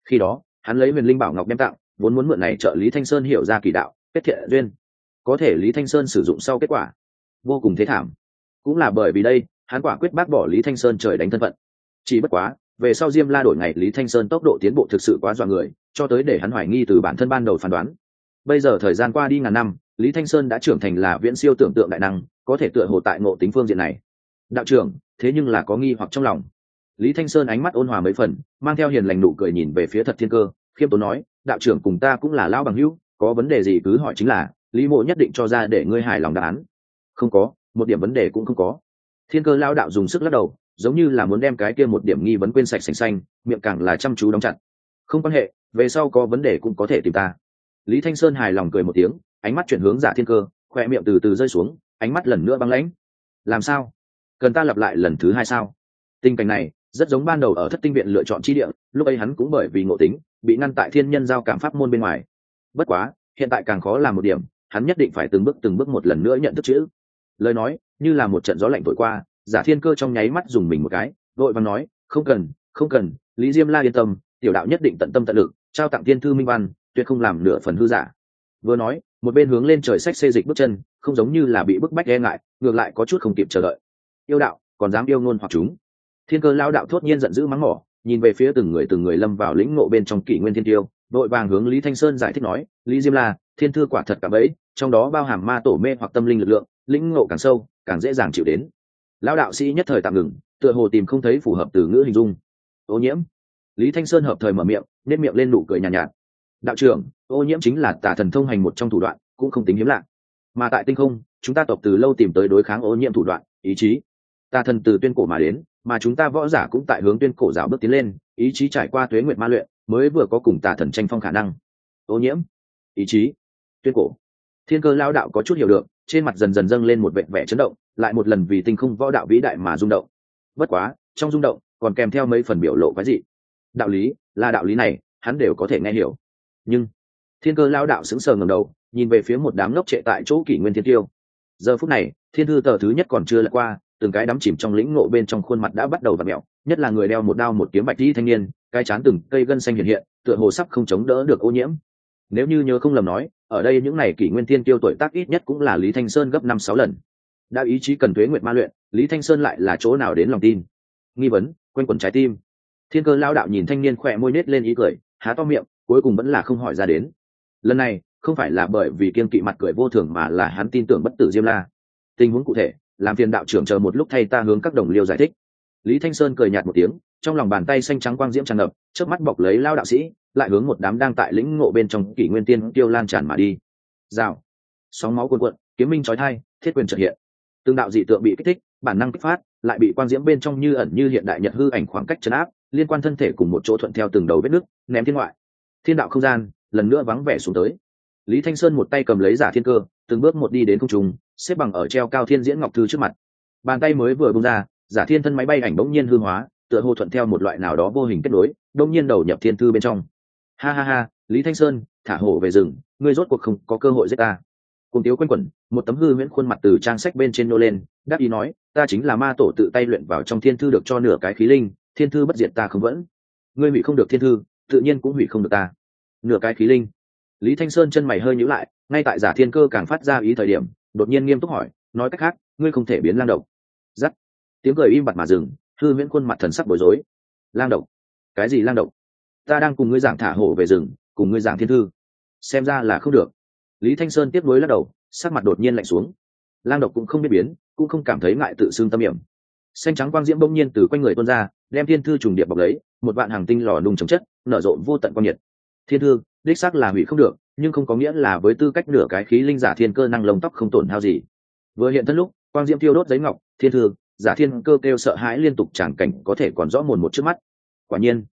Khi đó hắn lấy huyền linh bảo ngọc đem tặng, vốn muốn mượn này trợ Lý Thanh Sơn hiểu ra kỳ đạo, kết thiện duyên. Có thể Lý Thanh Sơn sử dụng sau kết quả vô cùng thế thảm. Cũng là bởi vì đây, hắn quả quyết bác bỏ Lý Thanh Sơn trời đánh thân phận. Chỉ bất quá, về sau Diêm La đổi ngày Lý Thanh Sơn tốc độ tiến bộ thực sự quá dọa người, cho tới để hắn hoài nghi từ bản thân ban đầu phán đoán. Bây giờ thời gian qua đi ngàn năm, Lý Thanh Sơn đã trưởng thành là viễn siêu tưởng tượng đại năng, có thể tựa hồ tại ngộ tính phương diện này. Đạo trưởng, thế nhưng là có nghi hoặc trong lòng. Lý Thanh Sơn ánh mắt ôn hòa mấy phần, mang theo hiền lành nụ cười nhìn về phía Thật Thiên Cơ, khiêm tốn nói, đạo trưởng cùng ta cũng là lão bằng hữu, có vấn đề gì cứ hỏi chính là, Lý Mộ nhất định cho ra để ngươi hài lòng đáp án. Không có, một điểm vấn đề cũng không có. Thiên Cơ lão đạo dùng sức lắc đầu, giống như là muốn đem cái kia một điểm nghi vấn quên sạch sành xanh, miệng càng là chăm chú đóng chặt. Không quan hệ, về sau có vấn đề cũng có thể tìm ta. Lý Thanh Sơn hài lòng cười một tiếng, ánh mắt chuyển hướng Giả Thiên Cơ, khoe miệng từ từ rơi xuống, ánh mắt lần nữa băng lãnh. Làm sao? Cần ta lặp lại lần thứ hai sao? Tình cảnh này rất giống ban đầu ở Thất Tinh viện lựa chọn chi địa, lúc ấy hắn cũng bởi vì ngộ tính bị ngăn tại thiên nhân giao cảm pháp môn bên ngoài. Bất quá hiện tại càng khó làm một điểm, hắn nhất định phải từng bước một lần nữa nhận thức chữ. Lời nói như là một trận gió lạnh thổi qua, Giả Thiên Cơ trong nháy mắt dùng mình một cái, vội vàng nói, không cần, Lý Diêm La yên tâm, tiểu đạo nhất định tận tâm tận lực trao tặng thiên thư minh văn, tuyệt không làm nửa phần hư giả. Vừa nói một bên hướng lên trời sách xê dịch bước chân, không giống như là bị bức bách e ngại, ngược lại có chút không kịp chờ đợi. Yêu đạo còn dám yêu ngôn hoặc chúng. Thiên Cơ lao đạo thốt nhiên giận dữ mắng mỏ, nhìn về phía từng người lâm vào lĩnh ngộ bên trong kỷ nguyên thiên tiêu, đội vàng hướng Lý Thanh Sơn giải thích nói, Lý Diêm La, thiên thư quả thật cả bấy, trong đó bao hàm ma tổ mê hoặc tâm linh lực lượng, lĩnh ngộ càng sâu càng dễ dàng chịu đến. Lao đạo sĩ nhất thời tạm ngừng, tựa hồ tìm không thấy phù hợp từ ngữ hình dung. Ô nhiễm. Lý Thanh Sơn hợp thời mở miệng, nét miệng lên nụ cười nhàn nhạt. Đạo trưởng, ô nhiễm chính là tà thần thông hành một trong thủ đoạn, cũng không tính hiếm lạ. Mà tại tinh không, chúng ta tộc từ lâu tìm tới đối kháng ô nhiễm thủ đoạn, ý chí. Tà thần từ tuyên cổ mà đến, mà chúng ta võ giả cũng tại hướng tuyên cổ dạo bước tiến lên, ý chí trải qua tuế nguyệt ma luyện, mới vừa có cùng tà thần tranh phong khả năng. Ô nhiễm, ý chí, tuyên cổ. Thiên Cơ lao đạo có chút hiểu được, trên mặt dần dần dâng lên một vẻ vẻ chấn động, lại một lần vì tinh không võ đạo vĩ đại mà rung động. Bất quá, trong rung động còn kèm theo mấy phần biểu lộ quái dị. Đạo lý, là đạo lý này, hắn đều có thể nghe hiểu. Nhưng Thiên Cơ lao đạo sững sờ ngẩng đầu, nhìn về phía một đám ngốc trệ tại chỗ kỷ nguyên thiên tiêu. Giờ phút này, thiên thư tờ thứ nhất còn chưa lật qua, từng cái đắm chìm trong lĩnh ngộ bên trong khuôn mặt đã bắt đầu vặn mẹo, nhất là người đeo một đao một kiếm bạch y thanh niên, cái chán từng cây gân xanh hiện hiện, tựa hồ sắp không chống đỡ được ô nhiễm. Nếu như nhớ không lầm nói, ở đây những này kỷ nguyên thiên tiêu tuổi tác ít nhất cũng là Lý Thanh Sơn gấp 5-6 lần. Đã ý chí cần tuế nguyệt ma luyện, Lý Thanh Sơn lại là chỗ nào đến lòng tin? Nghi vấn quanh quẩn trái tim. Thiên Cơ lao đạo nhìn thanh niên khỏe môi nết lên ý cười, há to miệng, cuối cùng vẫn là không hỏi ra đến. Lần này không phải là bởi vì kiêng kỵ mặt cười vô thường, mà là hắn tin tưởng bất tử Diêm La. Tình huống cụ thể, làm phiền đạo trưởng chờ một lúc thay ta hướng các đồng liêu giải thích. Lý Thanh Sơn cười nhạt một tiếng, trong lòng bàn tay xanh trắng quang diễm tràn ngập, trước mắt bọc lấy lao đạo sĩ, lại hướng một đám đang tại lĩnh ngộ bên trong kỷ nguyên tiên tiêu lan tràn mà đi. Rào, sóng máu cuồn cuộn, kiếm minh chói tai, thiết quyền chợt hiện. Từng đạo dị tượng bị kích thích, bản năng kích phát, lại bị quang diễm bên trong như ẩn như hiện đại nhật hư ảnh khoảng cách trấn áp, liên quan thân thể cùng một chỗ thuận theo từng đầu vết nứt, ném thiên ngoại. Thiên đạo không gian lần nữa vắng vẻ xuống tới. Lý Thanh Sơn một tay cầm lấy Giả Thiên Cơ, từng bước một đi đến không trung, xếp bằng ở treo cao thiên diễn ngọc thư trước mặt. Bàn tay mới vừa bung ra, Giả Thiên thân máy bay ảnh bỗng nhiên hư hóa, tựa hồ thuận theo một loại nào đó vô hình kết nối, bỗng nhiên đầu nhập thiên thư bên trong. Ha ha ha, Lý Thanh Sơn, thả hổ về rừng, ngươi rốt cuộc không có cơ hội giết ta. Cùng tiếu quanh quẩn, một tấm hư huyễn khuôn mặt từ trang sách bên trên nô lên, đáp ý nói, ta chính là ma tổ tự tay luyện vào trong thiên thư được cho nửa cái khí linh, thiên thư bất diệt ta không vẫn. Ngươi hủy không được thiên thư, tự nhiên cũng hủy không được ta. Nửa cái khí linh. Lý Thanh Sơn chân mày hơi nhíu lại, ngay tại Giả Thiên Cơ càng phát ra ý thời điểm, đột nhiên nghiêm túc hỏi, nói cách khác, ngươi không thể biến lang độc. Dắt. Tiếng cười im bặt mà dừng, hư huyễn khuôn mặt thần sắc bối rối. Lang độc? Cái gì lang độc? Ta đang cùng ngươi giảng thả hổ về rừng, cùng ngươi giảng thiên thư. Xem ra là không được. Lý Thanh Sơn tiếp nối lắc đầu, sắc mặt đột nhiên lạnh xuống. Lang độc cũng không biết biến, cũng không cảm thấy ngại tự xưng tâm hiểm. Xanh trắng quang diễm bỗng nhiên từ quanh người tuôn ra, đem thiên thư trùng điệp bọc lấy, một vạn hàng tinh lò nung chống chất, nở rộ vô tận quang nhiệt. Thiên thư, đích xác là hủy không được, nhưng không có nghĩa là với tư cách nửa cái khí linh Giả Thiên Cơ năng lông tóc không tổn hao gì. Vừa hiện thân lúc, quang diễm thiêu đốt giấy ngọc, thiên thư, Giả Thiên Cơ kêu sợ hãi liên tục, tràng cảnh có thể còn rõ mồn một trước mắt. Quả nhiên,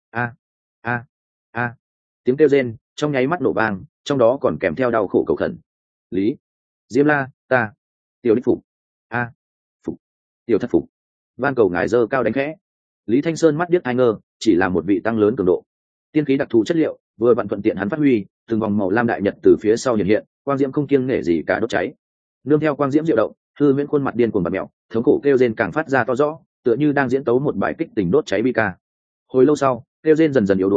a, tiếng kêu rên trong nháy mắt nổ vang, trong đó còn kèm theo đau khổ cầu khẩn. Lý Diêm La, ta tiểu đích phục, phục, tiểu thất phục, van cầu ngài dơ cao đánh khẽ. Lý Thanh Sơn mắt điếc hai ngơ, chỉ là một vị tăng lớn cường độ tiên khí đặc thù chất liệu, vừa vặn thuận tiện hắn phát huy, từng vòng màu lam đại nhật từ phía sau hiện hiện, quang diễm không kiêng nể gì cả đốt cháy. Nương theo quang diễm diệu động, hư huyễn khuôn mặt điên cuồng bật mèo, thống khổ kêu rên càng phát ra to rõ, tựa như đang diễn tấu một bài kích tình đốt cháy bi ca. Hồi lâu sau, kêu rên dần dần yếu đuối,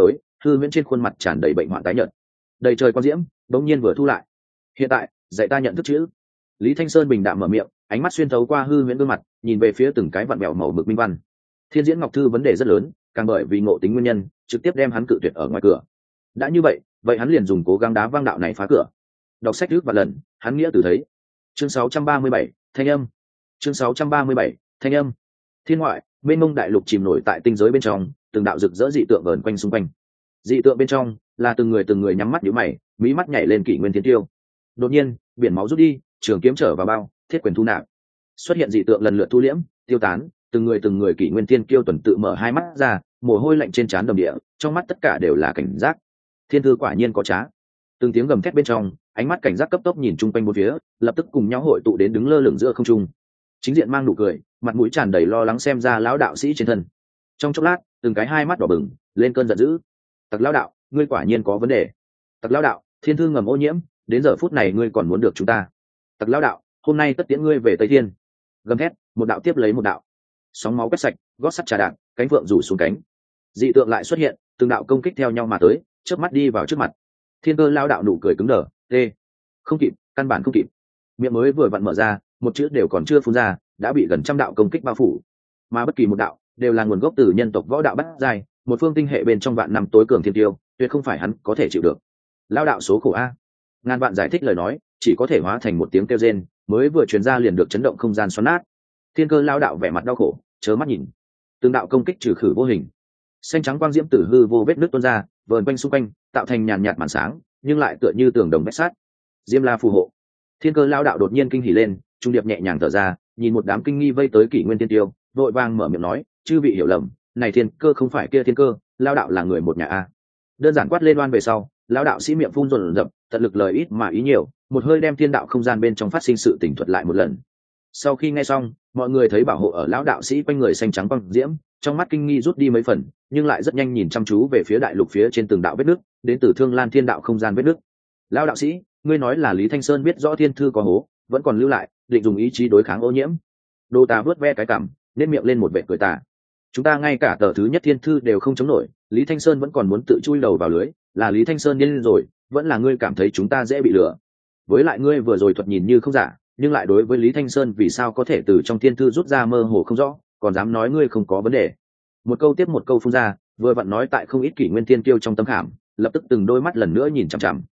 hư huyễn trên khuôn mặt tràn đầy bệnh hoạn tái nhợt, đầy trời quang diễm bỗng nhiên vừa thu lại. Hiện tại dạy ta nhận thức chữ. Lý Thanh Sơn bình đạm mở miệng, ánh mắt xuyên thấu qua hư huyễn gương mặt nhìn về phía từng cái vặn vẹo màu mực minh văn. Thiên diễn ngọc thư vấn đề rất lớn, càng bởi vì ngộ tính nguyên nhân trực tiếp đem hắn cự tuyệt ở ngoài cửa. Đã như vậy hắn liền dùng cố gắng đá vang đạo này phá cửa. Đọc sách trước và lần hắn nghĩa từ thấy. Chương 637, thanh âm. Chương 637, thanh âm. Thiên ngoại mênh mông đại lục chìm nổi tại tinh giới bên trong, từng đạo rực rỡ dị tượng vờn quanh xung quanh. Dị tượng bên trong là từng người nhắm mắt nhíu mày, mí mắt nhảy lên kỷ nguyên thiên tiêu. Đột nhiên biển máu rút đi, trường kiếm trở vào bao, thiết quyền thu nạp. Xuất hiện dị tượng lần lượt thu liễm tiêu tán, từng người kỷ nguyên thiên kiêu tuần tự mở hai mắt ra, mồ hôi lạnh trên trán đầm địa, trong mắt tất cả đều là cảnh giác. Thiên thư quả nhiên có trá. Từng tiếng gầm thét bên trong, ánh mắt cảnh giác cấp tốc nhìn chung quanh bốn phía, lập tức cùng nhau hội tụ đến đứng lơ lửng giữa không trung. Chính diện mang nụ cười, mặt mũi tràn đầy lo lắng xem ra lão đạo sĩ trên thân. Trong chốc lát, từng cái hai mắt đỏ bừng, lên cơn giận dữ. Tặc lão đạo, ngươi quả nhiên có vấn đề. Tặc lão đạo, thiên thư ngầm ô nhiễm, đến giờ phút này ngươi còn muốn được chúng ta. Tặc lão đạo, hôm nay tất tiễn ngươi về Tây Thiên. Gầm thét, một đạo tiếp lấy một đạo. Sóng máu quét sạch, gót sắt trà đạp, cánh phượng rủ xuống cánh. Dị tượng lại xuất hiện, từng đạo công kích theo nhau mà tới, chớp mắt đi vào trước mặt. Thiên cơ lao đạo nụ cười cứng đờ, không kịp, căn bản không kịp. Miệng mới vừa vặn mở ra, một chữ đều còn chưa phun ra, đã bị gần trăm đạo công kích bao phủ. Mà bất kỳ một đạo đều là nguồn gốc từ nhân tộc võ đạo bát giai, một phương tinh hệ bên trong vạn năm tối cường thiên tiêu, tuyệt không phải hắn có thể chịu được. Lao đạo số khổ a. Ngàn vạn giải thích lời nói, chỉ có thể hóa thành một tiếng kêu rên, mới vừa truyền ra liền được chấn động không gian xoắn nát. Thiên cơ lao đạo vẻ mặt đau khổ, chớ mắt nhìn. Từng đạo công kích trừ khử vô hình, xanh trắng quang diễm tử hư vô vết nước tuôn ra, vờn quanh xung quanh, tạo thành nhàn nhạt màn sáng, nhưng lại tựa như tường đồng vách sắt. Diêm La phù hộ. Thiên cơ lao đạo đột nhiên kinh hỉ lên, trung điệp nhẹ nhàng thở ra, nhìn một đám kinh nghi vây tới kỷ nguyên tiên tiêu, vội vàng mở miệng nói, chư vị hiểu lầm, này thiên cơ không phải kia thiên cơ, lao đạo là người một nhà a. Đơn giản quát lên oan về sau, lao đạo sĩ miệng phun rồn rập, tận lực lời ít mà ý nhiều, một hơi đem thiên đạo không gian bên trong phát sinh sự tỉnh thuật lại một lần. Sau khi nghe xong, mọi người thấy bảo hộ ở lão đạo sĩ quanh người xanh trắng quang diễm, trong mắt kinh nghi rút đi mấy phần, nhưng lại rất nhanh nhìn chăm chú về phía đại lục phía trên từng đạo vết nước, đến từ Thương Lan Thiên Đạo không gian vết nước. Lão đạo sĩ, ngươi nói là Lý Thanh Sơn biết rõ thiên thư có hố, vẫn còn lưu lại, định dùng ý chí đối kháng ô nhiễm. Đô ta vớt ve cái cằm, nét miệng lên một vệt cười tà. Chúng ta ngay cả tờ thứ nhất thiên thư đều không chống nổi, Lý Thanh Sơn vẫn còn muốn tự chui đầu vào lưới, là Lý Thanh Sơn điên rồi, vẫn là ngươi cảm thấy chúng ta dễ bị lừa. Với lại ngươi vừa rồi thuật nhìn như không giả, nhưng lại đối với Lý Thanh Sơn vì sao có thể từ trong thiên thư rút ra mơ hồ không rõ, còn dám nói ngươi không có vấn đề. Một câu tiếp một câu phun ra, vừa vặn nói tại không ít kỷ nguyên thiên kiêu trong tâm khảm, lập tức từng đôi mắt lần nữa nhìn chằm chằm.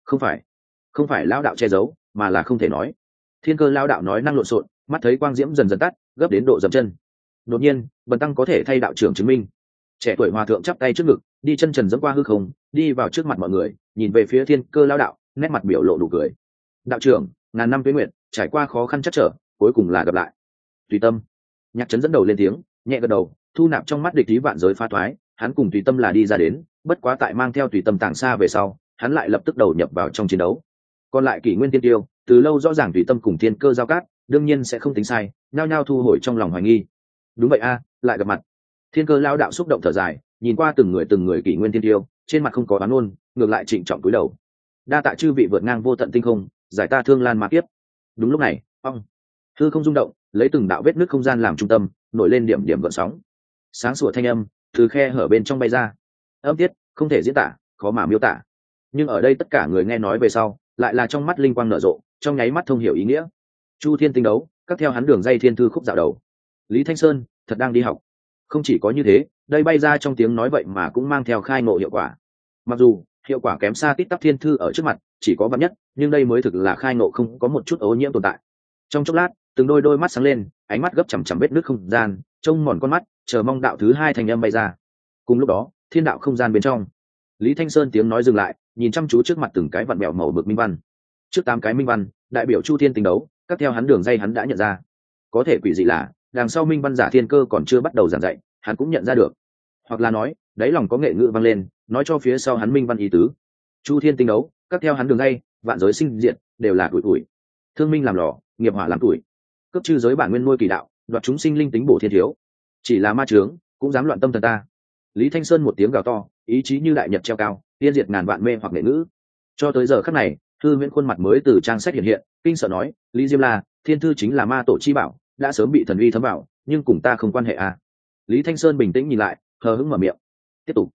Không phải lão đạo che giấu, mà là không thể nói. Thiên cơ lão đạo nói năng lộn xộn, mắt thấy quang diễm dần dần tắt, gấp đến độ dậm chân. Đột nhiên, bần tăng có thể thay đạo trưởng chứng minh. Trẻ tuổi hòa thượng chắp tay trước ngực, đi chân trần dẫm qua hư không, đi vào trước mặt mọi người, nhìn về phía thiên cơ lão đạo, nét mặt biểu lộ nụ cười. Đạo trưởng, ngàn năm tuế nguyện, trải qua khó khăn chắc trở, cuối cùng là gặp lại. Tùy tâm. Nhạc Trấn dẫn đầu lên tiếng, nhẹ gật đầu, thu nạp trong mắt địch ý vạn giới phá thoái, hắn cùng Tùy tâm là đi ra đến, bất quá tại mang theo Tùy tâm tàng xa về sau, hắn lại lập tức đầu nhập vào trong chiến đấu. Còn lại kỷ nguyên tiên tiêu, từ lâu rõ ràng Tùy tâm cùng thiên cơ giao cát, đương nhiên sẽ không tính sai, nhao nhao thu hồi trong lòng hoài nghi. Đúng vậy a, lại gặp mặt. Thiên cơ lao đạo xúc động thở dài, nhìn qua từng người kỷ nguyên tiên tiêu, trên mặt không có oán ôn, ngược lại trịnh trọng cúi đầu. Đa tạ chư vị vượt ngang vô tận tinh không, giải ta Thương Lan ma kiếp. Đúng lúc này, hư không rung động, lấy từng đạo vết nước không gian làm trung tâm, nổi lên điểm điểm gợn sóng. Sáng sủa thanh âm từ khe hở bên trong bay ra, âm tiết không thể diễn tả, khó mà miêu tả. Nhưng ở đây tất cả người nghe nói về sau, lại là trong mắt linh quang nở rộ, trong nháy mắt thông hiểu ý nghĩa. Chu Thiên tinh đấu, các theo hắn đường dây thiên thư khúc dạo đầu. Lý Thanh Sơn thật đang đi học. Không chỉ có như thế, đây bay ra trong tiếng nói vậy mà cũng mang theo khai ngộ hiệu quả. Mặc dù hiệu quả kém xa tít tắp thiên thư ở trước mặt, chỉ có vạn nhất, nhưng đây mới thực là khai ngộ không có một chút ô nhiễm tồn tại. Trong chốc lát, từng đôi mắt sáng lên, ánh mắt gấp chằm chằm vết nước không gian, trông mòn con mắt, chờ mong đạo thứ hai thành âm bay ra. Cùng lúc đó, thiên đạo không gian bên trong, Lý Thanh Sơn tiếng nói dừng lại, nhìn chăm chú trước mặt từng cái vặn bẹo màu bực minh văn. Trước 8 cái minh văn, đại biểu Chu Thiên tinh đấu, các theo hắn đường dây hắn đã nhận ra. Có thể quỷ dị là, đằng sau minh văn giả thiên cơ còn chưa bắt đầu giảng dạy, hắn cũng nhận ra được. Hoặc là nói, đáy lòng có nghệ ngữ vang lên, nói cho phía sau hắn minh văn ý tứ. Chu Thiên tinh đấu, các theo hắn đường dây, vạn giới sinh diệt, đều là tuổi. Thương minh làm lò, nghiệp hỏa làm tuổi. Cấp chư giới bản nguyên nuôi kỳ đạo, đoạt chúng sinh linh tính bổ thiên thiếu. Chỉ là ma chướng, cũng dám loạn tâm thần ta. Lý Thanh Sơn một tiếng gào to, ý chí như đại nhật treo cao, tiên diệt ngàn vạn mê hoặc nghệ ngữ. Cho tới giờ khắc này, Thư Viễn khuôn mặt mới từ trang sách hiện hiện, kinh sợ nói, Lý Diêm La, thiên thư chính là ma tổ chi bảo, đã sớm bị thần uy thấm vào, nhưng cùng ta không quan hệ à. Lý Thanh Sơn bình tĩnh nhìn lại, hờ hững mở miệng. Tiếp tục.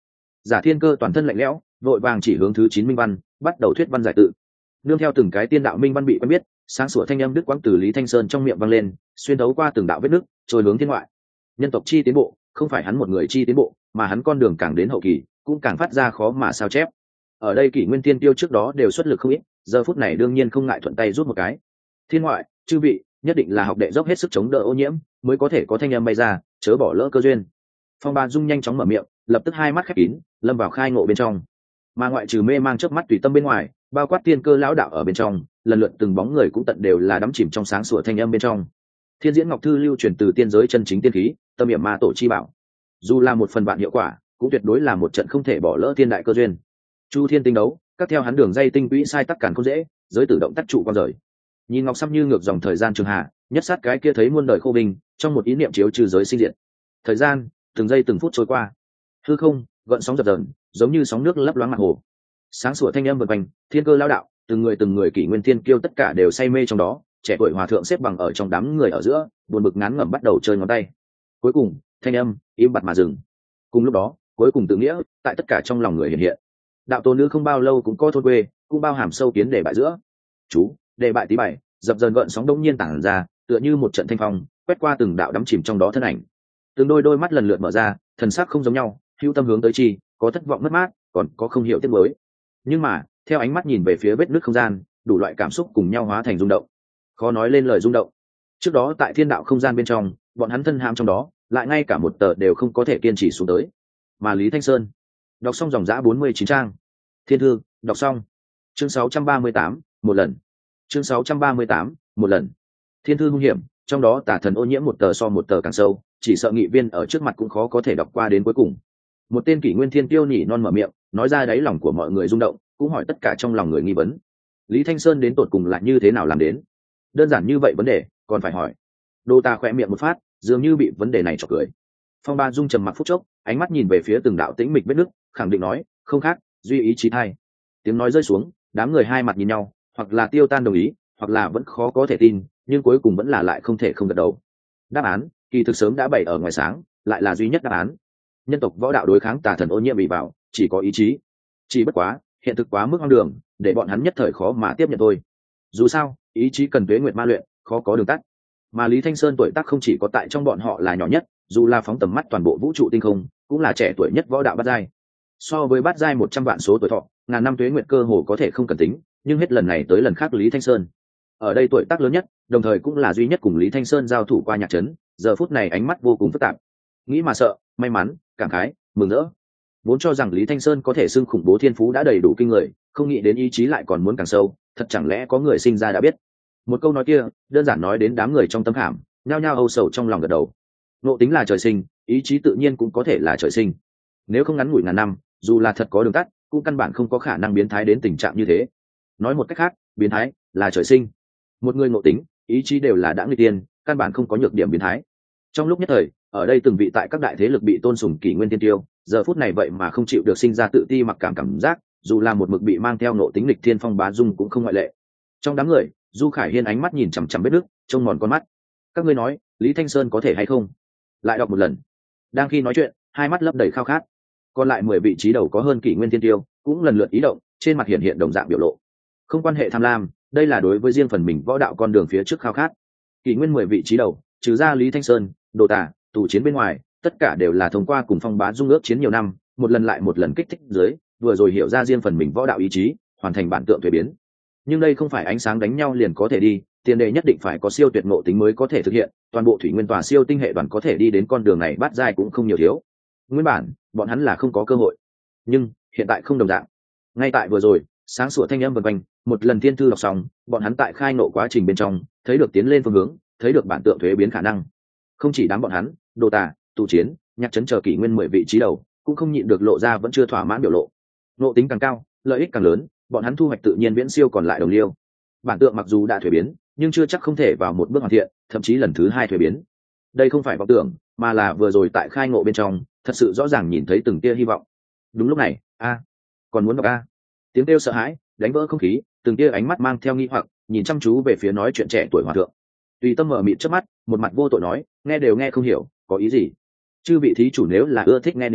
Giả Thiên Cơ toàn thân lạnh lẽo, vội vàng chỉ hướng thứ 9 minh văn, bắt đầu thuyết văn giải tự. Nương theo từng cái tiên đạo minh văn bị quen biết, sáng sủa thanh âm đức quãng từ Lý Thanh Sơn trong miệng vang lên, xuyên thấu qua từng đạo vết nứt, trôi hướng thiên ngoại. Nhân tộc chi tiến bộ, không phải hắn một người chi tiến bộ, mà hắn con đường càng đến hậu kỳ, cũng càng phát ra khó mà sao chép. Ở đây Kỷ Nguyên Tiên Tiêu trước đó đều xuất lực không ít, giờ phút này đương nhiên không ngại thuận tay rút một cái. Thiên ngoại, chư vị, nhất định là học đệ dốc hết sức chống đỡ ô nhiễm, mới có thể có thanh âm bay ra, chớ bỏ lỡ cơ duyên. Phong Ba Dung nhanh chóng mở miệng, lập tức hai mắt khép kín, lâm vào khai ngộ bên trong. Mà ngoại trừ mê mang chớp mắt tùy tâm bên ngoài, bao quát tiên cơ lão đạo ở bên trong, lần lượt từng bóng người cũng tận đều là đắm chìm trong sáng sủa thanh âm bên trong. Thiên diễn ngọc thư lưu truyền từ tiên giới chân chính tiên khí, tâm niệm ma tổ chi bảo. Dù là một phần bạn hiệu quả, cũng tuyệt đối là một trận không thể bỏ lỡ thiên đại cơ duyên. Chu Thiên tinh đấu, các theo hắn đường dây tinh quỹ sai tắc cản không dễ, giới tự động tắc trụ con rời. Nhìn ngọc xăm như ngược dòng thời gian trường hạ, nhất sát cái kia thấy muôn đời khô bình, trong một ý niệm chiếu trừ giới sinh diệt. Thời gian, từng giây từng phút trôi qua. Hư không, gợn sóng dập dờn, giống như sóng nước lấp loáng mặt hồ. Sáng sủa thanh âm vần quanh, thiên cơ lao đạo, từng người Kỷ Nguyên Thiên Kiêu tất cả đều say mê trong đó, trẻ tuổi hòa thượng xếp bằng ở trong đám người ở giữa, buồn bực ngán ngẩm bắt đầu chơi ngón tay. Cuối cùng, thanh âm im bặt mà dừng. Cùng lúc đó, cuối cùng tự nghĩa tại tất cả trong lòng người hiện hiện. Đạo tôn nữ không bao lâu cũng có thôn quê, cũng bao hàm sâu kiến để bại giữa. Chú, đề bại tí bảy, dập dần gợn sóng đông nhiên tản ra, tựa như một trận thanh phong, quét qua từng đạo đắm chìm trong đó thân ảnh. Từng đôi mắt lần lượt mở ra, thần sắc không giống nhau, hữu tâm hướng tới chi, có thất vọng mất mát, còn có không hiểu tiếc nuối. Nhưng mà, theo ánh mắt nhìn về phía vết nứt không gian, đủ loại cảm xúc cùng nhau hóa thành rung động. Khó nói lên lời rung động. Trước đó tại thiên đạo không gian bên trong, bọn hắn thân hãm trong đó, lại ngay cả một tờ đều không có thể kiên trì xuống tới. Mà Lý Thanh Sơn, đọc xong dòng dã 49 trang. Thiên thư, đọc xong. Chương 638, một lần. Chương 638, một lần. Thiên thư hung hiểm, trong đó tả thần ô nhiễm một tờ so một tờ càng sâu, chỉ sợ nghị viên ở trước mặt cũng khó có thể đọc qua đến cuối cùng. Một tên Kỷ Nguyên Thiên Tiêu nhỉ non mở miệng, nói ra đáy lòng của mọi người rung động, cũng hỏi tất cả trong lòng người nghi vấn. Lý Thanh Sơn đến tột cùng là như thế nào làm đến? Đơn giản như vậy vấn đề, còn phải hỏi. Đô ta khỏe miệng một phát, dường như bị vấn đề này chọc cười. Phong Ba Dung trầm mặc phút chốc, ánh mắt nhìn về phía từng đạo tĩnh mịch vết nứt, khẳng định nói, không khác, duy ý chí thai. Tiếng nói rơi xuống, đám người hai mặt nhìn nhau, hoặc là tiêu tan đồng ý, hoặc là vẫn khó có thể tin, nhưng cuối cùng vẫn là lại không thể không gật đầu. Đáp án, kỳ thực sớm đã bày ở ngoài sáng, lại là duy nhất đáp án. Nhân tộc võ đạo đối kháng tà thần ô nhiễm bị vào, chỉ có ý chí. Chỉ bất quá, hiện thực quá mức hoang đường, để bọn hắn nhất thời khó mà tiếp nhận thôi. Dù sao, ý chí cần tuế nguyệt ma luyện, khó có đường tắt. Mà Lý Thanh Sơn tuổi tác không chỉ có tại trong bọn họ là nhỏ nhất, dù là phóng tầm mắt toàn bộ vũ trụ tinh không, cũng là trẻ tuổi nhất võ đạo bát giai. So với bát giai 100 vạn số tuổi thọ, ngàn năm tuế nguyệt cơ hồ có thể không cần tính, nhưng hết lần này tới lần khác Lý Thanh Sơn ở đây tuổi tác lớn nhất, đồng thời cũng là duy nhất cùng Lý Thanh Sơn giao thủ qua nhạc trấn, giờ phút này ánh mắt vô cùng phức tạp. Nghĩ mà sợ, may mắn, cảm khái, mừng rỡ. Vốn cho rằng Lý Thanh Sơn có thể xưng khủng bố thiên phú đã đầy đủ kinh người, không nghĩ đến ý chí lại còn muốn càng sâu, thật chẳng lẽ có người sinh ra đã biết. Một câu nói kia, đơn giản nói đến đám người trong tấm khảm, nhao nhao âu sầu trong lòng gật đầu. Ngộ tính là trời sinh, ý chí tự nhiên cũng có thể là trời sinh. Nếu không ngắn ngủi ngàn năm, dù là thật có đường tắt, cũng căn bản không có khả năng biến thái đến tình trạng như thế. Nói một cách khác, biến thái là trời sinh. Một người ngộ tính, ý chí đều là đã nguy tiên, căn bản không có nhược điểm biến thái. Trong lúc nhất thời, ở đây từng vị tại các đại thế lực bị tôn sùng Kỷ Nguyên Tiên Tiêu, giờ phút này vậy mà không chịu được sinh ra tự ti mặc cảm giác, dù là một mực bị mang theo ngộ tính lịch thiên Phong Bá Dung cũng không ngoại lệ. Trong đám người, Du Khải Hiên ánh mắt nhìn chằm chằm vết nước, trông mòn con mắt. Các ngươi nói, Lý Thanh Sơn có thể hay không? Lại đọc một lần. Đang khi nói chuyện, hai mắt lấp đầy khao khát. Còn lại 10 vị trí đầu có hơn Kỷ Nguyên Tiên Tiêu, cũng lần lượt ý động, trên mặt hiện đồng dạng biểu lộ. Không quan hệ tham lam, đây là đối với riêng phần mình võ đạo con đường phía trước khao khát. Kỷ Nguyên 10 vị trí đầu, trừ ra Lý Thanh Sơn, Đồ Tả, Tù Chiến bên ngoài, tất cả đều là thông qua cùng Phong Bá Dung ước chiến nhiều năm, một lần lại một lần kích thích dưới, vừa rồi hiểu ra riêng phần mình võ đạo ý chí, hoàn thành bản tượng thuế biến. Nhưng đây không phải ánh sáng đánh nhau liền có thể đi, tiền đề nhất định phải có siêu tuyệt ngộ tính mới có thể thực hiện, toàn bộ thủy nguyên tòa siêu tinh hệ đoàn có thể đi đến con đường này bát giai cũng không nhiều thiếu. Nguyên bản, bọn hắn là không có cơ hội. Nhưng, hiện tại không đồng dạng. Ngay tại vừa rồi, sáng sủa thanh âm vần quanh, một lần thiên thư đọc xong, bọn hắn tại khai ngộ quá trình bên trong, thấy được tiến lên phương hướng, thấy được bản tượng thuế biến khả năng. Không chỉ đám bọn hắn, Đồ Tả, Tù Chiến, Nhạc Trấn chờ Kỷ Nguyên 10 vị trí đầu, cũng không nhịn được lộ ra vẫn chưa thỏa mãn biểu lộ. Ngộ tính càng cao, lợi ích càng lớn, bọn hắn thu hoạch tự nhiên viễn siêu còn lại đồng liêu. Bản tượng mặc dù đã thuế biến, nhưng chưa chắc không thể vào một bước hoàn thiện, thậm chí lần thứ 2 thuế biến. Đây không phải vọng tưởng, mà là vừa rồi tại khai ngộ bên trong, thật sự rõ ràng nhìn thấy từng tia hy vọng. Đúng lúc này, còn muốn đọc tiếng kêu sợ hãi đánh vỡ không khí, từng tia ánh mắt mang theo nghi hoặc, nhìn chăm chú về phía nói chuyện trẻ tuổi hòa thượng. Tùy tâm mở mịt trước mắt, một mặt vô tội nói, nghe đều nghe không hiểu, có ý gì? Chư vị thí chủ nếu là ưa thích nghe niệm kinh,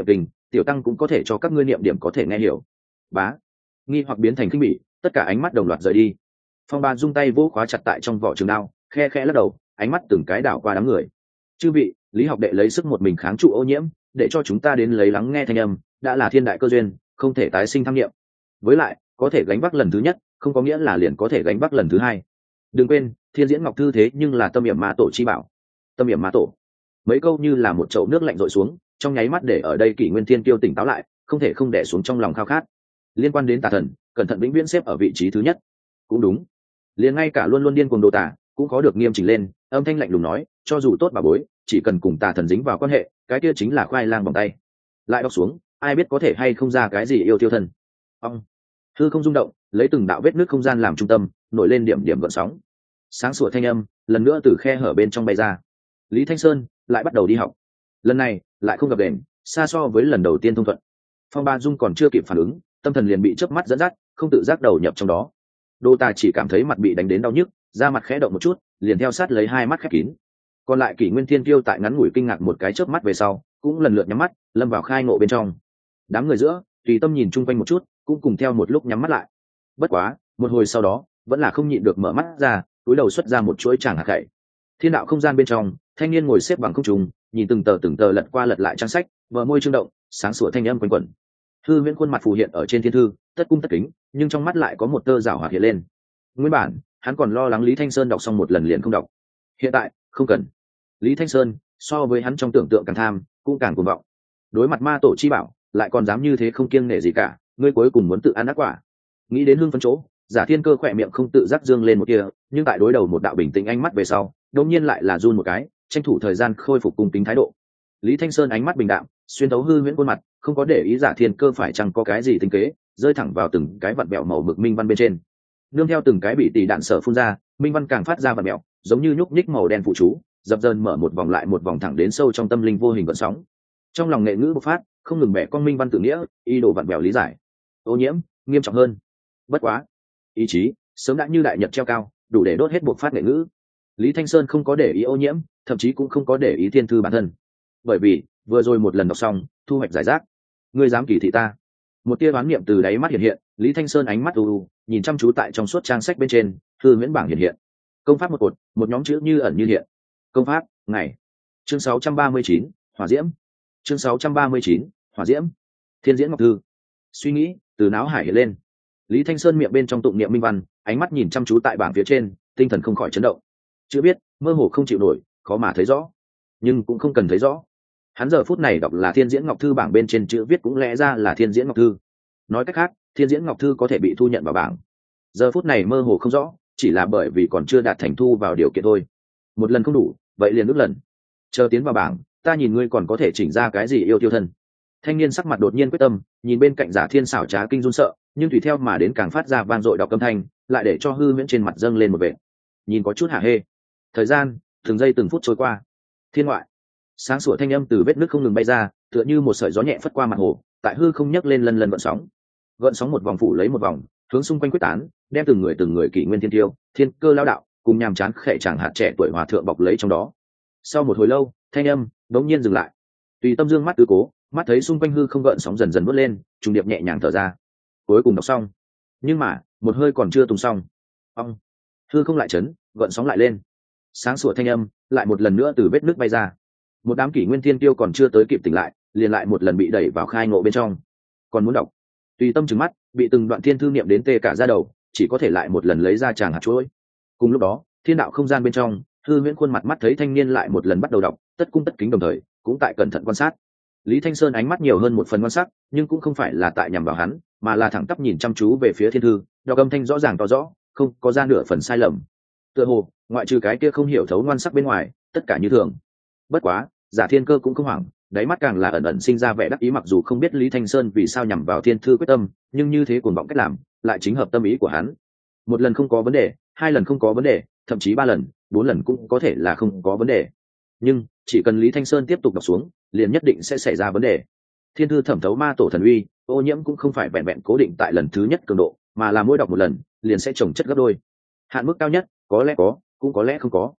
tiểu tăng cũng có thể cho các ngươi niệm điểm có thể nghe hiểu. Bá, nghi hoặc biến thành khinh bỉ, tất cả ánh mắt đồng loạt rời đi. Phong Ba dung tay vỗ khóa chặt tại trong vỏ trường đao, khe khẽ lắc đầu, ánh mắt từng cái đảo qua đám người. Chư vị, Lý Học Đệ lấy sức một mình kháng trụ ô nhiễm, để cho chúng ta đến lấy lắng nghe thanh âm, đã là thiên đại cơ duyên, không thể tái sinh tham niệm. Với lại, có thể gánh vác lần thứ nhất, không có nghĩa là liền có thể gánh vác lần thứ hai. Đừng quên, Thiên Diễn Ngọc Thư thế nhưng là tâm yểm ma tổ chi bảo. Tâm yểm ma tổ. Mấy câu như là một chậu nước lạnh rội xuống, trong nháy mắt để ở đây Kỷ Nguyên Thiên Tiêu tỉnh táo lại, không thể không đè xuống trong lòng khao khát. Liên quan đến tà thần, cẩn thận vĩnh viễn xếp ở vị trí thứ nhất. Cũng đúng, liền ngay cả luôn luôn điên cuồng đồ tà cũng có được nghiêm chỉnh lên, âm thanh lạnh lùng nói, cho dù tốt bà bối, chỉ cần cùng tà thần dính vào quan hệ, cái kia chính là khoai lang bằng tay. Lại đọc xuống, ai biết có thể hay không ra cái gì yêu tiêu thân. Ông hư không rung động, lấy từng đạo vết nước không gian làm trung tâm, nổi lên điểm điểm gợn sóng. Sáng sủa thanh âm lần nữa từ khe hở bên trong bay ra. Lý Thanh Sơn lại bắt đầu đi học. Lần này lại không gặp đèn, xa so với lần đầu tiên thông thuận. Phong Ba Dung còn chưa kịp phản ứng, tâm thần liền bị chớp mắt dẫn dắt, không tự giác đầu nhập trong đó. Đô Tà chỉ cảm thấy mặt bị đánh đến đau nhức, da mặt khẽ động một chút, liền theo sát lấy hai mắt khép kín. Còn lại Kỷ Nguyên Thiên Kiêu tại ngắn ngủi kinh ngạc một cái chớp mắt về sau, cũng lần lượt nhắm mắt, lâm vào khai ngộ bên trong. Đám người giữa, tùy tâm nhìn chung quanh một chút, cũng cùng theo một lúc nhắm mắt lại. Bất quá, một hồi sau đó, vẫn là không nhịn được mở mắt ra, cúi đầu xuất ra một chuỗi tràng hạt gậy. Thiên đạo không gian bên trong, thanh niên ngồi xếp bằng không trung, nhìn từng tờ lật qua lật lại trang sách, bờ môi trương động, sáng sủa thanh âm quanh quẩn. Hư Huyễn khuôn mặt phù hiện ở trên thiên thư, tất cung tất kính, nhưng trong mắt lại có một tơ giảo hoạt hiện lên. Nguyên bản, hắn còn lo lắng Lý Thanh Sơn đọc xong một lần liền không đọc. Hiện tại, không cần. Lý Thanh Sơn, so với hắn trong tưởng tượng càng tham, cũng càng cuồng vọng. Đối mặt ma tổ chi bảo, lại còn dám như thế không kiêng nể gì cả, ngươi cuối cùng muốn tự ăn ác quả. Nghĩ đến hương phấn chỗ, Giả Thiên Cơ khỏe miệng không tự giác dương lên một kia, nhưng tại đối đầu một đạo bình tĩnh ánh mắt về sau, đột nhiên lại là run một cái, tranh thủ thời gian khôi phục cung kính thái độ. Lý Thanh Sơn ánh mắt bình đạm, xuyên thấu Hư Huyễn khuôn mặt, không có để ý Giả Thiên Cơ phải chăng có cái gì tinh kế, rơi thẳng vào từng cái vặn bẹo màu mực minh văn bên trên. Nương theo từng cái bị tỷ đạn sở phun ra, minh văn càng phát ra vặn bẹo, giống như nhúc nhích màu đen phụ chú, dập dờn mở một vòng lại một vòng thẳng đến sâu trong tâm linh vô hình gợn sóng. Trong lòng nghệ ngữ bộc phát, không ngừng bẻ con minh văn tự nghĩa, ý đồ vặn bẹo lý giải. Ô nhiễm, nghiêm trọng hơn. Bất quá, ý chí sớm đã như đại nhật treo cao, đủ để đốt hết bộc phát nghệ ngữ. Lý Thanh Sơn không có để ý ô nhiễm, thậm chí cũng không có để ý thiên thư bản thân, bởi vì vừa rồi một lần đọc xong, thu hoạch giải rác. Ngươi dám kỳ thị ta? Một tia đoán niệm từ đáy mắt hiện hiện, Lý Thanh Sơn ánh mắt u nhìn chăm chú tại trong suốt trang sách bên trên, Hư Huyễn bảng hiện hiện. Công pháp một cột, một nhóm chữ như ẩn như hiện. Công pháp, ngày. Chương 639, Hỏa Diễm. Chương 639, Hỏa Diễm. Thiên Diễn Ngọc Thư. Suy nghĩ từ não hải hiện lên. Lý Thanh Sơn miệng bên trong tụng niệm minh văn, ánh mắt nhìn chăm chú tại bảng phía trên, tinh thần không khỏi chấn động. Chữ biết, mơ hồ không chịu nổi, khó mà thấy rõ, nhưng cũng không cần thấy rõ. Hắn giờ phút này đọc là Thiên Diễn Ngọc Thư, bảng bên trên chữ viết cũng lẽ ra là Thiên Diễn Ngọc Thư. Nói cách khác, Thiên Diễn Ngọc Thư có thể bị thu nhận vào bảng. Giờ phút này mơ hồ không rõ, chỉ là bởi vì còn chưa đạt thành thu vào điều kiện thôi. Một lần không đủ, vậy liền ước lần. Chờ tiến vào bảng, ta nhìn ngươi còn có thể chỉnh ra cái gì yêu tiêu thân. Thanh niên sắc mặt đột nhiên quyết tâm, nhìn bên cạnh Giả Thiên xảo trá kinh run sợ, nhưng tùy theo mà đến càng phát ra vang dội đọc âm thanh, lại để cho Hư Huyễn trên mặt dâng lên một vẻ. Nhìn có chút hả hê. Thời gian từng giây từng phút trôi qua. Thiên ngoại, sáng sủa thanh âm từ vết nước không ngừng bay ra, tựa như một sợi gió nhẹ phất qua mặt hồ, tại hư không nhấc lên lần gợn sóng. Gợn sóng một vòng phủ lấy một vòng, hướng xung quanh quyết tán, đem từng người Kỷ Nguyên Thiên Tiêu, Thiên Cơ lao đạo, cùng nhàm chán khệ chàng hạt trẻ tuổi hòa thượng bọc lấy trong đó. Sau một hồi lâu, thanh âm đống nhiên dừng lại. Tùy tâm dương mắt tứ cố, mắt thấy xung quanh hư không gợn sóng dần dần vút lên, trùng điệp nhẹ nhàng thở ra. Cuối cùng đọc xong, nhưng mà một hơi còn chưa tung xong, hư không lại chấn, gợn sóng lại lên. Sáng sủa thanh âm lại một lần nữa từ vết nước bay ra. Một đám Kỷ Nguyên Thiên Tiêu còn chưa tới kịp tỉnh lại, liền lại một lần bị đẩy vào khai ngộ bên trong. Còn muốn đọc, tùy tâm trừng mắt, bị từng đoạn thiên thư niệm đến tê cả da đầu, chỉ có thể lại một lần lấy ra tràng hạt chuỗi. Cùng lúc đó, thiên đạo không gian bên trong, Hư Huyễn khuôn mặt mắt thấy thanh niên lại một lần bắt đầu đọc, tất cung tất kính đồng thời, cũng tại cẩn thận quan sát. Lý Thanh Sơn ánh mắt nhiều hơn một phần quan sát, nhưng cũng không phải là tại nhằm vào hắn, mà là thẳng tắp nhìn chăm chú về phía thiên thư, đọc âm thanh rõ ràng to rõ, không có ra nửa phần sai lầm. Tựa hồ, ngoại trừ cái kia không hiểu thấu ngoan sắc bên ngoài, tất cả như thường. Bất quá, Giả Thiên Cơ cũng không hoảng, đáy mắt càng là ẩn ẩn sinh ra vẻ đắc ý, mặc dù không biết Lý Thanh Sơn vì sao nhằm vào thiên thư quyết tâm, nhưng như thế cuồng vọng cách làm, lại chính hợp tâm ý của hắn. Một lần không có vấn đề, hai lần không có vấn đề, thậm chí ba lần, bốn lần cũng có thể là không có vấn đề. Nhưng chỉ cần Lý Thanh Sơn tiếp tục đọc xuống, liền nhất định sẽ xảy ra vấn đề. Thiên thư thẩm thấu ma tổ thần uy, ô nhiễm cũng không phải vẹn vẹn cố định tại lần thứ nhất cường độ, mà là mỗi đọc một lần, liền sẽ chồng chất gấp đôi. Hạn mức cao nhất, có lẽ có, cũng có lẽ không có.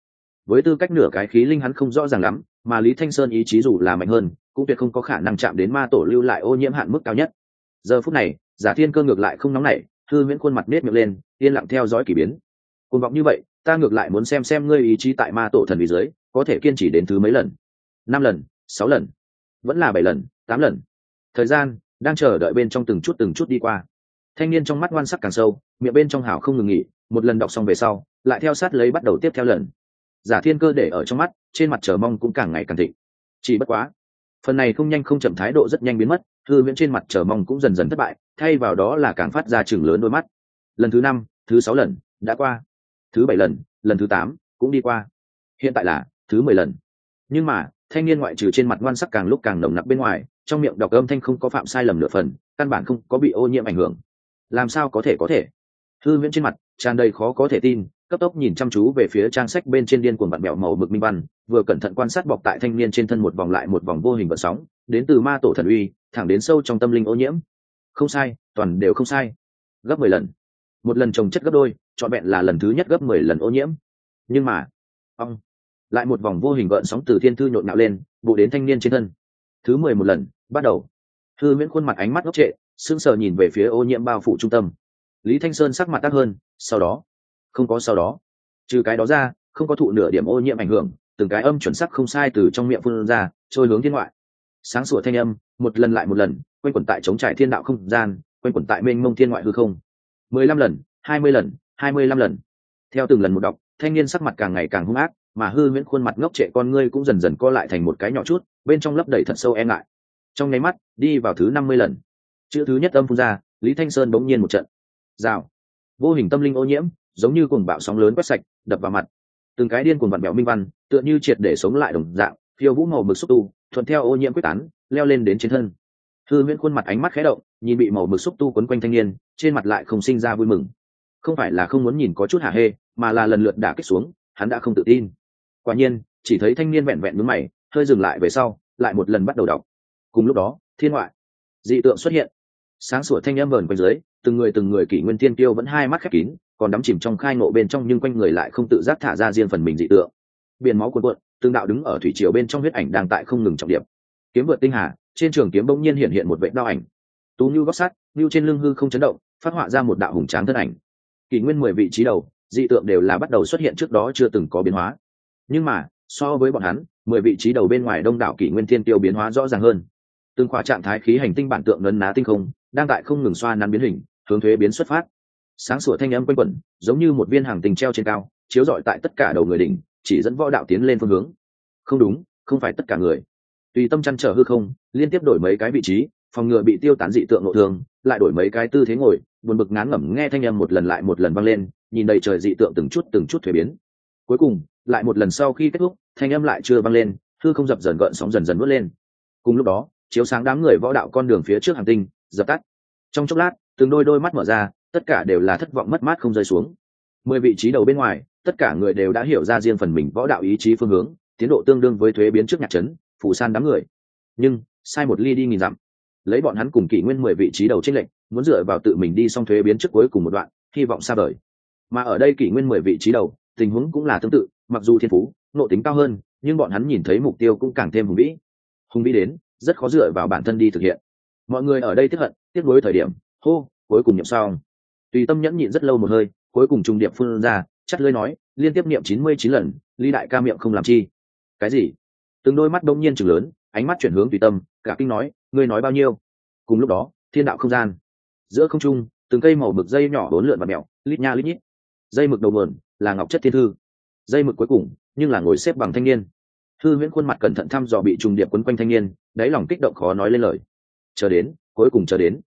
với tư cách nửa cái khí linh hắn không rõ ràng lắm, mà Lý Thanh Sơn ý chí dù là mạnh hơn cũng tuyệt không có khả năng chạm đến ma tổ lưu lại ô nhiễm hạn mức cao nhất. Giờ phút này Giả Thiên Cơ ngược lại không nóng nảy, Thư Viễn khuôn mặt nết miệng lên, yên lặng theo dõi kỳ biến. Cuồng vọng như vậy, ta ngược lại muốn xem ngươi ý chí tại ma tổ thần bí dưới có thể kiên trì đến thứ mấy lần. 5 lần, 6 lần, vẫn là 7 lần, 8 lần. Thời gian đang chờ đợi bên trong từng chút đi qua. Thanh niên trong mắt ngoan sắc càng sâu, miệng bên trong hào không ngừng nghỉ, một lần đọc xong về sau lại theo sát lấy bắt đầu tiếp theo lần. Giả Thiên Cơ để ở trong mắt, trên mặt chờ mong cũng càng ngày càng thịnh. Chỉ bất quá phần này không nhanh không chậm thái độ rất nhanh biến mất, Thư Viễn trên mặt chờ mong cũng dần dần thất bại, thay vào đó là càng phát ra chừng lớn đôi mắt. Lần thứ 5, thứ 6 lần đã qua, thứ 7 lần, lần thứ 8 cũng đi qua, hiện tại là thứ 10 lần. Nhưng mà thanh niên ngoại trừ trên mặt ngoan sắc càng lúc càng nồng nặc bên ngoài, trong miệng đọc âm thanh không có phạm sai lầm nửa phần, căn bản không có bị ô nhiễm ảnh hưởng. Làm sao có thể? Thư Viễn trên mặt tràn đầy khó có thể tin, cấp tốc nhìn chăm chú về phía trang sách bên trên điên cuồng vặn bẹo màu mực minh văn, vừa cẩn thận quan sát bọc tại thanh niên trên thân một vòng lại một vòng vô hình vận sóng, đến từ ma tổ thần uy, thẳng đến sâu trong tâm linh ô nhiễm. Không sai, toàn đều không sai. Gấp 10 lần. Một lần chồng chất gấp đôi, trọn vẹn là lần thứ nhất gấp 10 lần ô nhiễm. Nhưng mà, lại một vòng vô hình gợn sóng từ thiên thư nhộn nhạo lên, bộ đến thanh niên trên thân. Thứ 11 lần, bắt đầu. Thư Viễn khuôn mặt ánh mắt ngốc trệ, sững sờ nhìn về phía ô nhiễm bao phủ trung tâm. Lý Thanh Sơn sắc mặt tắc hơn, sau đó, không có sau đó. Trừ cái đó ra, không có thụ nửa điểm ô nhiễm ảnh hưởng, từng cái âm chuẩn sắc không sai từ trong miệng phun ra, trôi hướng thiên ngoại. Sáng sủa thanh âm, một lần lại một lần, quanh quẩn tại trống trải thiên đạo không gian, quanh quẩn tại mênh mông thiên ngoại hư không. 15 lần, 20 lần, 25 lần. Theo từng lần một đọc, thanh niên sắc mặt càng ngày càng hung ác, mà Hư Viễn khuôn mặt ngốc trệ con ngươi cũng dần dần co lại thành một cái nhỏ chút, bên trong lấp đầy thật sâu e ngại. Trong nháy mắt, đi vào thứ 50 lần. Chữ thứ nhất âm phun ra, Lý Thanh Sơn bỗng nhiên một trận rào, vô hình tâm linh ô nhiễm, giống như cuồng bạo sóng lớn quét sạch, đập vào mặt. Từng cái điên cuồng vặn bẹo minh văn, tựa như triệt để sống lại đồng dạng, phiêu vũ màu mực xúc tu, thuận theo ô nhiễm quyết tán, leo lên đến trên thân. Hư Viễn khuôn mặt ánh mắt khẽ động, nhìn bị màu mực xúc tu quấn quanh thanh niên, trên mặt lại không sinh ra vui mừng. Không phải là không muốn nhìn có chút hả hê, mà là lần lượt đả kích xuống, hắn đã không tự tin. Quả nhiên, chỉ thấy thanh niên vẹn vẹn nhướng mày, hơi dừng lại về sau, lại một lần bắt đầu đọc. Cùng lúc đó, thiên ngoại, dị tượng xuất hiện. Sáng sủa thanh âm vờn quanh dưới, từng người kỷ nguyên tiên tiêu vẫn hai mắt khép kín, còn đắm chìm trong khai ngộ bên trong, nhưng quanh người lại không tự giác thả ra riêng phần mình dị tượng. Biển máu cuồn cuộn, từng đạo đứng ở thủy triều bên trong huyết ảnh đang tại không ngừng trọng điệp. Kiếm vượt tinh hà, trên trường kiếm bỗng nhiên hiện một vệt đao ảnh. Tú nhu gót sắt, nhu trên lưng hư không chấn động, phát họa ra một đạo hùng tráng thân ảnh. Kỷ nguyên 10 vị trí đầu, dị tượng đều là bắt đầu xuất hiện trước đó chưa từng có biến hóa. Nhưng mà, so với bọn hắn, 10 vị trí đầu bên ngoài đông đảo kỷ nguyên thiên tiêu biến hóa rõ ràng hơn. Từng khóa trạng thái khí hành tinh bản tượng nấn ná tinh không, đang tại không ngừng xoa nắn biến hình, hướng thuế biến xuất phát. Sáng sủa thanh âm quanh quẩn, giống như một viên hàng tinh treo trên cao, chiếu rọi tại tất cả đầu người đỉnh, chỉ dẫn võ đạo tiến lên phương hướng. Không đúng, không phải tất cả người. Tùy tâm chăn trở hư không, liên tiếp đổi mấy cái vị trí, phòng ngừa bị tiêu tán dị tượng nội thương, lại đổi mấy cái tư thế ngồi, buồn bực ngán ngẩm nghe thanh âm một lần lại một lần vang lên, nhìn đầy trời dị tượng từng chút thuế biến. Cuối cùng, lại một lần sau khi kết thúc, thanh âm lại chưa vang lên, hư không dập dần gợn sóng dần vút lên. Cùng lúc đó, chiếu sáng đám người võ đạo con đường phía trước hành tinh dập tắt. Trong chốc lát, từng đôi mắt mở ra, tất cả đều là thất vọng mất mát không rơi xuống. 10 vị trí đầu bên ngoài, tất cả người đều đã hiểu ra riêng phần mình võ đạo ý chí phương hướng, tiến độ tương đương với thuế biến trước nhạc trấn, phủ san đám người. Nhưng sai một ly đi nghìn dặm, lấy bọn hắn cùng kỷ nguyên 10 vị trí đầu trên lệnh, muốn dựa vào tự mình đi xong thuế biến trước cuối cùng một đoạn, hy vọng xa vời. Mà ở đây kỷ nguyên 10 vị trí đầu, tình huống cũng là tương tự, mặc dù thiên phú, nội tính cao hơn, nhưng bọn hắn nhìn thấy mục tiêu cũng càng thêm hùng vĩ. Hùng vĩ đến, rất khó dựa vào bản thân đi thực hiện. Mọi người ở đây tiếc hận, tiếc nuối thời điểm, cuối cùng niệm xong. Tùy tâm nhẫn nhịn rất lâu một hơi, cuối cùng trùng điệp phun ra, chắt lưỡi nói, liên tiếp niệm 99 lần, Lý đại ca miệng không làm chi. Cái gì? Từng đôi mắt đông nhiên trừng lớn, ánh mắt chuyển hướng Tùy tâm, cả kinh nói, ngươi nói bao nhiêu? Cùng lúc đó, thiên đạo không gian, giữa không trung, từng cây màu mực dây nhỏ bốn lượn và mèo, lít nha lít nhít. Dây mực đầu nguồn là ngọc chất thiên thư, dây mực cuối cùng nhưng là ngồi xếp bằng thanh niên. Thư Viễn khuôn mặt cẩn thận thăm dò bị trùng điệp quấn quanh thanh niên, đáy lòng kích động khó nói lên lời. Chờ đến, cuối cùng chờ đến.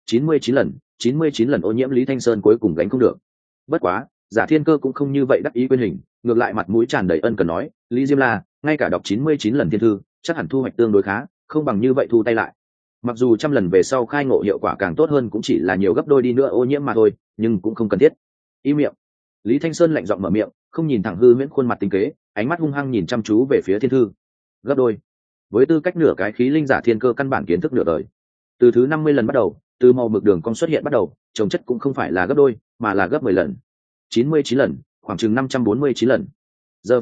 99 lần ô nhiễm Lý Thanh Sơn cuối cùng gánh không được. Bất quá, Giả Thiên Cơ cũng không như vậy đắc ý quên hình, ngược lại mặt mũi tràn đầy ân cần nói, Lý Diêm La, ngay cả đọc 99 lần thiên thư, chắc hẳn thu hoạch tương đối khá, không bằng như vậy thu tay lại. Mặc dù trăm lần về sau khai ngộ hiệu quả càng tốt hơn cũng chỉ là nhiều gấp đôi đi nữa ô nhiễm mà thôi, nhưng cũng không cần thiết. Im miệng. Lý Thanh Sơn lạnh giọng mở miệng, không nhìn thẳng Hư Viễn khuôn mặt tinh kế, ánh mắt hung hăng nhìn chăm chú về phía thiên thư. Gấp đôi. Với tư cách nửa cái khí linh Giả Thiên Cơ căn bản kiến thức nửa đời. Từ thứ 50 lần bắt đầu, từ màu mực đường cong xuất hiện bắt đầu, trồng chất cũng không phải là gấp đôi, mà là gấp 10 lần. 99 lần, khoảng chừng 549 lần. Giờ phút này,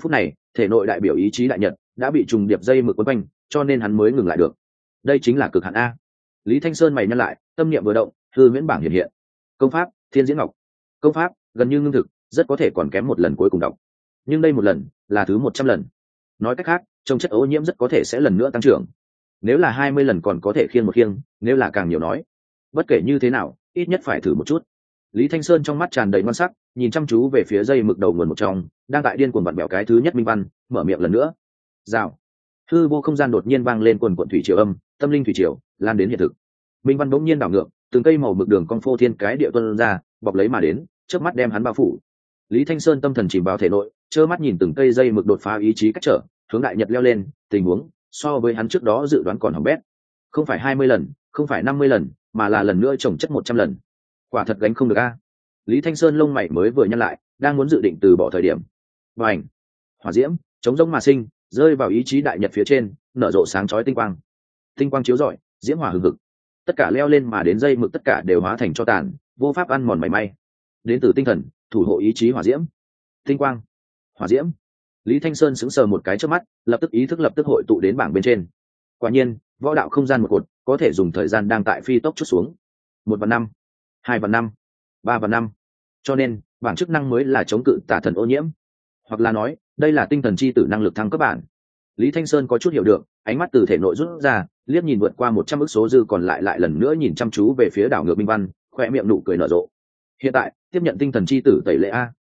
thể nội đại biểu ý chí đại nhật đã bị trùng điệp dây mực quấn quanh, cho nên hắn mới ngừng lại được. Đây chính là cực hạn a. Lý Thanh Sơn mày nhăn lại, tâm niệm vừa động, hư huyễn bảng hiện hiện. Công pháp Thiên Diễn Ngọc. Công pháp gần như ngưng thực, rất có thể còn kém một lần cuối cùng đọc, nhưng đây một lần là thứ 100 lần. Nói cách khác, trong chất ô nhiễm rất có thể sẽ lần nữa tăng trưởng. Nếu là 20 lần còn có thể khiêng một khiêng, nếu là càng nhiều nói, bất kể như thế nào ít nhất phải thử một chút. Lý Thanh Sơn trong mắt tràn đầy ngon sắc, nhìn chăm chú về phía dây mực đầu nguồn một trong, đang tại điên cuồng vặn bẹo cái thứ nhất minh văn, mở miệng lần nữa. Rào. Hư vô không gian đột nhiên vang lên quần quần thủy triều âm, tâm linh thủy triều lan đến hiện thực. Minh văn bỗng nhiên đảo ngược, từng cây màu mực đường cong phô thiên cái địa tuôn ra, bọc lấy mà đến, chớp mắt đem hắn bao phủ. Lý Thanh Sơn tâm thần chìm vào thể nội, trơ mắt nhìn từng cây dây mực đột phá ý chí cách trở, hướng đại nhật leo lên, tình huống so với hắn trước đó dự đoán còn hỏng bét. Không phải 20 lần, không phải 50 lần, mà là lần nữa chồng chất 100 lần. Quả thật gánh không được a. Lý Thanh Sơn lông mày mới vừa nhăn lại, đang muốn dự định từ bỏ thời điểm. Bành! Hỏa diễm, chống rỗng mà sinh, rơi vào ý chí đại nhật phía trên, nở rộ sáng chói tinh quang. Tinh quang chiếu rọi, diễm hỏa hừng hực. Tất cả leo lên mà đến dây mực tất cả đều hóa thành tro tàn, vô pháp ăn mòn mảy may. Đến từ tinh thần, thủ hộ ý chí hỏa diễm. Tinh quang, hỏa diễm. Lý Thanh Sơn sững sờ một cái trước mắt, lập tức ý thức lập tức hội tụ đến bảng bên trên. Quả nhiên, võ đạo không gian một cột, có thể dùng thời gian đang tại phi tốc chút xuống. 1/5, 2/5, 3/5. Cho nên, bảng chức năng mới là chống cự tà thần ô nhiễm. Hoặc là nói, đây là tinh thần chi tử năng lực thăng cấp bản. Lý Thanh Sơn có chút hiểu được, ánh mắt từ thể nội rút ra, liếc nhìn vượt qua 100 ức số dư còn lại lần nữa nhìn chăm chú về phía đảo ngược minh văn, khỏe miệng nụ cười nở rộ. Hiện tại, tiếp nhận tinh thần chi tử tẩy lệ a.